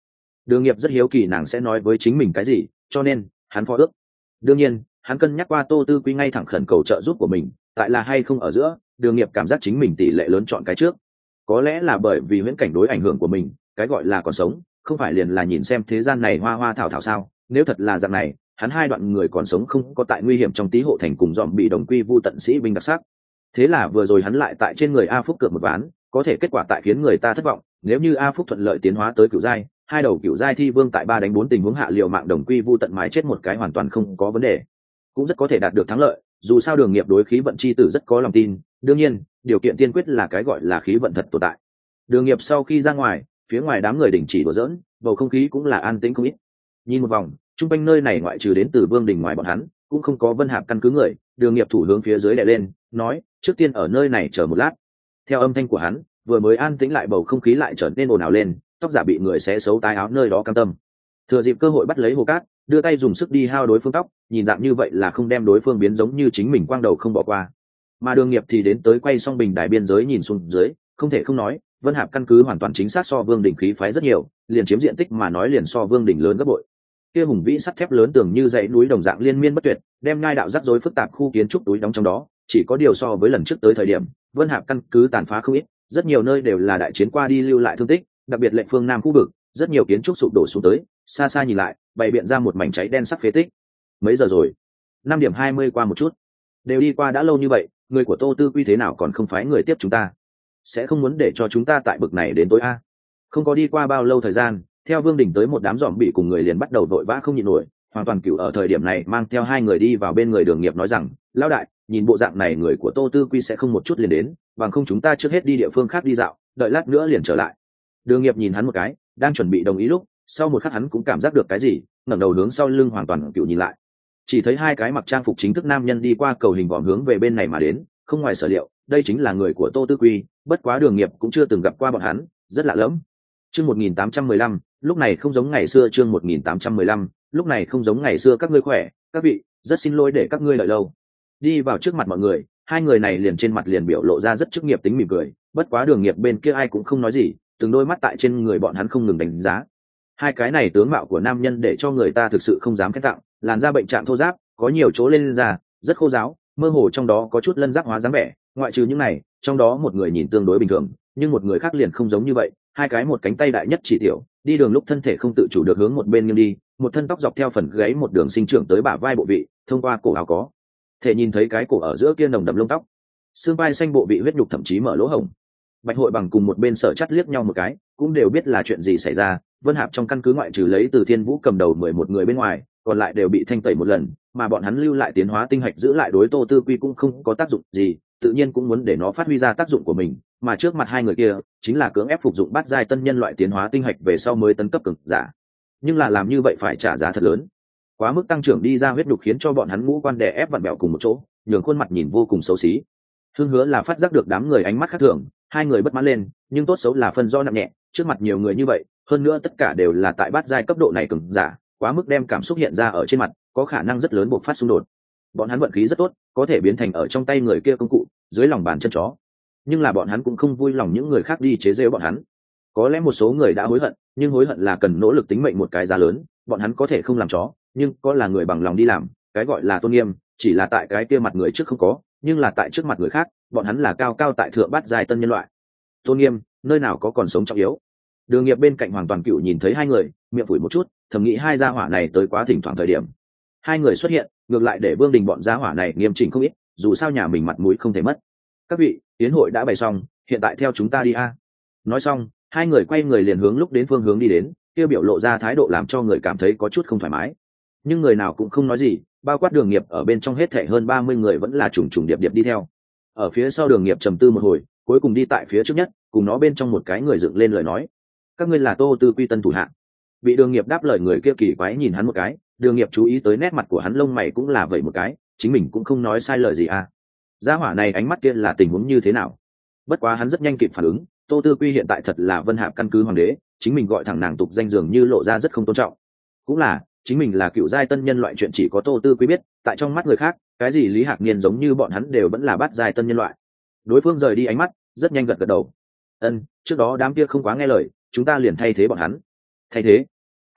Đường Nghiệp rất hiếu kỳ nàng sẽ nói với chính mình cái gì, cho nên hắn phó ước. Đương nhiên hắn cân nhắc qua Tô Tư Quy ngay thẳng khẩn cầu trợ giúp của mình, tại là hay không ở giữa, Đường Nghiệp cảm giác chính mình tỷ lệ lớn chọn cái trước. Có lẽ là bởi vì huyễn cảnh đối ảnh hưởng của mình, cái gọi là còn sống không phải liền là nhìn xem thế gian này hoa hoa thảo thảo sao? Nếu thật là dạng này, hắn hai đoạn người còn sống không có tại nguy hiểm trong tí hộ thành cùng dòm bị đồng quy vu tận sĩ binh đặc sắc. Thế là vừa rồi hắn lại tại trên người A Phúc cược một ván, có thể kết quả tại khiến người ta thất vọng. Nếu như A Phúc thuận lợi tiến hóa tới cửu giai, hai đầu cửu giai thi vương tại ba đánh bốn tình huống hạ liều mạng đồng quy vu tận mái chết một cái hoàn toàn không có vấn đề, cũng rất có thể đạt được thắng lợi. Dù sao Đường Nghiệp đối khí vận chi tử rất có lòng tin, đương nhiên điều kiện tiên quyết là cái gọi là khí vận thật tồn tại. Đường Nghiệp sau khi ra ngoài, phía ngoài đám người đình chỉ đùa giỡn, bầu không khí cũng là an tĩnh không ít. Nhìn một vòng, trung quanh nơi này ngoại trừ đến từ Vương Đình ngoài bọn hắn, cũng không có Vân Hạp căn cứ người. Đường Nghiệp thủ hướng phía dưới đè lên, nói: trước tiên ở nơi này chờ một lát. Theo âm thanh của hắn, vừa mới an tĩnh lại bầu không khí lại trở nên ồn ào lên, tóc giả bị người xé xấu tái áo nơi đó cam tâm. Thừa dịp cơ hội bắt lấy Hồ Cát, đưa tay dùng sức đi hao đối phương tóc, nhìn dạng như vậy là không đem đối phương biến giống như chính mình quang đầu không bỏ qua. Mà Đường Nghiệp thì đến tới quay xong bình đài biên giới nhìn xuống dưới, không thể không nói, Vân Hạp căn cứ hoàn toàn chính xác so Vương Đỉnh khí phái rất nhiều, liền chiếm diện tích mà nói liền so Vương Đỉnh lớn gấp bội. Kia hùng vĩ sắt thép lớn tưởng như dãy núi đồng dạng liên miên bất tuyệt, đem ngai đạo rắc rối phức tạp khu kiến trúc túi đóng trong đó, chỉ có điều so với lần trước tới thời điểm, Vân Hạp căn cứ tàn phá không ít, rất nhiều nơi đều là đại chiến qua đi lưu lại thương tích, đặc biệt lệnh phương Nam khu vực, rất nhiều kiến trúc sụp đổ xuống tới, xa xa nhìn lại, bày biện ra một mảnh cháy đen sắc phế tích. Mấy giờ rồi? Năm điểm hai mươi qua một chút. Đều đi qua đã lâu như vậy, người của Tô Tư Quy thế nào còn không phái người tiếp chúng ta? Sẽ không muốn để cho chúng ta tại bực này đến tối a? Không có đi qua bao lâu thời gian, theo Vương Đình tới một đám dòm bị cùng người liền bắt đầu vội vã không nhịn nổi. Hoàn Toàn Cửu ở thời điểm này mang theo hai người đi vào bên người Đường Nghiệp nói rằng: lão đại, nhìn bộ dạng này người của Tô Tư Quy sẽ không một chút liền đến, bằng không chúng ta trước hết đi địa phương khác đi dạo, đợi lát nữa liền trở lại. Đường Nghiệp nhìn hắn một cái, đang chuẩn bị đồng ý lúc, sau một khắc hắn cũng cảm giác được cái gì, ngẩng đầu hướng sau lưng Hoàn Toàn Cửu nhìn lại, chỉ thấy hai cái mặc trang phục chính thức nam nhân đi qua cầu hình vòm hướng về bên này mà đến. Không ngoài sở liệu, đây chính là người của Tô Tư Quy, bất quá Đường Nghiệp cũng chưa từng gặp qua bọn hắn, rất lạ lẫm. Chương một nghìn tám trăm mười lăm, lúc này không giống ngày xưa. Chương một nghìn tám trăm mười lăm, lúc này không giống ngày xưa. Các ngươi khỏe, các vị, rất xin lỗi để các ngươi đợi lâu. Đi vào trước mặt mọi người, hai người này liền trên mặt liền biểu lộ ra rất chức nghiệp tính mỉm cười, bất quá Đường Nghiệp bên kia ai cũng không nói gì, từng đôi mắt tại trên người bọn hắn không ngừng đánh giá. Hai cái này tướng mạo của nam nhân để cho người ta thực sự không dám khen tặng, làn da bệnh trạng thô ráp, có nhiều chỗ lên da rất khô ráo, mơ hồ trong đó có chút lân giác hóa dáng vẻ. Ngoại trừ những này, trong đó một người nhìn tương đối bình thường, nhưng một người khác liền không giống như vậy. Hai cái một cánh tay đại nhất chỉ tiểu, đi đường lúc thân thể không tự chủ được hướng một bên nghiêng đi, một thân tóc dọc theo phần gáy một đường sinh trưởng tới bả vai bộ vị, thông qua cổ áo có thể nhìn thấy cái cổ ở giữa kia nồng đậm lông tóc, xương vai xanh bộ vị huyết nhục thậm chí mở lỗ hổng. Bạch Hội Bằng cùng một bên Sở Chắt liếc nhau một cái, cũng đều biết là chuyện gì xảy ra. Vân Hạp trong căn cứ ngoại trừ lấy Từ Thiên Vũ cầm đầu mười một người bên ngoài, còn lại đều bị thanh tẩy một lần, mà bọn hắn lưu lại tiến hóa tinh hạch giữ lại đối Tô Tư Quy cũng không có tác dụng gì, tự nhiên cũng muốn để nó phát huy ra tác dụng của mình. Mà trước mặt hai người kia, chính là cưỡng ép phục dụng bát giai tân nhân loại tiến hóa tinh hạch về sau mới tấn cấp cường giả. Nhưng là làm như vậy phải trả giá thật lớn. Quá mức tăng trưởng đi ra huyết đục khiến cho bọn hắn ngũ quan đè ép vặn bẹo cùng một chỗ, nhường khuôn mặt nhìn vô cùng xấu xí. Hương Hứa là phát giác được đám người ánh mắt khác thường, hai người bất mãn lên, nhưng tốt xấu là phân do nặng nhẹ, trước mặt nhiều người như vậy, hơn nữa tất cả đều là tại bát giai cấp độ này cường giả, quá mức đem cảm xúc hiện ra ở trên mặt, có khả năng rất lớn buộc phát xung đột. Bọn hắn vận khí rất tốt, có thể biến thành ở trong tay người kia công cụ, dưới lòng bàn chân chó. Nhưng là bọn hắn cũng không vui lòng những người khác đi chế giễu bọn hắn. Có lẽ một số người đã hối hận, nhưng hối hận là cần nỗ lực tính mệnh một cái giá lớn, bọn hắn có thể không làm chó, nhưng có là người bằng lòng đi làm, cái gọi là tôn nghiêm, chỉ là tại cái kia mặt người trước không có, nhưng là tại trước mặt người khác, bọn hắn là cao cao tại thượng bát giai tân nhân loại. Tôn nghiêm, nơi nào có còn sống trọng yếu. Đường Nghiệp bên cạnh Hoàn Toàn Cửu nhìn thấy hai người, miệng phủi một chút, thầm nghĩ hai gia hỏa này tới quá thỉnh thoảng thời điểm. Hai người xuất hiện, ngược lại để Vương Đình bọn gia hỏa này nghiêm chỉnh không ít, dù sao nhà mình mặt mũi không thể mất. Các vị, tiến hội đã bày xong, hiện tại theo chúng ta đi a. Nói xong, hai người quay người liền hướng lúc đến phương hướng đi đến, kia biểu lộ ra thái độ làm cho người cảm thấy có chút không thoải mái. Nhưng người nào cũng không nói gì, bao quát Đường Nghiệp ở bên trong hết thảy hơn ba mươi người vẫn là trùng trùng điệp điệp đi theo. Ở phía sau Đường Nghiệp trầm tư một hồi, cuối cùng đi tại phía trước nhất, cùng nó bên trong một cái người dựng lên lời nói: các ngươi là Tô Tư Quy tân thủ hạ. Bị Đường Nghiệp đáp lời người kia kỳ quái nhìn hắn một cái, Đường Nghiệp chú ý tới nét mặt của hắn lông mày cũng là vậy một cái, chính mình cũng không nói sai lời gì à. Gia hỏa này ánh mắt kia là tình huống như thế nào? Bất quá hắn rất nhanh kịp phản ứng, Tô Tư Quy hiện tại thật là Vân Hạp căn cứ hoàng đế, chính mình gọi thẳng nàng tục danh dường như lộ ra rất không tôn trọng. Cũng là, chính mình là cựu giai tân nhân loại chuyện chỉ có Tô Tư Quy biết, tại trong mắt người khác, cái gì Lý Hạc Niên giống như bọn hắn đều vẫn là bát giai tân nhân loại. Đối phương rời đi ánh mắt, rất nhanh gật gật đầu. Ân, trước đó đám kia không quá nghe lời, chúng ta liền thay thế bọn hắn. Thay thế?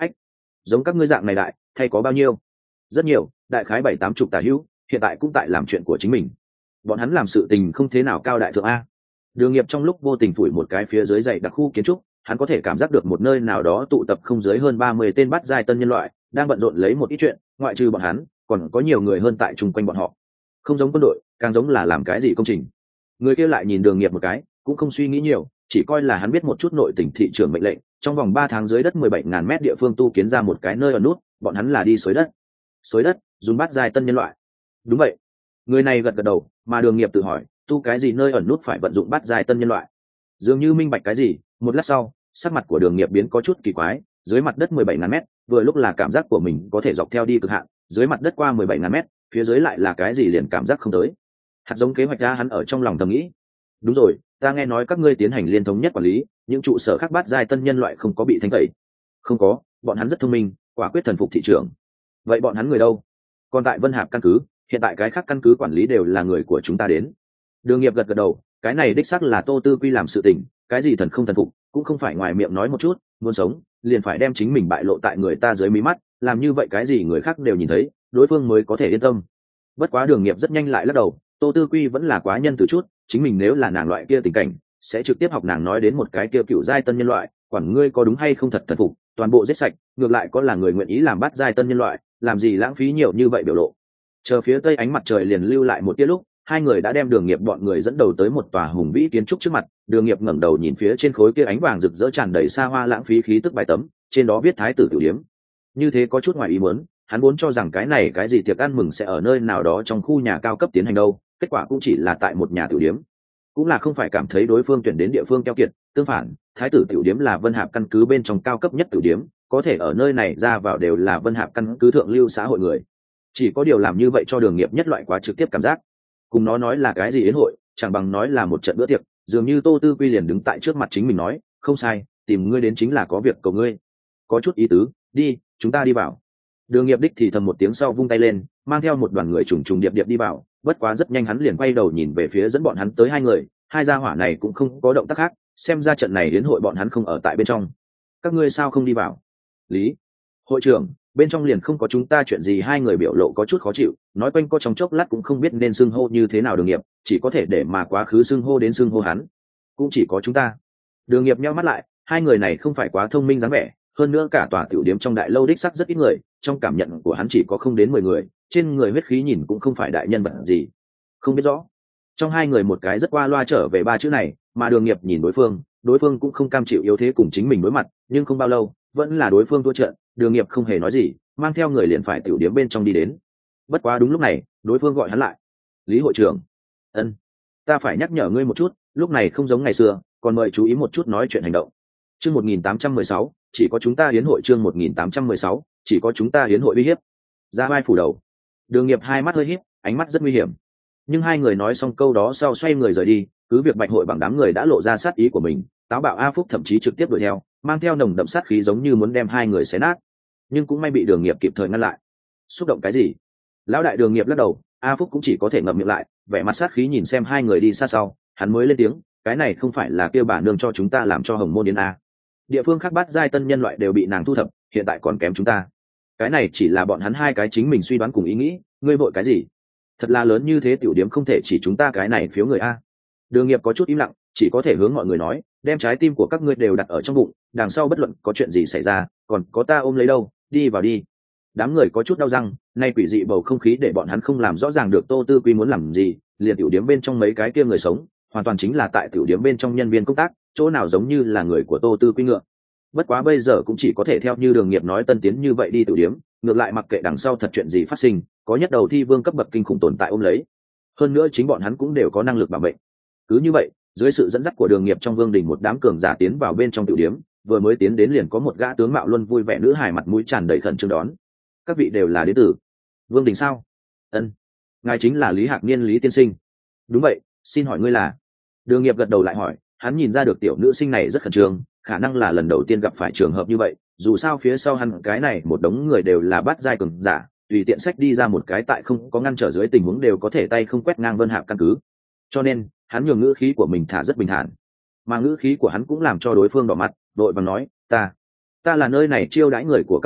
giống các ngươi dạng này đại thay có bao nhiêu? Rất nhiều, đại khái bảy tám chục tả hữu, hiện tại cũng tại làm chuyện của chính mình. Bọn hắn làm sự tình không thế nào cao đại thượng a. Đường Nghiệp trong lúc vô tình phủi một cái phía dưới dày đặc khu kiến trúc, hắn có thể cảm giác được một nơi nào đó tụ tập không dưới hơn ba mươi tên bắt giai tân nhân loại, đang bận rộn lấy một ít chuyện, ngoại trừ bọn hắn, còn có nhiều người hơn tại chung quanh bọn họ. Không giống quân đội, càng giống là làm cái gì công trình. Người kia lại nhìn Đường Nghiệp một cái, cũng không suy nghĩ nhiều, chỉ coi là hắn biết một chút nội tình thị trường mệnh lệnh, trong vòng ba tháng dưới đất mười bảy nghìn mét địa phương tu kiến ra một cái nơi ở nút, bọn hắn là đi xới đất. Xới đất, dùng bắt giai tân nhân loại. Đúng vậy. Người này gật gật đầu, mà Đường Nghiệp tự hỏi, tu cái gì nơi ẩn nút phải vận dụng bắt giai tân nhân loại. Dường như minh bạch cái gì, một lát sau, sắc mặt của Đường Nghiệp biến có chút kỳ quái, dưới mặt đất mười bảy nghìn mét, vừa lúc là cảm giác của mình có thể dọc theo đi cực hạn, dưới mặt đất qua mười bảy nghìn mét, phía dưới lại là cái gì liền cảm giác không tới. Hạt giống kế hoạch ra hắn ở trong lòng thầm nghĩ. Đúng rồi, ta nghe nói các ngươi tiến hành liên thống nhất quản lý, những trụ sở khác bắt giai tân nhân loại không có bị thanh tẩy. Không có, bọn hắn rất thông minh, quả quyết thần phục thị trường. Vậy bọn hắn người đâu? Còn tại Vân Hạp căn cứ, hiện tại cái khác căn cứ quản lý đều là người của chúng ta đến. Đường Nghiệp gật gật đầu, cái này đích xác là Tô Tư Quy làm sự tình, cái gì thần không thần phục, cũng không phải ngoài miệng nói một chút, muốn sống, liền phải đem chính mình bại lộ tại người ta dưới mí mắt, làm như vậy cái gì người khác đều nhìn thấy, đối phương mới có thể yên tâm. Bất quá Đường Nghiệp rất nhanh lại lắc đầu, Tô Tư Quy vẫn là quá nhân từ chút, chính mình nếu là nàng loại kia tình cảnh, sẽ trực tiếp học nàng nói đến một cái kia cựu giai tân nhân loại, quản ngươi có đúng hay không thật thần phục, toàn bộ giết sạch, ngược lại có là người nguyện ý làm bắt giai tân nhân loại, làm gì lãng phí nhiều như vậy biểu lộ. Chờ phía tây ánh mặt trời liền lưu lại một tia lúc, hai người đã đem Đường Nghiệp bọn người dẫn đầu tới một tòa hùng vĩ kiến trúc trước mặt. Đường Nghiệp ngẩng đầu nhìn phía trên khối kia ánh vàng rực rỡ tràn đầy xa hoa lãng phí khí tức bài tấm, trên đó viết Thái tử tiểu điếm. Như thế có chút ngoài ý muốn, hắn vốn cho rằng cái này cái gì tiệc ăn mừng sẽ ở nơi nào đó trong khu nhà cao cấp tiến hành đâu, kết quả cũng chỉ là tại một nhà tiểu điếm. Cũng là không phải cảm thấy đối phương tuyển đến địa phương keo kiệt, tương phản, Thái tử tiểu điếm là Vân Hạp căn cứ bên trong cao cấp nhất tiểu điếm, có thể ở nơi này ra vào đều là Vân Hạp căn cứ thượng lưu xã hội người. Chỉ có điều làm như vậy cho Đường Nghiệp nhất loại quá trực tiếp cảm giác. Cùng nó nói là cái gì yến hội, chẳng bằng nói là một trận bữa tiệc, dường như Tô Tư Quy liền đứng tại trước mặt chính mình nói, không sai, tìm ngươi đến chính là có việc cầu ngươi. Có chút ý tứ, đi, chúng ta đi vào. Đường Nghiệp đích thì thầm một tiếng sau vung tay lên, mang theo một đoàn người trùng trùng điệp điệp đi vào, bất quá rất nhanh hắn liền quay đầu nhìn về phía dẫn bọn hắn tới hai người, hai gia hỏa này cũng không có động tác khác, xem ra trận này yến hội bọn hắn không ở tại bên trong. Các ngươi sao không đi vào? Lý, hội trưởng, bên trong liền không có chúng ta chuyện gì. Hai người biểu lộ có chút khó chịu, nói quanh co trong chốc lát cũng không biết nên xưng hô như thế nào Đường Nghiệp, chỉ có thể để mà quá khứ xưng hô đến xưng hô hắn. Cũng chỉ có chúng ta. Đường Nghiệp nheo mắt lại, hai người này không phải quá thông minh dáng vẻ, hơn nữa cả tòa tiểu điếm trong đại lâu đích sắc rất ít người, trong cảm nhận của hắn chỉ có không đến mười người, trên người huyết khí nhìn cũng không phải đại nhân vật gì. Không biết rõ. Trong hai người một cái rất qua loa trở về ba chữ này, mà Đường Nghiệp nhìn đối phương, đối phương cũng không cam chịu yếu thế cùng chính mình đối mặt, nhưng không bao lâu, vẫn là đối phương thua trận, Đường Nghiệp không hề nói gì, mang theo người liền phải tiểu điếm bên trong đi đến. Bất quá đúng lúc này, đối phương gọi hắn lại. Lý hội trưởng. Ân, ta phải nhắc nhở ngươi một chút, lúc này không giống ngày xưa, còn mời chú ý một chút nói chuyện hành động. Chương một nghìn tám trăm mười sáu, chỉ có chúng ta hiến hội. Chương một nghìn tám trăm mười sáu, chỉ có chúng ta hiến hội uy hiếp. Ra vai phủ đầu. Đường Nghiệp hai mắt hơi híp, ánh mắt rất nguy hiểm. Nhưng hai người nói xong câu đó sau xoay người rời đi, cứ việc Bạch hội bằng đám người đã lộ ra sát ý của mình, táo bạo A Phúc thậm chí trực tiếp đuổi theo, mang theo nồng đậm sát khí giống như muốn đem hai người xé nát. Nhưng cũng may bị Đường Nghiệp kịp thời ngăn lại. Xúc động cái gì? Lão đại Đường Nghiệp lắc đầu, A Phúc cũng chỉ có thể ngậm miệng lại, vẻ mặt sát khí nhìn xem hai người đi xa sau, hắn mới lên tiếng, cái này không phải là kêu bà nương cho chúng ta làm cho hồng môn yến a. Địa phương khác bắt giai tân nhân loại đều bị nàng thu thập, hiện tại còn kém chúng ta. Cái này chỉ là bọn hắn hai cái chính mình suy đoán cùng ý nghĩ, ngươi vội cái gì? Thật là lớn như thế tiểu điểm không thể chỉ chúng ta cái này phiếu người a. Đường Nghiệp có chút im lặng, chỉ có thể hướng mọi người nói, đem trái tim của các ngươi đều đặt ở trong bụng, đằng sau bất luận có chuyện gì xảy ra, còn có ta ôm lấy đâu, đi vào đi. Đám người có chút đau răng, nay quỷ dị bầu không khí để bọn hắn không làm rõ ràng được Tô Tư Quy muốn làm gì, liền tiểu điếm bên trong mấy cái kia người sống, hoàn toàn chính là tại tiểu điếm bên trong nhân viên công tác, chỗ nào giống như là người của Tô Tư Quy ngựa. Bất quá bây giờ cũng chỉ có thể theo như Đường Nghiệp nói tân tiến như vậy đi tiểu điếm, ngược lại mặc kệ đằng sau thật chuyện gì phát sinh, có nhất đầu thi vương cấp bậc kinh khủng tồn tại ôm lấy. Hơn nữa chính bọn hắn cũng đều có năng lực bảo vệ. Cứ như vậy, dưới sự dẫn dắt của Đường Nghiệp trong vương đình một đám cường giả tiến vào bên trong tiểu điếm, vừa mới tiến đến liền có một gã tướng mạo luân vui vẻ nữ hài mặt mũi tràn đầy khẩn trương đón. Các vị đều là đế tử vương đình sao? Ân, ngài chính là Lý Hạc Niên Lý tiên sinh. Đúng vậy, xin hỏi ngươi là? Đường Nghiệp gật đầu lại hỏi, hắn nhìn ra được tiểu nữ sinh này rất khẩn trương, khả năng là lần đầu tiên gặp phải trường hợp như vậy, dù sao phía sau hắn cái này một đống người đều là bắt giai cường giả, tùy tiện sách đi ra một cái tại không có ngăn trở dưới tình huống đều có thể tay không quét ngang Vân Hạp căn cứ, cho nên hắn nhường ngữ khí của mình thả rất bình thản, mà ngữ khí của hắn cũng làm cho đối phương đỏ mặt, đội bằng nói, ta ta là nơi này chiêu đãi người của các ngươi,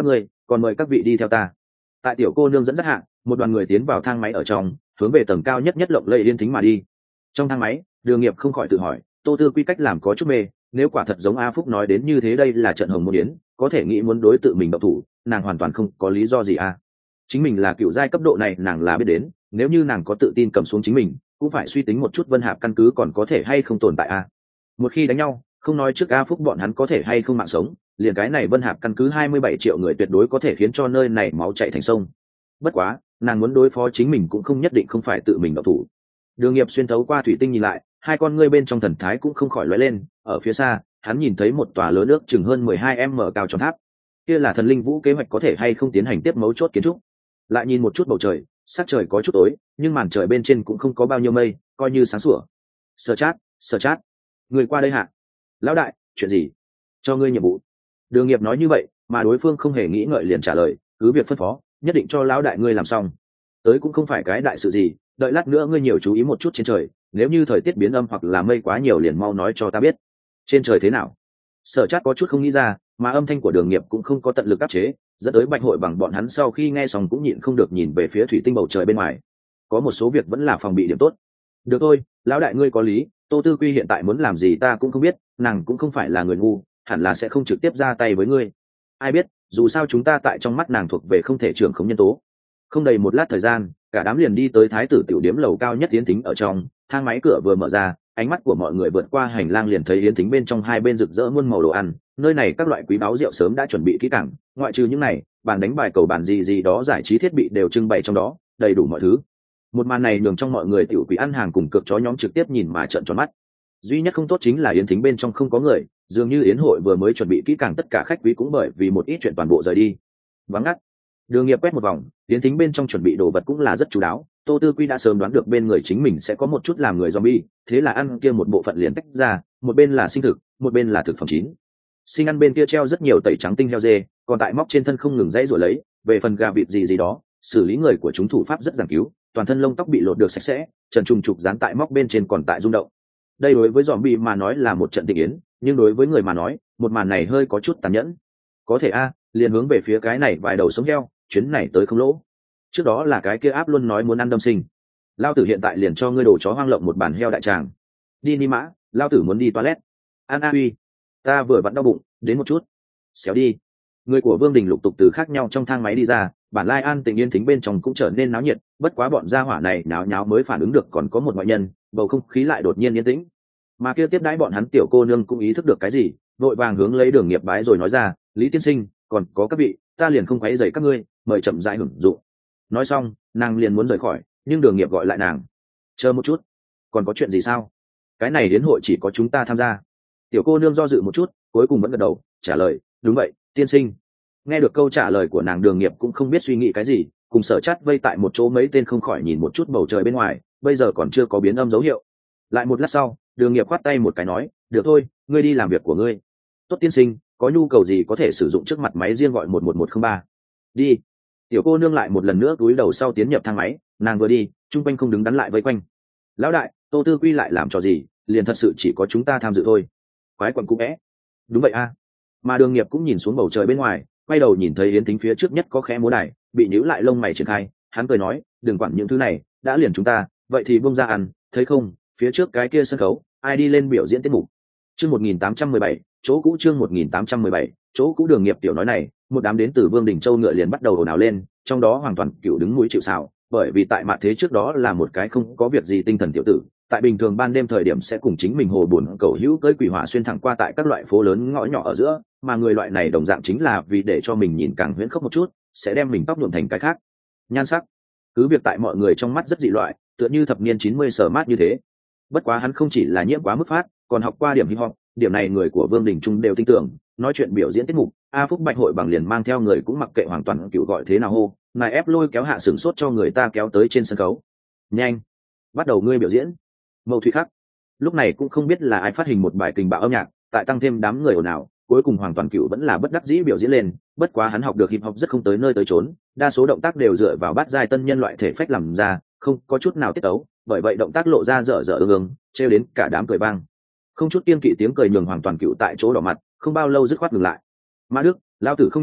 còn mời các vị đi theo ta. Tại tiểu cô nương dẫn dắt hạ, một đoàn người tiến vào thang máy ở trong, hướng về tầng cao nhất nhất lộng lẫy yên thính mà đi. Trong thang máy, Đường Nghiệp không khỏi tự hỏi, Tô Tư Quy cách làm có chút mê, nếu quả thật giống A Phúc nói đến như thế đây là trận hồng môn yến, có thể nghĩ muốn đối tự mình động thủ, nàng hoàn toàn không có lý do gì a. Chính mình là cựu giai cấp độ này nàng là biết đến, nếu như nàng có tự tin cầm xuống chính mình, cũng phải suy tính một chút Vân Hạp căn cứ còn có thể hay không tồn tại a. Một khi đánh nhau, không nói trước A Phúc bọn hắn có thể hay không mạng sống, liền cái này Vân Hạp căn cứ hai mươi bảy triệu người tuyệt đối có thể khiến cho nơi này máu chảy thành sông. Bất quá, nàng muốn đối phó chính mình cũng không nhất định không phải tự mình động thủ. Đường Nghiệp xuyên thấu qua thủy tinh nhìn lại, hai con ngươi bên trong thần thái cũng không khỏi lóe lên, ở phía xa, hắn nhìn thấy một tòa lớn nước chừng hơn mười hai m cao tròn tháp. Kia là thần linh vũ kế hoạch có thể hay không tiến hành tiếp mấu chốt kiến trúc. Lại nhìn một chút bầu trời, sắc trời có chút tối, nhưng màn trời bên trên cũng không có bao nhiêu mây, coi như sáng sủa. Sở Trát, Sở Trát, người qua đây hạ. Lão đại, chuyện gì? Cho ngươi nhiệm vụ. Đường Nghiệp nói như vậy, mà đối phương không hề nghĩ ngợi liền trả lời, cứ việc phân phó, nhất định cho lão đại ngươi làm xong. Tới cũng không phải cái đại sự gì, đợi lát nữa ngươi nhiều chú ý một chút trên trời, nếu như thời tiết biến âm hoặc là mây quá nhiều liền mau nói cho ta biết. Trên trời thế nào? Sở Trát có chút không nghĩ ra, mà âm thanh của Đường Nghiệp cũng không có tận lực áp chế, dẫn tới Bạch Hội bằng bọn hắn sau khi nghe xong cũng nhịn không được nhìn về phía thủy tinh bầu trời bên ngoài. Có một số việc vẫn là phòng bị điểm tốt. Được thôi, lão đại ngươi có lý, Tô Tư Quy hiện tại muốn làm gì ta cũng không biết, nàng cũng không phải là người ngu, hẳn là sẽ không trực tiếp ra tay với ngươi. Ai biết, dù sao chúng ta tại trong mắt nàng thuộc về không thể trưởng khống nhân tố. Không đầy một lát thời gian, cả đám liền đi tới thái tử tiểu điếm lầu cao nhất Yến Thính ở trong, thang máy cửa vừa mở ra, ánh mắt của mọi người vượt qua hành lang liền thấy Yến Thính bên trong hai bên rực rỡ muôn màu đồ ăn, nơi này các loại quý báu rượu sớm đã chuẩn bị kỹ càng, ngoại trừ những này, bàn đánh bài cầu bàn gì gì đó giải trí thiết bị đều trưng bày trong đó, đầy đủ mọi thứ. Một màn này nhường trong mọi người tiểu quý ăn hàng cùng cực chó nhóm trực tiếp nhìn mà trợn tròn mắt. Duy nhất không tốt chính là Yến Thính bên trong không có người, dường như yến hội vừa mới chuẩn bị kỹ càng tất cả khách quý cũng bởi vì một ít chuyện toàn bộ rời đi. Vắng ngắt. Đường Nghiệp quét một vòng, Yến Thính bên trong chuẩn bị đồ vật cũng là rất chú đáo, Tô Tư Quy đã sớm đoán được bên người chính mình sẽ có một chút làm người zombie, thế là ăn kia một bộ phận liền tách ra, một bên là sinh thực, một bên là thực phẩm chín. Sinh ăn bên kia treo rất nhiều tẩy trắng tinh heo dê, còn tại móc trên thân không ngừng dãy rồi lấy, về phần gà vịt gì gì đó, xử lý người của chúng thủ pháp rất giảng cứu, toàn thân lông tóc bị lột được sạch sẽ, trần trùng trục dán tại móc bên trên còn tại rung động. Đây đối với zombie mà nói là một trận tình yến, nhưng đối với người mà nói, một màn này hơi có chút tàn nhẫn. Có thể a, liền hướng về phía cái này vài đầu sống heo, chuyến này tới không lỗ. Trước đó là cái kia áp luôn nói muốn ăn đâm sinh, lao tử hiện tại liền cho ngươi đồ chó hoang lộng một bàn heo đại tràng. Đi ni mã, lao tử muốn đi toilet. An a uy, ta vừa vặn đau bụng, đến một chút. Xéo đi. Người của Vương Đình lục tục từ khác nhau trong thang máy đi ra, bản lai an tình yên thính bên trong cũng trở nên náo nhiệt, bất quá bọn gia hỏa này náo nháo mới phản ứng được còn có một ngoại nhân, bầu không khí lại đột nhiên yên tĩnh. Mà kia tiếp đãi bọn hắn tiểu cô nương cũng ý thức được cái gì, vội vàng hướng lấy Đường Nghiệp bái rồi nói ra, Lý tiên sinh, còn có các vị, ta liền không quấy rầy các ngươi, mời chậm rãi hưởng dụng. Nói xong, nàng liền muốn rời khỏi, nhưng Đường Nghiệp gọi lại nàng. Chờ một chút, còn có chuyện gì sao? Cái này đến hội chỉ có chúng ta tham gia. Tiểu cô nương do dự một chút, cuối cùng vẫn gật đầu, trả lời, đúng vậy, tiên sinh. Nghe được câu trả lời của nàng, Đường Nghiệp cũng không biết suy nghĩ cái gì, cùng Sở Chát vây tại một chỗ mấy tên không khỏi nhìn một chút bầu trời bên ngoài, bây giờ còn chưa có biến âm dấu hiệu. Lại một lát sau, Đường Nghiệp khoát tay một cái nói, được thôi, ngươi đi làm việc của ngươi. Tốt tiên sinh, có nhu cầu gì có thể sử dụng trước mặt máy riêng gọi một một một không ba. Đi. Tiểu cô nương lại một lần nữa túi đầu sau tiến nhập thang máy, nàng vừa đi, trung quanh không đứng đắn lại vây quanh. Lão đại, Tô Tư Quy lại làm trò gì, liền thật sự chỉ có chúng ta tham dự thôi. Quái quần cũ vẽ. Đúng vậy a. Mà Đường Nghiệp cũng nhìn xuống bầu trời bên ngoài, quay đầu nhìn thấy Yến Thính phía trước nhất có khẽ múa đài, bị nhíu lại lông mày triển khai, hắn cười nói, đừng quản những thứ này, đã liền chúng ta, vậy thì buông ra ăn, thấy không, phía trước cái kia sân khấu, ai đi lên biểu diễn tiết mục. Chương một nghìn tám trăm mười bảy, chỗ cũ chương một nghìn tám trăm mười bảy, chỗ cũ. Đường Nghiệp tiểu nói này, một đám đến từ Vương Đình Châu ngựa liền bắt đầu ồn ào lên, trong đó hoàn toàn cựu đứng mũi chịu sào, bởi vì tại mạn thế trước đó là một cái không có việc gì tinh thần tiểu tử, tại bình thường ban đêm thời điểm sẽ cùng chính mình hồ buồn cầu hữu cưỡi quỷ hỏa xuyên thẳng qua tại các loại phố lớn ngõ nhỏ ở giữa, mà người loại này đồng dạng chính là vì để cho mình nhìn càng huyễn khốc một chút, sẽ đem mình tóc nhuộm thành cái khác. Nhan sắc, cứ việc tại mọi người trong mắt rất dị loại, tựa như thập niên chín mươi sở mát như thế. Bất quá hắn không chỉ là nhiễm quá mức phát, còn học qua điểm hip hop, điểm này người của Vương Đình Trung đều tin tưởng. Nói chuyện biểu diễn tiết mục, A Phúc Bạch Hội bằng liền mang theo người cũng mặc kệ hoàn toàn cựu gọi thế nào hô, nài ép lôi kéo hạ sửng sốt cho người ta kéo tới trên sân khấu. Nhanh, bắt đầu ngươi biểu diễn. Mâu Thủy Khắc lúc này cũng không biết là ai phát hình một bài kình bạo âm nhạc, tại tăng thêm đám người ồn ào, cuối cùng Hoàng Toàn Cựu vẫn là bất đắc dĩ biểu diễn lên. Bất quá hắn học được hip hop rất không tới nơi tới chốn, đa số động tác đều dựa vào bát giai tân nhân loại thể phách làm ra, không có chút nào tiết tấu, bởi vậy động tác lộ ra dở dở ương ương, trêu đến cả đám cười vang. Không chút kiêng kỵ tiếng cười nhường Hoàng Toàn Cựu tại chỗ đỏ mặt, không bao lâu dứt khoát ngừng lại. Ma Đức, lao tử không nhảy,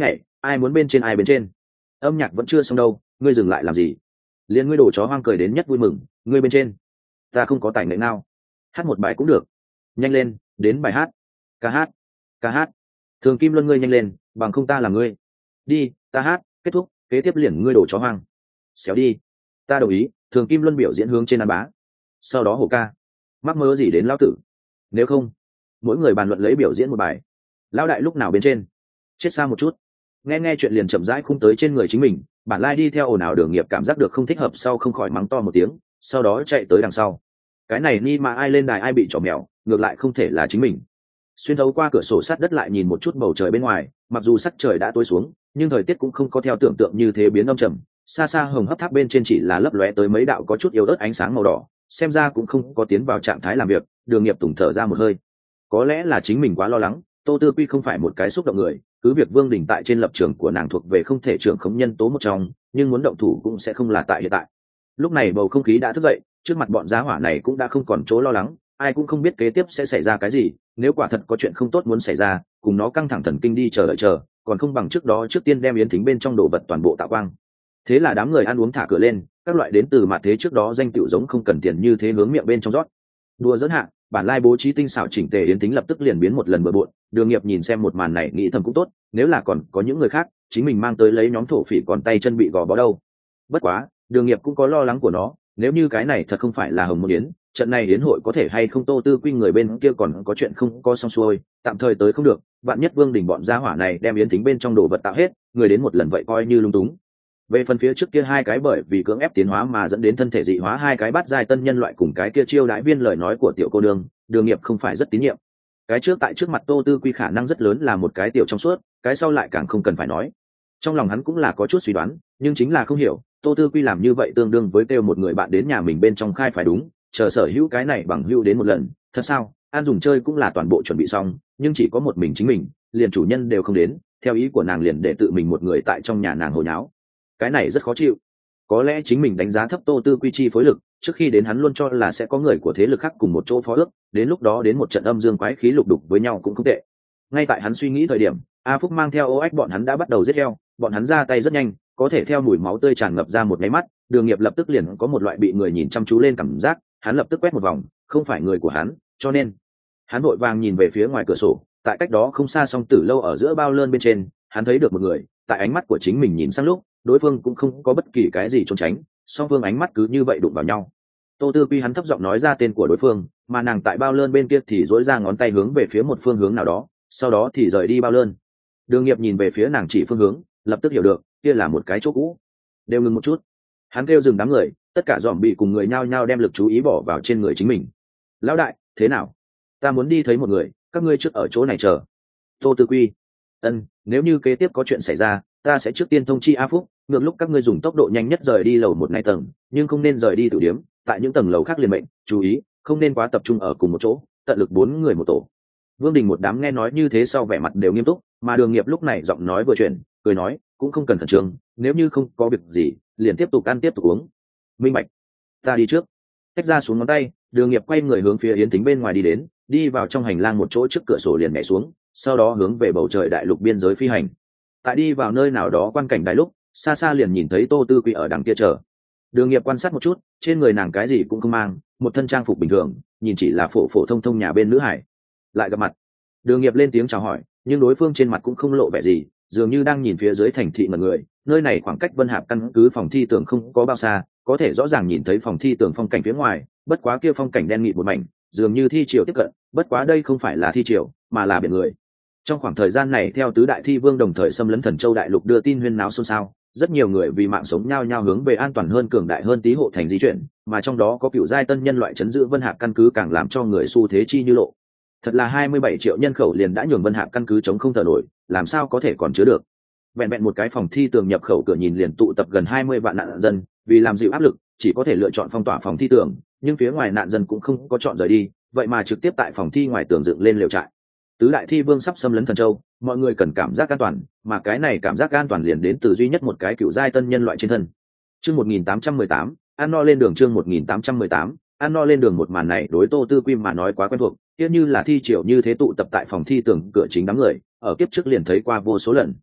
ai muốn bên trên ai bên trên. Âm nhạc vẫn chưa xong đâu, ngươi dừng lại làm gì? Liên ngươi đồ chó hoang cười đến nhất vui mừng, ngươi bên trên. Ta không có tài nghệ nào, hát một bài cũng được. Nhanh lên, đến bài hát. Ca hát, ca hát. Thường Kim Luân ngươi nhanh lên, bằng không ta là ngươi. Đi, ta hát, kết thúc, kế tiếp liền ngươi đồ chó hoang. Xéo đi. Ta đồng ý, Thường Kim Luân biểu diễn hướng trên ăn bá. Sau đó hổ ca. Mắc mơ gì đến lão tử? Nếu không, mỗi người bàn luận lấy biểu diễn một bài. Lão đại lúc nào bên trên? Chết xa một chút. Nghe nghe chuyện liền chậm rãi khung tới trên người chính mình, bản lai đi theo ồn ào Đường Nghiệp cảm giác được không thích hợp sau không khỏi mắng to một tiếng, sau đó chạy tới đằng sau. Cái này ni mà ai lên đài ai bị trò mèo, ngược lại không thể là chính mình. Xuyên thấu qua cửa sổ sát đất lại nhìn một chút bầu trời bên ngoài, mặc dù sắc trời đã tối xuống, nhưng thời tiết cũng không có theo tưởng tượng như thế biến âm trầm. Xa xa hồng hấp tháp bên trên chỉ là lấp lóe tới mấy đạo có chút yếu ớt ánh sáng màu đỏ, xem ra cũng không có tiến vào trạng thái làm việc. Đường Nghiệp tùng thở ra một hơi, có lẽ là chính mình quá lo lắng. Tô Tư Quy không phải một cái xúc động người, cứ việc Vương Đình tại trên lập trường của nàng thuộc về không thể trưởng khống nhân tố một trong, nhưng muốn động thủ cũng sẽ không là tại hiện tại. Lúc này bầu không khí đã thức dậy, trước mặt bọn giá hỏa này cũng đã không còn chỗ lo lắng, ai cũng không biết kế tiếp sẽ xảy ra cái gì. Nếu quả thật có chuyện không tốt muốn xảy ra, cùng nó căng thẳng thần kinh đi chờ đợi chờ, còn không bằng trước đó trước tiên đem yến thính bên trong đồ vật toàn bộ tạo quang. Thế là đám người ăn uống thả cửa lên, các loại đến từ mặt thế trước đó danh tiểu giống không cần tiền như thế hướng miệng bên trong rót. Đùa dẫn hạ, bản lai bố trí tinh xảo chỉnh tề yến thính lập tức liền biến một lần bừa bộn. Đường Nghiệp nhìn xem một màn này nghĩ thầm cũng tốt, nếu là còn có những người khác, chính mình mang tới lấy nhóm thổ phỉ còn tay chân bị gò bó đâu. Bất quá, Đường Nghiệp cũng có lo lắng của nó, nếu như cái này thật không phải là hồng môn yến, trận này yến hội có thể hay không Tô Tư Quy người bên kia còn có chuyện không có xong xuôi, tạm thời tới không được, vạn nhất Vương Đình bọn gia hỏa này đem yến thính bên trong đồ vật tạo hết, người đến một lần vậy coi như lung túng. Về phần phía trước kia hai cái bởi vì cưỡng ép tiến hóa mà dẫn đến thân thể dị hóa hai cái bắt giai tân nhân loại cùng cái kia chiêu đãi viên lời nói của tiểu cô đường, Đường Nghiệp không phải rất tín nhiệm. Cái trước tại trước mặt Tô Tư Quy khả năng rất lớn là một cái tiểu trong suốt, cái sau lại càng không cần phải nói. Trong lòng hắn cũng là có chút suy đoán, nhưng chính là không hiểu, Tô Tư Quy làm như vậy tương đương với kêu một người bạn đến nhà mình bên trong khai phải đúng, chờ sở hữu cái này bằng hữu đến một lần, thật sao? An dùng chơi cũng là toàn bộ chuẩn bị xong, nhưng chỉ có một mình chính mình, liền chủ nhân đều không đến, theo ý của nàng liền để tự mình một người tại trong nhà nàng hồi nháo. Cái này rất khó chịu. Có lẽ chính mình đánh giá thấp Tô Tư Quy chi phối lực, trước khi đến hắn luôn cho là sẽ có người của thế lực khác cùng một chỗ phó ước, đến lúc đó đến một trận âm dương quái khí lục đục với nhau cũng không tệ. Ngay tại hắn suy nghĩ thời điểm, A Phúc mang theo Ô Ách bọn hắn đã bắt đầu giết heo, bọn hắn ra tay rất nhanh, có thể theo mùi máu tươi tràn ngập ra một cái mắt, Đường Nghiệp lập tức liền có một loại bị người nhìn chăm chú lên cảm giác, hắn lập tức quét một vòng, không phải người của hắn, cho nên hắn vội vàng nhìn về phía ngoài cửa sổ, tại cách đó không xa Song Tử lâu ở giữa bao lơn bên trên, hắn thấy được một người, tại ánh mắt của chính mình nhìn sang lúc, đối phương cũng không có bất kỳ cái gì trốn tránh, song phương ánh mắt cứ như vậy đụng vào nhau. Tô Tư Quy hắn thấp giọng nói ra tên của đối phương, mà nàng tại bao lơn bên kia thì duỗi ra ngón tay hướng về phía một phương hướng nào đó, sau đó thì rời đi bao lơn. Đường Nghiệp nhìn về phía nàng chỉ phương hướng, lập tức hiểu được, kia là một cái chỗ cũ. Đều ngừng một chút. Hắn kêu dừng đám người, tất cả dòm bị cùng người nhao nhao đem lực chú ý bỏ vào trên người chính mình. Lão đại, thế nào? Ta muốn đi thấy một người, các ngươi trước ở chỗ này chờ. Tô Tư Quy, ân, nếu như kế tiếp có chuyện xảy ra, ta sẽ trước tiên thông chi A Phúc, ngược lúc các ngươi dùng tốc độ nhanh nhất rời đi lầu một này tầng, nhưng không nên rời đi tử điếm, tại những tầng lầu khác liền mệnh, chú ý, không nên quá tập trung ở cùng một chỗ, tận lực bốn người một tổ. Vương Đình một đám nghe nói như thế sau vẻ mặt đều nghiêm túc, mà Đường Nghiệp lúc này giọng nói vừa chuyển, cười nói, cũng không cần khẩn trương, nếu như không có việc gì, liền tiếp tục ăn tiếp tục uống. Minh bạch, ta đi trước. Tách ra xuống ngón tay, Đường Nghiệp quay người hướng phía yến thính bên ngoài đi đến, đi vào trong hành lang một chỗ trước cửa sổ liền nhảy xuống, sau đó hướng về bầu trời đại lục biên giới phi hành. Tại đi vào nơi nào đó quan cảnh đại lúc, xa xa liền nhìn thấy Tô Tư Quy ở đằng kia chờ. Đường Nghiệp quan sát một chút, trên người nàng cái gì cũng không mang, một thân trang phục bình thường, nhìn chỉ là phổ phổ thông thông nhà bên nữ hải. Lại gặp mặt, Đường Nghiệp lên tiếng chào hỏi, nhưng đối phương trên mặt cũng không lộ vẻ gì, dường như đang nhìn phía dưới thành thị ngẩn người. Nơi này khoảng cách Vân Hạp căn cứ phòng thi tưởng không có bao xa, có thể rõ ràng nhìn thấy phòng thi tưởng phong cảnh phía ngoài, bất quá kia phong cảnh đen nghịt một mảnh, dường như thi triều tiếp cận, bất quá đây không phải là thi triều, mà là biển người. Trong khoảng thời gian này theo tứ đại thi vương đồng thời xâm lấn Thần Châu đại lục đưa tin huyên náo xôn xao, rất nhiều người vì mạng sống nhao nhao hướng về an toàn hơn cường đại hơn tí hộ thành di chuyển, mà trong đó có cựu giai tân nhân loại chấn giữ Vân Hạp căn cứ càng làm cho người xu thế chi như lộ. Thật là hai mươi bảy triệu nhân khẩu liền đã nhường Vân Hạp căn cứ chống không thở nổi, làm sao có thể còn chứa được. Vẹn vẹn một cái phòng thi tường nhập khẩu cửa nhìn liền tụ tập gần hai mươi vạn nạn dân, vì làm dịu áp lực, chỉ có thể lựa chọn phong tỏa phòng thi tường, nhưng phía ngoài nạn dân cũng không có chọn rời đi, vậy mà trực tiếp tại phòng thi ngoài tường dựng lên lều trại. Tứ đại thi vương sắp xâm lấn Thần Châu, mọi người cần cảm giác an toàn, mà cái này cảm giác an toàn liền đến từ duy nhất một cái cựu giai tân nhân loại trên thân. Chương một nghìn tám trăm mười tám, ăn no lên đường. Chương một nghìn tám trăm mười tám, ăn no lên đường. Một màn này đối Tô Tư Quy mà nói quá quen thuộc, tiếc như là thi triều như thế tụ tập tại phòng thi tường cửa chính đám người, ở kiếp trước liền thấy qua vô số lần.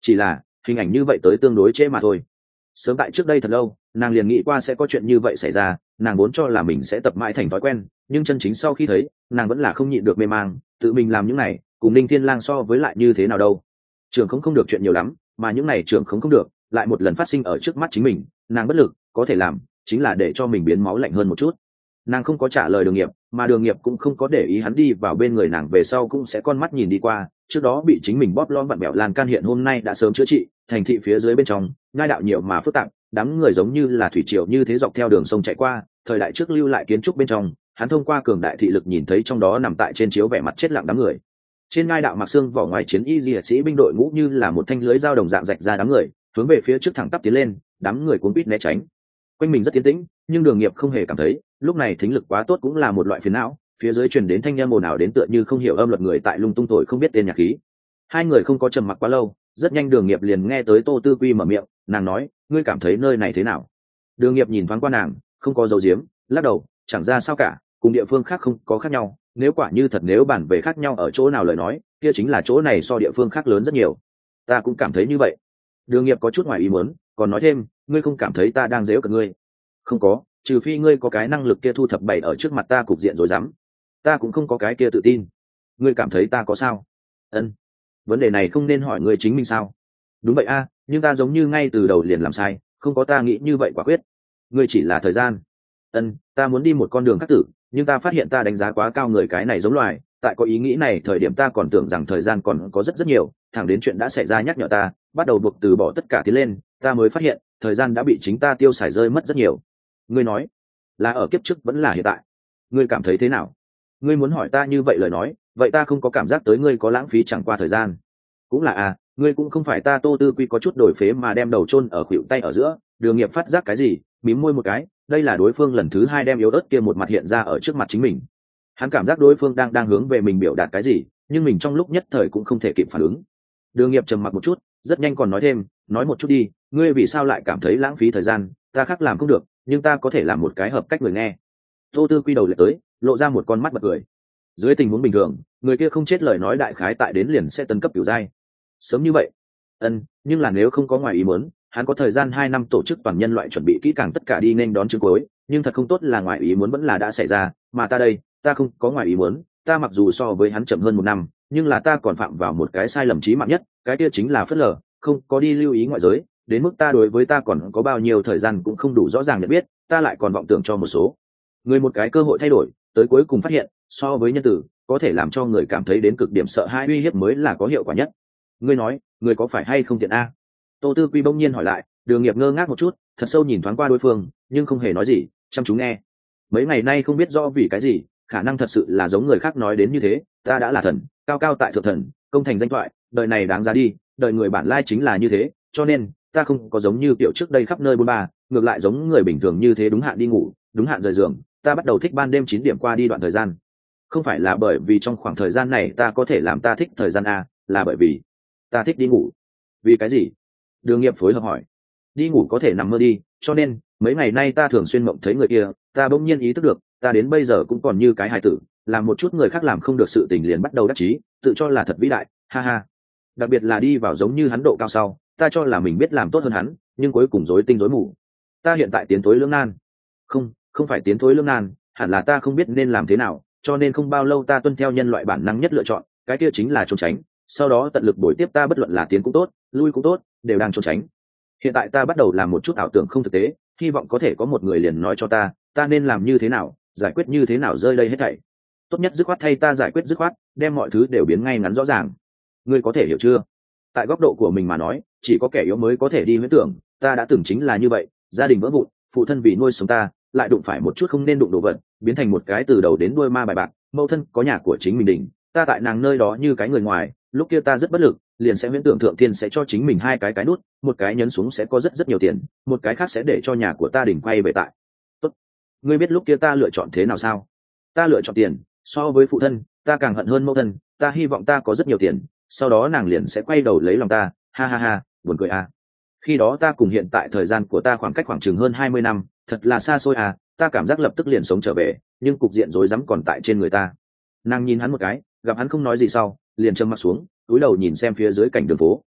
chỉ là hình ảnh như vậy tới tương đối trễ mà thôi. Sớm tại trước đây thật lâu nàng liền nghĩ qua sẽ có chuyện như vậy xảy ra, nàng vốn cho là mình sẽ tập mãi thành thói quen, nhưng chân chính sau khi thấy nàng vẫn là không nhịn được mê mang, tự mình làm những này cùng Ninh Thiên Lang so với lại như thế nào đâu. Trường không không được chuyện nhiều lắm, mà những này trường không không được lại một lần phát sinh ở trước mắt chính mình, nàng bất lực, có thể làm chính là để cho mình biến máu lạnh hơn một chút. Nàng không có trả lời Đường Nghiệp, mà Đường Nghiệp cũng không có để ý hắn đi vào bên người nàng về sau cũng sẽ con mắt nhìn đi qua. Trước đó bị chính mình bóp lon vặn bẹo lan can hiện hôm nay đã sớm chữa trị, thành thị phía dưới bên trong ngai đạo nhiều mà phức tạp, đám người giống như là thủy triều như thế dọc theo đường sông chạy qua. Thời đại trước lưu lại kiến trúc bên trong, hắn thông qua cường đại thị lực nhìn thấy trong đó nằm tại trên chiếu vẻ mặt chết lặng đám người. Trên ngai đạo mặc xương vỏ ngoài chiến y diệt sĩ binh đội ngũ như là một thanh lưới dao đồng dạng rạch ra đám người, hướng về phía trước thẳng tắp tiến lên, đám người cuốn quýt né tránh. Quanh mình rất tiến tĩnh, nhưng Đường Nghiệp không hề cảm thấy lúc này thính lực quá tốt cũng là một loại phiền não. Phía dưới truyền đến thanh âm ồn ào đến tựa như không hiểu âm luật người tại lung tung thổi không biết tên nhạc khí. Hai người không có trầm mặc quá lâu, rất nhanh Đường Nghiệp liền nghe tới Tô Tư Quy mở miệng, nàng nói, ngươi cảm thấy nơi này thế nào? Đường Nghiệp nhìn thoáng qua nàng, không có dấu diếm, lắc đầu, chẳng ra sao cả, cùng địa phương khác không có khác nhau. Nếu quả như thật nếu bản về khác nhau ở chỗ nào lời nói, kia chính là chỗ này so địa phương khác lớn rất nhiều. Ta cũng cảm thấy như vậy. Đường Nghiệp có chút ngoài ý muốn, còn nói thêm, ngươi không cảm thấy ta đang giễu cợt ngươi? Không có, trừ phi ngươi có cái năng lực kia thu thập bày ở trước mặt ta cục diện rồi dám. Ta cũng không có cái kia tự tin. Ngươi cảm thấy ta có sao? Ân, vấn đề này không nên hỏi ngươi chính mình sao? Đúng vậy a, nhưng ta giống như ngay từ đầu liền làm sai, không có ta nghĩ như vậy quả quyết. Ngươi chỉ là thời gian. Ân, ta muốn đi một con đường khác tử, nhưng ta phát hiện ta đánh giá quá cao người cái này giống loài. Tại có ý nghĩ này thời điểm ta còn tưởng rằng thời gian còn có rất rất nhiều, thẳng đến chuyện đã xảy ra nhắc nhở ta, bắt đầu buộc từ bỏ tất cả tiến lên, ta mới phát hiện thời gian đã bị chính ta tiêu xài rơi mất rất nhiều. Ngươi nói là ở kiếp trước vẫn là hiện tại? Ngươi cảm thấy thế nào? Ngươi muốn hỏi ta như vậy lời nói, vậy ta không có cảm giác tới ngươi có lãng phí chẳng qua thời gian. Cũng là à, ngươi cũng không phải ta. Tô Tư Quy có chút đổi phế mà đem đầu chôn ở khuỷu tay ở giữa. Đường Nghiệp phát giác cái gì, mím môi một cái, đây là đối phương lần thứ hai đem yếu ớt kia một mặt hiện ra ở trước mặt chính mình. Hắn cảm giác đối phương đang đang hướng về mình biểu đạt cái gì, nhưng mình trong lúc nhất thời cũng không thể kịp phản ứng. Đường Nghiệp trầm mặc một chút, rất nhanh còn nói thêm, nói một chút đi, ngươi vì sao lại cảm thấy lãng phí thời gian? Ta khác làm không được, nhưng ta có thể làm một cái hợp cách người nghe. Tô Tư Quy đầu lại tới, lộ ra một con mắt bật cười. Dưới tình huống bình thường, người kia không chết lời nói đại khái tại đến liền sẽ tấn cấp cửu giai. Sớm như vậy? Ân, nhưng là nếu không có ngoài ý muốn, hắn có thời gian hai năm tổ chức toàn nhân loại chuẩn bị kỹ càng tất cả đi nên đón chương cuối, nhưng thật không tốt là ngoài ý muốn vẫn là đã xảy ra, mà ta đây, ta không có ngoài ý muốn, ta mặc dù so với hắn chậm hơn một năm, nhưng là ta còn phạm vào một cái sai lầm chí mạng nhất, cái kia chính là phớt lờ, không có đi lưu ý ngoại giới, đến mức ta đối với ta còn có bao nhiêu thời gian cũng không đủ rõ ràng nhận biết, ta lại còn vọng tưởng cho một số người một cái cơ hội thay đổi, tới cuối cùng phát hiện, so với nhân tử, có thể làm cho người cảm thấy đến cực điểm sợ hãi uy hiếp mới là có hiệu quả nhất. Ngươi nói, người có phải hay không tiện a? Tô Tư Quy bỗng nhiên hỏi lại. Đường Nghiệp ngơ ngác một chút, thật sâu nhìn thoáng qua đối phương, nhưng không hề nói gì, chăm chú nghe. Mấy ngày nay không biết do vì cái gì, khả năng thật sự là giống người khác nói đến như thế, ta đã là thần, cao cao tại thượng thần, công thành danh thoại, đời này đáng giá đi, đời người bản lai chính là như thế, cho nên ta không có giống như kiểu trước đây khắp nơi bôn ba, ngược lại giống người bình thường như thế đúng hạn đi ngủ, đúng hạn rời giường. Ta bắt đầu thích ban đêm chín điểm qua đi đoạn thời gian. Không phải là bởi vì trong khoảng thời gian này ta có thể làm ta thích thời gian a, là bởi vì ta thích đi ngủ. Vì cái gì? Đường Nghiệp phối hợp hỏi. Đi ngủ có thể nằm mơ đi, cho nên mấy ngày nay ta thường xuyên mộng thấy người kia, ta bỗng nhiên ý thức được, ta đến bây giờ cũng còn như cái hài tử, làm một chút người khác làm không được sự tình liền bắt đầu đắc chí, tự cho là thật vĩ đại, ha ha. Đặc biệt là đi vào giống như hắn độ cao sau, ta cho là mình biết làm tốt hơn hắn, nhưng cuối cùng rối tinh rối mù. Ta hiện tại tiến thối lưỡng nan. Không, không phải tiến thối lưỡng nan, hẳn là ta không biết nên làm thế nào, cho nên không bao lâu ta tuân theo nhân loại bản năng nhất lựa chọn, cái kia chính là trốn tránh, sau đó tận lực bồi tiếp ta bất luận là tiến cũng tốt, lui cũng tốt, đều đang trốn tránh. Hiện tại ta bắt đầu làm một chút ảo tưởng không thực tế, hy vọng có thể có một người liền nói cho ta, ta nên làm như thế nào, giải quyết như thế nào rơi đây hết thảy. Tốt nhất dứt khoát thay ta giải quyết dứt khoát, đem mọi thứ đều biến ngay ngắn rõ ràng. Ngươi có thể hiểu chưa? Tại góc độ của mình mà nói, chỉ có kẻ yếu mới có thể đi huyễn tưởng, ta đã từng chính là như vậy, gia đình vỡ vụn, phụ thân vì nuôi sống ta, lại đụng phải một chút không nên đụng đồ vật, biến thành một cái từ đầu đến đuôi ma bài bạc, mẫu thân có nhà của chính mình đỉnh, ta tại nàng nơi đó như cái người ngoài, lúc kia ta rất bất lực, liền sẽ huyễn tưởng thượng thiên sẽ cho chính mình hai cái cái nút, một cái nhấn xuống sẽ có rất rất nhiều tiền, một cái khác sẽ để cho nhà của ta đỉnh quay về tại. Tốt, ngươi biết lúc kia ta lựa chọn thế nào sao? Ta lựa chọn tiền, so với phụ thân, ta càng hận hơn mẫu thân, ta hy vọng ta có rất nhiều tiền, sau đó nàng liền sẽ quay đầu lấy lòng ta, ha ha ha, buồn cười à. Khi đó ta cùng hiện tại thời gian của ta khoảng cách khoảng chừng hơn hai mươi năm, thật là xa xôi à, ta cảm giác lập tức liền sống trở về, nhưng cục diện rối rắm còn tại trên người ta. Nàng nhìn hắn một cái, gặp hắn không nói gì sau, liền trầm mặt xuống, cúi đầu nhìn xem phía dưới cảnh đường phố.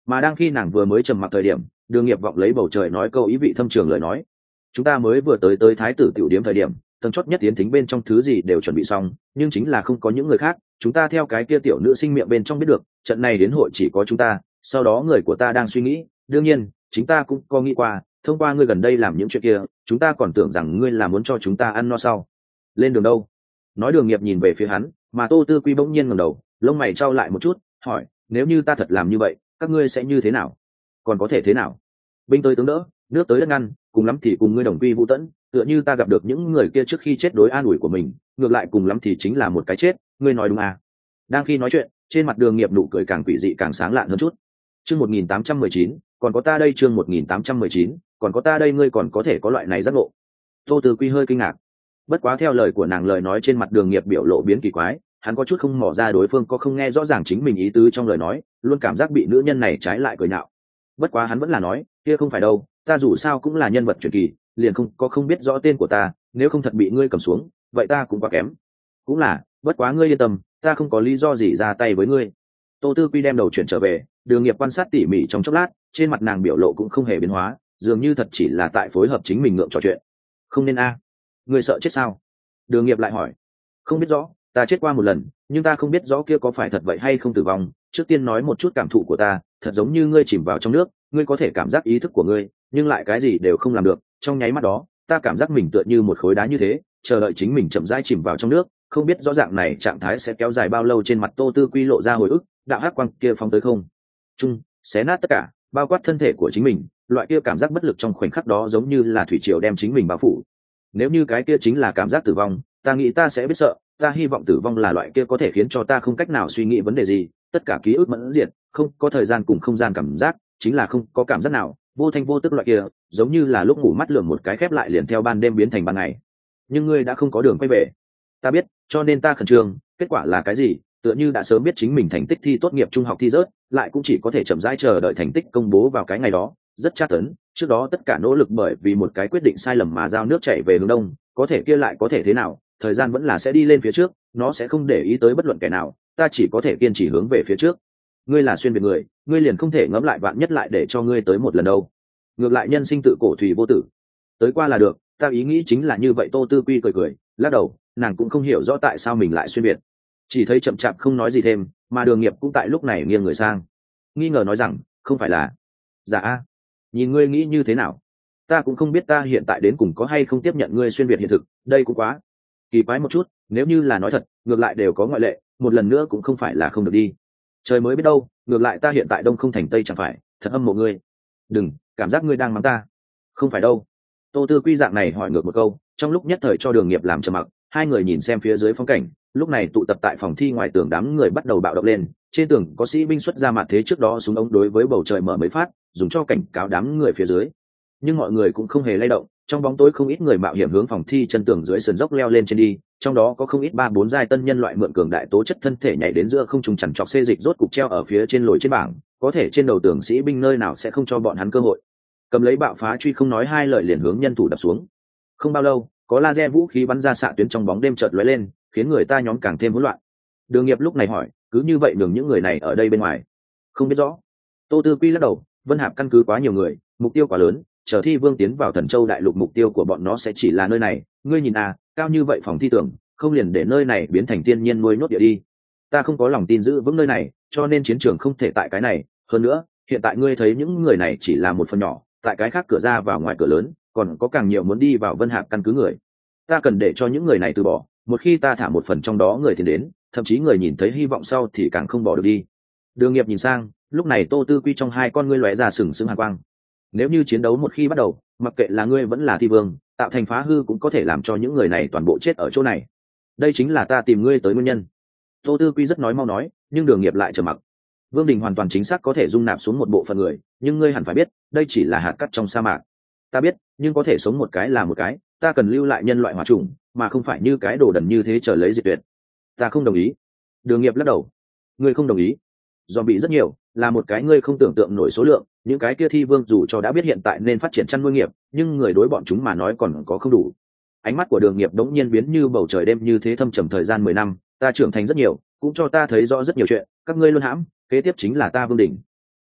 Mà đang khi nàng vừa mới trầm mặc thời điểm, Đường Nghiệp vọng lấy bầu trời nói câu ý vị thâm trường lời nói: chúng ta mới vừa tới tới thái tử tiểu điếm thời điểm, tầng chót nhất tiến thính bên trong thứ gì đều chuẩn bị xong, nhưng chính là không có những người khác, chúng ta theo cái kia tiểu nữ sinh miệng bên trong biết được, trận này đến hội chỉ có chúng ta. Sau đó người của ta đang suy nghĩ, đương nhiên chính ta cũng có nghĩ qua, thông qua ngươi gần đây làm những chuyện kia, chúng ta còn tưởng rằng ngươi là muốn cho chúng ta ăn no sau lên đường đâu. Nói Đường Nghiệp nhìn về phía hắn, mà Tô Tư Quy bỗng nhiên ngẩng đầu, lông mày trao lại một chút, hỏi: nếu như ta thật làm như vậy, các ngươi sẽ như thế nào? Còn có thể thế nào? Binh tới tướng đỡ, nước tới đất ngăn, cùng lắm thì cùng ngươi đồng quy vũ tẫn, tựa như ta gặp được những người kia trước khi chết đối an ủi của mình, ngược lại cùng lắm thì chính là một cái chết, ngươi nói đúng à? Đang khi nói chuyện, trên mặt Đường Nghiệp nụ cười càng quỷ dị càng sáng lạn hơn chút. Chương một nghìn tám trăm mười chín, còn có ta đây. Chương một nghìn tám trăm mười chín, còn có ta đây. Ngươi còn có thể có loại này giác ngộ? Tô Từ Quy hơi kinh ngạc. Bất quá theo lời của nàng, lời nói trên mặt Đường Nghiệp biểu lộ biến kỳ quái, hắn có chút không mò ra đối phương có không nghe rõ ràng chính mình ý tứ trong lời nói, luôn cảm giác bị nữ nhân này trái lại cười nhạo. Bất quá hắn vẫn là nói: kia không phải đâu, ta dù sao cũng là nhân vật truyền kỳ, liền không có không biết rõ tên của ta, nếu không thật bị ngươi cầm xuống, vậy ta cũng quá kém. Cũng là, bất quá ngươi yên tâm, ta không có lý do gì ra tay với ngươi. Tô Tư Quy đem đầu chuyển trở về, Đường Nghiệp quan sát tỉ mỉ trong chốc lát, trên mặt nàng biểu lộ cũng không hề biến hóa, dường như thật chỉ là tại phối hợp chính mình ngượng trò chuyện. Không nên a? À. Ngươi sợ chết sao? Đường Nghiệp lại hỏi. Không biết rõ, ta chết qua một lần, nhưng ta không biết rõ kia có phải thật vậy hay không tử vong. Trước tiên nói một chút cảm thụ của ta, thật giống như ngươi chìm vào trong nước, ngươi có thể cảm giác ý thức của ngươi, nhưng lại cái gì đều không làm được. Trong nháy mắt đó, ta cảm giác mình tựa như một khối đá như thế, chờ đợi chính mình chậm rãi chìm vào trong nước, không biết rõ dạng này trạng thái sẽ kéo dài bao lâu. Trên mặt Tô Tư Quy lộ ra hồi ức, đạo hắc quang kia phóng tới không trung, xé nát tất cả, bao quát thân thể của chính mình. Loại kia cảm giác bất lực trong khoảnh khắc đó giống như là thủy triều đem chính mình bao phủ. Nếu như cái kia chính là cảm giác tử vong, ta nghĩ ta sẽ biết sợ. Ta hy vọng tử vong là loại kia có thể khiến cho ta không cách nào suy nghĩ vấn đề gì, tất cả ký ức mẫn diệt, không có thời gian cùng không gian cảm giác, chính là không có cảm giác nào, vô thanh vô tức loại kia, giống như là lúc ngủ mắt lườm một cái khép lại liền theo ban đêm biến thành ban ngày. Nhưng ngươi đã không có đường quay về. Ta biết, cho nên ta khẩn trương. Kết quả là cái gì? Tựa như đã sớm biết chính mình thành tích thi tốt nghiệp trung học thi rớt, lại cũng chỉ có thể chậm rãi chờ đợi thành tích công bố vào cái ngày đó. Rất tra tấn, trước đó tất cả nỗ lực bởi vì một cái quyết định sai lầm mà giao nước chảy về hướng đông, có thể kia lại có thể thế nào? Thời gian vẫn là sẽ đi lên phía trước, nó sẽ không để ý tới bất luận kẻ nào, ta chỉ có thể kiên trì hướng về phía trước. Ngươi là xuyên việt người, ngươi liền không thể ngẫm lại vạn nhất lại để cho ngươi tới một lần đâu. Ngược lại nhân sinh tự cổ thủy vô tử, tới qua là được, ta ý nghĩ chính là như vậy. Tô Tư Quy cười cười, lắc đầu, nàng cũng không hiểu rõ tại sao mình lại xuyên việt, chỉ thấy chậm chạp không nói gì thêm, mà Đường Nghiệp cũng tại lúc này nghiêng người sang, nghi ngờ nói rằng: không phải là dạ a, nhìn ngươi nghĩ như thế nào? Ta cũng không biết ta hiện tại đến cùng có hay không tiếp nhận ngươi xuyên việt hiện thực, đây cũng quá kỳ quái một chút. Nếu như là nói thật, ngược lại đều có ngoại lệ, một lần nữa cũng không phải là không được đi. Trời mới biết đâu, ngược lại ta hiện tại đông không thành tây chẳng phải, thật âm mộ ngươi. Đừng, cảm giác ngươi đang mắng ta. Không phải đâu. Tô Tư Quy dạng này hỏi ngược một câu, trong lúc nhất thời cho Đường Nghiệp làm trầm mặc. Hai người nhìn xem phía dưới phong cảnh, lúc này tụ tập tại phòng thi ngoài tường đám người bắt đầu bạo động lên. Trên tường có sĩ binh xuất ra mặt thế trước đó súng ống đối với bầu trời mở mấy phát, dùng cho cảnh cáo đám người phía dưới. Nhưng mọi người cũng không hề lay động, trong bóng tối không ít người mạo hiểm hướng phòng thi chân tường dưới sườn dốc leo lên trên đi, trong đó có không ít ba bốn giai tân nhân loại mượn cường đại tố chất thân thể nhảy đến giữa không trung chằn chọc xê dịch rốt cục treo ở phía trên lồi trên bảng, có thể trên đầu tường sĩ binh nơi nào sẽ không cho bọn hắn cơ hội. Cầm lấy bạo phá truy không nói hai lời liền hướng nhân thủ đập xuống. Không bao lâu, có laser vũ khí bắn ra xạ tuyến trong bóng đêm chợt lóe lên, khiến người ta nhóm càng thêm hỗn loạn. Đường Nghiệp lúc này hỏi: cứ như vậy đường những người này ở đây bên ngoài? Không biết rõ. Tô Tư Quy lắc đầu, Vân Hạp căn cứ quá nhiều người, mục tiêu quá lớn, chờ thi vương tiến vào Thần Châu đại lục mục tiêu của bọn nó sẽ chỉ là nơi này. Ngươi nhìn à, cao như vậy phòng thi tưởng, không liền để nơi này biến thành tiên nhiên nuôi nhốt địa đi. Ta không có lòng tin giữ vững nơi này, cho nên chiến trường không thể tại cái này. Hơn nữa, hiện tại ngươi thấy những người này chỉ là một phần nhỏ, tại cái khác cửa ra vào ngoài cửa lớn, còn có càng nhiều muốn đi vào Vân Hạp căn cứ người. Ta cần để cho những người này từ bỏ, một khi ta thả một phần trong đó người thì đến, thậm chí người nhìn thấy hy vọng sau thì càng không bỏ được đi. Đường Nghiệp nhìn sang, lúc này Tô Tư Quy trong hai con ngươi lóe ra sừng sững hàn quang. Nếu như chiến đấu một khi bắt đầu, mặc kệ là ngươi vẫn là thi vương, tạo thành phá hư cũng có thể làm cho những người này toàn bộ chết ở chỗ này. Đây chính là ta tìm ngươi tới nguyên nhân. Tô Tư Quy rất nói mau nói, nhưng Đường Nghiệp lại trầm mặc. Vương Đình hoàn toàn chính xác có thể dung nạp xuống một bộ phận người, nhưng ngươi hẳn phải biết, đây chỉ là hạt cát trong sa mạc. Ta biết, nhưng có thể sống một cái là một cái, ta cần lưu lại nhân loại hỏa chủng, mà không phải như cái đồ đần như thế chờ lấy diệt tuyệt. Ta không đồng ý. Đường Nghiệp lắc đầu. Ngươi không đồng ý? Do bị rất nhiều, là một cái ngươi không tưởng tượng nổi số lượng, những cái kia thi vương dù cho đã biết hiện tại nên phát triển chăn nuôi nghiệp, nhưng người đối bọn chúng mà nói còn có không đủ. Ánh mắt của Đường Nghiệp đống nhiên biến như bầu trời đêm như thế thâm trầm. Thời gian mười năm, ta trưởng thành rất nhiều, cũng cho ta thấy rõ rất nhiều chuyện, các ngươi luôn hãm, kế tiếp chính là ta Vương Đình.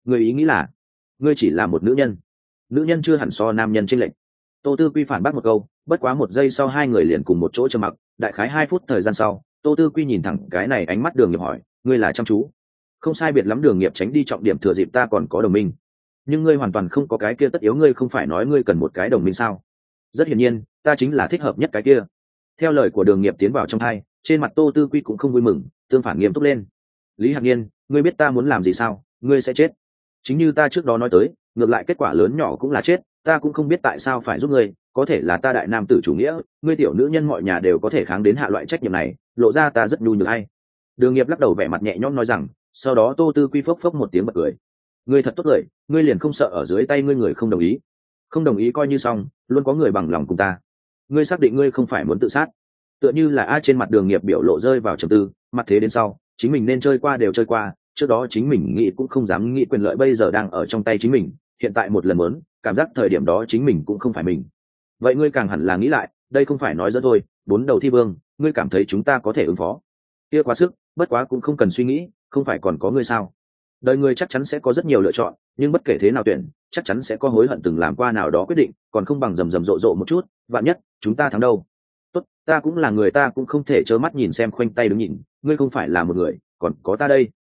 Người ý nghĩ là ngươi chỉ là một nữ nhân, nữ nhân chưa hẳn so nam nhân chênh lệch. Tô Tư Quy phản bác một câu, bất quá một giây sau hai người liền cùng một chỗ trầm mặc. Đại khái hai phút thời gian sau, Tô Tư Quy nhìn thẳng cái này ánh mắt Đường Nghiệp hỏi, ngươi là chăm chú? Không sai biệt lắm. Đường Nghiệp tránh đi trọng điểm, thừa dịp ta còn có đồng minh, nhưng ngươi hoàn toàn không có cái kia tất yếu. Ngươi không phải nói ngươi cần một cái đồng minh sao? Rất hiển nhiên, ta chính là thích hợp nhất cái kia. Theo lời của Đường Nghiệp tiến vào trong hai, trên mặt Tô Tư Quy cũng không vui mừng, tương phản nghiêm túc lên. Lý Hạc Nhiên, ngươi biết ta muốn làm gì sao? Ngươi sẽ chết. Chính như ta trước đó nói tới, ngược lại kết quả lớn nhỏ cũng là chết. Ta cũng không biết tại sao phải giúp ngươi, có thể là ta đại nam tử chủ nghĩa, ngươi tiểu nữ nhân mọi nhà đều có thể kháng đến hạ loại trách nhiệm này, lộ ra ta rất nhu nhược hay. Đường Nghiệp lắc đầu vẻ mặt nhẹ nhõm nói rằng, sau đó Tô Tư Quy phốc phốc một tiếng bật cười. Ngươi thật tốt lời, ngươi liền không sợ ở dưới tay ngươi người không đồng ý? Không đồng ý coi như xong, luôn có người bằng lòng cùng ta. Ngươi xác định ngươi không phải muốn tự sát? Tựa như là a trên mặt Đường Nghiệp biểu lộ rơi vào trầm tư, mặt thế đến sau, chính mình nên chơi qua đều chơi qua, trước đó chính mình nghĩ cũng không dám nghĩ quyền lợi bây giờ đang ở trong tay chính mình, hiện tại một lần muốn, cảm giác thời điểm đó chính mình cũng không phải mình. Vậy ngươi càng hẳn là nghĩ lại, đây không phải nói dẫn thôi, bốn đầu thi vương, ngươi cảm thấy chúng ta có thể ứng phó? Kia quá sức, bất quá cũng không cần suy nghĩ, không phải còn có ngươi sao? Đời người chắc chắn sẽ có rất nhiều lựa chọn, nhưng bất kể thế nào tuyển, chắc chắn sẽ có hối hận từng làm qua nào đó quyết định, còn không bằng rầm rầm rộ rộ một chút, vạn nhất chúng ta thắng đâu. Tốt, ta cũng là người, ta cũng không thể trơ mắt nhìn xem khoanh tay đứng nhìn, ngươi không phải là một người, còn có ta đây.